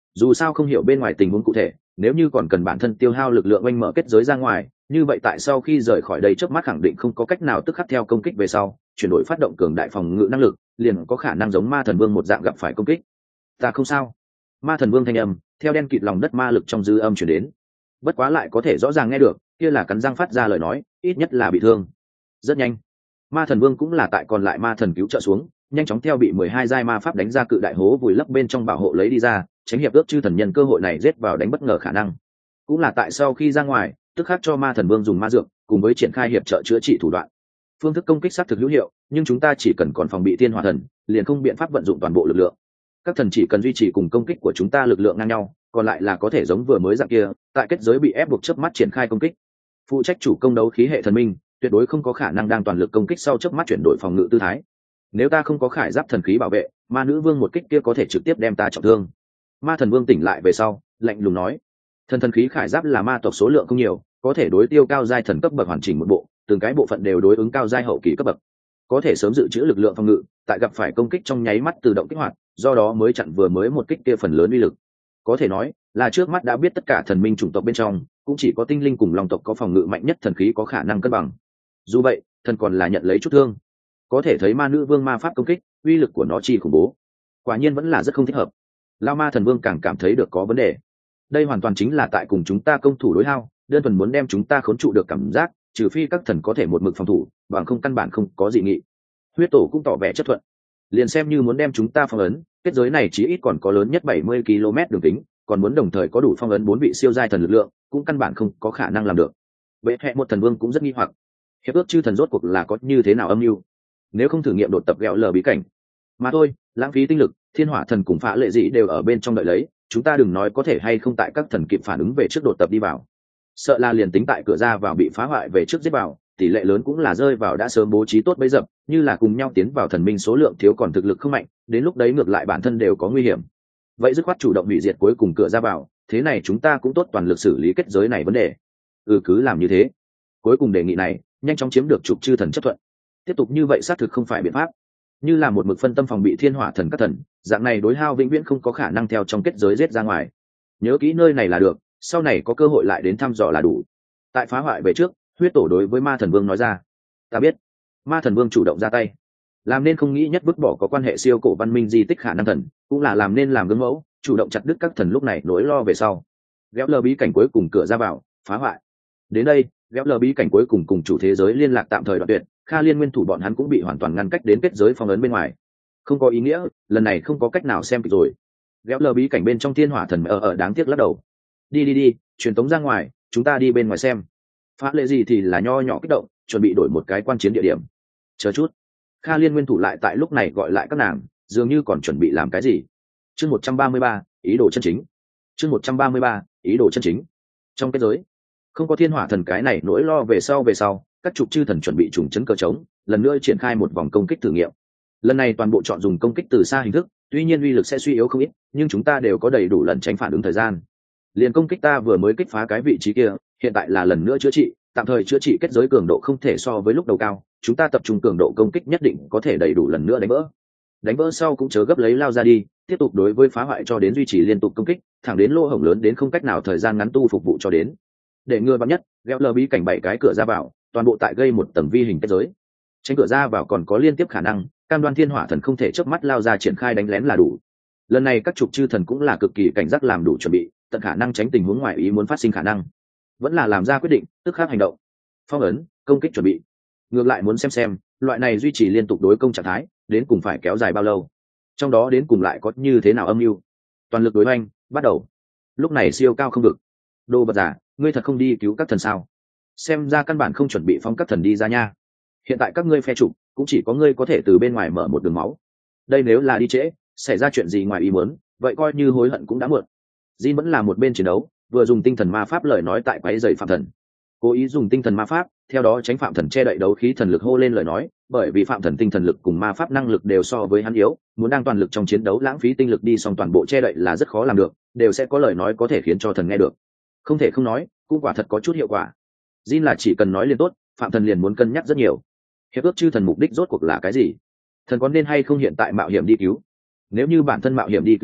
Dù sao không hiểu bên ngoài tình huống cụ thể, nếu như còn cần bản thân tiêu hao lực lượng oanh mở kết giới ra ngoài, như vậy tại sau khi rời khỏi đây chớp mắt khẳng định không có cách nào tức khắc theo công kích về sau chuyển đổi phát động cường đại phòng ngự năng lực, liền có khả năng giống ma thần vương một dạng gặp phải công kích. Ta không sao. Ma thần vương thanh âm theo đen kịt lòng đất ma lực trong dư âm chuyển đến, bất quá lại có thể rõ ràng nghe được, kia là cắn răng phát ra lời nói, ít nhất là bị thương. Rất nhanh, ma thần vương cũng là tại còn lại ma thần cứu trợ xuống, nhanh chóng theo bị mười hai giai ma pháp đánh ra cự đại hố vùi lấp bên trong bảo hộ lấy đi ra, tránh hiệp ước chư thần nhân cơ hội này giết vào đánh bất ngờ khả năng. Cũng là tại sau khi ra ngoài, tức khắc cho ma thần vương dùng ma dược cùng với triển khai hiệp trợ chữa trị thủ đoạn. Phương thức công kích xác thực hữu hiệu, nhưng chúng ta chỉ cần còn phòng bị thiên hỏa thần, liền không biện pháp vận dụng toàn bộ lực lượng. Các thần chỉ cần duy trì cùng công kích của chúng ta lực lượng ngang nhau, còn lại là có thể giống vừa mới dạng kia, tại kết giới bị ép buộc chớp mắt triển khai công kích. Phụ trách chủ công đấu khí hệ thần minh, tuyệt đối không có khả năng đang toàn lực công kích sau chớp mắt chuyển đổi phòng ngự tư thái. Nếu ta không có khải giáp thần khí bảo vệ, ma nữ vương một kích kia có thể trực tiếp đem ta trọng thương. Ma thần vương tỉnh lại về sau, lạnh lùng nói: thần thần khí khải giáp là ma tộc số lượng không nhiều, có thể đối tiêu cao giai thần cấp bậc hoàn chỉnh một bộ, từng cái bộ phận đều đối ứng cao giai hậu kỳ cấp bậc, có thể sớm dự trữ lực lượng phòng ngự, tại gặp phải công kích trong nháy mắt tự động kích hoạt, do đó mới chặn vừa mới một kích kia phần lớn uy lực. Có thể nói là trước mắt đã biết tất cả thần minh chủng tộc bên trong, cũng chỉ có tinh linh cùng long tộc có phòng ngự mạnh nhất thần khí có khả năng cân bằng. Dù vậy, thần còn là nhận lấy chút thương. Có thể thấy ma nữ vương ma pháp công kích, uy lực của nó chi khủng bố, quả nhiên vẫn là rất không thích hợp. Lao ma thần vương càng cảm thấy được có vấn đề. Đây hoàn toàn chính là tại cùng chúng ta công thủ đối hao, đơn thuần muốn đem chúng ta khốn trụ được cảm giác, trừ phi các thần có thể một mực phòng thủ, bằng không căn bản không có dị nghị. Huyết tổ cũng tỏ vẻ chấp thuận, liền xem như muốn đem chúng ta phong ấn, kết giới này chí ít còn có lớn nhất bảy mươi ki lô mét đường kính, còn muốn đồng thời có đủ phong ấn bốn vị siêu giai thần lực lượng, cũng căn bản không có khả năng làm được. Vậy hệ một thần vương cũng rất nghi hoặc, hiệp ước chư thần rốt cuộc là có như thế nào âm mưu? Nếu không thử nghiệm đột tập ghẹo lờ bí cảnh mà thôi, lãng phí tinh lực, thiên hỏa thần cùng phá lệ dĩ đều ở bên trong đợi lấy, chúng ta đừng nói có thể hay không tại các thần kịp phản ứng về trước đột tập đi vào, sợ là liền tính tại cửa ra vào bị phá hoại về trước giết vào, tỷ lệ lớn cũng là rơi vào đã sớm bố trí tốt bấy dập, như là cùng nhau tiến vào thần minh số lượng thiếu còn thực lực không mạnh, đến lúc đấy ngược lại bản thân đều có nguy hiểm. Vậy dứt khoát chủ động hủy diệt cuối cùng cửa ra vào, thế này chúng ta cũng tốt toàn lực xử lý kết giới này vấn đề. Ừ, cứ làm như thế. Cuối cùng đề nghị này nhanh chóng chiếm được trục chư thần chấp thuận. Tiếp tục như vậy xác thực không phải biện pháp, như là một mực phân tâm phòng bị thiên hỏa thần các thần, dạng này đối hao vĩnh viễn không có khả năng theo trong kết giới giết ra ngoài. Nhớ kỹ nơi này là được, sau này có cơ hội lại đến thăm dò là đủ. Tại phá hoại về trước, huyết tổ đối với ma thần vương nói ra: ta biết. Ma thần vương chủ động ra tay, làm nên không nghĩ nhất vứt bỏ có quan hệ siêu cổ văn minh di tích khả năng thần, cũng là làm nên làm gương mẫu, chủ động chặt đứt các thần lúc này nỗi lo về sau. Ghéo lờ bí cảnh cuối cùng cửa ra vào phá hoại. Đến đây, ghéo lờ bí cảnh cuối cùng cùng chủ thế giới liên lạc tạm thời đoạn tuyệt, Kha Liên nguyên thủ bọn hắn cũng bị hoàn toàn ngăn cách đến kết giới phong ấn bên ngoài. Không có ý nghĩa, lần này không có cách nào xem kịch rồi. Ghéo lờ bí cảnh bên trong thiên hỏa thần ở ở đáng tiếc lắc đầu. Đi đi đi, truyền tống ra ngoài, chúng ta đi bên ngoài xem. Phá lệ gì thì là nho nhỏ kích động, chuẩn bị đổi một cái quan chiến địa điểm. Chờ chút. Kha Liên nguyên thủ lại tại lúc này gọi lại các nàng, dường như còn chuẩn bị làm cái gì. Chương một trăm ba mươi ba, ý đồ chân chính. Chương một trăm ba mươi ba, ý đồ chân chính. Trong kết giới, không có thiên hỏa thần cái này nỗi lo về sau về sau, các trục chư thần chuẩn bị trùng chấn cờ trống, lần nữa triển khai một vòng công kích thử nghiệm. Lần này toàn bộ chọn dùng công kích từ xa hình thức, tuy nhiên uy lực sẽ suy yếu không ít, nhưng chúng ta đều có đầy đủ lần tránh phản ứng thời gian. Liền công kích ta vừa mới kích phá cái vị trí kia, hiện tại là lần nữa chữa trị, tạm thời chữa trị kết giới cường độ không thể so với lúc đầu cao, chúng ta tập trung cường độ công kích nhất định có thể đầy đủ lần nữa đánh vỡ. Đánh vỡ sau cũng chớ gấp lấy lao ra đi, tiếp tục đối với phá hoại cho đến duy trì liên tục công kích, thẳng đến lỗ hổng lớn đến không cách nào thời gian ngắn tu phục vụ cho đến. Để ngừa bắn nhất, Ghéo lờ bí cảnh bảy cái cửa ra vào, toàn bộ tại gây một tầng vi hình kết giới. Tránh cửa ra vào còn có liên tiếp khả năng, cam đoan thiên hỏa thần không thể chớp mắt lao ra triển khai đánh lén là đủ. Lần này các trục chư thần cũng là cực kỳ cảnh giác làm đủ chuẩn bị, tận khả năng tránh tình huống ngoài ý muốn phát sinh khả năng. Vẫn là làm ra quyết định, tức khắc hành động. Phong ấn, công kích chuẩn bị. Ngược lại muốn xem xem, loại này duy trì liên tục đối công trạng thái, đến cùng phải kéo dài bao lâu. Trong đó đến cùng lại có như thế nào âm mưu. Toàn lực đối hoành, bắt đầu. Lúc này siêu cao không được. Đồ vật giả, ngươi thật không đi cứu các thần sao? Xem ra căn bản không chuẩn bị phóng các thần đi ra nha. Hiện tại các ngươi phe trục, cũng chỉ có ngươi có thể từ bên ngoài mở một đường máu. Đây nếu là đi trễ, xảy ra chuyện gì ngoài ý muốn, vậy coi như hối hận cũng đã muộn. Jin vẫn là một bên chiến đấu, vừa dùng tinh thần ma pháp lời nói tại quấy rầy phạm thần. Cố ý dùng tinh thần ma pháp, theo đó tránh phạm thần che đậy đấu khí thần lực hô lên lời nói, bởi vì phạm thần tinh thần lực cùng ma pháp năng lực đều so với hắn yếu, muốn đang toàn lực trong chiến đấu lãng phí tinh lực đi xong toàn bộ che đậy là rất khó làm được, đều sẽ có lời nói có thể khiến cho thần nghe được. Không thể không nói, cũng quả thật có chút hiệu quả. Jin là chỉ cần nói liền tốt, phạm thần liền muốn cân nhắc rất nhiều. Hiệp ước chư thần mục đích rốt cuộc là cái gì? Thần có nên hay không hiện tại mạo hiểm đi cứu? Nếu như bản thân mạo hiểm đi cứu viện,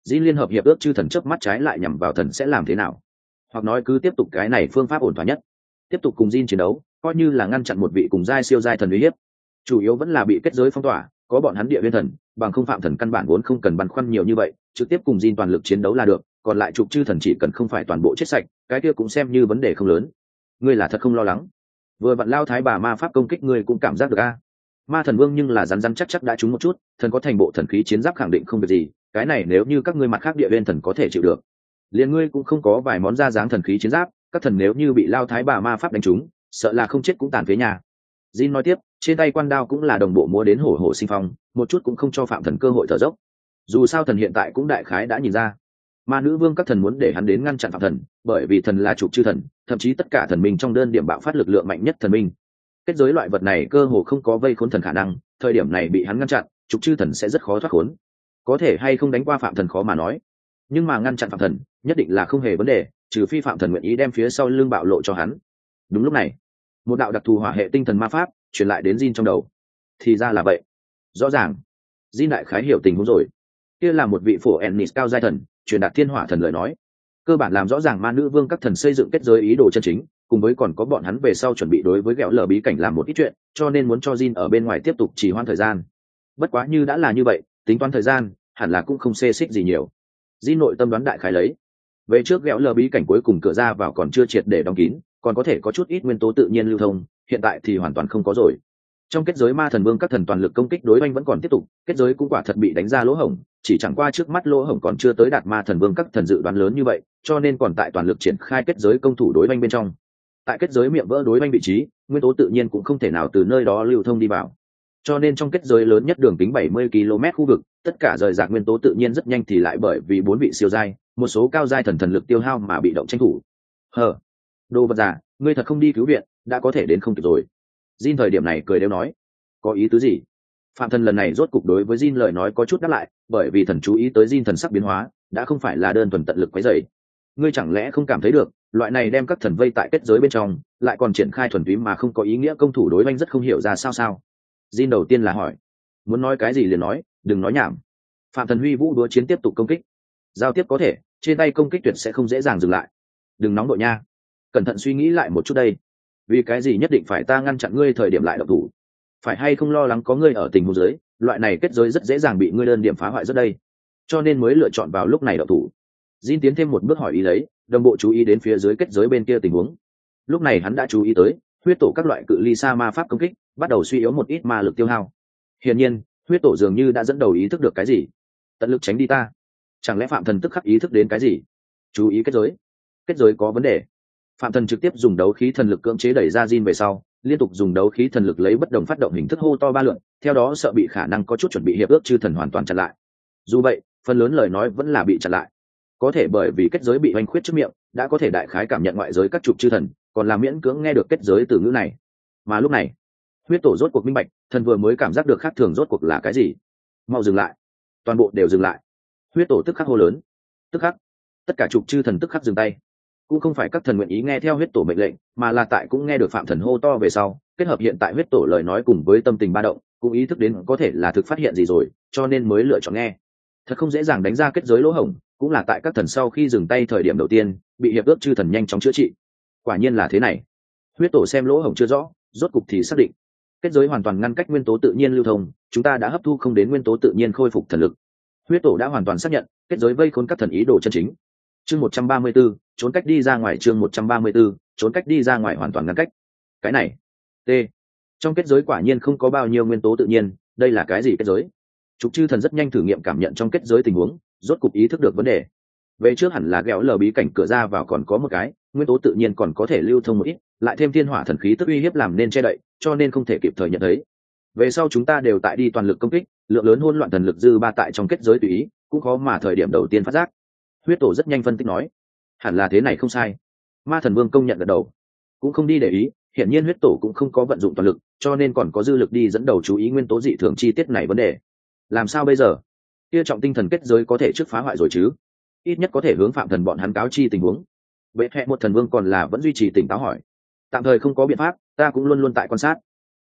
Jin liên hợp hiệp ước chư thần chớp mắt trái lại nhằm vào thần sẽ làm thế nào? Hoặc nói cứ tiếp tục cái này phương pháp ổn thỏa nhất, tiếp tục cùng Jin chiến đấu, coi như là ngăn chặn một vị cùng giai siêu giai thần uy hiếp. Chủ yếu vẫn là bị kết giới phong tỏa, có bọn hắn địa viên thần, bằng không phạm thần căn bản vốn không cần băn khoăn nhiều như vậy, trực tiếp cùng Jin toàn lực chiến đấu là được, còn lại trục chư thần chỉ cần không phải toàn bộ chết sạch, cái kia cũng xem như vấn đề không lớn. Ngươi là thật không lo lắng? Vừa vặn lao thái bà ma pháp công kích ngươi cũng cảm giác được a. Ma thần vương nhưng là rắn rắn chắc chắc đã trúng một chút, thần có thành bộ thần khí chiến giáp khẳng định không việc gì, cái này nếu như các ngươi mặt khác địa viên thần có thể chịu được. Liền ngươi cũng không có vài món da dáng thần khí chiến giáp, các thần nếu như bị lao thái bà ma pháp đánh trúng, sợ là không chết cũng tàn phế nhà. Jin nói tiếp, trên tay quan đao cũng là đồng bộ múa đến hổ hổ sinh phong, một chút cũng không cho phạm thần cơ hội thở dốc. Dù sao thần hiện tại cũng đại khái đã nhìn ra, ma nữ vương các thần muốn để hắn đến ngăn chặn phạm thần, bởi vì thần là chủ chư thần, thậm chí tất cả thần minh trong đơn điểm bạo phát lực lượng mạnh nhất thần minh. Kết giới loại vật này cơ hồ không có vây khốn thần khả năng, thời điểm này bị hắn ngăn chặn, trục chư thần sẽ rất khó thoát khốn. Có thể hay không đánh qua phạm thần khó mà nói, nhưng mà ngăn chặn phạm thần nhất định là không hề vấn đề, trừ phi phạm thần nguyện ý đem phía sau lưng bạo lộ cho hắn. Đúng lúc này, một đạo đặc thù hỏa hệ tinh thần ma pháp truyền lại đến Jin trong đầu. Thì ra là vậy, rõ ràng Jin đại khái hiểu tình huống rồi. Kia là một vị phổ Ennis cao giai thần truyền đạt thiên hỏa thần lời nói, cơ bản làm rõ ràng ma nữ vương các thần xây dựng kết giới ý đồ chân chính, cùng với còn có bọn hắn về sau chuẩn bị đối với ghẹo lờ bí cảnh làm một ít chuyện, cho nên muốn cho Jin ở bên ngoài tiếp tục trì hoãn thời gian. Bất quá như đã là như vậy, tính toán thời gian hẳn là cũng không xê xích gì nhiều. Jin nội tâm đoán đại khái lấy, về trước ghẹo lờ bí cảnh cuối cùng cửa ra vào còn chưa triệt để đóng kín, còn có thể có chút ít nguyên tố tự nhiên lưu thông, hiện tại thì hoàn toàn không có rồi. Trong kết giới ma thần vương các thần toàn lực công kích đối oanh vẫn còn tiếp tục, kết giới cũng quả thật bị đánh ra lỗ hổng, chỉ chẳng qua trước mắt lỗ hổng còn chưa tới đạt ma thần vương các thần dự đoán lớn như vậy, cho nên còn tại toàn lực triển khai kết giới công thủ đối oanh bên trong. Tại kết giới miệng vỡ đối oanh vị trí, nguyên tố tự nhiên cũng không thể nào từ nơi đó lưu thông đi vào, cho nên trong kết giới lớn nhất đường kính bảy mươi ki lô mét khu vực, tất cả rời rạc nguyên tố tự nhiên rất nhanh thì lại bởi vì bốn vị siêu giai, một số cao giai thần thần lực tiêu hao mà bị động tranh thủ. Hờ, đồ vật giả, ngươi thật không đi cứu viện, đã có thể đến không kịp rồi. Jin thời điểm này cười đeo nói, có ý tứ gì? Phạm thần lần này rốt cục đối với Jin lời nói có chút đáp lại, bởi vì thần chú ý tới Jin thần sắc biến hóa, đã không phải là đơn thuần tận lực quấy rầy. Ngươi chẳng lẽ không cảm thấy được, loại này đem các thần vây tại kết giới bên trong, lại còn triển khai thuần túy mà không có ý nghĩa công thủ đối oanh rất không hiểu ra sao sao? Jin đầu tiên là hỏi, muốn nói cái gì liền nói, đừng nói nhảm. Phạm thần huy vũ đúa chiến tiếp tục công kích, giao tiếp có thể, trên tay công kích tuyệt sẽ không dễ dàng dừng lại. Đừng nóng đội nha, cẩn thận suy nghĩ lại một chút đây. Vì cái gì nhất định phải ta ngăn chặn ngươi thời điểm lại động thủ? Phải hay không lo lắng có ngươi ở tình huống dưới, loại này kết giới rất dễ dàng bị ngươi đơn điểm phá hoại rất đây, cho nên mới lựa chọn vào lúc này động thủ. Jin tiến thêm một bước hỏi ý lấy, đồng bộ chú ý đến phía dưới kết giới bên kia tình huống. Lúc này hắn đã chú ý tới, huyết tổ các loại cự ly xa ma pháp công kích bắt đầu suy yếu một ít ma lực tiêu hao. Hiển nhiên, huyết tổ dường như đã dẫn đầu ý thức được cái gì, tận lực tránh đi ta. Chẳng lẽ phạm thần tức khắc ý thức đến cái gì? Chú ý kết giới, kết giới có vấn đề. Phạm thần trực tiếp dùng đấu khí thần lực cưỡng chế đẩy ra Jin về sau, liên tục dùng đấu khí thần lực lấy bất đồng phát động hình thức hô to ba lượn, theo đó sợ bị khả năng có chút chuẩn bị hiệp ước chư thần hoàn toàn chặn lại. Dù vậy, phần lớn lời nói vẫn là bị chặn lại. Có thể bởi vì kết giới bị hoành khuyết trước miệng, đã có thể đại khái cảm nhận ngoại giới các trục chư thần, còn là miễn cưỡng nghe được kết giới từ ngữ này. Mà lúc này, huyết tổ rốt cuộc minh bạch, thần vừa mới cảm giác được khác thường rốt cuộc là cái gì. Mau dừng lại, toàn bộ đều dừng lại. Huyết tổ tức khắc hô lớn, tức khắc, tất cả trục chư thần tức khắc dừng tay. Cũng không phải các thần nguyện ý nghe theo huyết tổ mệnh lệnh, mà là tại cũng nghe được phạm thần hô to về sau, kết hợp hiện tại huyết tổ lời nói cùng với tâm tình ba động, cũng ý thức đến có thể là thực phát hiện gì rồi, cho nên mới lựa chọn nghe. Thật không dễ dàng đánh ra kết giới lỗ hổng, cũng là tại các thần sau khi dừng tay thời điểm đầu tiên bị hiệp ước chư thần nhanh chóng chữa trị. Quả nhiên là thế này. Huyết tổ xem lỗ hổng chưa rõ, rốt cục thì xác định kết giới hoàn toàn ngăn cách nguyên tố tự nhiên lưu thông, chúng ta đã hấp thu không đến nguyên tố tự nhiên khôi phục thần lực. Huyết tổ đã hoàn toàn xác nhận kết giới vây khốn các thần ý đồ chân chính. Chương một trăm ba mươi 134, trốn cách đi ra ngoài. Chương một trăm ba mươi 134, trốn cách đi ra ngoài hoàn toàn ngăn cách. Cái này, T. Trong kết giới quả nhiên không có bao nhiêu nguyên tố tự nhiên, đây là cái gì kết giới? Trục chư thần rất nhanh thử nghiệm cảm nhận trong kết giới tình huống, rốt cục ý thức được vấn đề. Về trước hẳn là ghẹo lờ bí cảnh cửa ra vào còn có một cái, nguyên tố tự nhiên còn có thể lưu thông một ít, lại thêm thiên hỏa thần khí tức uy hiếp làm nên che đậy, cho nên không thể kịp thời nhận thấy. Về sau chúng ta đều tại đi toàn lực công kích, lượng lớn hỗn loạn thần lực dư ba tại trong kết giới tùy ý, cũng khó mà thời điểm đầu tiên phát giác. Huyết tổ rất nhanh phân tích nói, hẳn là thế này không sai. Ma thần vương công nhận gật đầu, cũng không đi để ý, hiển nhiên huyết tổ cũng không có vận dụng toàn lực, cho nên còn có dư lực đi dẫn đầu chú ý nguyên tố dị thường chi tiết này vấn đề. Làm sao bây giờ? Kia trọng tinh thần kết giới có thể trước phá hoại rồi chứ? Ít nhất có thể hướng phạm thần bọn hắn cáo chi tình huống. Bệ hệ một thần vương còn là vẫn duy trì tỉnh táo hỏi, tạm thời không có biện pháp, ta cũng luôn luôn tại quan sát.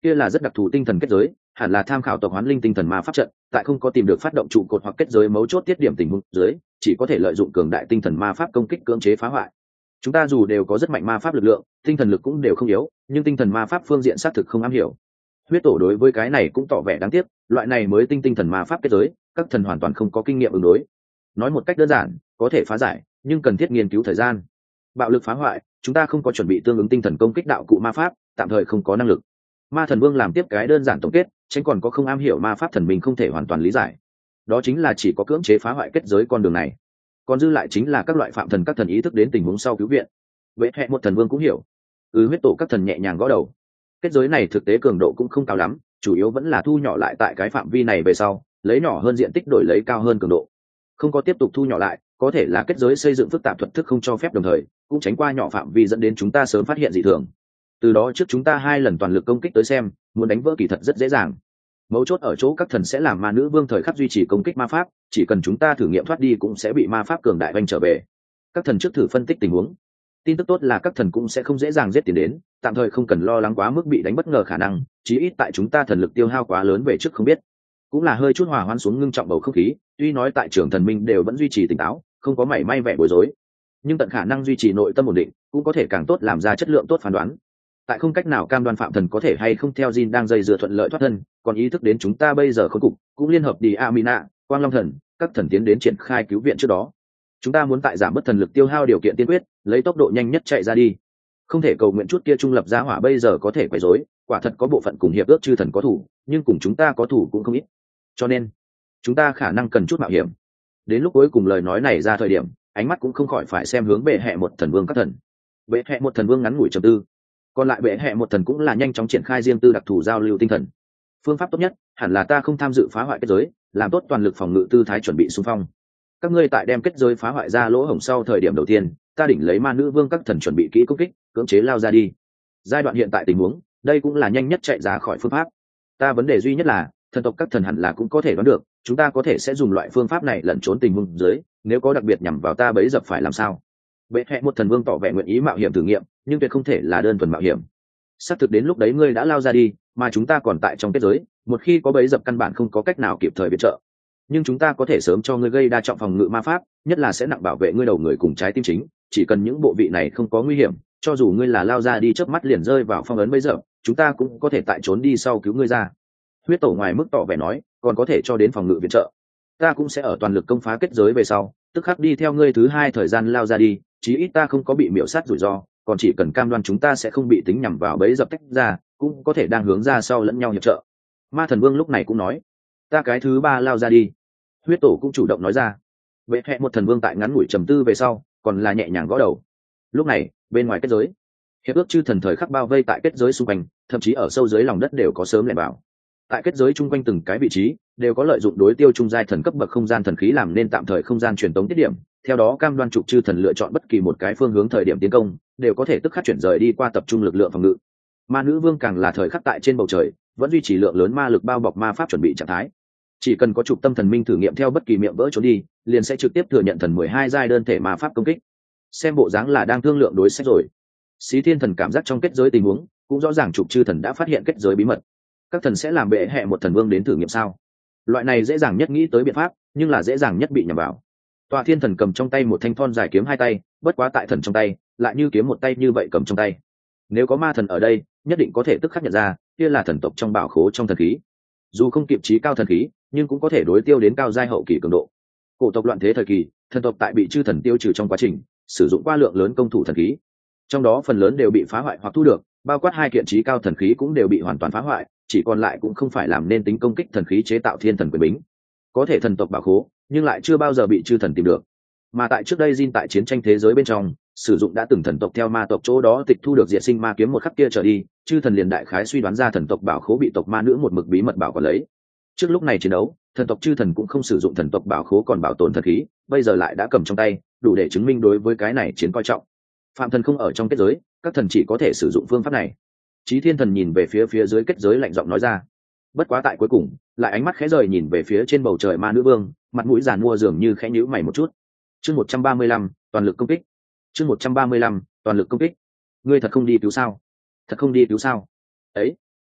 Kia là rất đặc thù tinh thần kết giới, hẳn là tham khảo tộc hoán linh tinh thần ma pháp trận, tại không có tìm được phát động trụ cột hoặc kết giới mấu chốt tiết điểm tình huống dưới, chỉ có thể lợi dụng cường đại tinh thần ma pháp công kích cưỡng chế phá hoại. Chúng ta dù đều có rất mạnh ma pháp lực lượng, tinh thần lực cũng đều không yếu, nhưng tinh thần ma pháp phương diện xác thực không am hiểu. Huyết tổ đối với cái này cũng tỏ vẻ đáng tiếc, loại này mới tinh tinh thần ma pháp kết giới, các thần hoàn toàn không có kinh nghiệm ứng đối. Nói một cách đơn giản, có thể phá giải, nhưng cần thiết nghiên cứu thời gian. Bạo lực phá hoại, chúng ta không có chuẩn bị tương ứng tinh thần công kích đạo cụ ma pháp, tạm thời không có năng lực. Ma thần vương làm tiếp cái đơn giản tổng kết, tránh còn có không am hiểu ma pháp thần mình không thể hoàn toàn lý giải. Đó chính là chỉ có cưỡng chế phá hoại kết giới con đường này. Còn dư lại chính là các loại phạm thần các thần ý thức đến tình huống sau cứu viện. Vệ hệ một thần vương cũng hiểu. Ừ, huyết tổ các thần nhẹ nhàng gõ đầu. Kết giới này thực tế cường độ cũng không cao lắm, chủ yếu vẫn là thu nhỏ lại tại cái phạm vi này về sau, lấy nhỏ hơn diện tích đổi lấy cao hơn cường độ. Không có tiếp tục thu nhỏ lại, có thể là kết giới xây dựng phức tạp thuật thức không cho phép đồng thời, cũng tránh qua nhỏ phạm vi dẫn đến chúng ta sớm phát hiện dị thường. Từ đó trước chúng ta hai lần toàn lực công kích tới xem, muốn đánh vỡ kỳ thật rất dễ dàng. Mấu chốt ở chỗ các thần sẽ làm ma nữ vương thời khắc duy trì công kích ma pháp, chỉ cần chúng ta thử nghiệm thoát đi cũng sẽ bị ma pháp cường đại vanh trở về. Các thần trước thử phân tích tình huống. Tin tức tốt là các thần cũng sẽ không dễ dàng giết tiền đến, tạm thời không cần lo lắng quá mức bị đánh bất ngờ khả năng, chí ít tại chúng ta thần lực tiêu hao quá lớn về trước không biết. Cũng là hơi chút hòa hoãn xuống ngưng trọng bầu không khí, tuy nói tại trường thần minh đều vẫn duy trì tỉnh táo, không có mảy may vẻ bối rối, nhưng tận khả năng duy trì nội tâm ổn định, cũng có thể càng tốt làm ra chất lượng tốt phán đoán. Tại không cách nào cam đoan phạm thần có thể hay không theo Jin đang dây dưa thuận lợi thoát thân, còn ý thức đến chúng ta bây giờ khốn cục, cũng liên hợp đi Amina, Quang Long thần, các thần tiến đến triển khai cứu viện trước đó. Chúng ta muốn tại giảm bớt thần lực tiêu hao điều kiện tiên quyết, lấy tốc độ nhanh nhất chạy ra đi. Không thể cầu nguyện chút kia trung lập gia hỏa bây giờ có thể quấy rối, quả thật có bộ phận cùng hiệp ước chư thần có thủ, nhưng cùng chúng ta có thủ cũng không ít. Cho nên, chúng ta khả năng cần chút mạo hiểm. Đến lúc cuối cùng lời nói này ra thời điểm, ánh mắt cũng không khỏi phải xem hướng bệ hệ một thần vương các thần. Bệ hệ một thần vương ngắn ngủi trầm tư, còn lại bệ hệ một thần cũng là nhanh chóng triển khai riêng tư đặc thù giao lưu tinh thần. Phương pháp tốt nhất hẳn là ta không tham dự phá hoại kết giới, làm tốt toàn lực phòng ngự tư thái chuẩn bị xung phong. Các ngươi tại đem kết giới phá hoại ra lỗ hổng sau thời điểm đầu tiên, ta định lấy ma nữ vương các thần chuẩn bị kỹ công kích, cưỡng chế lao ra đi. Giai đoạn hiện tại tình huống, đây cũng là nhanh nhất chạy ra khỏi phương pháp. Ta vấn đề duy nhất là, thần tộc các thần hẳn là cũng có thể đoán được, chúng ta có thể sẽ dùng loại phương pháp này lẩn trốn tình huống dưới, nếu có đặc biệt nhằm vào ta bấy dập phải làm sao? Bệ hệ một thần vương tỏ vẻ nguyện ý mạo hiểm thử nghiệm, nhưng tuyệt không thể là đơn thuần mạo hiểm. Xác thực đến lúc đấy ngươi đã lao ra đi, mà chúng ta còn tại trong kết giới, một khi có bấy dập căn bản không có cách nào kịp thời viện trợ. Nhưng chúng ta có thể sớm cho ngươi gây đa trọng phòng ngự ma pháp, nhất là sẽ nặng bảo vệ ngươi đầu người cùng trái tim chính, chỉ cần những bộ vị này không có nguy hiểm, cho dù ngươi là lao ra đi chớp mắt liền rơi vào phong ấn bấy dập, chúng ta cũng có thể tại trốn đi sau cứu ngươi ra. Huyết tổ ngoài mức tỏ vẻ nói, còn có thể cho đến phòng ngự viện trợ. Ta cũng sẽ ở toàn lực công phá kết giới về sau, tức khắc đi theo ngươi thứ hai thời gian lao ra đi, chí ít ta không có bị miểu sát rủi ro, còn chỉ cần cam đoan chúng ta sẽ không bị tính nhằm vào bẫy dập tách ra, cũng có thể đang hướng ra sau lẫn nhau hiệp trợ. Ma thần vương lúc này cũng nói, ta cái thứ ba lao ra đi. Huyết tổ cũng chủ động nói ra. Vệ hệ một thần vương tại ngắn ngủi trầm tư về sau, còn là nhẹ nhàng gõ đầu. Lúc này, bên ngoài kết giới, hiệp ước chư thần thời khắc bao vây tại kết giới xung quanh, thậm chí ở sâu dưới lòng đất đều có sớm lẻn vào. Tại kết giới chung quanh từng cái vị trí đều có lợi dụng đối tiêu trung giai thần cấp bậc không gian thần khí làm nên tạm thời không gian truyền tống tiết điểm, theo đó cam đoan trục chư thần lựa chọn bất kỳ một cái phương hướng thời điểm tiến công đều có thể tức khắc chuyển rời đi qua tập trung lực lượng phòng ngự. Ma nữ vương càng là thời khắc tại trên bầu trời vẫn duy trì lượng lớn ma lực bao bọc ma pháp chuẩn bị trạng thái, chỉ cần có trục tâm thần minh thử nghiệm theo bất kỳ miệng vỡ trốn đi liền sẽ trực tiếp thừa nhận thần mười hai giai đơn thể ma pháp công kích. Xem bộ dáng là đang thương lượng đối sách rồi. Xí Thiên thần cảm giác trong kết giới tình huống cũng rõ ràng trục chư thần đã phát hiện kết giới bí mật. Các thần sẽ làm bệ hệ một thần vương đến thử nghiệm sao? Loại này dễ dàng nhất nghĩ tới biện pháp, nhưng là dễ dàng nhất bị nhầm vào. Tòa Thiên thần cầm trong tay một thanh thon dài kiếm hai tay, bất quá tại thần trong tay lại như kiếm một tay như vậy cầm trong tay. Nếu có ma thần ở đây, nhất định có thể tức khắc nhận ra, kia là thần tộc trong bảo khố trong thần khí. Dù không kịp trí cao thần khí, nhưng cũng có thể đối tiêu đến cao giai hậu kỳ cường độ. Cổ tộc loạn thế thời kỳ, thần tộc tại bị chư thần tiêu trừ trong quá trình, sử dụng qua lượng lớn công thủ thần khí. Trong đó phần lớn đều bị phá hoại hoặc thu được, bao quát hai kiện trí cao thần khí cũng đều bị hoàn toàn phá hoại, chỉ còn lại cũng không phải làm nên tính công kích thần khí chế tạo thiên thần quyền bính. Có thể thần tộc bảo khố, nhưng lại chưa bao giờ bị chư thần tìm được. Mà tại trước đây Jin tại chiến tranh thế giới bên trong, sử dụng đã từng thần tộc theo ma tộc chỗ đó tịch thu được diệt sinh ma kiếm một khắc kia trở đi, chư thần liền đại khái suy đoán ra thần tộc bảo khố bị tộc ma nữ một mực bí mật bảo quản lấy. Trước lúc này chiến đấu, thần tộc chư thần cũng không sử dụng thần tộc bảo khố còn bảo tồn thần khí, bây giờ lại đã cầm trong tay, đủ để chứng minh đối với cái này chiến coi trọng. Phạm thần không ở trong kết giới, các thần chỉ có thể sử dụng phương pháp này. Chí Thiên thần nhìn về phía phía dưới kết giới lạnh giọng nói ra. Bất quá tại cuối cùng, lại ánh mắt khẽ rời nhìn về phía trên bầu trời ma nữ vương, mặt mũi giàn mua dường như khẽ nhíu mày một chút. Chương một trăm ba mươi lăm, toàn lực công kích. Chương một trăm ba mươi lăm, toàn lực công kích. Ngươi thật không đi cứu sao? Thật không đi cứu sao? Ấy,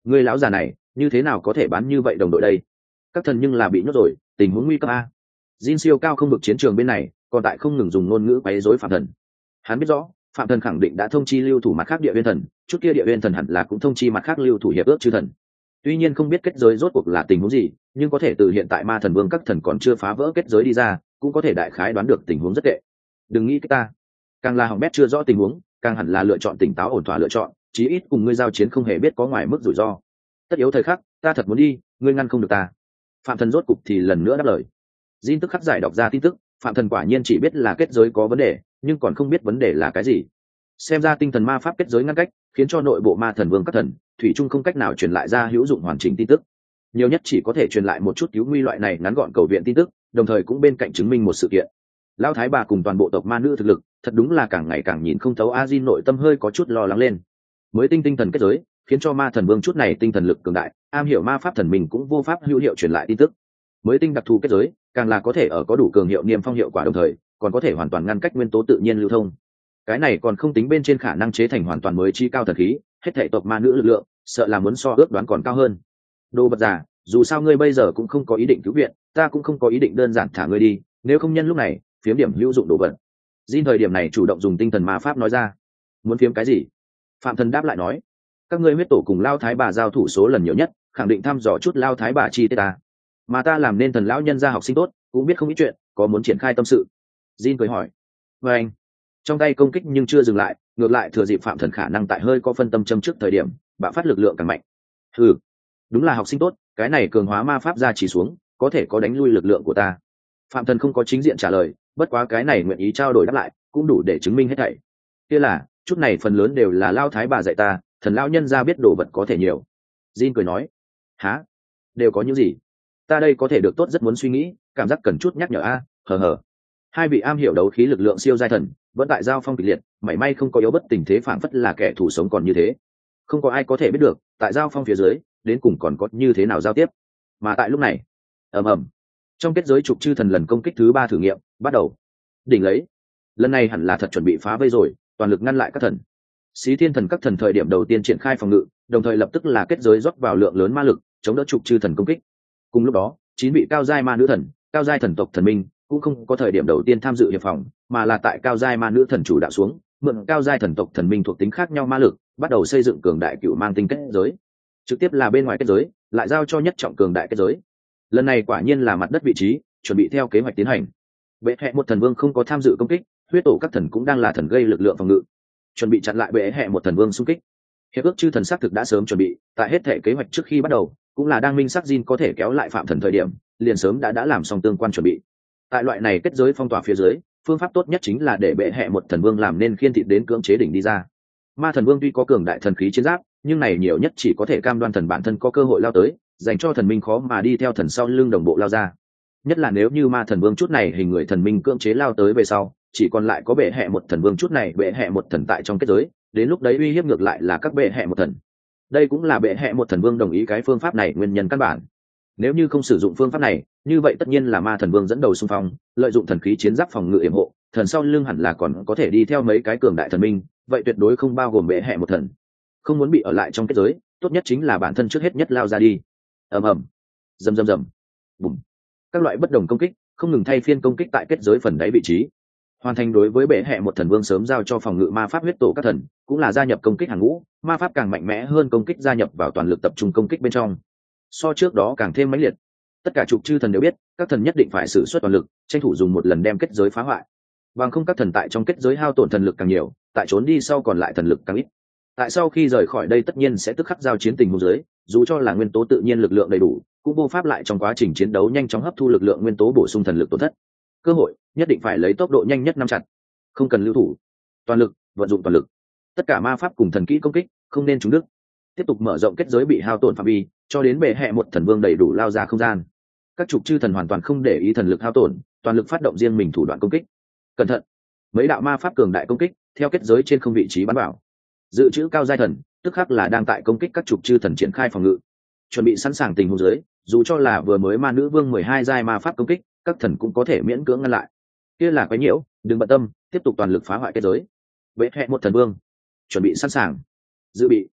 Ngươi lão già này như thế nào có thể bán như vậy đồng đội đây? Các thần nhưng là bị nhốt rồi, tình huống nguy cấp a. Jin siêu cao không vực chiến trường bên này còn tại không ngừng dùng ngôn ngữ quấy rối phạm thần. Hắn biết rõ phạm thần khẳng định đã thông chi lưu thủ mặt khác địa viên thần, chút kia địa viên thần hẳn là cũng thông chi mặt khác lưu thủ hiệp ước chư thần. Tuy nhiên không biết kết giới rốt cuộc là tình huống gì, nhưng có thể từ hiện tại ma thần vương các thần còn chưa phá vỡ kết giới đi ra, cũng có thể đại khái đoán được tình huống rất tệ. Đừng nghĩ cái ta, càng là hỏng bét chưa rõ tình huống, càng hẳn là lựa chọn tỉnh táo ổn thỏa lựa chọn, chí ít cùng ngươi giao chiến không hề biết có ngoài mức rủi ro. Tất yếu thời khắc, ta thật muốn đi, ngươi ngăn không được ta. Phạm thần rốt cục thì lần nữa đáp lời. Jin tức khắc giải đọc ra tin tức, phạm thần quả nhiên chỉ biết là kết giới có vấn đề, nhưng còn không biết vấn đề là cái gì. Xem ra tinh thần ma pháp kết giới ngăn cách, khiến cho nội bộ ma thần vương các thần thủy chung không cách nào truyền lại ra hữu dụng hoàn chỉnh tin tức, nhiều nhất chỉ có thể truyền lại một chút cứu nguy loại này ngắn gọn cầu viện tin tức, đồng thời cũng bên cạnh chứng minh một sự kiện. Lão thái bà cùng toàn bộ tộc ma nữ thực lực thật đúng là càng ngày càng nhìn không thấu. A Jin nội tâm hơi có chút lo lắng lên. Mới tinh tinh thần kết giới khiến cho ma thần vương chút này tinh thần lực cường đại, am hiểu ma pháp thần mình cũng vô pháp hữu hiệu truyền lại tin tức. Mới tinh đặc thù kết giới càng là có thể ở có đủ cường hiệu niêm phong hiệu quả, đồng thời còn có thể hoàn toàn ngăn cách nguyên tố tự nhiên lưu thông. Cái này còn không tính bên trên khả năng chế thành hoàn toàn mới chi cao thần khí, hết thảy tộc ma nữ lực lượng sợ là muốn so ước đoán còn cao hơn. Đồ vật giả, dù sao ngươi bây giờ cũng không có ý định cứu viện, ta cũng không có ý định đơn giản thả ngươi đi, nếu không nhân lúc này phiếm điểm hữu dụng đồ vật. Jin thời điểm này chủ động dùng tinh thần ma pháp nói ra. Muốn phiếm cái gì? Phạm thần đáp lại nói. Các ngươi huyết tổ cùng lao thái bà giao thủ số lần nhiều nhất, khẳng định thăm dò chút lao thái bà chi tiết ta. Mà ta làm nên thần lão nhân gia học sinh tốt, cũng biết không ít chuyện, có muốn triển khai tâm sự. Jin cười hỏi. Và anh, trong tay công kích nhưng chưa dừng lại, ngược lại thừa dịp phạm thần khả năng tại hơi có phân tâm châm trước thời điểm bạo phát lực lượng càng mạnh. Ừ, đúng là học sinh tốt, cái này cường hóa ma pháp ra chỉ xuống có thể có đánh lui lực lượng của ta. Phạm thần không có chính diện trả lời, bất quá cái này nguyện ý trao đổi đáp lại cũng đủ để chứng minh hết thảy. Kia là chút này phần lớn đều là lao thái bà dạy ta, thần lão nhân gia biết đồ vật có thể nhiều. Jin cười nói. Hả? Đều có những gì? Ta đây có thể được tốt rất muốn suy nghĩ, cảm giác cần chút nhắc nhở a. Hờ hờ. Hai vị am hiểu đấu khí lực lượng siêu giai thần vẫn tại giao phong kịch liệt, mảy may không có yếu bất tình thế, phản phất là kẻ thù sống còn như thế. Không có ai có thể biết được tại giao phong phía dưới đến cùng còn có như thế nào giao tiếp. Mà tại lúc này, ầm ầm, trong kết giới trục chư thần lần công kích thứ ba thử nghiệm bắt đầu. Đỉnh lấy, lần này hẳn là thật chuẩn bị phá vây rồi, toàn lực ngăn lại các thần. Xí thiên thần các thần thời điểm đầu tiên triển khai phòng ngự, đồng thời lập tức là kết giới rót vào lượng lớn ma lực chống đỡ trục chư thần công kích. Cùng lúc đó, chín vị cao giai ma nữ thần, cao giai thần tộc thần minh cũng không có thời điểm đầu tiên tham dự hiệp phòng, mà là tại cao giai ma nữ thần chủ đạo xuống, mượn cao giai thần tộc thần minh thuộc tính khác nhau ma lực, bắt đầu xây dựng cường đại cựu mang tinh kết giới. Trực tiếp là bên ngoài kết giới, lại giao cho nhất trọng cường đại kết giới. Lần này quả nhiên là mặt đất vị trí, chuẩn bị theo kế hoạch tiến hành. Bệ hệ một thần vương không có tham dự công kích, huyết tổ các thần cũng đang là thần gây lực lượng phòng ngự, chuẩn bị chặn lại bệ hệ một thần vương xung kích. Hiệp ước chư thần xác thực đã sớm chuẩn bị, tại hết thể kế hoạch trước khi bắt đầu, cũng là đang minh xác Jin có thể kéo lại phạm thần thời điểm, liền sớm đã đã làm xong tương quan chuẩn bị. Tại loại này kết giới phong tỏa phía dưới, phương pháp tốt nhất chính là để bệ hệ một thần vương làm nên khiên thịt đến cưỡng chế đỉnh đi ra. Ma thần vương tuy có cường đại thần khí chiến giáp, nhưng này nhiều nhất chỉ có thể cam đoan thần bản thân có cơ hội lao tới, dành cho thần minh khó mà đi theo thần sau lưng đồng bộ lao ra. Nhất là nếu như ma thần vương chút này hình người thần minh cưỡng chế lao tới về sau, chỉ còn lại có bệ hệ một thần vương chút này bệ hệ một thần tại trong kết giới, đến lúc đấy uy hiếp ngược lại là các bệ hệ một thần. Đây cũng là bệ hệ một thần vương đồng ý cái phương pháp này nguyên nhân căn bản. Nếu như không sử dụng phương pháp này, như vậy tất nhiên là ma thần vương dẫn đầu xung phong, lợi dụng thần khí chiến giáp phòng ngự yểm hộ, thần sau lưng hẳn là còn có thể đi theo mấy cái cường đại thần minh, vậy tuyệt đối không bao gồm bệ hệ một thần. Không muốn bị ở lại trong kết giới, tốt nhất chính là bản thân trước hết nhất lao ra đi. Ầm ầm, rầm rầm rầm, bùm. Các loại bất đồng công kích không ngừng thay phiên công kích tại kết giới phần đáy vị trí. Hoàn thành đối với bệ hệ một thần vương sớm giao cho phòng ngự ma pháp huyết tổ các thần, cũng là gia nhập công kích hàng ngũ, ma pháp càng mạnh mẽ hơn công kích gia nhập vào toàn lực tập trung công kích bên trong. So trước đó càng thêm mãnh liệt. Tất cả trục chư thần đều biết, các thần nhất định phải sử xuất toàn lực, tranh thủ dùng một lần đem kết giới phá hoại. Bằng không các thần tại trong kết giới hao tổn thần lực càng nhiều, tại trốn đi sau còn lại thần lực càng ít. Tại sau khi rời khỏi đây tất nhiên sẽ tức khắc giao chiến tình huống dưới, dù cho là nguyên tố tự nhiên lực lượng đầy đủ, cũng vô pháp lại trong quá trình chiến đấu nhanh chóng hấp thu lực lượng nguyên tố bổ sung thần lực tổn thất. Cơ hội nhất định phải lấy tốc độ nhanh nhất nắm chặt, không cần lưu thủ, toàn lực vận dụng toàn lực. Tất cả ma pháp cùng thần kỹ công kích không nên trúng đứt. Tiếp tục mở rộng kết giới bị hao tổn phạm vi, cho đến bệ hệ một thần vương đầy đủ lao ra không gian. Các trục chư thần hoàn toàn không để ý thần lực hao tổn, toàn lực phát động riêng mình thủ đoạn công kích. Cẩn thận, mấy đạo ma pháp cường đại công kích theo kết giới trên không vị trí bắn vào. Dự trữ cao giai thần tức khắc là đang tại công kích các trục chư thần triển khai phòng ngự, chuẩn bị sẵn sàng tình huống dưới, dù cho là vừa mới ma nữ vương mười hai giai ma pháp công kích, các thần cũng có thể miễn cưỡng ngăn lại. Kia là quấy nhiễu, đừng bận tâm, tiếp tục toàn lực phá hoại kết giới. Bệ hệ một thần vương chuẩn bị sẵn sàng, dự bị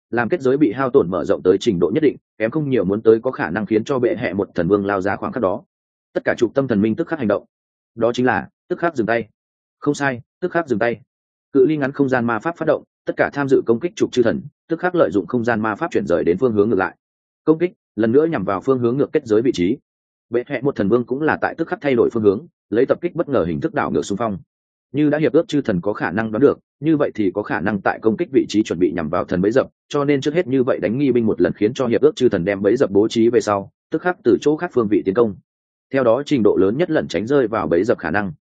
làm kết giới bị hao tổn mở rộng tới trình độ nhất định, kém không nhiều muốn tới có khả năng khiến cho bệ hệ một thần vương lao ra khoảng khắc đó. Tất cả trục tâm thần minh tức khắc hành động, đó chính là tức khắc dừng tay. Không sai, tức khắc dừng tay. Cự ly ngắn không gian ma pháp phát động, tất cả tham dự công kích trục chư thần tức khắc lợi dụng không gian ma pháp chuyển rời đến phương hướng ngược lại. Công kích lần nữa nhằm vào phương hướng ngược kết giới vị trí. Bệ hệ một thần vương cũng là tại tức khắc thay đổi phương hướng, lấy tập kích bất ngờ hình thức đảo ngược xung phong. Như đã hiệp ước chư thần có khả năng đoán được, như vậy thì có khả năng tại công kích vị trí chuẩn bị nhằm vào thần bẫy dập, cho nên trước hết như vậy đánh nghi binh một lần khiến cho hiệp ước chư thần đem bẫy dập bố trí về sau, tức khắc từ chỗ khác phương vị tiến công. Theo đó trình độ lớn nhất lẩn tránh rơi vào bẫy dập khả năng.